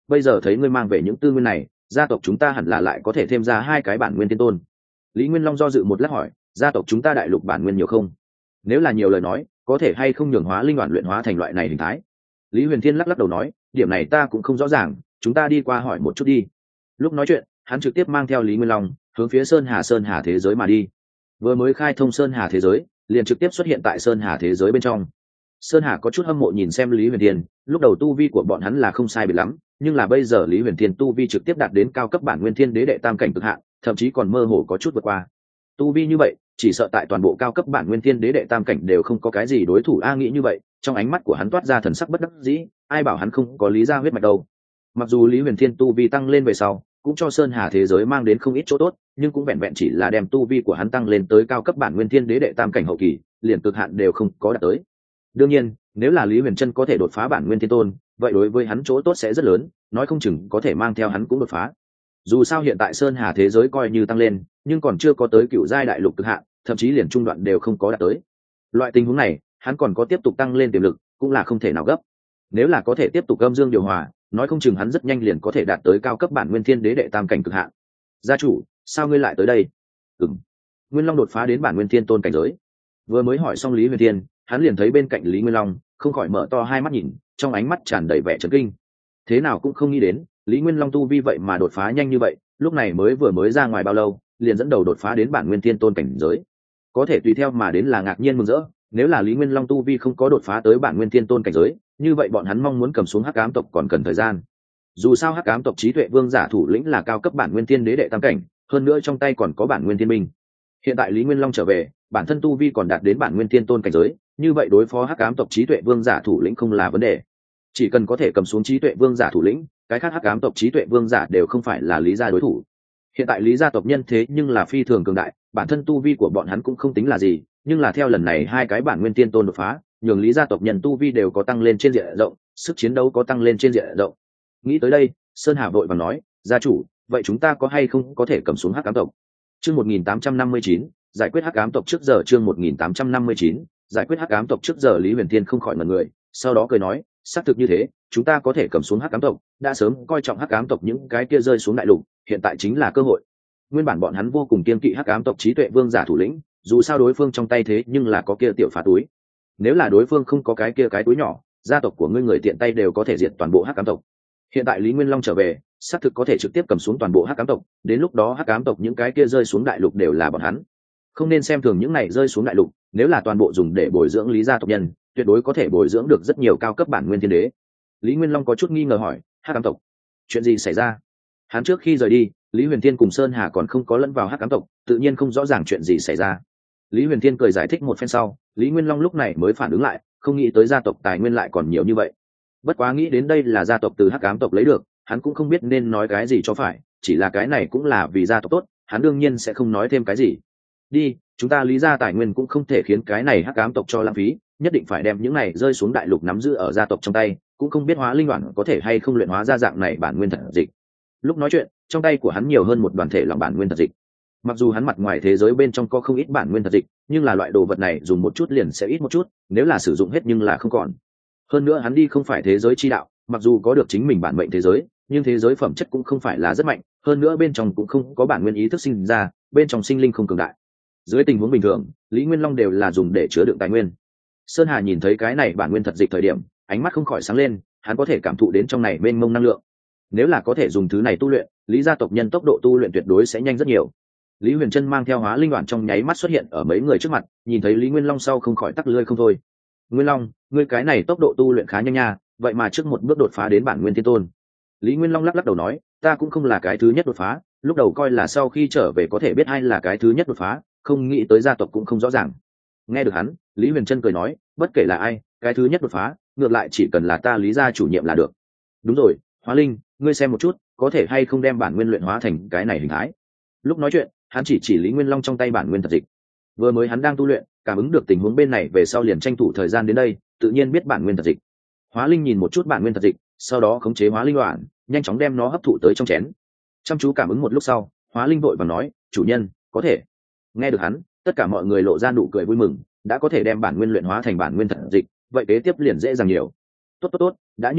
bây giờ thấy ngươi mang về những tư nguyên này, gia tộc chúng ta hẳn là lại có thể thêm ra hai cái bản nguyên thiên tôn. Lý Nguyên Long do dự một lát hỏi, gia tộc chúng ta đại lục bản nguyên nhiều không? Nếu là nhiều lời nói, có thể hay không nhường hóa linh đoàn luyện hóa thành loại này hình thái? Lý Huyền Thiên lắc lắc đầu nói, điểm này ta cũng không rõ ràng, chúng ta đi qua hỏi một chút đi. Lúc nói chuyện, hắn trực tiếp mang theo Lý Nguyên Long hướng phía Sơn Hà Sơn Hà thế giới mà đi. Vừa mới khai thông Sơn Hà thế giới, liền trực tiếp xuất hiện tại Sơn Hà thế giới bên trong. Sơn Hà có chút hâm mộ nhìn xem Lý Huyền Thiên, lúc đầu tu vi của bọn hắn là không sai biệt lắm, nhưng là bây giờ Lý Huyền Thiên tu vi trực tiếp đạt đến cao cấp bản nguyên thiên đế đệ tam cảnh cực hạn, thậm chí còn mơ hồ có chút vượt qua. Tu vi như vậy, chỉ sợ tại toàn bộ cao cấp bản nguyên thiên đế đệ tam cảnh đều không có cái gì đối thủ. A nghĩ như vậy, trong ánh mắt của hắn toát ra thần sắc bất đắc dĩ, ai bảo hắn không có lý ra huyết mạch đâu. Mặc dù Lý Huyền Thiên tu vi tăng lên về sau, cũng cho Sơn Hà thế giới mang đến không ít chỗ tốt, nhưng cũng vẹn vẹn chỉ là đem tu vi của hắn tăng lên tới cao cấp bản nguyên thiên đế đệ tam cảnh hậu kỳ, liền cực hạn đều không có đạt tới. Đương nhiên, nếu là Lý Huyền Trân có thể đột phá bản nguyên thiên tôn, vậy đối với hắn chỗ tốt sẽ rất lớn, nói không chừng có thể mang theo hắn cũng đột phá. Dù sao hiện tại Sơn Hà thế giới coi như tăng lên, nhưng còn chưa có tới cựu giai đại lục cực hạn, thậm chí liền trung đoạn đều không có đạt tới. Loại tình huống này, hắn còn có tiếp tục tăng lên tiềm lực, cũng là không thể nào gấp. Nếu là có thể tiếp tục âm dương điều hòa, nói không chừng hắn rất nhanh liền có thể đạt tới cao cấp bản nguyên thiên đế đệ tam cảnh cực hạn. Gia chủ, sao ngươi lại tới đây? Ừm. Nguyên Long đột phá đến bản nguyên thiên tôn cảnh giới. Vừa mới hỏi xong Lý Huyền Thiên, hắn liền thấy bên cạnh Lý Nguyên Long, không khỏi mở to hai mắt nhìn, trong ánh mắt tràn đầy vẻ chấn kinh. Thế nào cũng không nghĩ đến, Lý Nguyên Long tu vi vậy mà đột phá nhanh như vậy, lúc này mới vừa mới ra ngoài bao lâu, liền dẫn đầu đột phá đến bản nguyên thiên tôn cảnh giới. Có thể tùy theo mà đến là ngạc nhiên mừng rỡ, nếu là Lý Nguyên Long tu vi không có đột phá tới bản nguyên thiên tôn cảnh giới, như vậy bọn hắn mong muốn cầm xuống Hắc Ám tộc còn cần thời gian. Dù sao Hắc Ám tộc trí tuệ vương giả thủ lĩnh là cao cấp bản nguyên thiên đế đệ tam cảnh, hơn nữa trong tay còn có bản nguyên thiên minh. Hiện tại Lý Nguyên Long trở về, bản thân tu vi còn đạt đến bản nguyên thiên tôn cảnh giới, như vậy đối phó Hắc Ám tộc trí tuệ vương giả thủ lĩnh không là vấn đề. Chỉ cần có thể cầm xuống trí tuệ vương giả thủ lĩnh, cái khác Hắc Ám tộc trí tuệ vương giả đều không phải là Lý gia đối thủ. Hiện tại Lý gia tộc nhân thế nhưng là phi thường cường đại, bản thân tu vi của bọn hắn cũng không tính là gì, nhưng là theo lần này hai cái bản nguyên tiên tôn đột phá, nhường Lý gia tộc nhân tu vi đều có tăng lên trên diện rộng, sức chiến đấu có tăng lên trên diện rộng. Nghĩ tới đây, Sơn Hà vội vàng nói, gia chủ, vậy chúng ta có hay không có thể cầm xuống Hắc Ám tộc? Chương một nghìn tám trăm năm mươi chín, giải quyết Hắc Ám tộc trước giờ. Chương một nghìn tám trăm năm mươi chín, giải quyết Hắc Ám tộc trước giờ. Lý Huyền Thiên không khỏi ngẩn người, sau đó cười nói, xác thực như thế, chúng ta có thể cầm xuống Hắc Ám tộc, đã sớm coi trọng Hắc Ám tộc những cái kia rơi xuống đại lục, hiện tại chính là cơ hội. Nguyên bản bọn hắn vô cùng kiên kỵ Hắc Ám tộc trí tuệ vương giả thủ lĩnh, dù sao đối phương trong tay thế nhưng là có kia tiểu phá túi. Nếu là đối phương không có cái kia cái túi nhỏ, gia tộc của ngươi người tiện tay đều có thể diệt toàn bộ Hắc Ám tộc. Hiện tại Lý Nguyên Long trở về, xác thực có thể trực tiếp cầm xuống toàn bộ Hắc Ám tộc, đến lúc đó Hắc Ám tộc những cái kia rơi xuống đại lục đều là bọn hắn. Không nên xem thường những này rơi xuống đại lục, nếu là toàn bộ dùng để bồi dưỡng Lý gia tộc nhân, tuyệt đối có thể bồi dưỡng được rất nhiều cao cấp bản nguyên thiên đế. Lý Nguyên Long có chút nghi ngờ hỏi, Hắc Ám tộc, chuyện gì xảy ra? Hắn trước khi rời đi, Lý Huyền Thiên cùng Sơn Hà còn không có lẫn vào Hắc Ám tộc, tự nhiên không rõ ràng chuyện gì xảy ra. Lý Huyền Thiên cười giải thích một phen sau, Lý Nguyên Long lúc này mới phản ứng lại, không nghĩ tới gia tộc tài nguyên lại còn nhiều như vậy. Bất quá nghĩ đến đây là gia tộc từ Hắc Ám tộc lấy được, hắn cũng không biết nên nói cái gì cho phải, chỉ là cái này cũng là vì gia tộc tốt, hắn đương nhiên sẽ không nói thêm cái gì. Đi, chúng ta Lý gia tài nguyên cũng không thể khiến cái này Hắc Ám tộc cho lãng phí, nhất định phải đem những này rơi xuống đại lục nắm giữ ở gia tộc trong tay, cũng không biết hóa linh đoàn có thể hay không luyện hóa ra dạng này bản nguyên thật dịch. Lúc nói chuyện, trong tay của hắn nhiều hơn một đoàn thể lòng bản nguyên thật dịch. Mặc dù hắn mặt ngoài thế giới bên trong có không ít bản nguyên thật dịch, nhưng là loại đồ vật này dùng một chút liền sẽ ít một chút, nếu là sử dụng hết nhưng là không còn. Hơn nữa hắn đi không phải thế giới chi đạo, mặc dù có được chính mình bản mệnh thế giới, nhưng thế giới phẩm chất cũng không phải là rất mạnh, hơn nữa bên trong cũng không có bản nguyên ý thức sinh ra, bên trong sinh linh không cường đại. Dưới tình huống bình thường, Lý Nguyên Long đều là dùng để chứa đựng tài nguyên. Sơn Hà nhìn thấy cái này bản nguyên thật dịch thời điểm, ánh mắt không khỏi sáng lên, hắn có thể cảm thụ đến trong này mênh mông năng lượng. Nếu là có thể dùng thứ này tu luyện, Lý gia tộc nhân tốc độ tu luyện tuyệt đối sẽ nhanh rất nhiều. Lý Huyền Trân mang theo hóa linh đoàn trong nháy mắt xuất hiện ở mấy người trước mặt, nhìn thấy Lý Nguyên Long sau không khỏi tắc lưỡi không thôi. Nguyên Long, ngươi cái này tốc độ tu luyện khá nhanh nha, vậy mà trước một bước đột phá đến bản nguyên thiên tôn. Lý Nguyên Long lắc lắc đầu nói, ta cũng không là cái thứ nhất đột phá, lúc đầu coi là sau khi trở về có thể biết ai là cái thứ nhất đột phá, không nghĩ tới gia tộc cũng không rõ ràng. Nghe được hắn, Lý Huyền Trân cười nói, bất kể là ai, cái thứ nhất đột phá, ngược lại chỉ cần là ta Lý gia chủ nhiệm là được. Đúng rồi, Hóa Linh, ngươi xem một chút, có thể hay không đem bản nguyên luyện hóa thành cái này hình thái. Lúc nói chuyện, hắn chỉ chỉ Lý Nguyên Long trong tay bản nguyên thật dịch. Vừa mới hắn đang tu luyện, cảm ứng được tình huống bên này về sau liền tranh thủ thời gian đến đây, tự nhiên biết bản nguyên thật dịch. Hóa Linh nhìn một chút bản nguyên thật dịch, sau đó khống chế hóa linh đoạn, nhanh chóng đem nó hấp thụ tới trong chén. Chăm chú cảm ứng một lúc sau, Hóa Linh vội vàng nói, chủ nhân, có thể. Nghe được hắn, tất cả mọi người lộ ra nụ cười vui mừng, đã có thể đem bản nguyên luyện hóa thành bản nguyên thật dịch, vậy kế tiếp liền dễ dàng nhiều. Tốt tốt tốt, đã như vậy,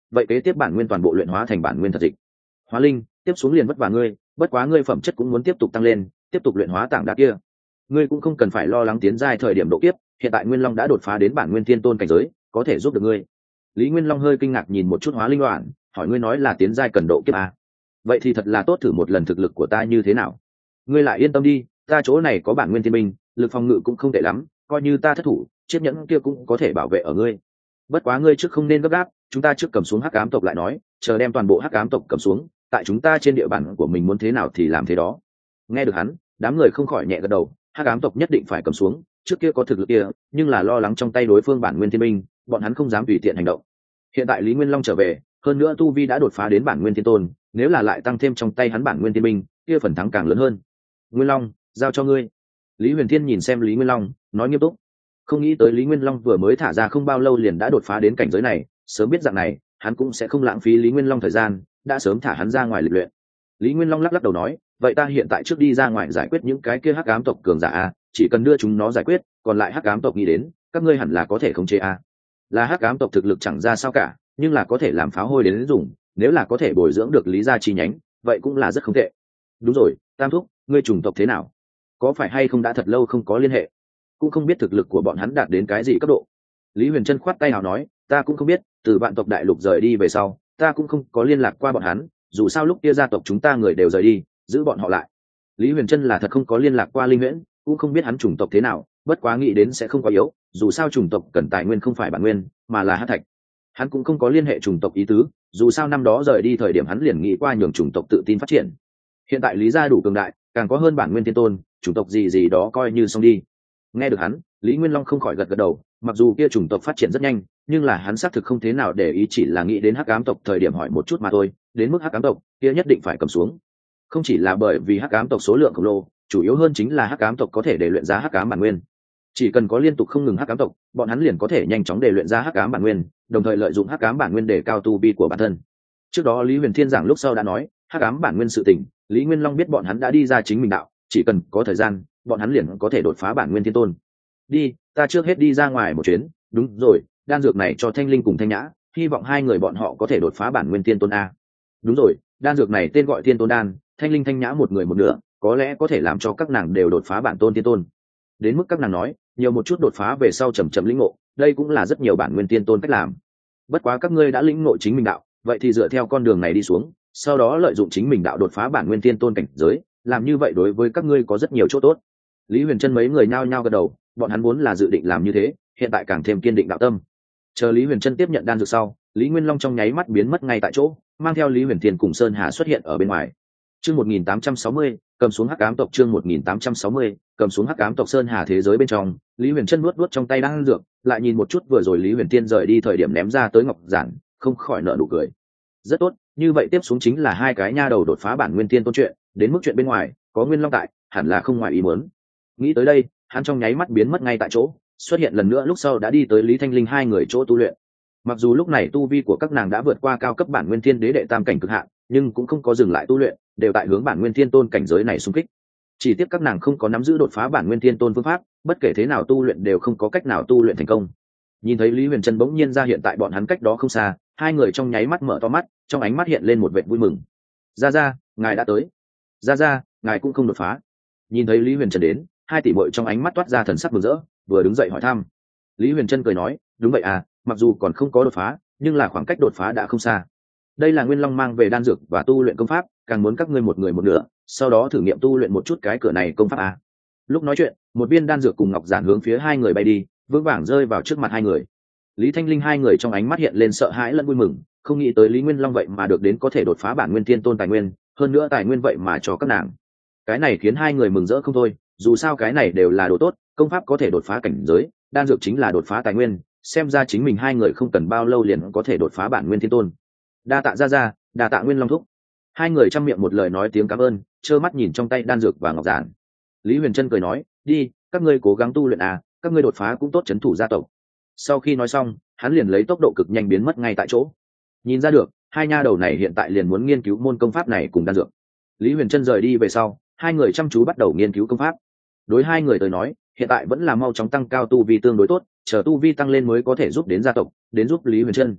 vậy kế tiếp bản nguyên toàn bộ luyện hóa thành bản nguyên thật dịch. Hóa linh, tiếp xuống liền vất vả ngươi, bất quá ngươi phẩm chất cũng muốn tiếp tục tăng lên, tiếp tục luyện hóa tảng đá kia. Ngươi cũng không cần phải lo lắng tiến giai thời điểm độ kiếp, hiện tại Nguyên Long đã đột phá đến bản nguyên thiên tôn cảnh giới, có thể giúp được ngươi. Lý Nguyên Long hơi kinh ngạc nhìn một chút Hóa Linh Đoạn, hỏi ngươi nói là tiến giai cần độ kiếp à? Vậy thì thật là tốt, thử một lần thực lực của ta như thế nào. Ngươi lại yên tâm đi, ta chỗ này có bản nguyên thiên binh, lực phòng ngự cũng không tệ lắm, coi như ta thất thủ, chiếc nhẫn kia cũng có thể bảo vệ ở ngươi. Bất quá ngươi trước không nên gấp gáp, chúng ta trước cầm xuống Hắc Ám tộc lại nói, chờ đem toàn bộ Hắc Ám tộc cầm xuống, tại chúng ta trên địa bàn của mình muốn thế nào thì làm thế đó. Nghe được hắn, đám người không khỏi nhẹ gật đầu, Hắc Ám tộc nhất định phải cầm xuống, trước kia có thực lực kia, nhưng là lo lắng trong tay đối phương bản nguyên thiên binh, bọn hắn không dám tùy tiện hành động. Hiện tại Lý Nguyên Long trở về, hơn nữa tu vi đã đột phá đến bản nguyên thiên tôn, nếu là lại tăng thêm trong tay hắn bản nguyên thiên binh, kia phần thắng càng lớn hơn. Nguyên Long, giao cho ngươi. Lý Huyền Thiên nhìn xem Lý Nguyên Long, nói nghiêm túc. Không nghĩ tới Lý Nguyên Long vừa mới thả ra không bao lâu liền đã đột phá đến cảnh giới này, sớm biết dạng này, hắn cũng sẽ không lãng phí Lý Nguyên Long thời gian, đã sớm thả hắn ra ngoài lịch luyện. Lý Nguyên Long lắc lắc đầu nói, vậy ta hiện tại trước đi ra ngoài giải quyết những cái kia Hắc Ám tộc cường giả a, chỉ cần đưa chúng nó giải quyết, còn lại Hắc Ám tộc nghĩ đến, các ngươi hẳn là có thể khống chế a. Là Hắc Ám tộc thực lực chẳng ra sao cả, nhưng là có thể làm pháo hôi đến dùng, nếu là có thể bồi dưỡng được Lý gia chi nhánh, vậy cũng là rất không tệ. Đúng rồi, Tam thúc, ngươi chủng tộc thế nào? Có phải hay không đã thật lâu không có liên hệ? Cũng không biết thực lực của bọn hắn đạt đến cái gì cấp độ. Lý Huyền Trân khoát tay nào nói, ta cũng không biết, từ vạn tộc đại lục rời đi về sau, ta cũng không có liên lạc qua bọn hắn, dù sao lúc kia gia tộc chúng ta người đều rời đi, giữ bọn họ lại. Lý Huyền Trân là thật không có liên lạc qua Linh Huyễn, cũng không biết hắn chủng tộc thế nào, bất quá nghĩ đến sẽ không quá yếu, dù sao chủng tộc cần tài nguyên không phải bản nguyên, mà là hắc thạch. Hắn cũng không có liên hệ chủng tộc ý tứ, dù sao năm đó rời đi thời điểm hắn liền nghĩ qua nhường chủng tộc tự tin phát triển. Hiện tại Lý gia đủ cường đại, càng có hơn bản nguyên thiên tôn, chủng tộc gì gì đó coi như xong đi. Nghe được hắn, Lý Nguyên Long không khỏi gật gật đầu, mặc dù kia chủng tộc phát triển rất nhanh, nhưng là hắn xác thực không thế nào để ý, chỉ là nghĩ đến Hắc Ám tộc thời điểm hỏi một chút mà thôi, đến mức Hắc Ám tộc, kia nhất định phải cầm xuống. Không chỉ là bởi vì Hắc Ám tộc số lượng khổng lồ, chủ yếu hơn chính là Hắc Ám tộc có thể để luyện ra Hắc Ám bản nguyên. Chỉ cần có liên tục không ngừng Hắc Ám tộc, bọn hắn liền có thể nhanh chóng để luyện ra Hắc Ám bản nguyên, đồng thời lợi dụng Hắc Ám bản nguyên để cao tu vi của bản thân. Trước đó Lý Huyền Thiên giảng lúc sau đã nói, Hắc Ám bản nguyên sự tình, Lý Nguyên Long biết bọn hắn đã đi ra chính mình đạo, chỉ cần có thời gian, bọn hắn liền có thể đột phá bản nguyên thiên tôn. Đi, ta trước hết đi ra ngoài một chuyến, đúng rồi, đan dược này cho Thanh Linh cùng Thanh Nhã, hy vọng hai người bọn họ có thể đột phá bản nguyên thiên tôn a. Đúng rồi, đan dược này tên gọi Thiên Tôn đan, Thanh Linh Thanh Nhã một người một nửa, có lẽ có thể làm cho các nàng đều đột phá bản tôn thiên tôn. Đến mức các nàng nói, nhiều một chút đột phá về sau chậm chậm lĩnh ngộ, đây cũng là rất nhiều bản nguyên thiên tôn cách làm. Bất quá các ngươi đã lĩnh ngộ chính mình đạo, vậy thì dựa theo con đường này đi xuống, sau đó lợi dụng chính mình đạo đột phá bản nguyên thiên tôn cảnh giới, làm như vậy đối với các ngươi có rất nhiều chỗ tốt. Lý Huyền Trân mấy người nhao nhao gật đầu, bọn hắn vốn là dự định làm như thế, hiện tại càng thêm kiên định đạo tâm. Chờ Lý Huyền Trân tiếp nhận đan dược sau, Lý Nguyên Long trong nháy mắt biến mất ngay tại chỗ, mang theo Lý Huyền Thiên cùng Sơn Hà xuất hiện ở bên ngoài. Chương một nghìn tám trăm sáu mươi, cầm xuống Hắc Ám tộc. Chương một nghìn tám trăm sáu mươi, cầm xuống Hắc Ám tộc. Sơn Hà thế giới bên trong, Lý Huyền Trân nuốt nuốt trong tay đan dược, lại nhìn một chút vừa rồi Lý Huyền Thiên rời đi thời điểm ném ra tới ngọc giản, không khỏi nở nụ cười. Rất tốt, như vậy tiếp xuống chính là hai cái nha đầu đột phá bản nguyên thiên tôn chuyện, đến mức chuyện bên ngoài, có Nguyên Long tại, hẳn là không ngoài ý muốn. Nghĩ tới đây, hắn trong nháy mắt biến mất ngay tại chỗ, xuất hiện lần nữa lúc sau đã đi tới Lý Thanh Linh hai người chỗ tu luyện. Mặc dù lúc này tu vi của các nàng đã vượt qua cao cấp bản nguyên thiên đế đệ tam cảnh cực hạn, nhưng cũng không có dừng lại tu luyện, đều tại hướng bản nguyên thiên tôn cảnh giới này xung kích. Chỉ tiếc các nàng không có nắm giữ đột phá bản nguyên thiên tôn phương pháp, bất kể thế nào tu luyện đều không có cách nào tu luyện thành công. Nhìn thấy Lý Huyền Trân bỗng nhiên ra hiện tại bọn hắn cách đó không xa, hai người trong nháy mắt mở to mắt, trong ánh mắt hiện lên một vệt vui mừng. Gia gia, ngài đã tới. Gia gia, ngài cũng không đột phá. Nhìn thấy Lý Huyền Trân đến, hai tỷ muội trong ánh mắt toát ra thần sắc mừng rỡ, vừa đứng dậy hỏi thăm. Lý Huyền Trân cười nói, đúng vậy à, mặc dù còn không có đột phá, nhưng là khoảng cách đột phá đã không xa. Đây là Nguyên Long mang về đan dược và tu luyện công pháp, càng muốn các ngươi một người một nửa, sau đó thử nghiệm tu luyện một chút cái cửa này công pháp à. Lúc nói chuyện, một viên đan dược cùng ngọc giản hướng phía hai người bay đi, vững vàng rơi vào trước mặt hai người. Lý Thanh Linh hai người trong ánh mắt hiện lên sợ hãi lẫn vui mừng, không nghĩ tới Lý Nguyên Long vậy mà được đến có thể đột phá bản nguyên thiên tôn tài nguyên, hơn nữa tài nguyên vậy mà cho các nàng. Cái này khiến hai người mừng rỡ không thôi, dù sao cái này đều là đồ tốt, công pháp có thể đột phá cảnh giới, đan dược chính là đột phá tài nguyên, xem ra chính mình hai người không cần bao lâu liền có thể đột phá bản nguyên thiên tôn. Đa tạ gia gia, đa tạ Nguyên Long thúc. Hai người chăm miệng một lời nói tiếng cảm ơn, trơ mắt nhìn trong tay đan dược và ngọc giản. Lý Huyền Trân cười nói, đi, các ngươi cố gắng tu luyện à, các ngươi đột phá cũng tốt trấn thủ gia tộc. Sau khi nói xong, hắn liền lấy tốc độ cực nhanh biến mất ngay tại chỗ. Nhìn ra được, hai nha đầu này hiện tại liền muốn nghiên cứu môn công pháp này cùng đan dược. Lý Huyền Trân rời đi về sau, hai người chăm chú bắt đầu nghiên cứu công pháp. Đối hai người tới nói, hiện tại vẫn là mau chóng tăng cao tu vi tương đối tốt, chờ tu vi tăng lên mới có thể giúp đến gia tộc, đến giúp Lý Huyền Trân.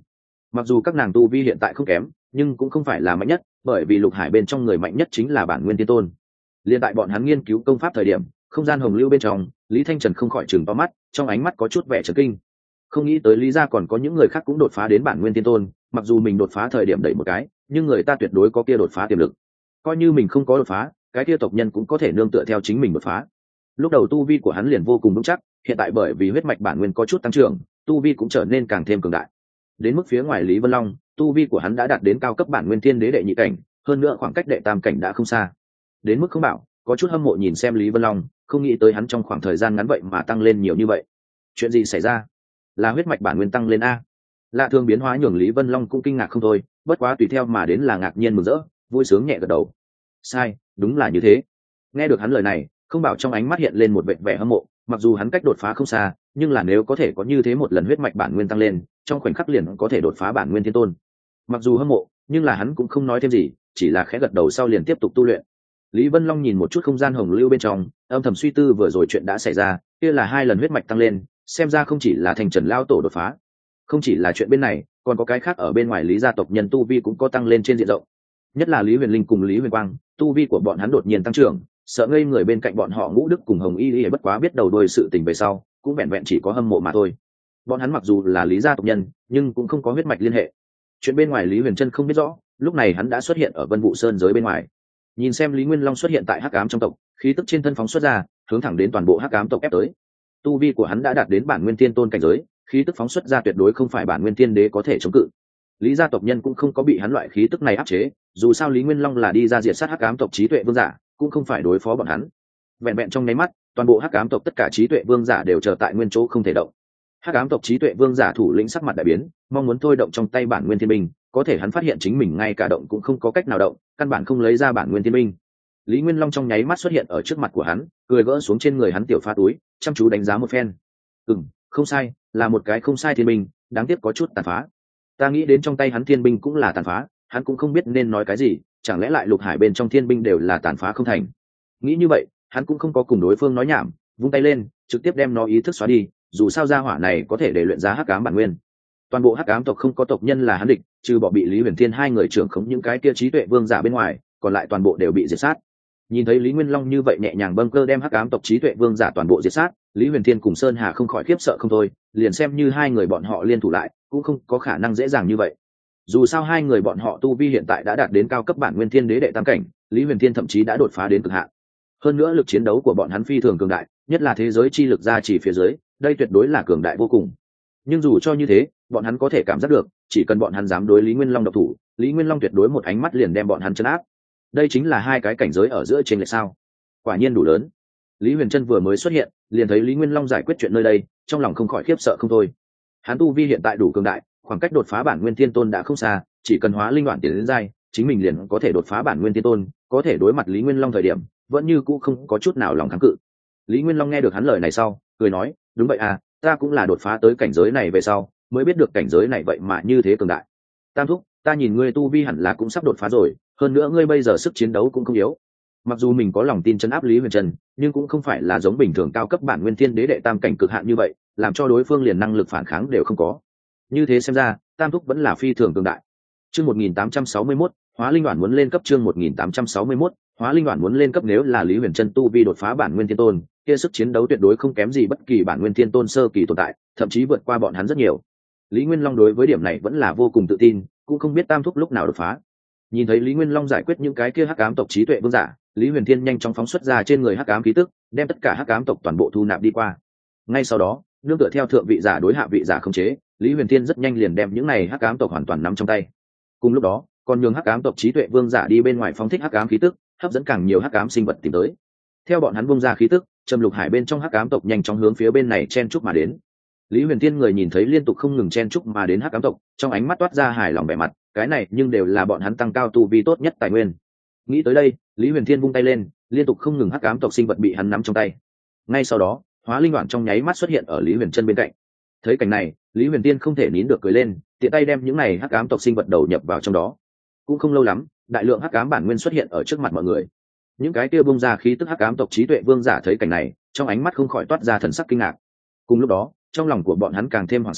Mặc dù các nàng tu vi hiện tại không kém nhưng cũng không phải là mạnh nhất, bởi vì lục hải bên trong người mạnh nhất chính là bản nguyên tiên tôn. Liên tại bọn hắn nghiên cứu công pháp thời điểm, không gian hồng lưu bên trong, Lý Thanh Trần không khỏi chừng to mắt, trong ánh mắt có chút vẻ chấn kinh. Không nghĩ tới Lý gia còn có những người khác cũng đột phá đến bản nguyên tiên tôn, mặc dù mình đột phá thời điểm đẩy một cái, nhưng người ta tuyệt đối có kia đột phá tiềm lực. Coi như mình không có đột phá, cái kia tộc nhân cũng có thể nương tựa theo chính mình đột phá. Lúc đầu tu vi của hắn liền vô cùng vững chắc, hiện tại bởi vì huyết mạch bản nguyên có chút tăng trưởng, tu vi cũng trở nên càng thêm cường đại. Đến mức phía ngoài Lý Vân Long, tu vi của hắn đã đạt đến cao cấp bản nguyên thiên đế đệ nhị cảnh, hơn nữa khoảng cách đệ tam cảnh đã không xa. Đến mức không bảo, có chút hâm mộ nhìn xem Lý Vân Long, không nghĩ tới hắn trong khoảng thời gian ngắn vậy mà tăng lên nhiều như vậy. Chuyện gì xảy ra? Là huyết mạch bản nguyên tăng lên a? Lạ thường biến hóa nhường Lý Vân Long cũng kinh ngạc không thôi, bất quá tùy theo mà đến là ngạc nhiên mừng rỡ, vui sướng nhẹ gật đầu. Sai, đúng là như thế. Nghe được hắn lời này, không bảo trong ánh mắt hiện lên một vẻ vẻ hâm mộ, mặc dù hắn cách đột phá không xa, nhưng là nếu có thể có như thế một lần huyết mạch bản nguyên tăng lên, trong khoảnh khắc liền có thể đột phá bản nguyên thiên tôn. Mặc dù hâm mộ, nhưng là hắn cũng không nói thêm gì, chỉ là khẽ gật đầu sau liền tiếp tục tu luyện. Lý Vân Long nhìn một chút không gian hồng lưu bên trong, âm thầm suy tư vừa rồi chuyện đã xảy ra, kia là hai lần huyết mạch tăng lên, xem ra không chỉ là Thành Trần lao tổ đột phá, không chỉ là chuyện bên này, còn có cái khác ở bên ngoài Lý gia tộc nhân tu vi cũng có tăng lên trên diện rộng. Nhất là Lý Huyền Linh cùng Lý Huyền Quang, tu vi của bọn hắn đột nhiên tăng trưởng, sợ ngây người bên cạnh bọn họ Ngũ Đức cùng Hồng Y Y bất quá biết đầu đuôi sự tình về sau, cũng vẹn vẹn chỉ có hâm mộ mà thôi. Bọn hắn mặc dù là Lý gia tộc nhân, nhưng cũng không có huyết mạch liên hệ. Chuyện bên ngoài Lý Huyền Trân không biết rõ, lúc này hắn đã xuất hiện ở Vân Vũ Sơn giới bên ngoài. Nhìn xem Lý Nguyên Long xuất hiện tại Hắc Ám trong tộc, khí tức trên thân phóng xuất ra, hướng thẳng đến toàn bộ Hắc Ám tộc ép tới. Tu vi của hắn đã đạt đến bản nguyên tiên tôn cảnh giới, khí tức phóng xuất ra tuyệt đối không phải bản nguyên tiên đế có thể chống cự. Lý gia tộc nhân cũng không có bị hắn loại khí tức này áp chế, dù sao Lý Nguyên Long là đi ra diệt sát Hắc Ám tộc trí tuệ vương giả, cũng không phải đối phó bọn hắn. Vẹn vẹn trong nháy mắt, toàn bộ Hắc Ám tộc tất cả trí tuệ vương giả đều chờ tại nguyên chỗ không thể động. Hắc Ám tộc trí tuệ vương giả thủ lĩnh sắc mặt đại biến, mong muốn thôi động trong tay bản nguyên thiên binh, có thể hắn phát hiện chính mình ngay cả động cũng không có cách nào động, căn bản không lấy ra bản nguyên thiên binh. Lý Nguyên Long trong nháy mắt xuất hiện ở trước mặt của hắn, cười gỡ xuống trên người hắn tiểu pha túi, chăm chú đánh giá một phen. Ừm, không sai, là một cái không sai thiên binh, đáng tiếc có chút tàn phá. Ta nghĩ đến trong tay hắn thiên binh cũng là tàn phá, hắn cũng không biết nên nói cái gì, chẳng lẽ lại lục hải bên trong thiên binh đều là tàn phá không thành. Nghĩ như vậy, hắn cũng không có cùng đối phương nói nhảm, vung tay lên, trực tiếp đem nó ý thức xóa đi, dù sao gia hỏa này có thể để luyện ra Hắc Ám bản nguyên. Toàn bộ Hắc Ám tộc không có tộc nhân là hắn địch, trừ bỏ bị Lý Huyền Thiên hai người trưởng khống những cái kia trí tuệ vương giả bên ngoài, còn lại toàn bộ đều bị diệt sát. Nhìn thấy Lý Nguyên Long như vậy nhẹ nhàng bâng cơ đem Hắc Ám tộc trí tuệ vương giả toàn bộ diệt sát, Lý Huyền Thiên cùng Sơn Hà không khỏi khiếp sợ không thôi, liền xem như hai người bọn họ liên thủ lại, cũng không có khả năng dễ dàng như vậy. Dù sao hai người bọn họ tu vi hiện tại đã đạt đến cao cấp bản nguyên thiên đế đệ tam cảnh, Lý Huyền Thiên thậm chí đã đột phá đến cực hạn. Hơn nữa lực chiến đấu của bọn hắn phi thường cường đại, nhất là thế giới chi lực gia chỉ phía dưới, đây tuyệt đối là cường đại vô cùng. Nhưng dù cho như thế, bọn hắn có thể cảm giác được, chỉ cần bọn hắn dám đối Lý Nguyên Long độc thủ, Lý Nguyên Long tuyệt đối một ánh mắt liền đem bọn hắn trấn áp. Đây chính là hai cái cảnh giới ở giữa trên lệch sao? Quả nhiên đủ lớn. Lý Huyền Trân vừa mới xuất hiện, liền thấy Lý Nguyên Long giải quyết chuyện nơi đây, trong lòng không khỏi khiếp sợ không thôi. Hắn tu vi hiện tại đủ cường đại, khoảng cách đột phá bản nguyên thiên tôn đã không xa, chỉ cần hóa linh đoạn tiến đến giai, chính mình liền có thể đột phá bản nguyên thiên tôn, có thể đối mặt Lý Nguyên Long thời điểm, vẫn như cũ không có chút nào lòng kháng cự. Lý Nguyên Long nghe được hắn lời này sau, cười nói, đúng vậy à, ta cũng là đột phá tới cảnh giới này về sau, mới biết được cảnh giới này vậy mà như thế cường đại. Tam thúc, ta nhìn ngươi tu vi hẳn là cũng sắp đột phá rồi, hơn nữa ngươi bây giờ sức chiến đấu cũng không yếu. Mặc dù mình có lòng tin chấn áp Lý Huyền Trân, nhưng cũng không phải là giống bình thường cao cấp bản nguyên thiên đế đệ tam cảnh cực hạn như vậy, làm cho đối phương liền năng lực phản kháng đều không có. Như thế xem ra, Tam thúc vẫn là phi thường cường đại. Chương một nghìn tám trăm sáu mươi mốt, Hóa Linh Đoàn muốn lên cấp. Chương một nghìn tám trăm sáu mươi mốt, Hóa Linh Đoàn muốn lên cấp. Nếu là Lý Huyền Trân tu vi đột phá bản nguyên thiên tôn, kia sức chiến đấu tuyệt đối không kém gì bất kỳ bản nguyên thiên tôn sơ kỳ tồn tại, thậm chí vượt qua bọn hắn rất nhiều. Lý Nguyên Long đối với điểm này vẫn là vô cùng tự tin, cũng không biết Tam thúc lúc nào đột phá. Nhìn thấy Lý Nguyên Long giải quyết những cái kia Hắc Ám tộc trí tuệ vương giả, Lý Huyền Thiên nhanh chóng phóng xuất ra trên người Hắc Ám khí tức, đem tất cả Hắc Ám tộc toàn bộ thu nạp đi qua. Ngay sau đó, nương tựa theo thượng vị giả đối hạ vị giả khống chế, Lý Huyền Thiên rất nhanh liền đem những này Hắc Ám tộc hoàn toàn nắm trong tay. Cùng lúc đó, còn nhường Hắc Ám tộc trí tuệ vương giả đi bên ngoài phóng thích Hắc Ám khí tức, hấp dẫn càng nhiều Hắc Ám sinh vật tìm tới. Theo bọn hắn bung ra khí tức, Trầm Lục Hải bên trong Hắc Ám tộc nhanh chóng hướng phía bên này chen chúc mà đến. Lý Huyền Thiên người nhìn thấy liên tục không ngừng chen chúc mà đến Hắc Ám tộc, trong ánh mắt toát ra hài lòng vẻ mặt, cái này nhưng đều là bọn hắn tăng cao tu vi tốt nhất tài nguyên. Nghĩ tới đây, Lý Huyền Thiên vung tay lên, liên tục không ngừng Hắc Ám tộc sinh vật bị hắn nắm trong tay. Ngay sau đó, Hóa Linh Đoạn trong nháy mắt xuất hiện ở Lý Huyền Trân bên cạnh. Thấy cảnh này, Lý Huyền Tiên không thể nín được cười lên, tiện tay đem những này Hắc Ám tộc sinh vật đầu nhập vào trong đó. Cũng không lâu lắm, đại lượng Hắc Ám bản nguyên xuất hiện ở trước mặt mọi người. Những cái kia bung ra khí tức Hắc Ám tộc trí tuệ vương giả thấy cảnh này, trong ánh mắt không khỏi toát ra thần sắc kinh ngạc. Cùng lúc đó, trong lòng của bọn hắn càng thêm hoảng sợ,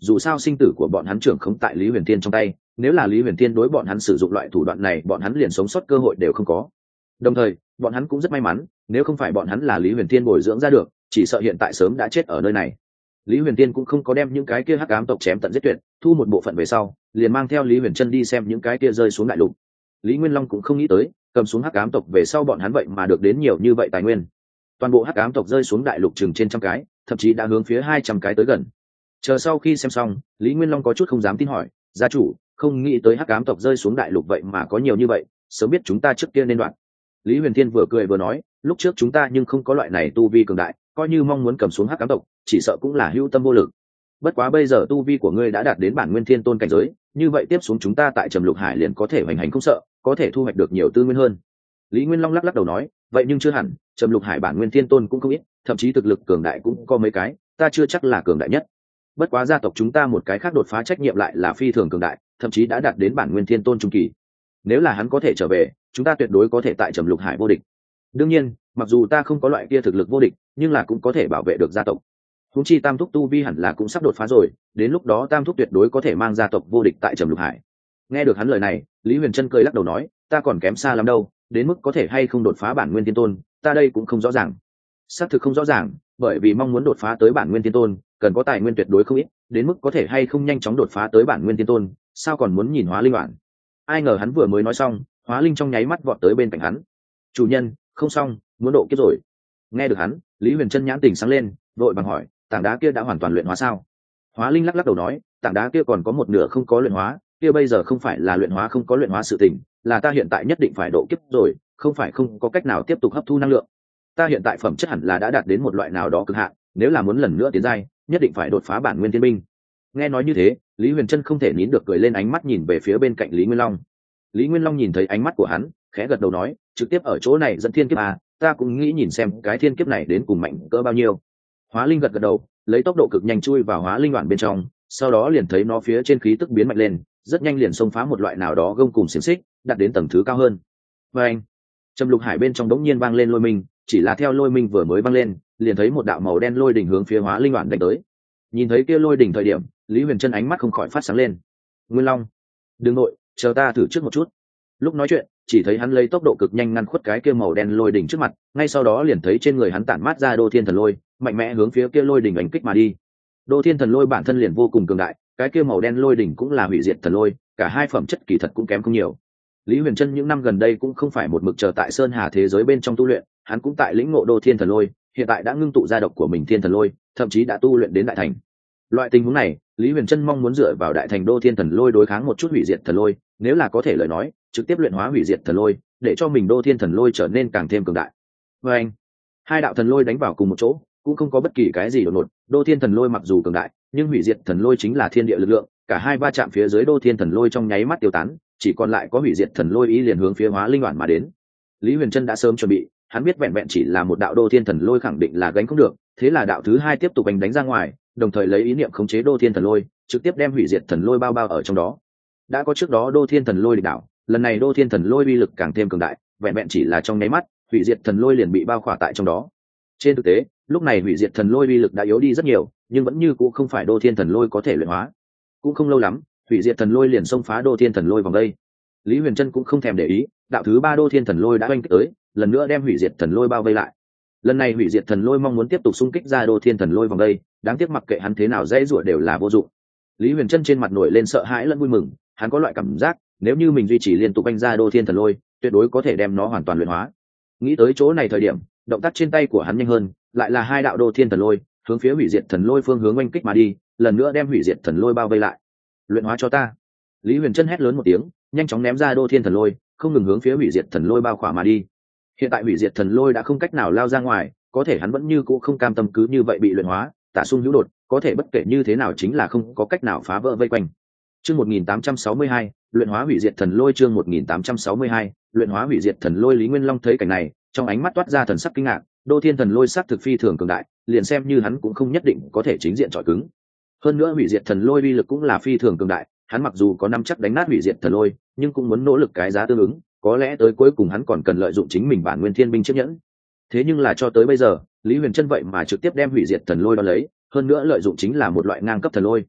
dù sao sinh tử của bọn hắn trưởng không tại Lý Huyền Thiên trong tay, nếu là Lý Huyền Thiên đối bọn hắn sử dụng loại thủ đoạn này, bọn hắn liền sống sót cơ hội đều không có. Đồng thời bọn hắn cũng rất may mắn, nếu không phải bọn hắn là Lý Huyền Thiên bồi dưỡng ra được, chỉ sợ hiện tại sớm đã chết ở nơi này. Lý Huyền Thiên cũng không có đem những cái kia hắc ám tộc chém tận giết tuyệt, thu một bộ phận về sau liền mang theo Lý Huyền Trân đi xem những cái kia rơi xuống đại lục. Lý Nguyên Long cũng không nghĩ tới, cầm xuống hắc ám tộc về sau bọn hắn vậy mà được đến nhiều như vậy tài nguyên. Toàn bộ hắc ám tộc rơi xuống đại lục chừng trên trăm cái, thậm chí đã hướng phía hai trăm cái tới gần. Chờ sau khi xem xong, Lý Nguyên Long có chút không dám tin hỏi, gia chủ, không nghĩ tới hắc ám tộc rơi xuống đại lục vậy mà có nhiều như vậy, sớm biết chúng ta trước kia nên đoạn. Lý Huyền Thiên vừa cười vừa nói, lúc trước chúng ta nhưng không có loại này tu vi cường đại, coi như mong muốn cầm xuống hắc ám tộc, chỉ sợ cũng là hữu tâm vô lực. Bất quá bây giờ tu vi của ngươi đã đạt đến bản nguyên thiên tôn cảnh giới, như vậy tiếp xuống chúng ta tại Trầm Lục Hải liền có thể hoành hành không sợ, có thể thu hoạch được nhiều tư nguyên hơn. Lý Nguyên Long lắc lắc đầu nói, vậy nhưng chưa hẳn, Trầm Lục Hải bản nguyên thiên tôn cũng không ít, thậm chí thực lực cường đại cũng có mấy cái, ta chưa chắc là cường đại nhất. Bất quá gia tộc chúng ta một cái khác đột phá trách nhiệm lại là phi thường cường đại, thậm chí đã đạt đến bản nguyên thiên tôn trung kỳ. Nếu là hắn có thể trở về, chúng ta tuyệt đối có thể tại Trầm Lục Hải vô địch. Đương nhiên, mặc dù ta không có loại kia thực lực vô địch, nhưng là cũng có thể bảo vệ được gia tộc. Huống chi Tam Thúc tu vi hẳn là cũng sắp đột phá rồi, đến lúc đó Tam Thúc tuyệt đối có thể mang gia tộc vô địch tại Trầm Lục Hải. Nghe được hắn lời này, Lý Huyền Trân cười lắc đầu nói, ta còn kém xa lắm đâu, đến mức có thể hay không đột phá bản nguyên thiên tôn, ta đây cũng không rõ ràng. Xác thực không rõ ràng, bởi vì mong muốn đột phá tới bản nguyên thiên tôn, cần có tài nguyên tuyệt đối không ít, đến mức có thể hay không nhanh chóng đột phá tới bản nguyên thiên tôn, sao còn muốn nhìn Hóa Linh Đoạn. Ai ngờ hắn vừa mới nói xong, Hóa Linh trong nháy mắt vọt tới bên cạnh hắn. Chủ nhân, không xong, muốn độ kiếp rồi. Nghe được hắn, Lý Huyền Trân nhãn tình sáng lên, vội bằng hỏi, tảng đá kia đã hoàn toàn luyện hóa sao? Hóa Linh lắc lắc đầu nói, tảng đá kia còn có một nửa không có luyện hóa, kia bây giờ không phải là luyện hóa không có luyện hóa sự tình, là ta hiện tại nhất định phải độ kiếp rồi, không phải không có cách nào tiếp tục hấp thu năng lượng. Ta hiện tại phẩm chất hẳn là đã đạt đến một loại nào đó cực hạn, nếu là muốn lần nữa tiến giai, nhất định phải đột phá bản nguyên thiên binh. Nghe nói như thế, Lý Huyền Trân không thể nín được cười lên, ánh mắt nhìn về phía bên cạnh Lý Nguyên Long. Lý Nguyên Long nhìn thấy ánh mắt của hắn, khẽ gật đầu nói, trực tiếp ở chỗ này dẫn thiên kiếp à, ta cũng nghĩ nhìn xem cái thiên kiếp này đến cùng mạnh cỡ bao nhiêu. Hóa Linh gật gật đầu, lấy tốc độ cực nhanh chui vào Hóa Linh Đoạn bên trong, sau đó liền thấy nó phía trên khí tức biến mạnh lên, rất nhanh liền xông phá một loại nào đó gông cùng xiềng xích, đạt đến tầng thứ cao hơn. Và anh, Trầm Lục Hải bên trong đống nhiên vang lên lôi minh, chỉ là theo lôi minh vừa mới vang lên, liền thấy một đạo màu đen lôi đỉnh hướng phía Hóa Linh Đoạn đánh tới. Nhìn thấy kia lôi đỉnh thời điểm, Lý Huyền Trân ánh mắt không khỏi phát sáng lên. Nguyên Long, đừng nội, chờ ta thử trước một chút. Lúc nói chuyện, chỉ thấy hắn lấy tốc độ cực nhanh ngăn khuất cái kia màu đen lôi đỉnh trước mặt, ngay sau đó liền thấy trên người hắn tản mát ra Đô Thiên Thần Lôi, mạnh mẽ hướng phía kia lôi đỉnh đánh kích mà đi. Đô Thiên Thần Lôi bản thân liền vô cùng cường đại, cái kia màu đen lôi đỉnh cũng là hủy diệt thần lôi, cả hai phẩm chất kỳ thật cũng kém không nhiều. Lý Huyền Trân những năm gần đây cũng không phải một mực chờ tại Sơn Hà thế giới bên trong tu luyện, hắn cũng tại lĩnh ngộ Đô Thiên Thần Lôi, hiện tại đã ngưng tụ ra độc của mình Thiên Thần Lôi, thậm chí đã tu luyện đến đại thành. Loại tình huống này, Lý Huyền Trân mong muốn dựa vào đại thành Đô Thiên Thần Lôi đối kháng một chút hủy diệt thần lôi, nếu là có thể lời nói, trực tiếp luyện hóa hủy diệt thần lôi, để cho mình Đô Thiên Thần Lôi trở nên càng thêm cường đại. Và anh, hai đạo thần lôi đánh vào cùng một chỗ, cũng không có bất kỳ cái gì đột ngột. Đô Thiên Thần Lôi mặc dù cường đại, nhưng hủy diệt thần lôi chính là thiên địa lực lượng, cả hai va chạm phía dưới Đô Thiên Thần Lôi trong nháy mắt tiêu tán, chỉ còn lại có hủy diệt thần lôi ý liền hướng phía Hóa Linh Đoạn mà đến. Lý Huyền Trân đã sớm chuẩn bị, hắn biết vẹn vẹn chỉ là một đạo Đô Thiên Thần Lôi khẳng định là gánh không được, thế là đạo thứ hai tiếp tục đánh đánh ra ngoài, đồng thời lấy ý niệm khống chế Đô Thiên Thần Lôi, trực tiếp đem hủy diệt thần lôi bao bao ở trong đó. Đã có trước đó Đô Thiên Thần Lôi địch đảo, lần này Đô Thiên Thần Lôi uy lực càng thêm cường đại, vẹn vẹn chỉ là trong nháy mắt, hủy diệt thần lôi liền bị bao khỏa tại trong đó. Trên thực tế, lúc này hủy diệt thần lôi uy lực đã yếu đi rất nhiều, nhưng vẫn như cũ không phải Đô Thiên Thần Lôi có thể luyện hóa. Cũng không lâu lắm, hủy diệt thần lôi liền xông phá Đô Thiên Thần Lôi vòng đây. Lý Huyền Trân cũng không thèm để ý, đạo thứ ba Đô Thiên Thần Lôi đã oanh kích tới, lần nữa đem hủy diệt thần lôi bao vây lại. Lần này hủy diệt thần lôi mong muốn tiếp tục xung kích ra Đô Thiên Thần Lôi vòng đây, đáng tiếc mặc kệ hắn thế nào dãy rủa đều là vô dụng. Lý Huyền Trân trên mặt nổi lên sợ hãi lẫn vui mừng, hắn có loại cảm giác, nếu như mình duy trì liên tục oanh ra Đô Thiên Thần Lôi, tuyệt đối có thể đem nó hoàn toàn luyện hóa. Nghĩ tới chỗ này thời điểm, động tác trên tay của hắn nhanh hơn, lại là hai đạo Đô Thiên Thần Lôi, hướng phía hủy diệt thần lôi phương hướng oanh kích mà đi, lần nữa đem hủy diệt thần lôi bao vây lại. Luyện hóa cho ta! Lý Huyền Trân hét lớn một tiếng, nhanh chóng ném ra Đô Thiên Thần Lôi, không ngừng hướng phía hủy diệt thần lôi bao khỏa mà đi. Hiện tại hủy diệt thần lôi đã không cách nào lao ra ngoài, có thể hắn vẫn như cũ không cam tâm cứ như vậy bị luyện hóa, tả xung hữu đột, có thể bất kể như thế nào chính là không có cách nào phá vỡ vây quanh. Chương một nghìn tám trăm sáu mươi hai, luyện hóa hủy diệt thần lôi. Chương một nghìn tám trăm sáu mươi hai, luyện hóa hủy diệt thần lôi. Lý Nguyên Long thấy cảnh này, trong ánh mắt toát ra thần sắc kinh ngạc, Đô Thiên Thần Lôi sắc thực phi thường cường đại, liền xem như hắn cũng không nhất định có thể chính diện chọi cứng. Hơn nữa hủy diệt thần lôi uy lực cũng là phi thường cường đại, hắn mặc dù có nắm chắc đánh nát hủy diệt thần lôi, nhưng cũng muốn nỗ lực cái giá tương ứng, có lẽ tới cuối cùng hắn còn cần lợi dụng chính mình bản nguyên thiên binh chiếc nhẫn. Thế nhưng là cho tới bây giờ, Lý Huyền Trân vậy mà trực tiếp đem hủy diệt thần lôi đó lấy, hơn nữa lợi dụng chính là một loại ngang cấp thần lôi.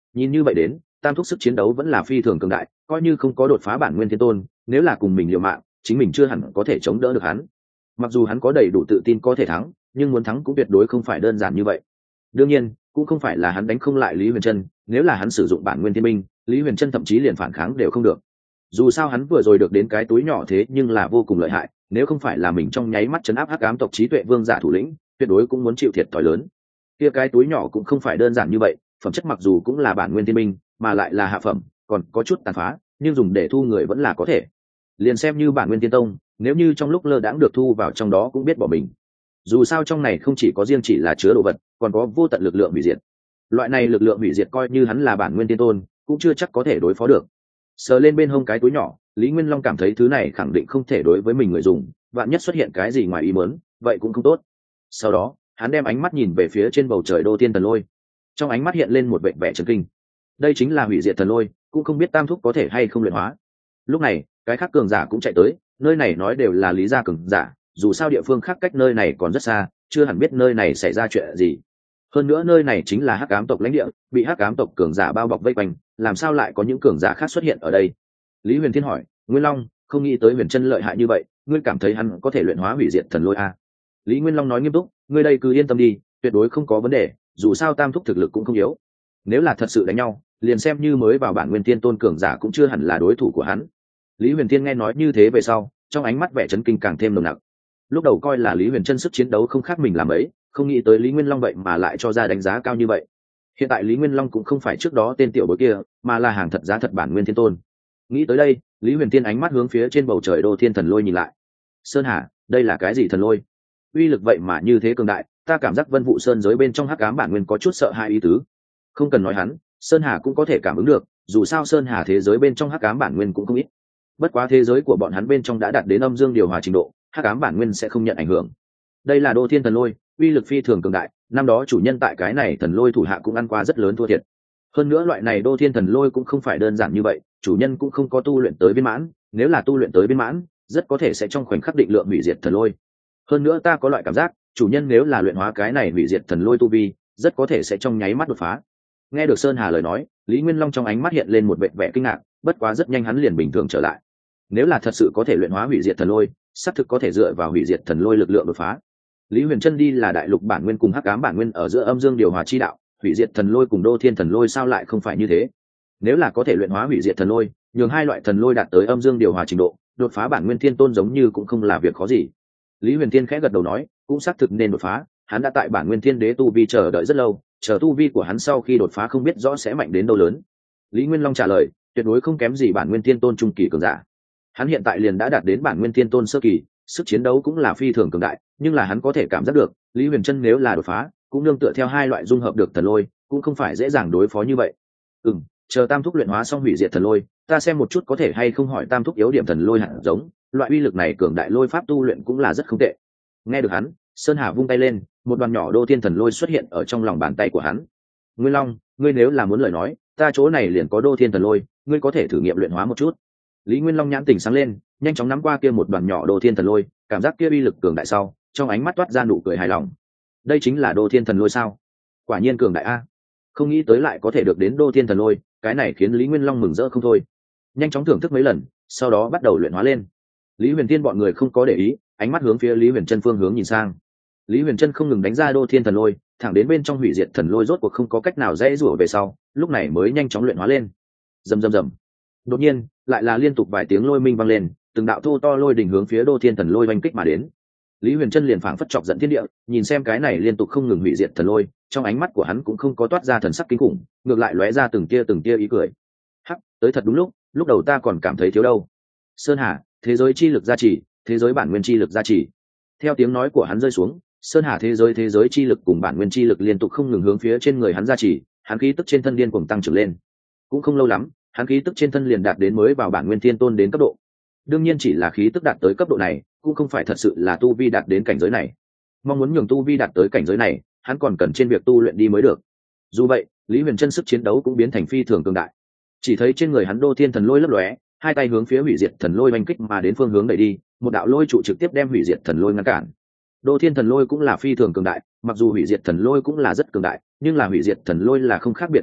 Nhìn như vậy đến, tam thúc sức chiến đấu vẫn là phi thường cường đại, coi như không có đột phá bản nguyên thiên tôn, nếu là cùng mình liều mạng, chính mình chưa hẳn có thể chống đỡ được hắn. Mặc dù hắn có đầy đủ tự tin có thể thắng, nhưng muốn thắng cũng tuyệt đối không phải đơn giản như vậy. Đương nhiên cũng không phải là hắn đánh không lại Lý Huyền Trân, nếu là hắn sử dụng bản nguyên thiên binh, Lý Huyền Trân thậm chí liền phản kháng đều không được. Dù sao hắn vừa rồi được đến cái túi nhỏ thế nhưng là vô cùng lợi hại, nếu không phải là mình trong nháy mắt chấn áp hắc ám tộc trí tuệ vương giả thủ lĩnh, tuyệt đối cũng muốn chịu thiệt thòi lớn. Kia cái túi nhỏ cũng không phải đơn giản như vậy, phẩm chất mặc dù cũng là bản nguyên thiên binh, mà lại là hạ phẩm, còn có chút tàn phá, nhưng dùng để thu người vẫn là có thể. Liền xem như bản nguyên tiên tông, nếu như trong lúc lơ đãng được thu vào trong đó cũng biết bỏ mình. Dù sao trong này không chỉ có riêng chỉ là chứa đồ vật, còn có vô tận lực lượng hủy diệt. Loại này lực lượng hủy diệt coi như hắn là bản nguyên tiên tôn, cũng chưa chắc có thể đối phó được. Sờ lên bên hông cái túi nhỏ, Lý Nguyên Long cảm thấy thứ này khẳng định không thể đối với mình người dùng, vạn nhất xuất hiện cái gì ngoài ý muốn, vậy cũng không tốt. Sau đó, hắn đem ánh mắt nhìn về phía trên bầu trời Đô Thiên Thần Lôi. Trong ánh mắt hiện lên một vẻ vẻ chấn kinh. Đây chính là hủy diệt thần lôi, cũng không biết tam thúc có thể hay không luyện hóa. Lúc này, cái khác cường giả cũng chạy tới, nơi này nói đều là Lý gia cường giả, dù sao địa phương khác cách nơi này còn rất xa, chưa hẳn biết nơi này xảy ra chuyện gì. Hơn nữa nơi này chính là hắc ám tộc lãnh địa, bị hắc ám tộc cường giả bao bọc vây quanh, làm sao lại có những cường giả khác xuất hiện ở đây? Lý Huyền Thiên hỏi, Nguyên Long, không nghĩ tới Huyền Trân lợi hại như vậy, ngươi cảm thấy hắn có thể luyện hóa hủy diệt thần lôi à? Lý Nguyên Long nói nghiêm túc, ngươi đây cứ yên tâm đi, tuyệt đối không có vấn đề, dù sao tam thúc thực lực cũng không yếu. Nếu là thật sự đánh nhau, liền xem như mới vào bản nguyên tiên tôn cường giả cũng chưa hẳn là đối thủ của hắn. Lý Huyền Thiên nghe nói như thế về sau, trong ánh mắt vẻ chấn kinh càng thêm nồng nặc. Lúc đầu coi là Lý Huyền Trân sức chiến đấu không khác mình làm ấy, không nghĩ tới Lý Nguyên Long vậy mà lại cho ra đánh giá cao như vậy. Hiện tại Lý Nguyên Long cũng không phải trước đó tên tiểu bối kia, mà là hàng thật giá thật bản nguyên thiên tôn. Nghĩ tới đây, Lý Huyền Thiên ánh mắt hướng phía trên bầu trời Đô Thiên Thần Lôi nhìn lại. Sơn Hà, đây là cái gì thần lôi? Uy lực vậy mà như thế cường đại, ta cảm giác Vân Vũ Sơn giới bên trong hắc ám bản nguyên có chút sợ hai ý tứ. Không cần nói hắn, Sơn Hà cũng có thể cảm ứng được, dù sao Sơn Hà thế giới bên trong hắc ám bản nguyên cũng không ít. Bất quá thế giới của bọn hắn bên trong đã đạt đến âm dương điều hòa trình độ, hắc ám bản nguyên sẽ không nhận ảnh hưởng. Đây là Đô Thiên Thần Lôi, uy lực phi thường cường đại, năm đó chủ nhân tại cái này thần lôi thủ hạ cũng ăn qua rất lớn thua thiệt. Hơn nữa loại này Đô Thiên Thần Lôi cũng không phải đơn giản như vậy, chủ nhân cũng không có tu luyện tới viên mãn, nếu là tu luyện tới viên mãn, rất có thể sẽ trong khoảnh khắc định lượng hủy diệt thần lôi. Hơn nữa ta có loại cảm giác, chủ nhân nếu là luyện hóa cái này hủy diệt thần lôi tu vi, rất có thể sẽ trong nháy mắt đột phá. Nghe được Sơn Hà lời nói, Lý Nguyên Long trong ánh mắt hiện lên một vẻ vẻ kinh ngạc, bất quá rất nhanh hắn liền bình thường trở lại. Nếu là thật sự có thể luyện hóa hủy diệt thần lôi, xác thực có thể dựa vào hủy diệt thần lôi lực lượng đột phá. Lý Huyền Trân đi là đại lục bản nguyên cùng hắc ám bản nguyên ở giữa âm dương điều hòa chi đạo, hủy diệt thần lôi cùng Đô Thiên Thần Lôi sao lại không phải như thế? Nếu là có thể luyện hóa hủy diệt thần lôi, nhường hai loại thần lôi đạt tới âm dương điều hòa trình độ, đột phá bản nguyên thiên tôn giống như cũng không là việc khó gì. Lý Huyền Thiên khẽ gật đầu nói, cũng xác thực nên đột phá, hắn đã tại bản nguyên thiên đế tu vi chờ đợi rất lâu, chờ tu vi của hắn sau khi đột phá không biết rõ sẽ mạnh đến đâu lớn. Lý Nguyên Long trả lời, tuyệt đối không kém gì bản nguyên thiên tôn trung kỳ cường giả. Hắn hiện tại liền đã đạt đến bản nguyên thiên tôn sơ kỳ, sức chiến đấu cũng là phi thường cường đại, nhưng là hắn có thể cảm giác được, Lý Huyền Trân nếu là đột phá, cũng nương tựa theo hai loại dung hợp được thần lôi, cũng không phải dễ dàng đối phó như vậy. Ừm, chờ tam thúc luyện hóa xong hủy diệt thần lôi, ta xem một chút có thể hay không hỏi tam thúc yếu điểm thần lôi hạt giống, loại uy lực này cường đại lôi pháp tu luyện cũng là rất không tệ. Nghe được hắn, Sơn Hà vung tay lên, một đoàn nhỏ Đô Thiên Thần Lôi xuất hiện ở trong lòng bàn tay của hắn. Nguyên Long, ngươi nếu là muốn lời nói, ta chỗ này liền có Đô Thiên Thần Lôi, ngươi có thể thử nghiệm luyện hóa một chút. Lý Nguyên Long nhãn tỉnh sáng lên, nhanh chóng nắm qua kia một đoàn nhỏ Đô Thiên Thần Lôi, cảm giác kia uy lực cường đại sau, trong ánh mắt toát ra nụ cười hài lòng. Đây chính là Đô Thiên Thần Lôi sao? Quả nhiên cường đại a. Không nghĩ tới lại có thể được đến Đô Thiên Thần Lôi, cái này khiến Lý Nguyên Long mừng rỡ không thôi. Nhanh chóng thưởng thức mấy lần, sau đó bắt đầu luyện hóa lên. Lý Huyền Thiên bọn người không có để ý, ánh mắt hướng phía Lý Huyền Trân phương hướng nhìn sang. Lý Huyền Trân không ngừng đánh ra Đô Thiên Thần Lôi, thẳng đến bên trong hủy diệt thần lôi rốt cuộc không có cách nào dễ rủa về sau, lúc này mới nhanh chóng luyện hóa lên. Rầm rầm rầm. Đột nhiên, lại là liên tục vài tiếng lôi minh vang lên, từng đạo thô to lôi đỉnh hướng phía Đô Thiên Thần Lôi oanh kích mà đến. Lý Huyền Trân liền phảng phất chọc giận thiên địa, nhìn xem cái này liên tục không ngừng hủy diệt thần lôi, trong ánh mắt của hắn cũng không có toát ra thần sắc kinh khủng, ngược lại lóe ra từng tia từng tia ý cười. Hắc, tới thật đúng lúc, lúc đầu ta còn cảm thấy thiếu đâu. Sơn Hà, thế giới chi lực gia trì, thế giới bản nguyên chi lực gia trì. Theo tiếng nói của hắn rơi xuống, Sơn Hà thế giới thế giới chi lực cùng bản nguyên chi lực liên tục không ngừng hướng phía trên người hắn gia trì, hắn khí tức trên thân điên cuồng tăng trưởng lên. Cũng không lâu lắm, hắn khí tức trên thân liền đạt đến mới vào bản nguyên thiên tôn đến cấp độ. Đương nhiên chỉ là khí tức đạt tới cấp độ này, cũng không phải thật sự là tu vi đạt đến cảnh giới này. Mong muốn nhường tu vi đạt tới cảnh giới này, hắn còn cần trên việc tu luyện đi mới được. Dù vậy, Lý Huyền Trân sức chiến đấu cũng biến thành phi thường cường đại. Chỉ thấy trên người hắn Đô Thiên Thần Lôi lấp lóe, hai tay hướng phía hủy diệt thần lôi oanh kích mà đến phương hướng đẩy đi, một đạo lôi trụ trực tiếp đem hủy diệt thần lôi ngăn cản. Đô Thiên Thần Lôi cũng là phi thường cường đại, mặc dù hủy diệt thần lôi cũng là rất cường đại, nhưng là hủy diệt thần lôi là không khác biệt công kích,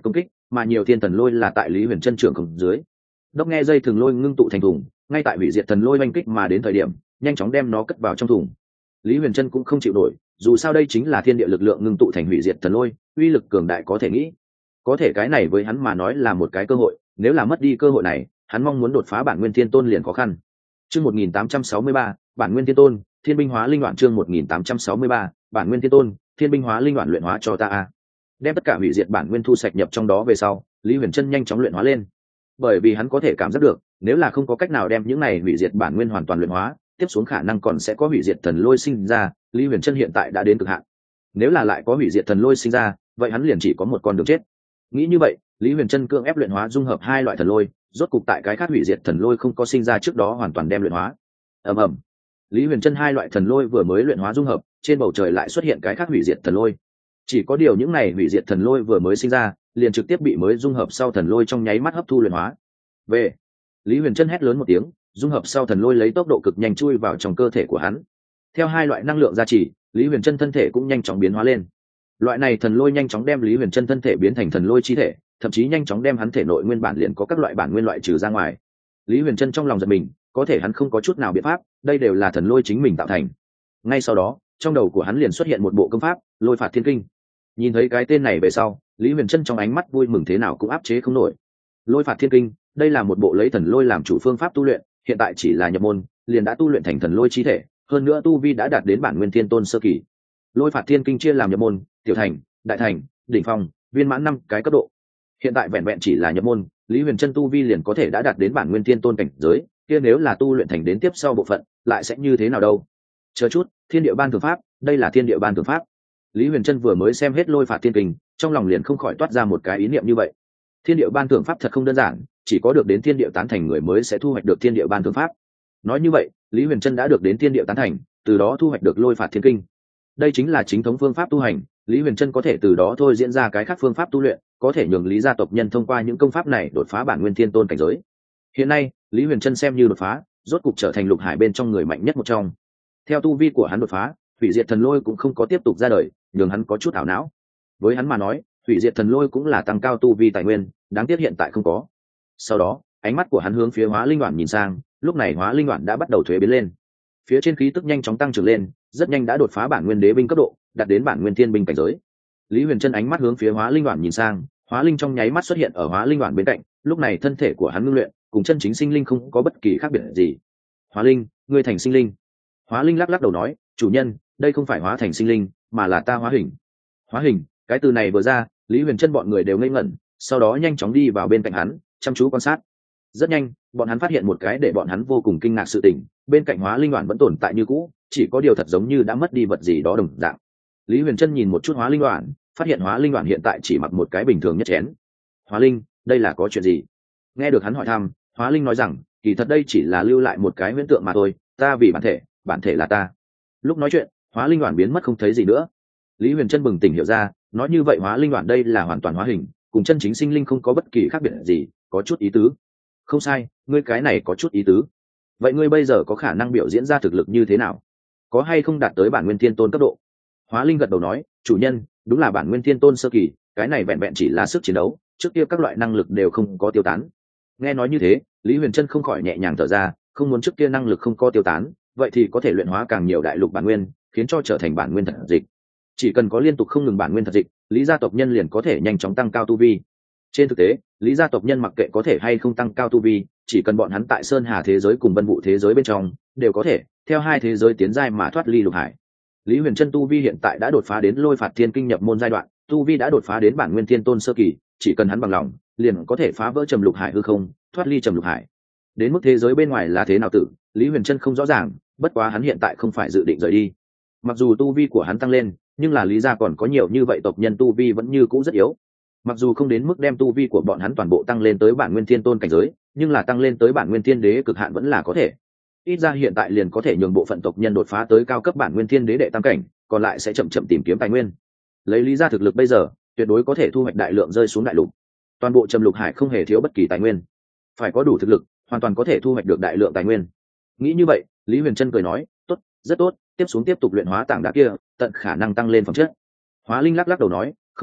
mà nhiều thiên thần lôi là tại Lý Huyền Trân trưởng khống dưới. Đốc nghe dây thường lôi ngưng tụ thành thùng, ngay tại hủy diệt thần lôi oanh kích mà đến thời điểm, nhanh chóng đem nó cất vào trong thùng. Lý Huyền Trân cũng không chịu nổi, dù sao đây chính là thiên địa lực lượng ngưng tụ thành hủy diệt thần lôi, uy lực cường đại có thể nghĩ. Có thể cái này với hắn mà nói là một cái cơ hội, nếu là mất đi cơ hội này, hắn mong muốn đột phá bản nguyên thiên tôn liền khó khăn. Chương một nghìn tám trăm sáu mươi ba, bản nguyên thiên tôn, thiên binh hóa linh đoạn chương một nghìn tám trăm sáu mươi ba, bản nguyên thiên tôn, thiên binh hóa linh đoạn luyện hóa cho ta a. Đem tất cả hủy diệt bản nguyên thu sạch nhập trong đó về sau, Lý Huyền Trân nhanh chóng luyện hóa lên. Bởi vì hắn có thể cảm giác được, nếu là không có cách nào đem những này hủy diệt bản nguyên hoàn toàn luyện hóa, tiếp xuống khả năng còn sẽ có hủy diệt thần lôi sinh ra, Lý Huyền Trân hiện tại đã đến cực hạn. Nếu là lại có hủy diệt thần lôi sinh ra, vậy hắn liền chỉ có một con đường chết. Nghĩ như vậy, Lý Huyền Trân cưỡng ép luyện hóa dung hợp hai loại thần lôi, rốt cục tại cái khác hủy diệt thần lôi không có sinh ra trước đó hoàn toàn đem luyện hóa. Ầm ầm. Lý Huyền Trân hai loại thần lôi vừa mới luyện hóa dung hợp, trên bầu trời lại xuất hiện cái khác hủy diệt thần lôi. Chỉ có điều những này hủy diệt thần lôi vừa mới sinh ra, liền trực tiếp bị mới dung hợp sau thần lôi trong nháy mắt hấp thu luyện hóa. Về. Lý Huyền Trân hét lớn một tiếng, dung hợp sau thần lôi lấy tốc độ cực nhanh chui vào trong cơ thể của hắn. Theo hai loại năng lượng gia trì, Lý Huyền Trân thân thể cũng nhanh chóng biến hóa lên. Loại này thần lôi nhanh chóng đem Lý Huyền Trân thân thể biến thành thần lôi chi thể, thậm chí nhanh chóng đem hắn thể nội nguyên bản liền có các loại bản nguyên loại trừ ra ngoài. Lý Huyền Trân trong lòng giật mình, có thể hắn không có chút nào biện pháp, đây đều là thần lôi chính mình tạo thành. Ngay sau đó, trong đầu của hắn liền xuất hiện một bộ công pháp, Lôi Phạt Thiên Kinh. Nhìn thấy cái tên này về sau, Lý Huyền Trân trong ánh mắt vui mừng thế nào cũng áp chế không nổi. Lôi Phạt Thiên Kinh, đây là một bộ lấy thần lôi làm chủ phương pháp tu luyện, hiện tại chỉ là nhập môn, liền đã tu luyện thành thần lôi chi thể, hơn nữa tu vi đã đạt đến bản nguyên thiên tôn sơ kỳ. Lôi Phạt Thiên Kinh chia làm nhập môn, tiểu thành, đại thành, đỉnh phong, viên mãn năm cái cấp độ. Hiện tại vẹn vẹn chỉ là nhập môn, Lý Huyền Trân tu vi liền có thể đã đạt đến bản nguyên thiên tôn cảnh giới, kia nếu là tu luyện thành đến tiếp sau bộ phận, lại sẽ như thế nào đâu? Chờ chút, thiên địa ban thường pháp, đây là thiên địa ban thường pháp. Lý Huyền Trân vừa mới xem hết Lôi Phạt Thiên Kinh, trong lòng liền không khỏi toát ra một cái ý niệm như vậy. Thiên địa ban thường pháp thật không đơn giản, chỉ có được đến thiên địa tán thành người mới sẽ thu hoạch được thiên địa ban thường pháp. Nói như vậy, Lý Huyền Trân đã được đến thiên địa tán thành, từ đó thu hoạch được Lôi Phạt Thiên Kinh. Đây chính là chính thống phương pháp tu hành, Lý Huyền Trân có thể từ đó thôi diễn ra cái khác phương pháp tu luyện, có thể nhường Lý gia tộc nhân thông qua những công pháp này đột phá bản nguyên thiên tôn cảnh giới. Hiện nay, Lý Huyền Trân xem như đột phá, rốt cục trở thành lục hải bên trong người mạnh nhất một trong. Theo tu vi của hắn đột phá, hủy diệt thần lôi cũng không có tiếp tục ra đời, nhường hắn có chút ảo não. Với hắn mà nói, hủy diệt thần lôi cũng là tăng cao tu vi tài nguyên, đáng tiếc hiện tại không có. Sau đó, ánh mắt của hắn hướng phía Hóa Linh Đoạn nhìn sang, lúc này Hóa Linh Đoạn đã bắt đầu thuế biến lên. Phía trên khí tức nhanh chóng tăng trưởng lên, rất nhanh đã đột phá bản nguyên đế binh cấp độ, đạt đến bản nguyên thiên binh cảnh giới. Lý Huyền Trân ánh mắt hướng phía Hóa Linh Đoạn nhìn sang, Hóa Linh trong nháy mắt xuất hiện ở Hóa Linh Đoạn bên cạnh, lúc này thân thể của hắn ngưng luyện, cùng chân chính sinh linh không có bất kỳ khác biệt gì. Hóa Linh, ngươi thành sinh linh. Hóa Linh lắc lắc đầu nói, chủ nhân, đây không phải hóa thành sinh linh, mà là ta hóa hình. Hóa hình, cái từ này vừa ra, Lý Huyền Trân bọn người đều ngây ngẩn, sau đó nhanh chóng đi vào bên cạnh hắn, chăm chú quan sát. Rất nhanh, bọn hắn phát hiện một cái để bọn hắn vô cùng kinh ngạc sự tình, bên cạnh Hóa Linh Đoạn vẫn tồn tại như cũ, chỉ có điều thật giống như đã mất đi vật gì đó đồng dạng. Lý Huyền Trân nhìn một chút Hóa Linh Đoạn, phát hiện Hóa Linh Đoạn hiện tại chỉ mặc một cái bình thường nhất chén. Hóa Linh, đây là có chuyện gì? Nghe được hắn hỏi thăm, Hóa Linh nói rằng, kỳ thật đây chỉ là lưu lại một cái huyễn tượng mà thôi, ta vì bản thể, bản thể là ta. Lúc nói chuyện, Hóa Linh Đoạn biến mất không thấy gì nữa. Lý Huyền Trân bừng tỉnh hiểu ra, nói như vậy Hóa Linh Đoạn đây là hoàn toàn hóa hình, cùng chân chính sinh linh không có bất kỳ khác biệt gì, có chút ý tứ. Không sai, ngươi cái này có chút ý tứ. Vậy ngươi bây giờ có khả năng biểu diễn ra thực lực như thế nào? Có hay không đạt tới bản nguyên thiên tôn cấp độ? Hóa Linh gật đầu nói, chủ nhân, đúng là bản nguyên thiên tôn sơ kỳ, cái này vẹn vẹn chỉ là sức chiến đấu, trước kia các loại năng lực đều không có tiêu tán. Nghe nói như thế, Lý Huyền Trân không khỏi nhẹ nhàng thở ra, không muốn trước kia năng lực không có tiêu tán, vậy thì có thể luyện hóa càng nhiều đại lục bản nguyên, khiến cho trở thành bản nguyên thật dịch. Chỉ cần có liên tục không ngừng bản nguyên thật dịch, Lý gia tộc nhân liền có thể nhanh chóng tăng cao tu vi. Trên thực tế, Lý gia tộc nhân mặc kệ có thể hay không tăng cao tu vi, chỉ cần bọn hắn tại Sơn Hà thế giới cùng Vân Vũ thế giới bên trong, đều có thể theo hai thế giới tiến giai mà thoát ly lục hải. Lý Huyền Trân tu vi hiện tại đã đột phá đến Lôi Phạt Thiên Kinh nhập môn giai đoạn, tu vi đã đột phá đến bản nguyên thiên tôn sơ kỳ, chỉ cần hắn bằng lòng, liền có thể phá vỡ trầm lục hải hư không, thoát ly trầm lục hải. Đến mức thế giới bên ngoài là thế nào tử, Lý Huyền Trân không rõ ràng, bất quá hắn hiện tại không phải dự định rời đi. Mặc dù tu vi của hắn tăng lên, nhưng là Lý gia còn có nhiều như vậy tộc nhân tu vi vẫn như cũ rất yếu. Mặc dù không đến mức đem tu vi của bọn hắn toàn bộ tăng lên tới bản nguyên thiên tôn cảnh giới, nhưng là tăng lên tới bản nguyên thiên đế cực hạn vẫn là có thể. Ít ra hiện tại liền có thể nhường bộ phận tộc nhân đột phá tới cao cấp bản nguyên thiên đế đệ tam cảnh, còn lại sẽ chậm chậm tìm kiếm tài nguyên. Lấy Lý gia thực lực bây giờ, tuyệt đối có thể thu hoạch đại lượng rơi xuống đại lục. Toàn bộ trầm lục hải không hề thiếu bất kỳ tài nguyên, phải có đủ thực lực, hoàn toàn có thể thu hoạch được đại lượng tài nguyên. Nghĩ như vậy, Lý Huyền Trân cười nói, tốt, rất tốt, tiếp xuống tiếp tục luyện hóa tảng đá kia, tận khả năng tăng lên phẩm chất. Hóa Linh lắc lắc đầu nói, không được,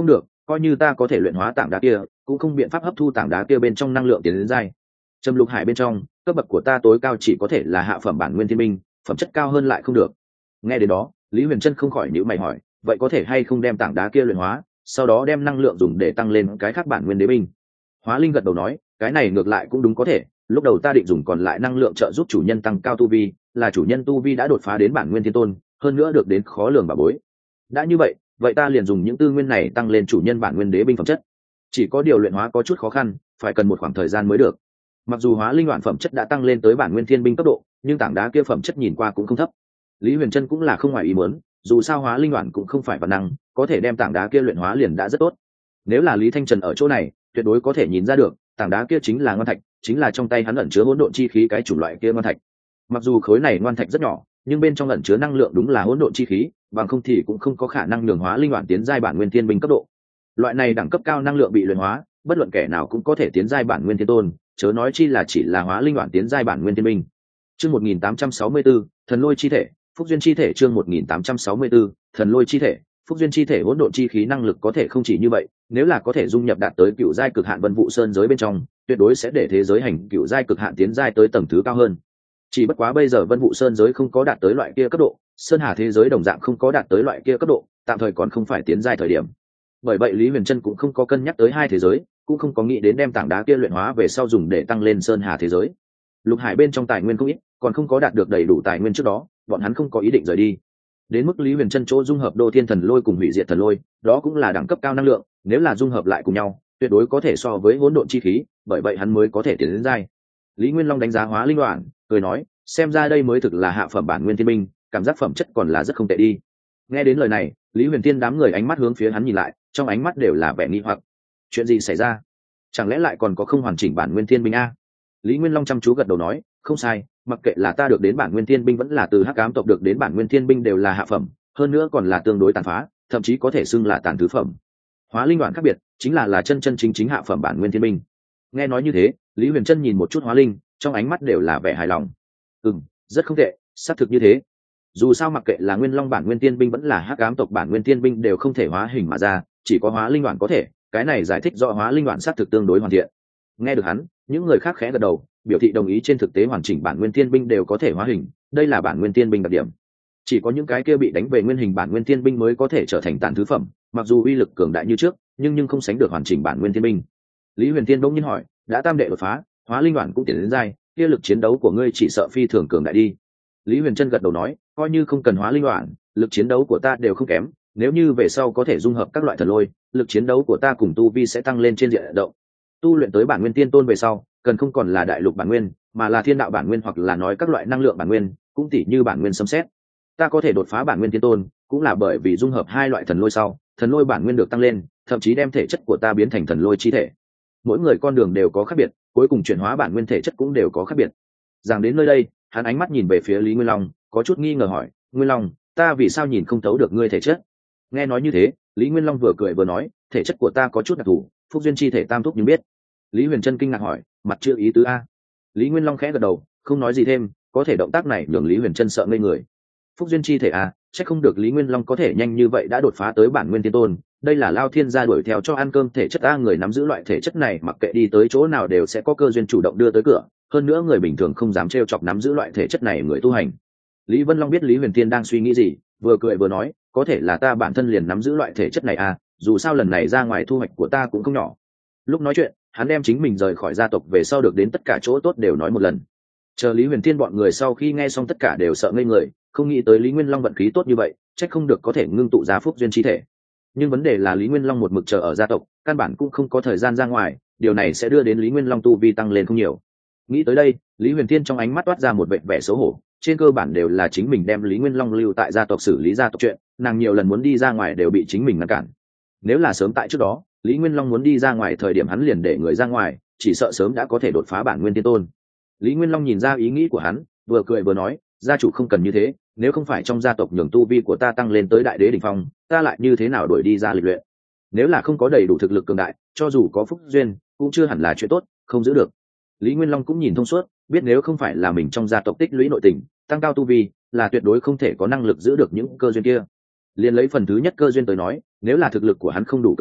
coi như ta có thể luyện hóa tảng đá kia cũng không biện pháp hấp thu tảng đá kia bên trong năng lượng tiến đến giai. Trầm lục hải bên trong cấp bậc của ta tối cao chỉ có thể là hạ phẩm bản nguyên thiên binh, phẩm chất cao hơn lại không được. Nghe đến đó Lý Huyền Trân không khỏi nhíu mày hỏi, vậy có thể hay không đem tảng đá kia luyện hóa sau đó đem năng lượng dùng để tăng lên cái khác bản nguyên đế binh? Hóa Linh gật đầu nói, cái này ngược lại cũng đúng có thể, lúc đầu ta định dùng còn lại năng lượng trợ giúp chủ nhân tăng cao tu vi, là chủ nhân tu vi đã đột phá đến bản nguyên thiên tôn, hơn nữa được đến khó lường bảo bối. Đã như vậy vậy ta liền dùng những tư nguyên này tăng lên chủ nhân bản nguyên đế binh phẩm chất. Chỉ có điều luyện hóa có chút khó khăn, phải cần một khoảng thời gian mới được. Mặc dù Hóa Linh đoạn phẩm chất đã tăng lên tới bản nguyên thiên binh cấp độ, nhưng tảng đá kia phẩm chất nhìn qua cũng không thấp. Lý Huyền Trân cũng là không ngoài ý muốn, dù sao Hóa Linh đoạn cũng không phải bản năng, có thể đem tảng đá kia luyện hóa liền đã rất tốt. Nếu là Lý Thanh Trần ở chỗ này tuyệt đối có thể nhìn ra được tảng đá kia chính là ngoan thạch, chính là trong tay hắn ẩn chứa hỗn độn chi khí cái chủng loại kia ngoan thạch. Mặc dù khối này ngoan thạch rất nhỏ, nhưng bên trong ẩn chứa năng lượng đúng là hỗn độn chi khí, bằng không thì cũng không có khả năng nhường Hóa Linh đoạn tiến giai bản nguyên thiên binh cấp độ. Loại này đẳng cấp cao năng lượng bị luyện hóa, bất luận kẻ nào cũng có thể tiến giai bản nguyên thiên tôn, chớ nói chi là chỉ là Hóa Linh đoạn tiến giai bản nguyên thiên binh. Chương một nghìn tám trăm sáu mươi tư, thần lôi chi thể, phúc duyên chi thể. Chương một nghìn tám trăm sáu mươi tư, thần lôi chi thể, phúc duyên chi thể. Hỗn độn chi khí năng lực có thể không chỉ như vậy, nếu là có thể dung nhập đạt tới cựu giai cực hạn Vân Vũ Sơn giới bên trong, tuyệt đối sẽ để thế giới hành cựu giai cực hạn tiến giai tới tầng thứ cao hơn. Chỉ bất quá bây giờ Vân Vũ Sơn giới không có đạt tới loại kia cấp độ, Sơn Hà thế giới đồng dạng không có đạt tới loại kia cấp độ, tạm thời còn không phải tiến giai thời điểm. Bởi vậy Lý Huyền Trân cũng không có cân nhắc tới hai thế giới, cũng không có nghĩ đến đem tảng đá kia luyện hóa về sau dùng để tăng lên Sơn Hà thế giới. Lục Hải bên trong tài nguyên không ít, còn không có đạt được đầy đủ tài nguyên trước đó, bọn hắn không có ý định rời đi. Đến mức Lý Huyền Trân chỗ dung hợp Đô Thiên Thần Lôi cùng Hủy Diệt Thần Lôi, đó cũng là đẳng cấp cao năng lượng, nếu là dung hợp lại cùng nhau, tuyệt đối có thể so với hỗn độn chi khí, bởi vậy hắn mới có thể tiến đến giai. Lý Nguyên Long đánh giá Hóa Linh đoạn, cười nói, xem ra đây mới thực là hạ phẩm bản nguyên thiên binh, cảm giác phẩm chất còn là rất không tệ đi. Nghe đến lời này, Lý Huyền Tiên đám người ánh mắt hướng phía hắn nhìn lại, trong ánh mắt đều là vẻ nghi hoặc. Chuyện gì xảy ra? Chẳng lẽ lại còn có không hoàn chỉnh bản nguyên thiên binh a? Lý Nguyên Long chăm chú gật đầu nói, không sai, mặc kệ là ta được đến bản nguyên thiên binh vẫn là từ Hắc Ám tộc được đến bản nguyên thiên binh đều là hạ phẩm, hơn nữa còn là tương đối tàn phá, thậm chí có thể xưng là tàn thứ phẩm. Hóa Linh đoạn khác biệt, chính là là chân chân chính chính hạ phẩm bản nguyên thiên binh. Nghe nói như thế, Lý Huyền Trân nhìn một chút Hóa Linh, trong ánh mắt đều là vẻ hài lòng. Ừm, rất không tệ, xác thực như thế. Dù sao mặc kệ là Nguyên Long bản nguyên tiên binh vẫn là Hắc Ám tộc bản nguyên tiên binh đều không thể hóa hình mà ra, chỉ có Hóa Linh đoạn có thể, cái này giải thích rõ Hóa Linh đoạn xác thực tương đối hoàn thiện. Nghe được hắn, những người khác khẽ gật đầu, biểu thị đồng ý trên thực tế hoàn chỉnh bản nguyên tiên binh đều có thể hóa hình, đây là bản nguyên tiên binh đặc điểm. Chỉ có những cái kia bị đánh về nguyên hình bản nguyên tiên binh mới có thể trở thành tàn thứ phẩm, mặc dù uy lực cường đại như trước, nhưng nhưng không sánh được hoàn chỉnh bản nguyên tiên binh. Lý Huyền Tiên bỗng nhiên hỏi, đã tam đệ đột phá, Hóa Linh đoạn cũng tiến đến giai, kia lực chiến đấu của ngươi chỉ sợ phi thường cường đại đi. Lý Huyền Trân gật đầu nói, coi như không cần Hóa Linh đoạn, lực chiến đấu của ta đều không kém, nếu như về sau có thể dung hợp các loại thần lôi, lực chiến đấu của ta cùng tu vi sẽ tăng lên trên diện rộng. Tu luyện tới bản nguyên tiên tôn về sau, cần không còn là đại lục bản nguyên, mà là thiên đạo bản nguyên hoặc là nói các loại năng lượng bản nguyên, cũng tỉ như bản nguyên xâm xét. Ta có thể đột phá bản nguyên tiên tôn, cũng là bởi vì dung hợp hai loại thần lôi sau, thần lôi bản nguyên được tăng lên, thậm chí đem thể chất của ta biến thành thần lôi chi thể. Mỗi người con đường đều có khác biệt, cuối cùng chuyển hóa bản nguyên thể chất cũng đều có khác biệt. Rằng đến nơi đây, hắn ánh mắt nhìn về phía Lý Nguyên Long, có chút nghi ngờ hỏi, Nguyên Long, ta vì sao nhìn không thấu được ngươi thể chất? Nghe nói như thế, Lý Nguyên Long vừa cười vừa nói, thể chất của ta có chút đặc thù, phúc duyên chi thể tam thúc nhưng biết. Lý Huyền Trân kinh ngạc hỏi, mặt chưa ý tứ a? Lý Nguyên Long khẽ gật đầu, không nói gì thêm, có thể động tác này nhường Lý Huyền Trân sợ ngây người. Phúc duyên chi thể a, chắc không được Lý Nguyên Long có thể nhanh như vậy đã đột phá tới bản nguyên tiên tôn, đây là Lao Thiên gia đuổi theo cho ăn cơm thể chất a, người nắm giữ loại thể chất này mặc kệ đi tới chỗ nào đều sẽ có cơ duyên chủ động đưa tới cửa, hơn nữa người bình thường không dám trêu chọc nắm giữ loại thể chất này người tu hành. Lý Vân Long biết Lý Huyền Tiên đang suy nghĩ gì, vừa cười vừa nói, có thể là ta bản thân liền nắm giữ loại thể chất này à, dù sao lần này ra ngoài thu hoạch của ta cũng không nhỏ. Lúc nói chuyện, hắn đem chính mình rời khỏi gia tộc về sau được đến tất cả chỗ tốt đều nói một lần. Chờ Lý Huyền Tiên bọn người sau khi nghe xong tất cả đều sợ ngây người, không nghĩ tới Lý Nguyên Long vận khí tốt như vậy, trách không được có thể ngưng tụ ra phúc duyên chi thể. Nhưng vấn đề là Lý Nguyên Long một mực chờ ở gia tộc, căn bản cũng không có thời gian ra ngoài, điều này sẽ đưa đến Lý Nguyên Long tu vi tăng lên không nhiều. Nghĩ tới đây, Lý Huyền Tiên trong ánh mắt toát ra một vẻ vẻ xấu hổ, trên cơ bản đều là chính mình đem Lý Nguyên Long lưu tại gia tộc xử lý gia tộc chuyện, nàng nhiều lần muốn đi ra ngoài đều bị chính mình ngăn cản. Nếu là sớm tại trước đó, Lý Nguyên Long muốn đi ra ngoài thời điểm hắn liền để người ra ngoài, chỉ sợ sớm đã có thể đột phá bản nguyên tiên tôn. Lý Nguyên Long nhìn ra ý nghĩ của hắn, vừa cười vừa nói, gia chủ không cần như thế, nếu không phải trong gia tộc nhường tu vi của ta tăng lên tới đại đế đỉnh phong, ta lại như thế nào đuổi đi ra lịch luyện? Nếu là không có đầy đủ thực lực cường đại, cho dù có phúc duyên, cũng chưa hẳn là chuyện tốt, không giữ được. Lý Nguyên Long cũng nhìn thông suốt, biết nếu không phải là mình trong gia tộc tích lũy nội tình, tăng cao tu vi, là tuyệt đối không thể có năng lực giữ được những cơ duyên kia. Liên lấy phần thứ nhất cơ duyên tới nói, nếu là thực lực của hắn không đủ cường đại,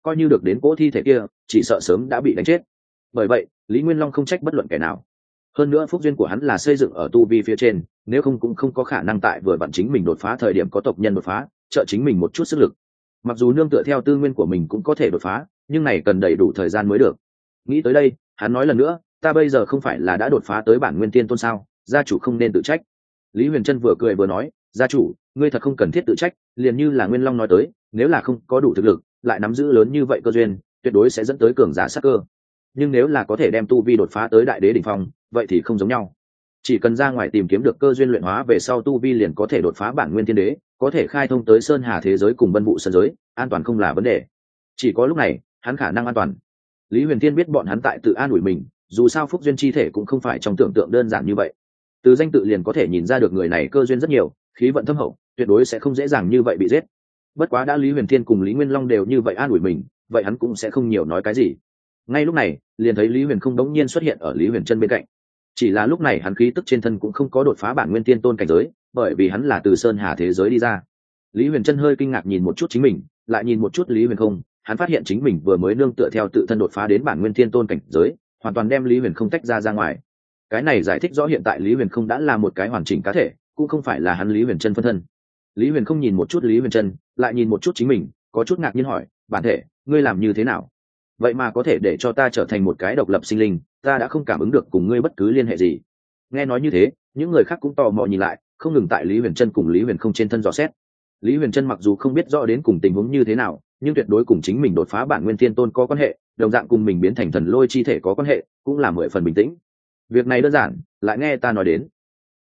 coi như được đến cỗ thi thể kia chỉ sợ sớm đã bị đánh chết. Bởi vậy Lý Nguyên Long không trách bất luận kẻ nào. Hơn nữa phúc duyên của hắn là xây dựng ở tu vi phía trên, nếu không cũng không có khả năng tại vừa vặn chính mình đột phá thời điểm có tộc nhân đột phá trợ chính mình một chút sức lực. Mặc dù nương tựa theo tư nguyên của mình cũng có thể đột phá, nhưng này cần đầy đủ thời gian mới được. Nghĩ tới đây hắn nói lần nữa, ta bây giờ không phải là đã đột phá tới bản nguyên tiên tôn sao, gia chủ không nên tự trách. Lý Huyền Trân vừa cười vừa nói, gia chủ ngươi thật không cần thiết tự trách, liền như là Nguyên Long nói tới, nếu là không có đủ thực lực lại nắm giữ lớn như vậy cơ duyên, tuyệt đối sẽ dẫn tới cường giả sát cơ. Nhưng nếu là có thể đem tu vi đột phá tới đại đế đỉnh phong, vậy thì không giống nhau. Chỉ cần ra ngoài tìm kiếm được cơ duyên luyện hóa về sau, tu vi liền có thể đột phá bản nguyên thiên đế, có thể khai thông tới sơn hà thế giới cùng vân vụ sơn giới, an toàn không là vấn đề. Chỉ có lúc này hắn khả năng an toàn. Lý Huyền Thiên biết bọn hắn tại tự an ủi mình, dù sao phúc duyên chi thể cũng không phải trong tưởng tượng đơn giản như vậy. Từ danh tự liền có thể nhìn ra được người này cơ duyên rất nhiều, khí vận thâm hậu, tuyệt đối sẽ không dễ dàng như vậy bị giết. Bất quá đã Lý Huyền Thiên cùng Lý Nguyên Long đều như vậy an ủi mình, vậy hắn cũng sẽ không nhiều nói cái gì. Ngay lúc này liền thấy Lý Huyền không đống nhiên xuất hiện ở Lý Huyền Trân bên cạnh. Chỉ là lúc này hắn khí tức trên thân cũng không có đột phá bản nguyên tiên tôn cảnh giới, bởi vì hắn là từ sơn hà thế giới đi ra. Lý Huyền Trân hơi kinh ngạc nhìn một chút chính mình, lại nhìn một chút Lý Huyền không, hắn phát hiện chính mình vừa mới nương tựa theo tự thân đột phá đến bản nguyên tiên tôn cảnh giới, hoàn toàn đem Lý Huyền không tách ra ra ngoài. Cái này giải thích rõ hiện tại Lý Huyền không đã là một cái hoàn chỉnh cá thể, cũng không phải là hắn Lý Huyền Trân phân thân. Lý Huyền không nhìn một chút Lý Huyền Trân, lại nhìn một chút chính mình, có chút ngạc nhiên hỏi, bản thể ngươi làm như thế nào vậy mà có thể để cho ta trở thành một cái độc lập sinh linh, ta đã không cảm ứng được cùng ngươi bất cứ liên hệ gì. Nghe nói như thế những người khác cũng tò mò nhìn lại, không ngừng tại Lý Huyền Trân cùng Lý Huyền không trên thân dò xét. Lý Huyền Trân mặc dù không biết rõ đến cùng tình huống như thế nào, nhưng tuyệt đối cùng chính mình đột phá bản nguyên thiên tôn có quan hệ, đồng dạng cùng mình biến thành thần lôi chi thể có quan hệ, cũng là mười phần bình tĩnh. Việc này đơn giản, lại nghe ta nói đến.